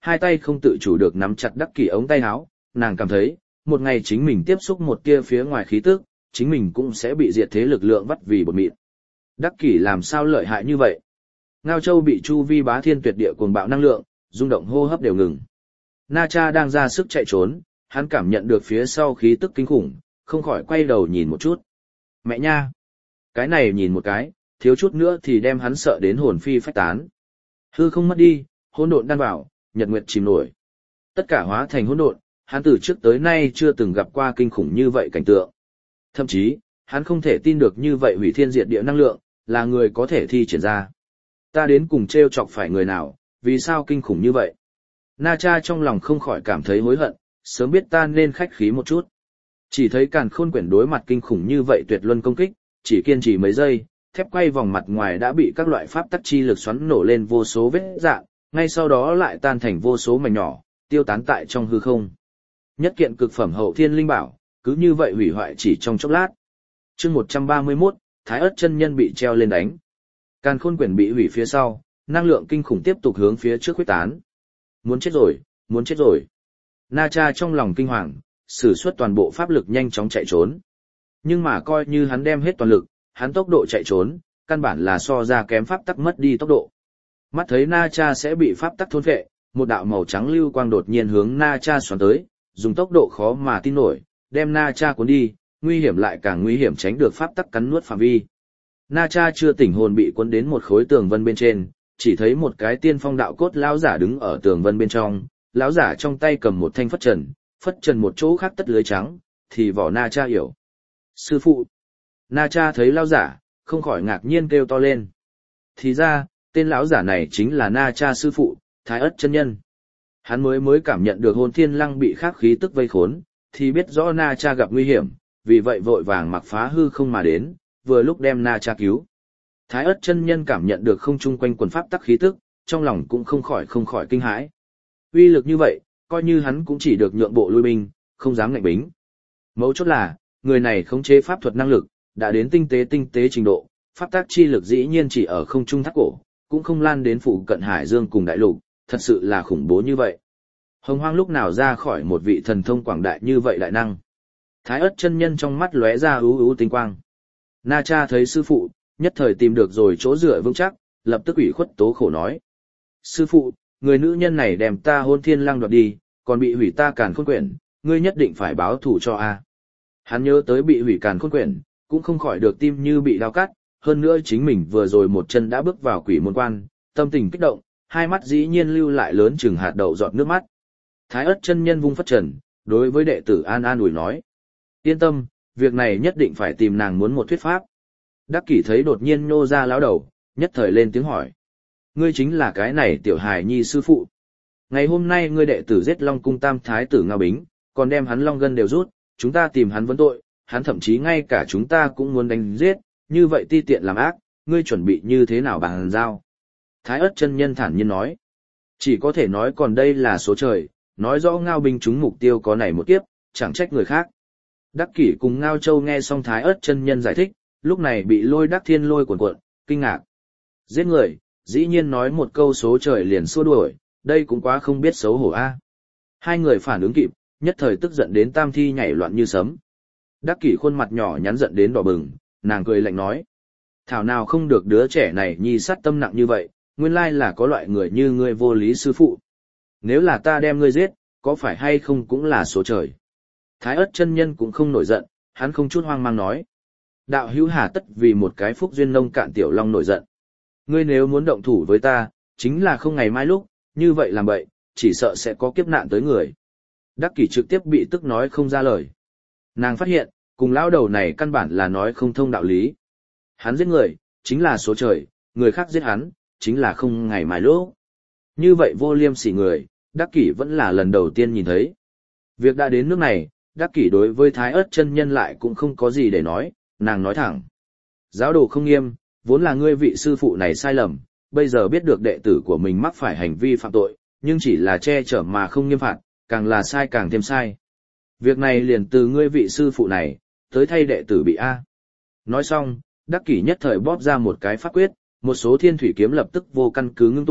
hai tay không tự chủ được nắm chặt Đắc Kỷ ống tay áo, nàng cảm thấy, một ngày chính mình tiếp xúc một tia phía ngoài khí tức, chính mình cũng sẽ bị diệt thế lực lượng vắt vì bột mịn. Đắc Kỷ làm sao lợi hại như vậy? Ngao Châu bị chu vi bá thiên tuyệt địa cuồng bạo năng lượng, rung động hô hấp đều ngừng. Na Cha đang ra sức chạy trốn, hắn cảm nhận được phía sau khí tức kinh khủng, không khỏi quay đầu nhìn một chút. Mẹ nha! Cái này nhìn một cái, thiếu chút nữa thì đem hắn sợ đến hồn phi phách tán. Hư không mất đi, hỗn độn đan vào, nhật nguyệt chìm nổi. Tất cả hóa thành hỗn độn, hắn từ trước tới nay chưa từng gặp qua kinh khủng như vậy cảnh tượng. Thậm chí, hắn không thể tin được như vậy hủy thiên diệt địa năng lượng, là người có thể thi triển ra. Ta đến cùng trêu chọc phải người nào, vì sao kinh khủng như vậy? Na Cha trong lòng không khỏi cảm thấy hối hận, sớm biết ta nên khách khí một chút. Chỉ thấy Càn Khôn Quyển đối mặt kinh khủng như vậy tuyệt luân công kích, chỉ kiên trì mấy giây, thép quay vòng mặt ngoài đã bị các loại pháp tắc chi lực xoắn nổ lên vô số vết rạn, ngay sau đó lại tan thành vô số mảnh nhỏ, tiêu tán tại trong hư không. Nhất kiện cực phẩm hậu thiên linh bảo, cứ như vậy hủy hoại chỉ trong chốc lát. Chương 131, Thái Ức chân nhân bị treo lên đánh. Càn Khôn Quyển bị hủy phía sau, năng lượng kinh khủng tiếp tục hướng phía trước khuếch tán. Muốn chết rồi, muốn chết rồi. Na Cha trong lòng kinh hoàng, sử xuất toàn bộ pháp lực nhanh chóng chạy trốn. Nhưng mà coi như hắn đem hết toàn lực, hắn tốc độ chạy trốn, căn bản là so ra kém pháp tắc mất đi tốc độ. Mắt thấy Na Cha sẽ bị pháp tắc thôn phệ, một đạo màu trắng lưu quang đột nhiên hướng Na Cha xoắn tới, dùng tốc độ khó mà tin nổi, đem Na Cha cuốn đi, nguy hiểm lại càng nguy hiểm tránh được pháp tắc cắn nuốt phạm vi. Na Cha chưa tỉnh hồn bị cuốn đến một khối tường vân bên trên, chỉ thấy một cái tiên phong đạo cốt lão giả đứng ở tường vân bên trong, lão giả trong tay cầm một thanh phất trần một chỗ khác tất lưới trắng, thì vỏ Na Cha hiểu. Sư phụ! Na Cha thấy lão giả, không khỏi ngạc nhiên kêu to lên. Thì ra, tên lão giả này chính là Na Cha sư phụ, Thái Ức chân nhân. Hắn mới cảm nhận được hồn thiên lăng bị khắc khí tức vây khốn, thì biết rõ Na Cha gặp nguy hiểm, vì vậy vội vàng mặc phá hư không mà đến, vừa lúc đem Na Cha cứu. Thái Ức chân nhân cảm nhận được không trung quanh quần pháp tắc khí tức, trong lòng cũng không khỏi kinh hãi. Uy lực như vậy, coi như hắn cũng chỉ được nhượng bộ lui binh, không dám ngạnh bính. Mấu chốt là, người này khống chế pháp thuật năng lực, đã đến tinh tế trình độ, pháp tắc chi lực dĩ nhiên chỉ ở không trung thắt cổ, cũng không lan đến phụ cận hải dương cùng đại lục, thật sự là khủng bố như vậy. Hồng Hoang lúc nào ra khỏi một vị thần thông quảng đại như vậy đại năng. Thái Ức chân nhân trong mắt lóe ra ú tinh quang. Na Cha thấy sư phụ, nhất thời tìm được rồi chỗ dựa vững chắc, lập tức ủy khuất tố khổ nói. Sư phụ, người nữ nhân này đem ta hôn thiên lăng đoạt đi, còn bị hủy ta Càn Khôn Quyển, ngươi nhất định phải báo thù cho a. Hắn nhớ tới bị hủy Càn Khôn Quyển, cũng không khỏi được tim như bị đau cắt, hơn nữa chính mình vừa rồi một chân đã bước vào quỷ môn quan, tâm tình kích động, hai mắt dĩ nhiên lưu lại lớn chừng hạt đậu giọt nước mắt. Thái Ức chân nhân vung phất trần, đối với đệ tử an ủi nói. Yên tâm, việc này nhất định phải tìm nàng muốn một thuyết pháp. Đắc Kỷ thấy đột nhiên nhô ra lão đầu, nhất thời lên tiếng hỏi. Ngươi chính là cái này tiểu hài nhi sư phụ. Ngày hôm nay ngươi đệ tử giết Long cung tam thái tử Ngao Bính, còn đem hắn long gân đều rút, chúng ta tìm hắn vấn tội, hắn thậm chí ngay cả chúng ta cũng muốn đánh giết, như vậy ti tiện làm ác, ngươi chuẩn bị như thế nào bằng giao? Thái Ức chân nhân thản nhiên nói. Chỉ có thể nói còn đây là số trời, nói rõ Ngao Bính trúng mục tiêu có này một kiếp, chẳng trách người khác. Đắc Kỷ cùng Ngao Châu nghe xong Thái Ức chân nhân giải thích, lúc này bị Lôi Đắc Thiên lôi cuộn cuộn, kinh ngạc. Giết người, dĩ nhiên nói một câu số trời liền xua đuổi, đây cũng quá không biết xấu hổ a. Hai người phản ứng kịp, nhất thời tức giận đến tam thi nhảy loạn như sấm. Đắc Kỷ khuôn mặt nhỏ nhắn giận đến đỏ bừng, nàng cười lạnh nói. Thảo nào không được đứa trẻ này nhi sát tâm nặng như vậy, nguyên lai là có loại người như ngươi vô lý sư phụ. Nếu là ta đem ngươi giết, có phải hay không cũng là số trời. Thái Ức chân nhân cũng không nổi giận, hắn không chút hoang mang nói. Đạo hữu hà tất vì một cái phúc duyên nông cạn tiểu long nổi giận. Ngươi nếu muốn động thủ với ta, chính là không ngày mai lúc, như vậy làm bậy, chỉ sợ sẽ có kiếp nạn tới người. Đắc Kỷ trực tiếp bị tức nói không ra lời. Nàng phát hiện, cùng lão đầu này căn bản là nói không thông đạo lý. Hắn giết người, chính là số trời, người khác giết hắn, chính là không ngày mai lúc. Như vậy vô liêm sỉ người, Đắc Kỷ vẫn là lần đầu tiên nhìn thấy. Việc đã đến nước này, Đắc Kỷ đối với Thái Ức chân nhân lại cũng không có gì để nói, nàng nói thẳng. Giáo đồ không nghiêm, vốn là ngươi vị sư phụ này sai lầm, bây giờ biết được đệ tử của mình mắc phải hành vi phạm tội, nhưng chỉ là che chở mà không nghiêm phạt, càng là sai càng thêm sai. Việc này liền từ ngươi vị sư phụ này, tới thay đệ tử bị A. Nói xong, Đắc Kỷ nhất thời bóp ra một cái pháp quyết, một số thiên thủy kiếm lập tức vô căn cứ ngưng tụ,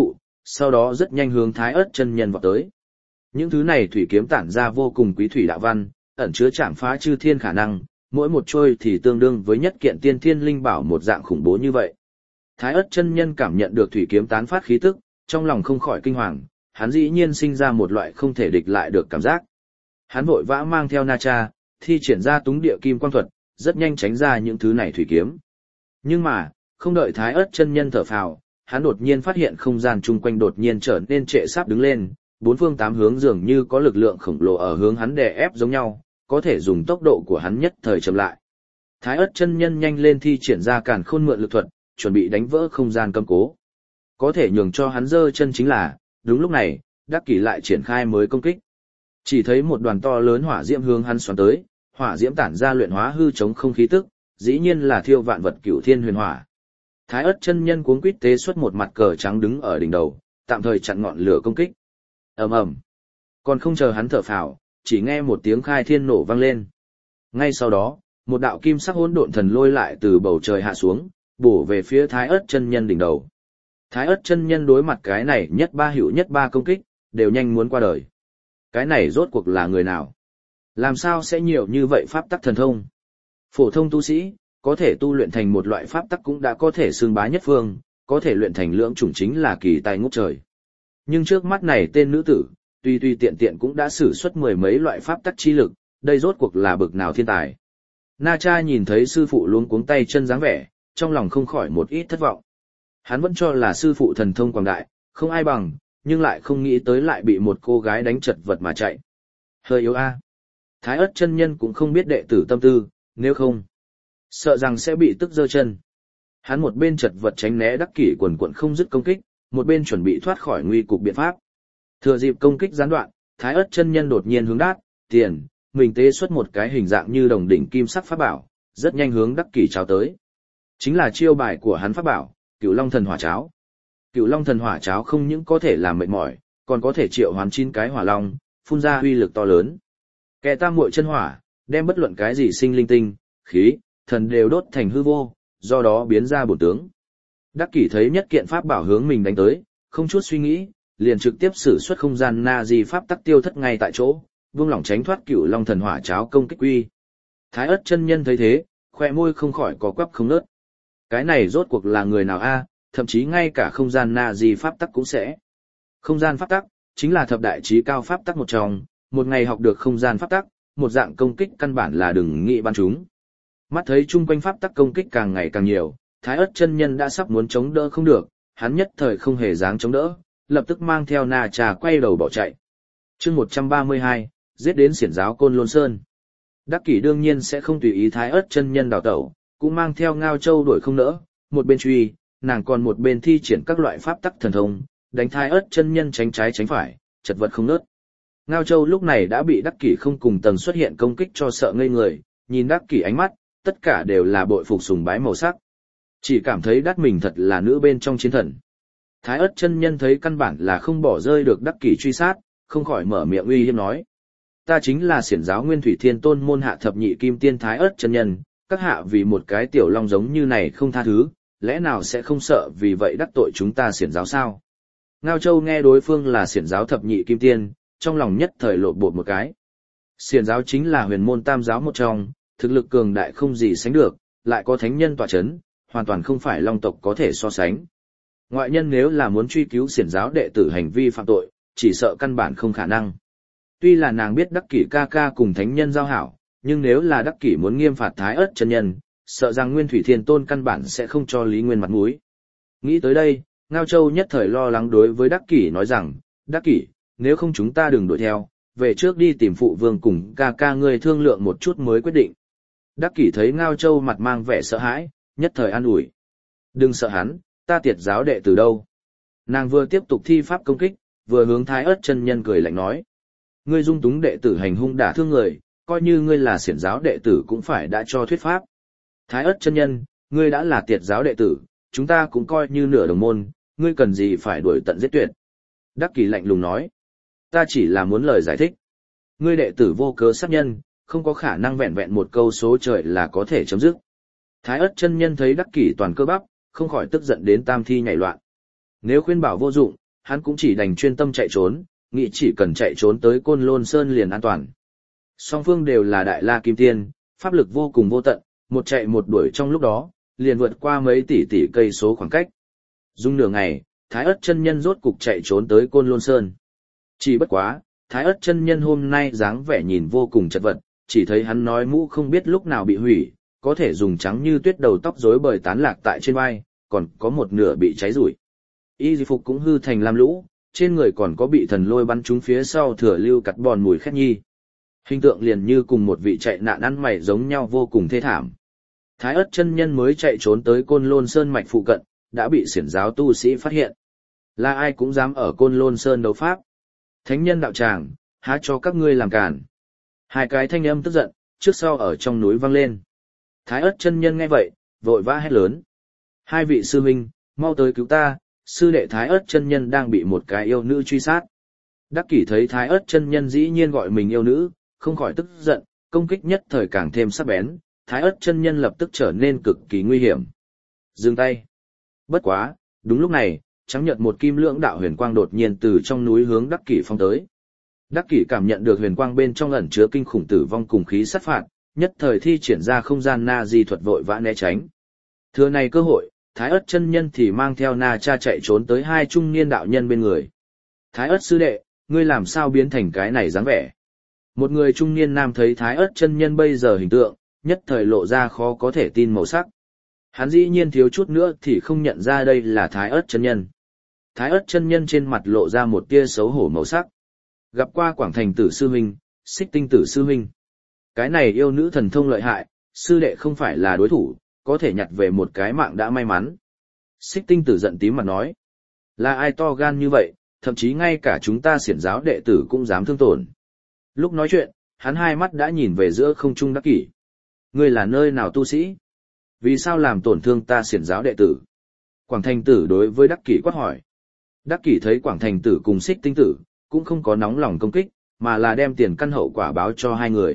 sau đó rất nhanh hướng Thái Ức chân nhân vọt tới. Những thứ này thủy kiếm tản ra vô cùng quý thủy đạo văn, ẩn chứa chạm phá chư thiên khả năng, mỗi một trôi thì tương đương với nhất kiện tiên thiên linh bảo một dạng khủng bố như vậy. Thái Ức chân nhân cảm nhận được thủy kiếm tán phát khí tức, trong lòng không khỏi kinh hoàng, hắn dĩ nhiên sinh ra một loại không thể địch lại được cảm giác. Hắn vội vã mang theo Na Cha, thi triển ra túng địa kim quang thuật, rất nhanh tránh ra những thứ này thủy kiếm. Nhưng mà, không đợi Thái Ức chân nhân thở phào, hắn đột nhiên phát hiện không gian chung quanh đột nhiên trở nên trệ sáp đứng lên, bốn phương tám hướng dường như có lực lượng khổng lồ ở hướng hắn đè ép giống nhau, có thể dùng tốc độ của hắn nhất thời chậm lại. Thái Ức chân nhân nhanh lên thi triển ra càn khôn mượn lực thuật, chuẩn bị đánh vỡ không gian cấm cố. Có thể nhường cho hắn giơ chân chính là, đúng lúc này, Đắc Kỷ lại triển khai mới công kích. Chỉ thấy một đoàn to lớn hỏa diễm hướng hắn xoắn tới, hỏa diễm tản ra luyện hóa hư chống không khí tức, dĩ nhiên là thiêu vạn vật cửu thiên huyền hỏa. Thái Ức chân nhân cuống quýt tế xuất một mặt cờ trắng đứng ở đỉnh đầu, tạm thời chặn ngọn lửa công kích. Ầm ầm. Còn không chờ hắn thở phào, chỉ nghe một tiếng khai thiên nổ vang lên. Ngay sau đó, một đạo kim sắc hỗn độn thần lôi lại từ bầu trời hạ xuống, bổ về phía Thái Ức chân nhân đỉnh đầu. Thái Ức chân nhân đối mặt cái này nhất ba hữu nhất ba công kích, đều nhanh muốn qua đời. Cái này rốt cuộc là người nào? Làm sao sẽ nhiều như vậy pháp tắc thần thông? Phổ thông tu sĩ, có thể tu luyện thành một loại pháp tắc cũng đã có thể xưng bá nhất phương, có thể luyện thành lưỡng chủng chính là kỳ tài ngút trời. Nhưng trước mắt này tên nữ tử, tuy tiện tiện cũng đã sử xuất mười mấy loại pháp tắc chi lực, đây rốt cuộc là bực nào thiên tài. Na Cha nhìn thấy sư phụ luống cuống tay chân dáng vẻ, trong lòng không khỏi một ít thất vọng. Hắn vẫn cho là sư phụ thần thông quảng đại, không ai bằng, nhưng lại không nghĩ tới lại bị một cô gái đánh chật vật mà chạy. Hơi yếu a. Thái Ức chân nhân cũng không biết đệ tử tâm tư, nếu không, sợ rằng sẽ bị tức giơ chân. Hắn một bên chật vật tránh né Đắc Kỷ quần quận không dứt công kích, một bên chuẩn bị thoát khỏi nguy cục biện pháp. Thừa dịp công kích gián đoạn, Thái Ức chân nhân đột nhiên hướng đát, tiền, mình tế xuất một cái hình dạng như đồng đỉnh kim sắc pháp bảo, rất nhanh hướng Đắc Kỷ cháo tới. Chính là chiêu bài của hắn pháp bảo, Cửu Long Thần Hỏa Cháo. Cửu Long Thần Hỏa Cháo không những có thể làm mệt mỏi, còn có thể triệu hoán 9 cái hỏa long, phun ra uy lực to lớn. Kẻ tam muội chân hỏa, đem bất luận cái gì sinh linh tinh, khí, thần đều đốt thành hư vô, do đó biến ra bổn tướng. Đắc Kỷ thấy nhất kiện pháp bảo hướng mình đánh tới, không chút suy nghĩ, liền trực tiếp sử xuất không gian na di pháp tắc tiêu thất ngay tại chỗ, vương lỏng tránh thoát Cửu Long Thần Hỏa Cháo công kích quy. Thái Ức chân nhân thấy thế, khoe môi không khỏi có quắp không nớt. Cái này rốt cuộc là người nào a? Thậm chí ngay cả không gian na di pháp tắc cũng sẽ. Không gian pháp tắc chính là thập đại chí cao pháp tắc một trong, một ngày học được không gian pháp tắc, một dạng công kích căn bản là đừng nghĩ ban chúng. Mắt thấy chung quanh pháp tắc công kích càng ngày càng nhiều, Thái Ức chân nhân đã sắp muốn chống đỡ không được, hắn nhất thời không hề dáng chống đỡ, lập tức mang theo Na Cha quay đầu bỏ chạy. Chương 132, giết đến xiển giáo Côn Lôn Sơn. Đắc Kỷ đương nhiên sẽ không tùy ý Thái Ức chân nhân đào tẩu, cũng mang theo Ngao Châu đuổi không nỡ, một bên truy, nàng còn một bên thi triển các loại pháp tắc thần thông, đánh Thái Ức chân nhân tránh trái tránh phải, chật vật không nớt. Ngao Châu lúc này đã bị Đắc Kỷ không cùng tầng xuất hiện công kích cho sợ ngây người, nhìn Đắc Kỷ ánh mắt, tất cả đều là bội phục sùng bái màu sắc. Chỉ cảm thấy đắc mình thật là nữ bên trong chiến thần. Thái Ức chân nhân thấy căn bản là không bỏ rơi được Đắc Kỷ truy sát, không khỏi mở miệng uy hiếp nói: "Ta chính là xiển giáo Nguyên Thủy Thiên Tôn môn hạ thập nhị kim tiên Thái Ức chân nhân, các hạ vì một cái tiểu long giống như này không tha thứ, lẽ nào sẽ không sợ vì vậy đắc tội chúng ta xiển giáo sao?" Ngao Châu nghe đối phương là xiển giáo thập nhị kim tiên, trong lòng nhất thời lộn bột một cái. Xiển giáo chính là huyền môn tam giáo một trong, thực lực cường đại không gì sánh được, lại có thánh nhân tọa chấn, hoàn toàn không phải long tộc có thể so sánh. Ngoại nhân nếu là muốn truy cứu xiển giáo đệ tử hành vi phạm tội, chỉ sợ căn bản không khả năng. Tuy là nàng biết Đắc Kỷ ca ca cùng thánh nhân giao hảo, nhưng nếu là Đắc Kỷ muốn nghiêm phạt Thái Ức chân nhân, sợ rằng Nguyên Thủy Thiên Tôn căn bản sẽ không cho Lý Nguyên mặt mũi. Nghĩ tới đây, Ngao Châu nhất thời lo lắng đối với Đắc Kỷ nói rằng: "Đắc Kỷ, nếu không chúng ta đừng đuổi theo, về trước đi tìm phụ vương cùng ca ca ngươi thương lượng một chút mới quyết định." Đắc Kỷ thấy Ngao Châu mặt mang vẻ sợ hãi, nhất thời an ủi: "Đừng sợ hắn, ta tiệt giáo đệ từ đâu." Nàng vừa tiếp tục thi pháp công kích, vừa hướng Thái Ức chân nhân cười lạnh nói: "Ngươi dung túng đệ tử hành hung đả thương người, coi như ngươi là xiển giáo đệ tử cũng phải đã cho thuyết pháp. Thái Ức chân nhân, ngươi đã là tiệt giáo đệ tử, chúng ta cũng coi như nửa đồng môn, ngươi cần gì phải đuổi tận giết tuyệt." Đắc Kỷ lạnh lùng nói: "Ta chỉ là muốn lời giải thích. Ngươi đệ tử vô cớ sát nhân, không có khả năng vẹn vẹn một câu số trời là có thể chấm dứt." Thái Ức chân nhân thấy Đắc Kỷ toàn cơ bắp, không khỏi tức giận đến tam thi nhảy loạn. Nếu khuyên bảo vô dụng, hắn cũng chỉ đành chuyên tâm chạy trốn, nghĩ chỉ cần chạy trốn tới Côn Lôn Sơn liền an toàn. Song phương đều là đại la kim tiên, pháp lực vô cùng vô tận, một chạy một đuổi trong lúc đó, liền vượt qua mấy tỷ tỷ cây số khoảng cách. Dung nửa ngày, Thái Ức chân nhân rốt cục chạy trốn tới Côn Lôn Sơn. Chỉ bất quá, Thái Ức chân nhân hôm nay dáng vẻ nhìn vô cùng chật vật, chỉ thấy hắn nói mũ không biết lúc nào bị hủy, có thể dùng trắng như tuyết đầu tóc rối bời tán lạc tại trên vai, còn có một nửa bị cháy rủi. Y phục cũng hư thành lam lũ, trên người còn có bị thần lôi bắn trúng phía sau thừa lưu cắt bòn mùi khét nhi. Hình tượng liền như cùng một vị chạy nạn ăn mày giống nhau vô cùng thê thảm. Thái Ức chân nhân mới chạy trốn tới Côn Lôn Sơn mạch phụ cận, đã bị xiển giáo tu sĩ phát hiện. Là ai cũng dám ở Côn Lôn Sơn đấu pháp. Thánh nhân đạo tràng, há cho các ngươi làm cản. Hai cái thanh âm tức giận, trước sau ở trong núi vang lên. Thái Ức chân nhân nghe vậy, vội vã hét lớn. Hai vị sư huynh, mau tới cứu ta, sư đệ Thái Ức chân nhân đang bị một cái yêu nữ truy sát. Đắc Kỷ thấy Thái Ức chân nhân dĩ nhiên gọi mình yêu nữ, không khỏi tức giận, công kích nhất thời càng thêm sắc bén, Thái Ức chân nhân lập tức trở nên cực kỳ nguy hiểm. Dừng tay. Bất quá, đúng lúc này, trắng nhợt một kim lưỡng đạo huyền quang đột nhiên từ trong núi hướng Đắc Kỷ phong tới. Đắc Kỷ cảm nhận được huyền quang bên trong ẩn chứa kinh khủng tử vong cùng khí sát phạt, nhất thời thi triển ra không gian na di thuật vội vã né tránh. Thừa này cơ hội, Thái Ức chân nhân thì mang theo na cha chạy trốn tới hai trung niên đạo nhân bên người. Thái Ức sư đệ, ngươi làm sao biến thành cái này dáng vẻ? Một người trung niên nam thấy Thái Ức chân nhân bây giờ hình tượng, nhất thời lộ ra khó có thể tin màu sắc. Hắn dĩ nhiên thiếu chút nữa thì không nhận ra đây là Thái Ức chân nhân. Thái Ức chân nhân trên mặt lộ ra một tia xấu hổ màu sắc. Gặp qua Quảng Thành tử sư huynh, Xích Tinh tử sư huynh. Cái này yêu nữ thần thông lợi hại, sư đệ không phải là đối thủ, có thể nhặt về một cái mạng đã may mắn. Xích Tinh tử giận tím mặt nói. Là ai to gan như vậy, thậm chí ngay cả chúng ta xiển giáo đệ tử cũng dám thương tổn. Lúc nói chuyện, hắn hai mắt đã nhìn về giữa không trung Đắc Kỷ. Ngươi là nơi nào tu sĩ? Vì sao làm tổn thương ta xiển giáo đệ tử? Quảng Thành tử đối với Đắc Kỷ quát hỏi. Đắc Kỷ thấy Quảng Thành tử cùng Xích Tinh tử, cũng không có nóng lòng công kích, mà là đem tiền căn hậu quả báo cho hai người.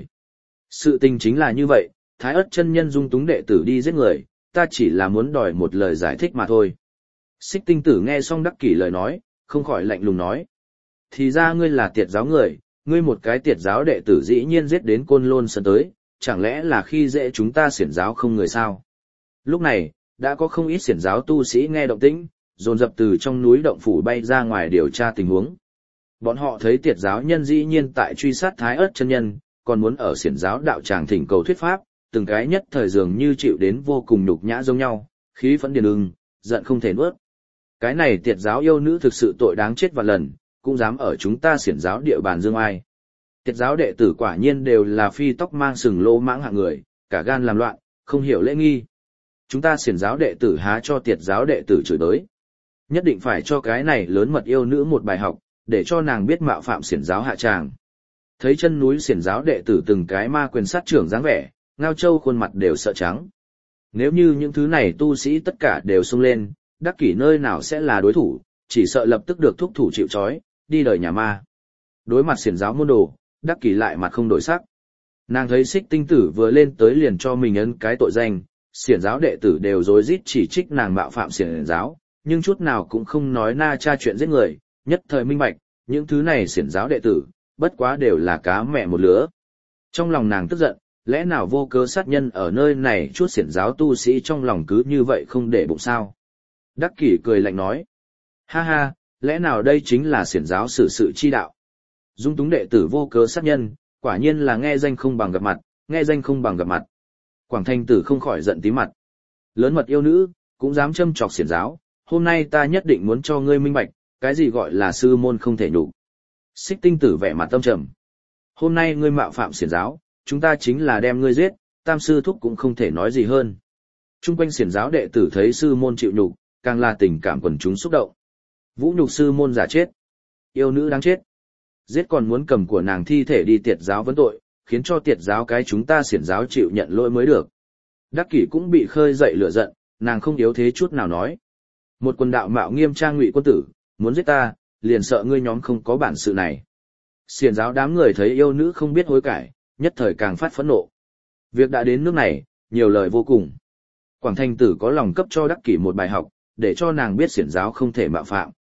Sự tình chính là như vậy, Thái Ức chân nhân dung túng đệ tử đi giết người, ta chỉ là muốn đòi một lời giải thích mà thôi. Xích Tinh tử nghe xong Đắc Kỷ lời nói, không khỏi lạnh lùng nói. Thì ra ngươi là tiệt giáo người, ngươi một cái tiệt giáo đệ tử dĩ nhiên giết đến Côn Lôn Sơn tới, chẳng lẽ là khi dễ chúng ta xiển giáo không người sao? Lúc này, đã có không ít xiển giáo tu sĩ nghe động tĩnh, dồn dập từ trong núi động phủ bay ra ngoài điều tra tình huống. Bọn họ thấy tiệt giáo nhân dĩ nhiên tại truy sát Thái Ức chân nhân, còn muốn ở xiển giáo đạo tràng thỉnh cầu thuyết pháp, từng cái nhất thời dường như chịu đến vô cùng nhục nhã giống nhau, khí phẫn điên ưng, giận không thể nuốt. Cái này tiệt giáo yêu nữ thực sự tội đáng chết vạn lần, cũng dám ở chúng ta xiển giáo địa bàn dương ai. Tiệt giáo đệ tử quả nhiên đều là phi tóc mang sừng lô mãng hạng người, cả gan làm loạn, không hiểu lễ nghi. Chúng ta xiển giáo đệ tử há cho tiệt giáo đệ tử chửi đới. Nhất định phải cho cái này lớn mật yêu nữ một bài học, để cho nàng biết mạo phạm xiển giáo hạ tràng. Thấy chân núi xiển giáo đệ tử từng cái ma quyền sát trưởng dáng vẻ, Ngao Châu khuôn mặt đều sợ trắng. Nếu như những thứ này tu sĩ tất cả đều xông lên, Đắc Kỷ nơi nào sẽ là đối thủ, chỉ sợ lập tức được thúc thủ chịu trói, đi đời nhà ma. Đối mặt xiển giáo môn đồ, Đắc Kỷ lại mặt không đổi sắc. Nàng thấy Xích Tinh tử vừa lên tới liền cho mình ấn cái tội danh, xiển giáo đệ tử đều rối rít chỉ trích nàng mạo phạm xiển giáo, nhưng chút nào cũng không nói na cha chuyện giết người, nhất thời minh bạch, những thứ này xiển giáo đệ tử, bất quá đều là cá mẹ một lứa. Trong lòng nàng tức giận, lẽ nào vô cớ sát nhân ở nơi này chút xiển giáo tu sĩ trong lòng cứ như vậy không để bụng sao? Đắc Kỷ cười lạnh nói, ha ha, lẽ nào đây chính là xiển giáo xử sự chi đạo? Dung túng đệ tử vô cớ sát nhân, quả nhiên là nghe danh không bằng gặp mặt, nghe danh không bằng gặp mặt. Quảng Thành tử không khỏi giận tí mặt. Lớn mật yêu nữ, cũng dám châm chọc xiển giáo, hôm nay ta nhất định muốn cho ngươi minh bạch, cái gì gọi là sư môn không thể nhục. Xích Tinh tử vẻ mặt tâm trầm. Hôm nay ngươi mạo phạm xiển giáo, chúng ta chính là đem ngươi giết, tam sư thúc cũng không thể nói gì hơn. Trung quanh xiển giáo đệ tử thấy sư môn chịu nhục, càng là tình cảm quần chúng xúc động. Vũ nhục sư môn giả chết, yêu nữ đáng chết. Giết còn muốn cầm của nàng thi thể đi tiệt giáo vấn tội, khiến cho tiệt giáo cái chúng ta xiển giáo chịu nhận lỗi mới được. Đắc Kỷ cũng bị khơi dậy lửa giận, nàng không yếu thế chút nào nói. Một quân đạo mạo nghiêm trang ngụy quân tử, muốn giết ta, liền sợ ngươi nhóm không có bản sự này. Xiển giáo đám người thấy yêu nữ không biết hối cải, nhất thời càng phát phẫn nộ. Việc đã đến nước này, nhiều lời vô cùng. Quảng Thành tử có lòng cấp cho Đắc Kỷ một bài học, để cho nàng biết xiển giáo không thể mạo phạm.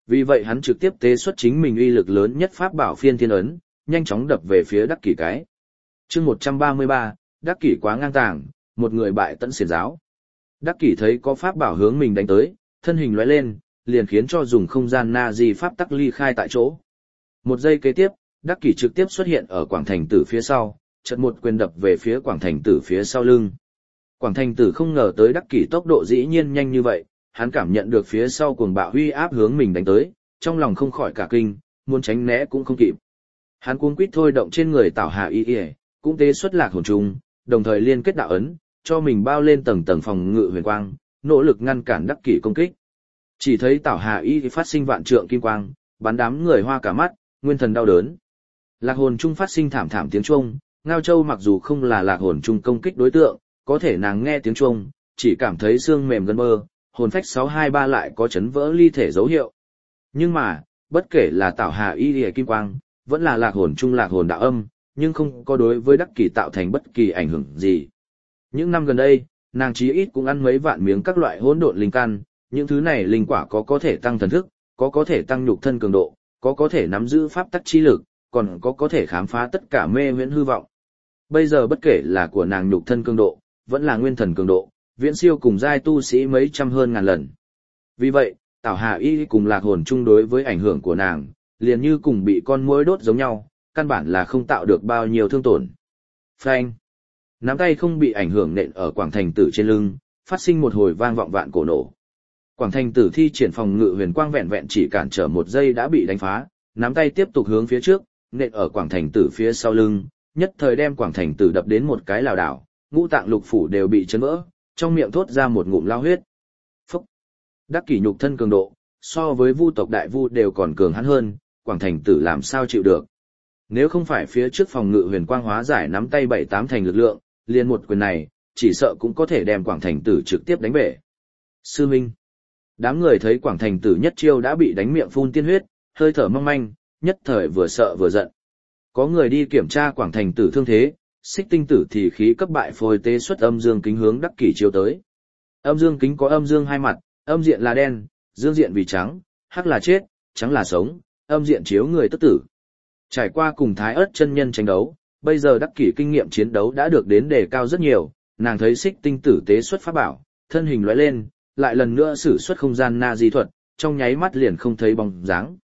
Vì vậy hắn trực tiếp tế xuất chính mình uy lực lớn nhất pháp bảo phiên thiên ấn, nhanh chóng đập về phía Đắc Kỷ cái. Chương 133, Đắc Kỷ quá ngang tàng, một người bại tận xiển giáo. Đắc Kỷ thấy có pháp bảo hướng mình đánh tới, thân hình lóe lên, liền khiến cho dùng không gian na di pháp tắc ly khai tại chỗ. Một giây kế tiếp, Đắc Kỷ trực tiếp xuất hiện ở Quảng Thành Tử phía sau, chợt một quyền đập về phía Quảng Thành Tử phía sau lưng. Quảng Thành Tử không ngờ tới Đắc Kỷ tốc độ dĩ nhiên nhanh như vậy, hắn cảm nhận được phía sau cuồng bạo uy áp hướng mình đánh tới, trong lòng không khỏi cả kinh, muốn tránh né cũng không kịp. Hắn cuống quýt thôi động trên người Tảo Hà Y, cũng tế xuất Lạc Hồn Trung, đồng thời liên kết đạo ấn, cho mình bao lên tầng tầng phòng ngự huyền quang, nỗ lực ngăn cản Đắc Kỷ công kích. Chỉ thấy Tảo Hà Y phát sinh vạn trượng kim quang, bắn đám người hoa cả mắt, nguyên thần đau đớn. Lạc Hồn Trung phát sinh thảm thảm tiếng chuông, Ngao Châu mặc dù không là Lạc Hồn Trung công kích đối tượng, có thể nàng nghe tiếng chuông, chỉ cảm thấy xương mềm gân mơ, hồn phách 623 lại có chấn vỡ ly thể dấu hiệu. Nhưng mà, bất kể là Tảo Hà Y Lìa Kim Quang, vẫn là Lạc Hồn Trung Lạc Hồn Đạo Âm, nhưng không có đối với Đắc Kỷ tạo thành bất kỳ ảnh hưởng gì. Những năm gần đây, nàng chí ít cũng ăn mấy vạn miếng các loại hỗn độn linh căn, những thứ này linh quả có thể tăng thần thức, có thể tăng nhục thân cường độ, có thể nắm giữ pháp tắc chi lực, còn có thể khám phá tất cả mê huyễn hư vọng. Bây giờ bất kể là của nàng nhục thân cường độ, vẫn là nguyên thần cường độ, viễn siêu cùng giai tu sĩ mấy trăm hơn ngàn lần. Vì vậy, Tảo Hà Y cùng Lạc Hồn Chung đối với ảnh hưởng của nàng, liền như cùng bị con muỗi đốt giống nhau, căn bản là không tạo được bao nhiêu thương tổn. Phanh! Nắm tay không bị ảnh hưởng nện ở Quảng Thành Tử trên lưng, phát sinh một hồi vang vọng vạn cổ nổ. Quảng Thành Tử thi triển phòng ngự huyền quang vẹn vẹn chỉ cản trở một giây đã bị đánh phá, nắm tay tiếp tục hướng phía trước, nện ở Quảng Thành Tử phía sau lưng, nhất thời đem Quảng Thành Tử đập đến một cái lảo đảo, ngũ tạng lục phủ đều bị chấn vỡ, trong miệng thốt ra một ngụm lao huyết. Phúc! Đắc Kỷ nhục thân cường độ, so với Vu tộc đại vu đều còn cường hắn hơn, Quảng Thành Tử làm sao chịu được. Nếu không phải phía trước phòng ngự huyền quang hóa giải nắm tay 7-8 thành lực lượng, liền một quyền này, chỉ sợ cũng có thể đem Quảng Thành Tử trực tiếp đánh bể. Sư Minh! Đám người thấy Quảng Thành Tử nhất chiêu đã bị đánh miệng phun tiên huyết, hơi thở mong manh, nhất thời vừa sợ vừa giận. Có người đi kiểm tra Quảng Thành Tử thương thế, Xích Tinh Tử thì khí cấp bại phôi tế xuất âm dương kính hướng Đắc Kỷ chiếu tới. Âm dương kính có âm dương hai mặt, âm diện là đen, dương diện vì trắng, hắc là chết, trắng là sống, âm diện chiếu người tức tử. Trải qua cùng Thái Ức chân nhân tranh đấu, bây giờ Đắc Kỷ kinh nghiệm chiến đấu đã được đến đề cao rất nhiều, nàng thấy Xích Tinh Tử tế xuất pháp bảo, thân hình lóe lên, lại lần nữa sử xuất không gian na di thuật, trong nháy mắt liền không thấy bóng dáng.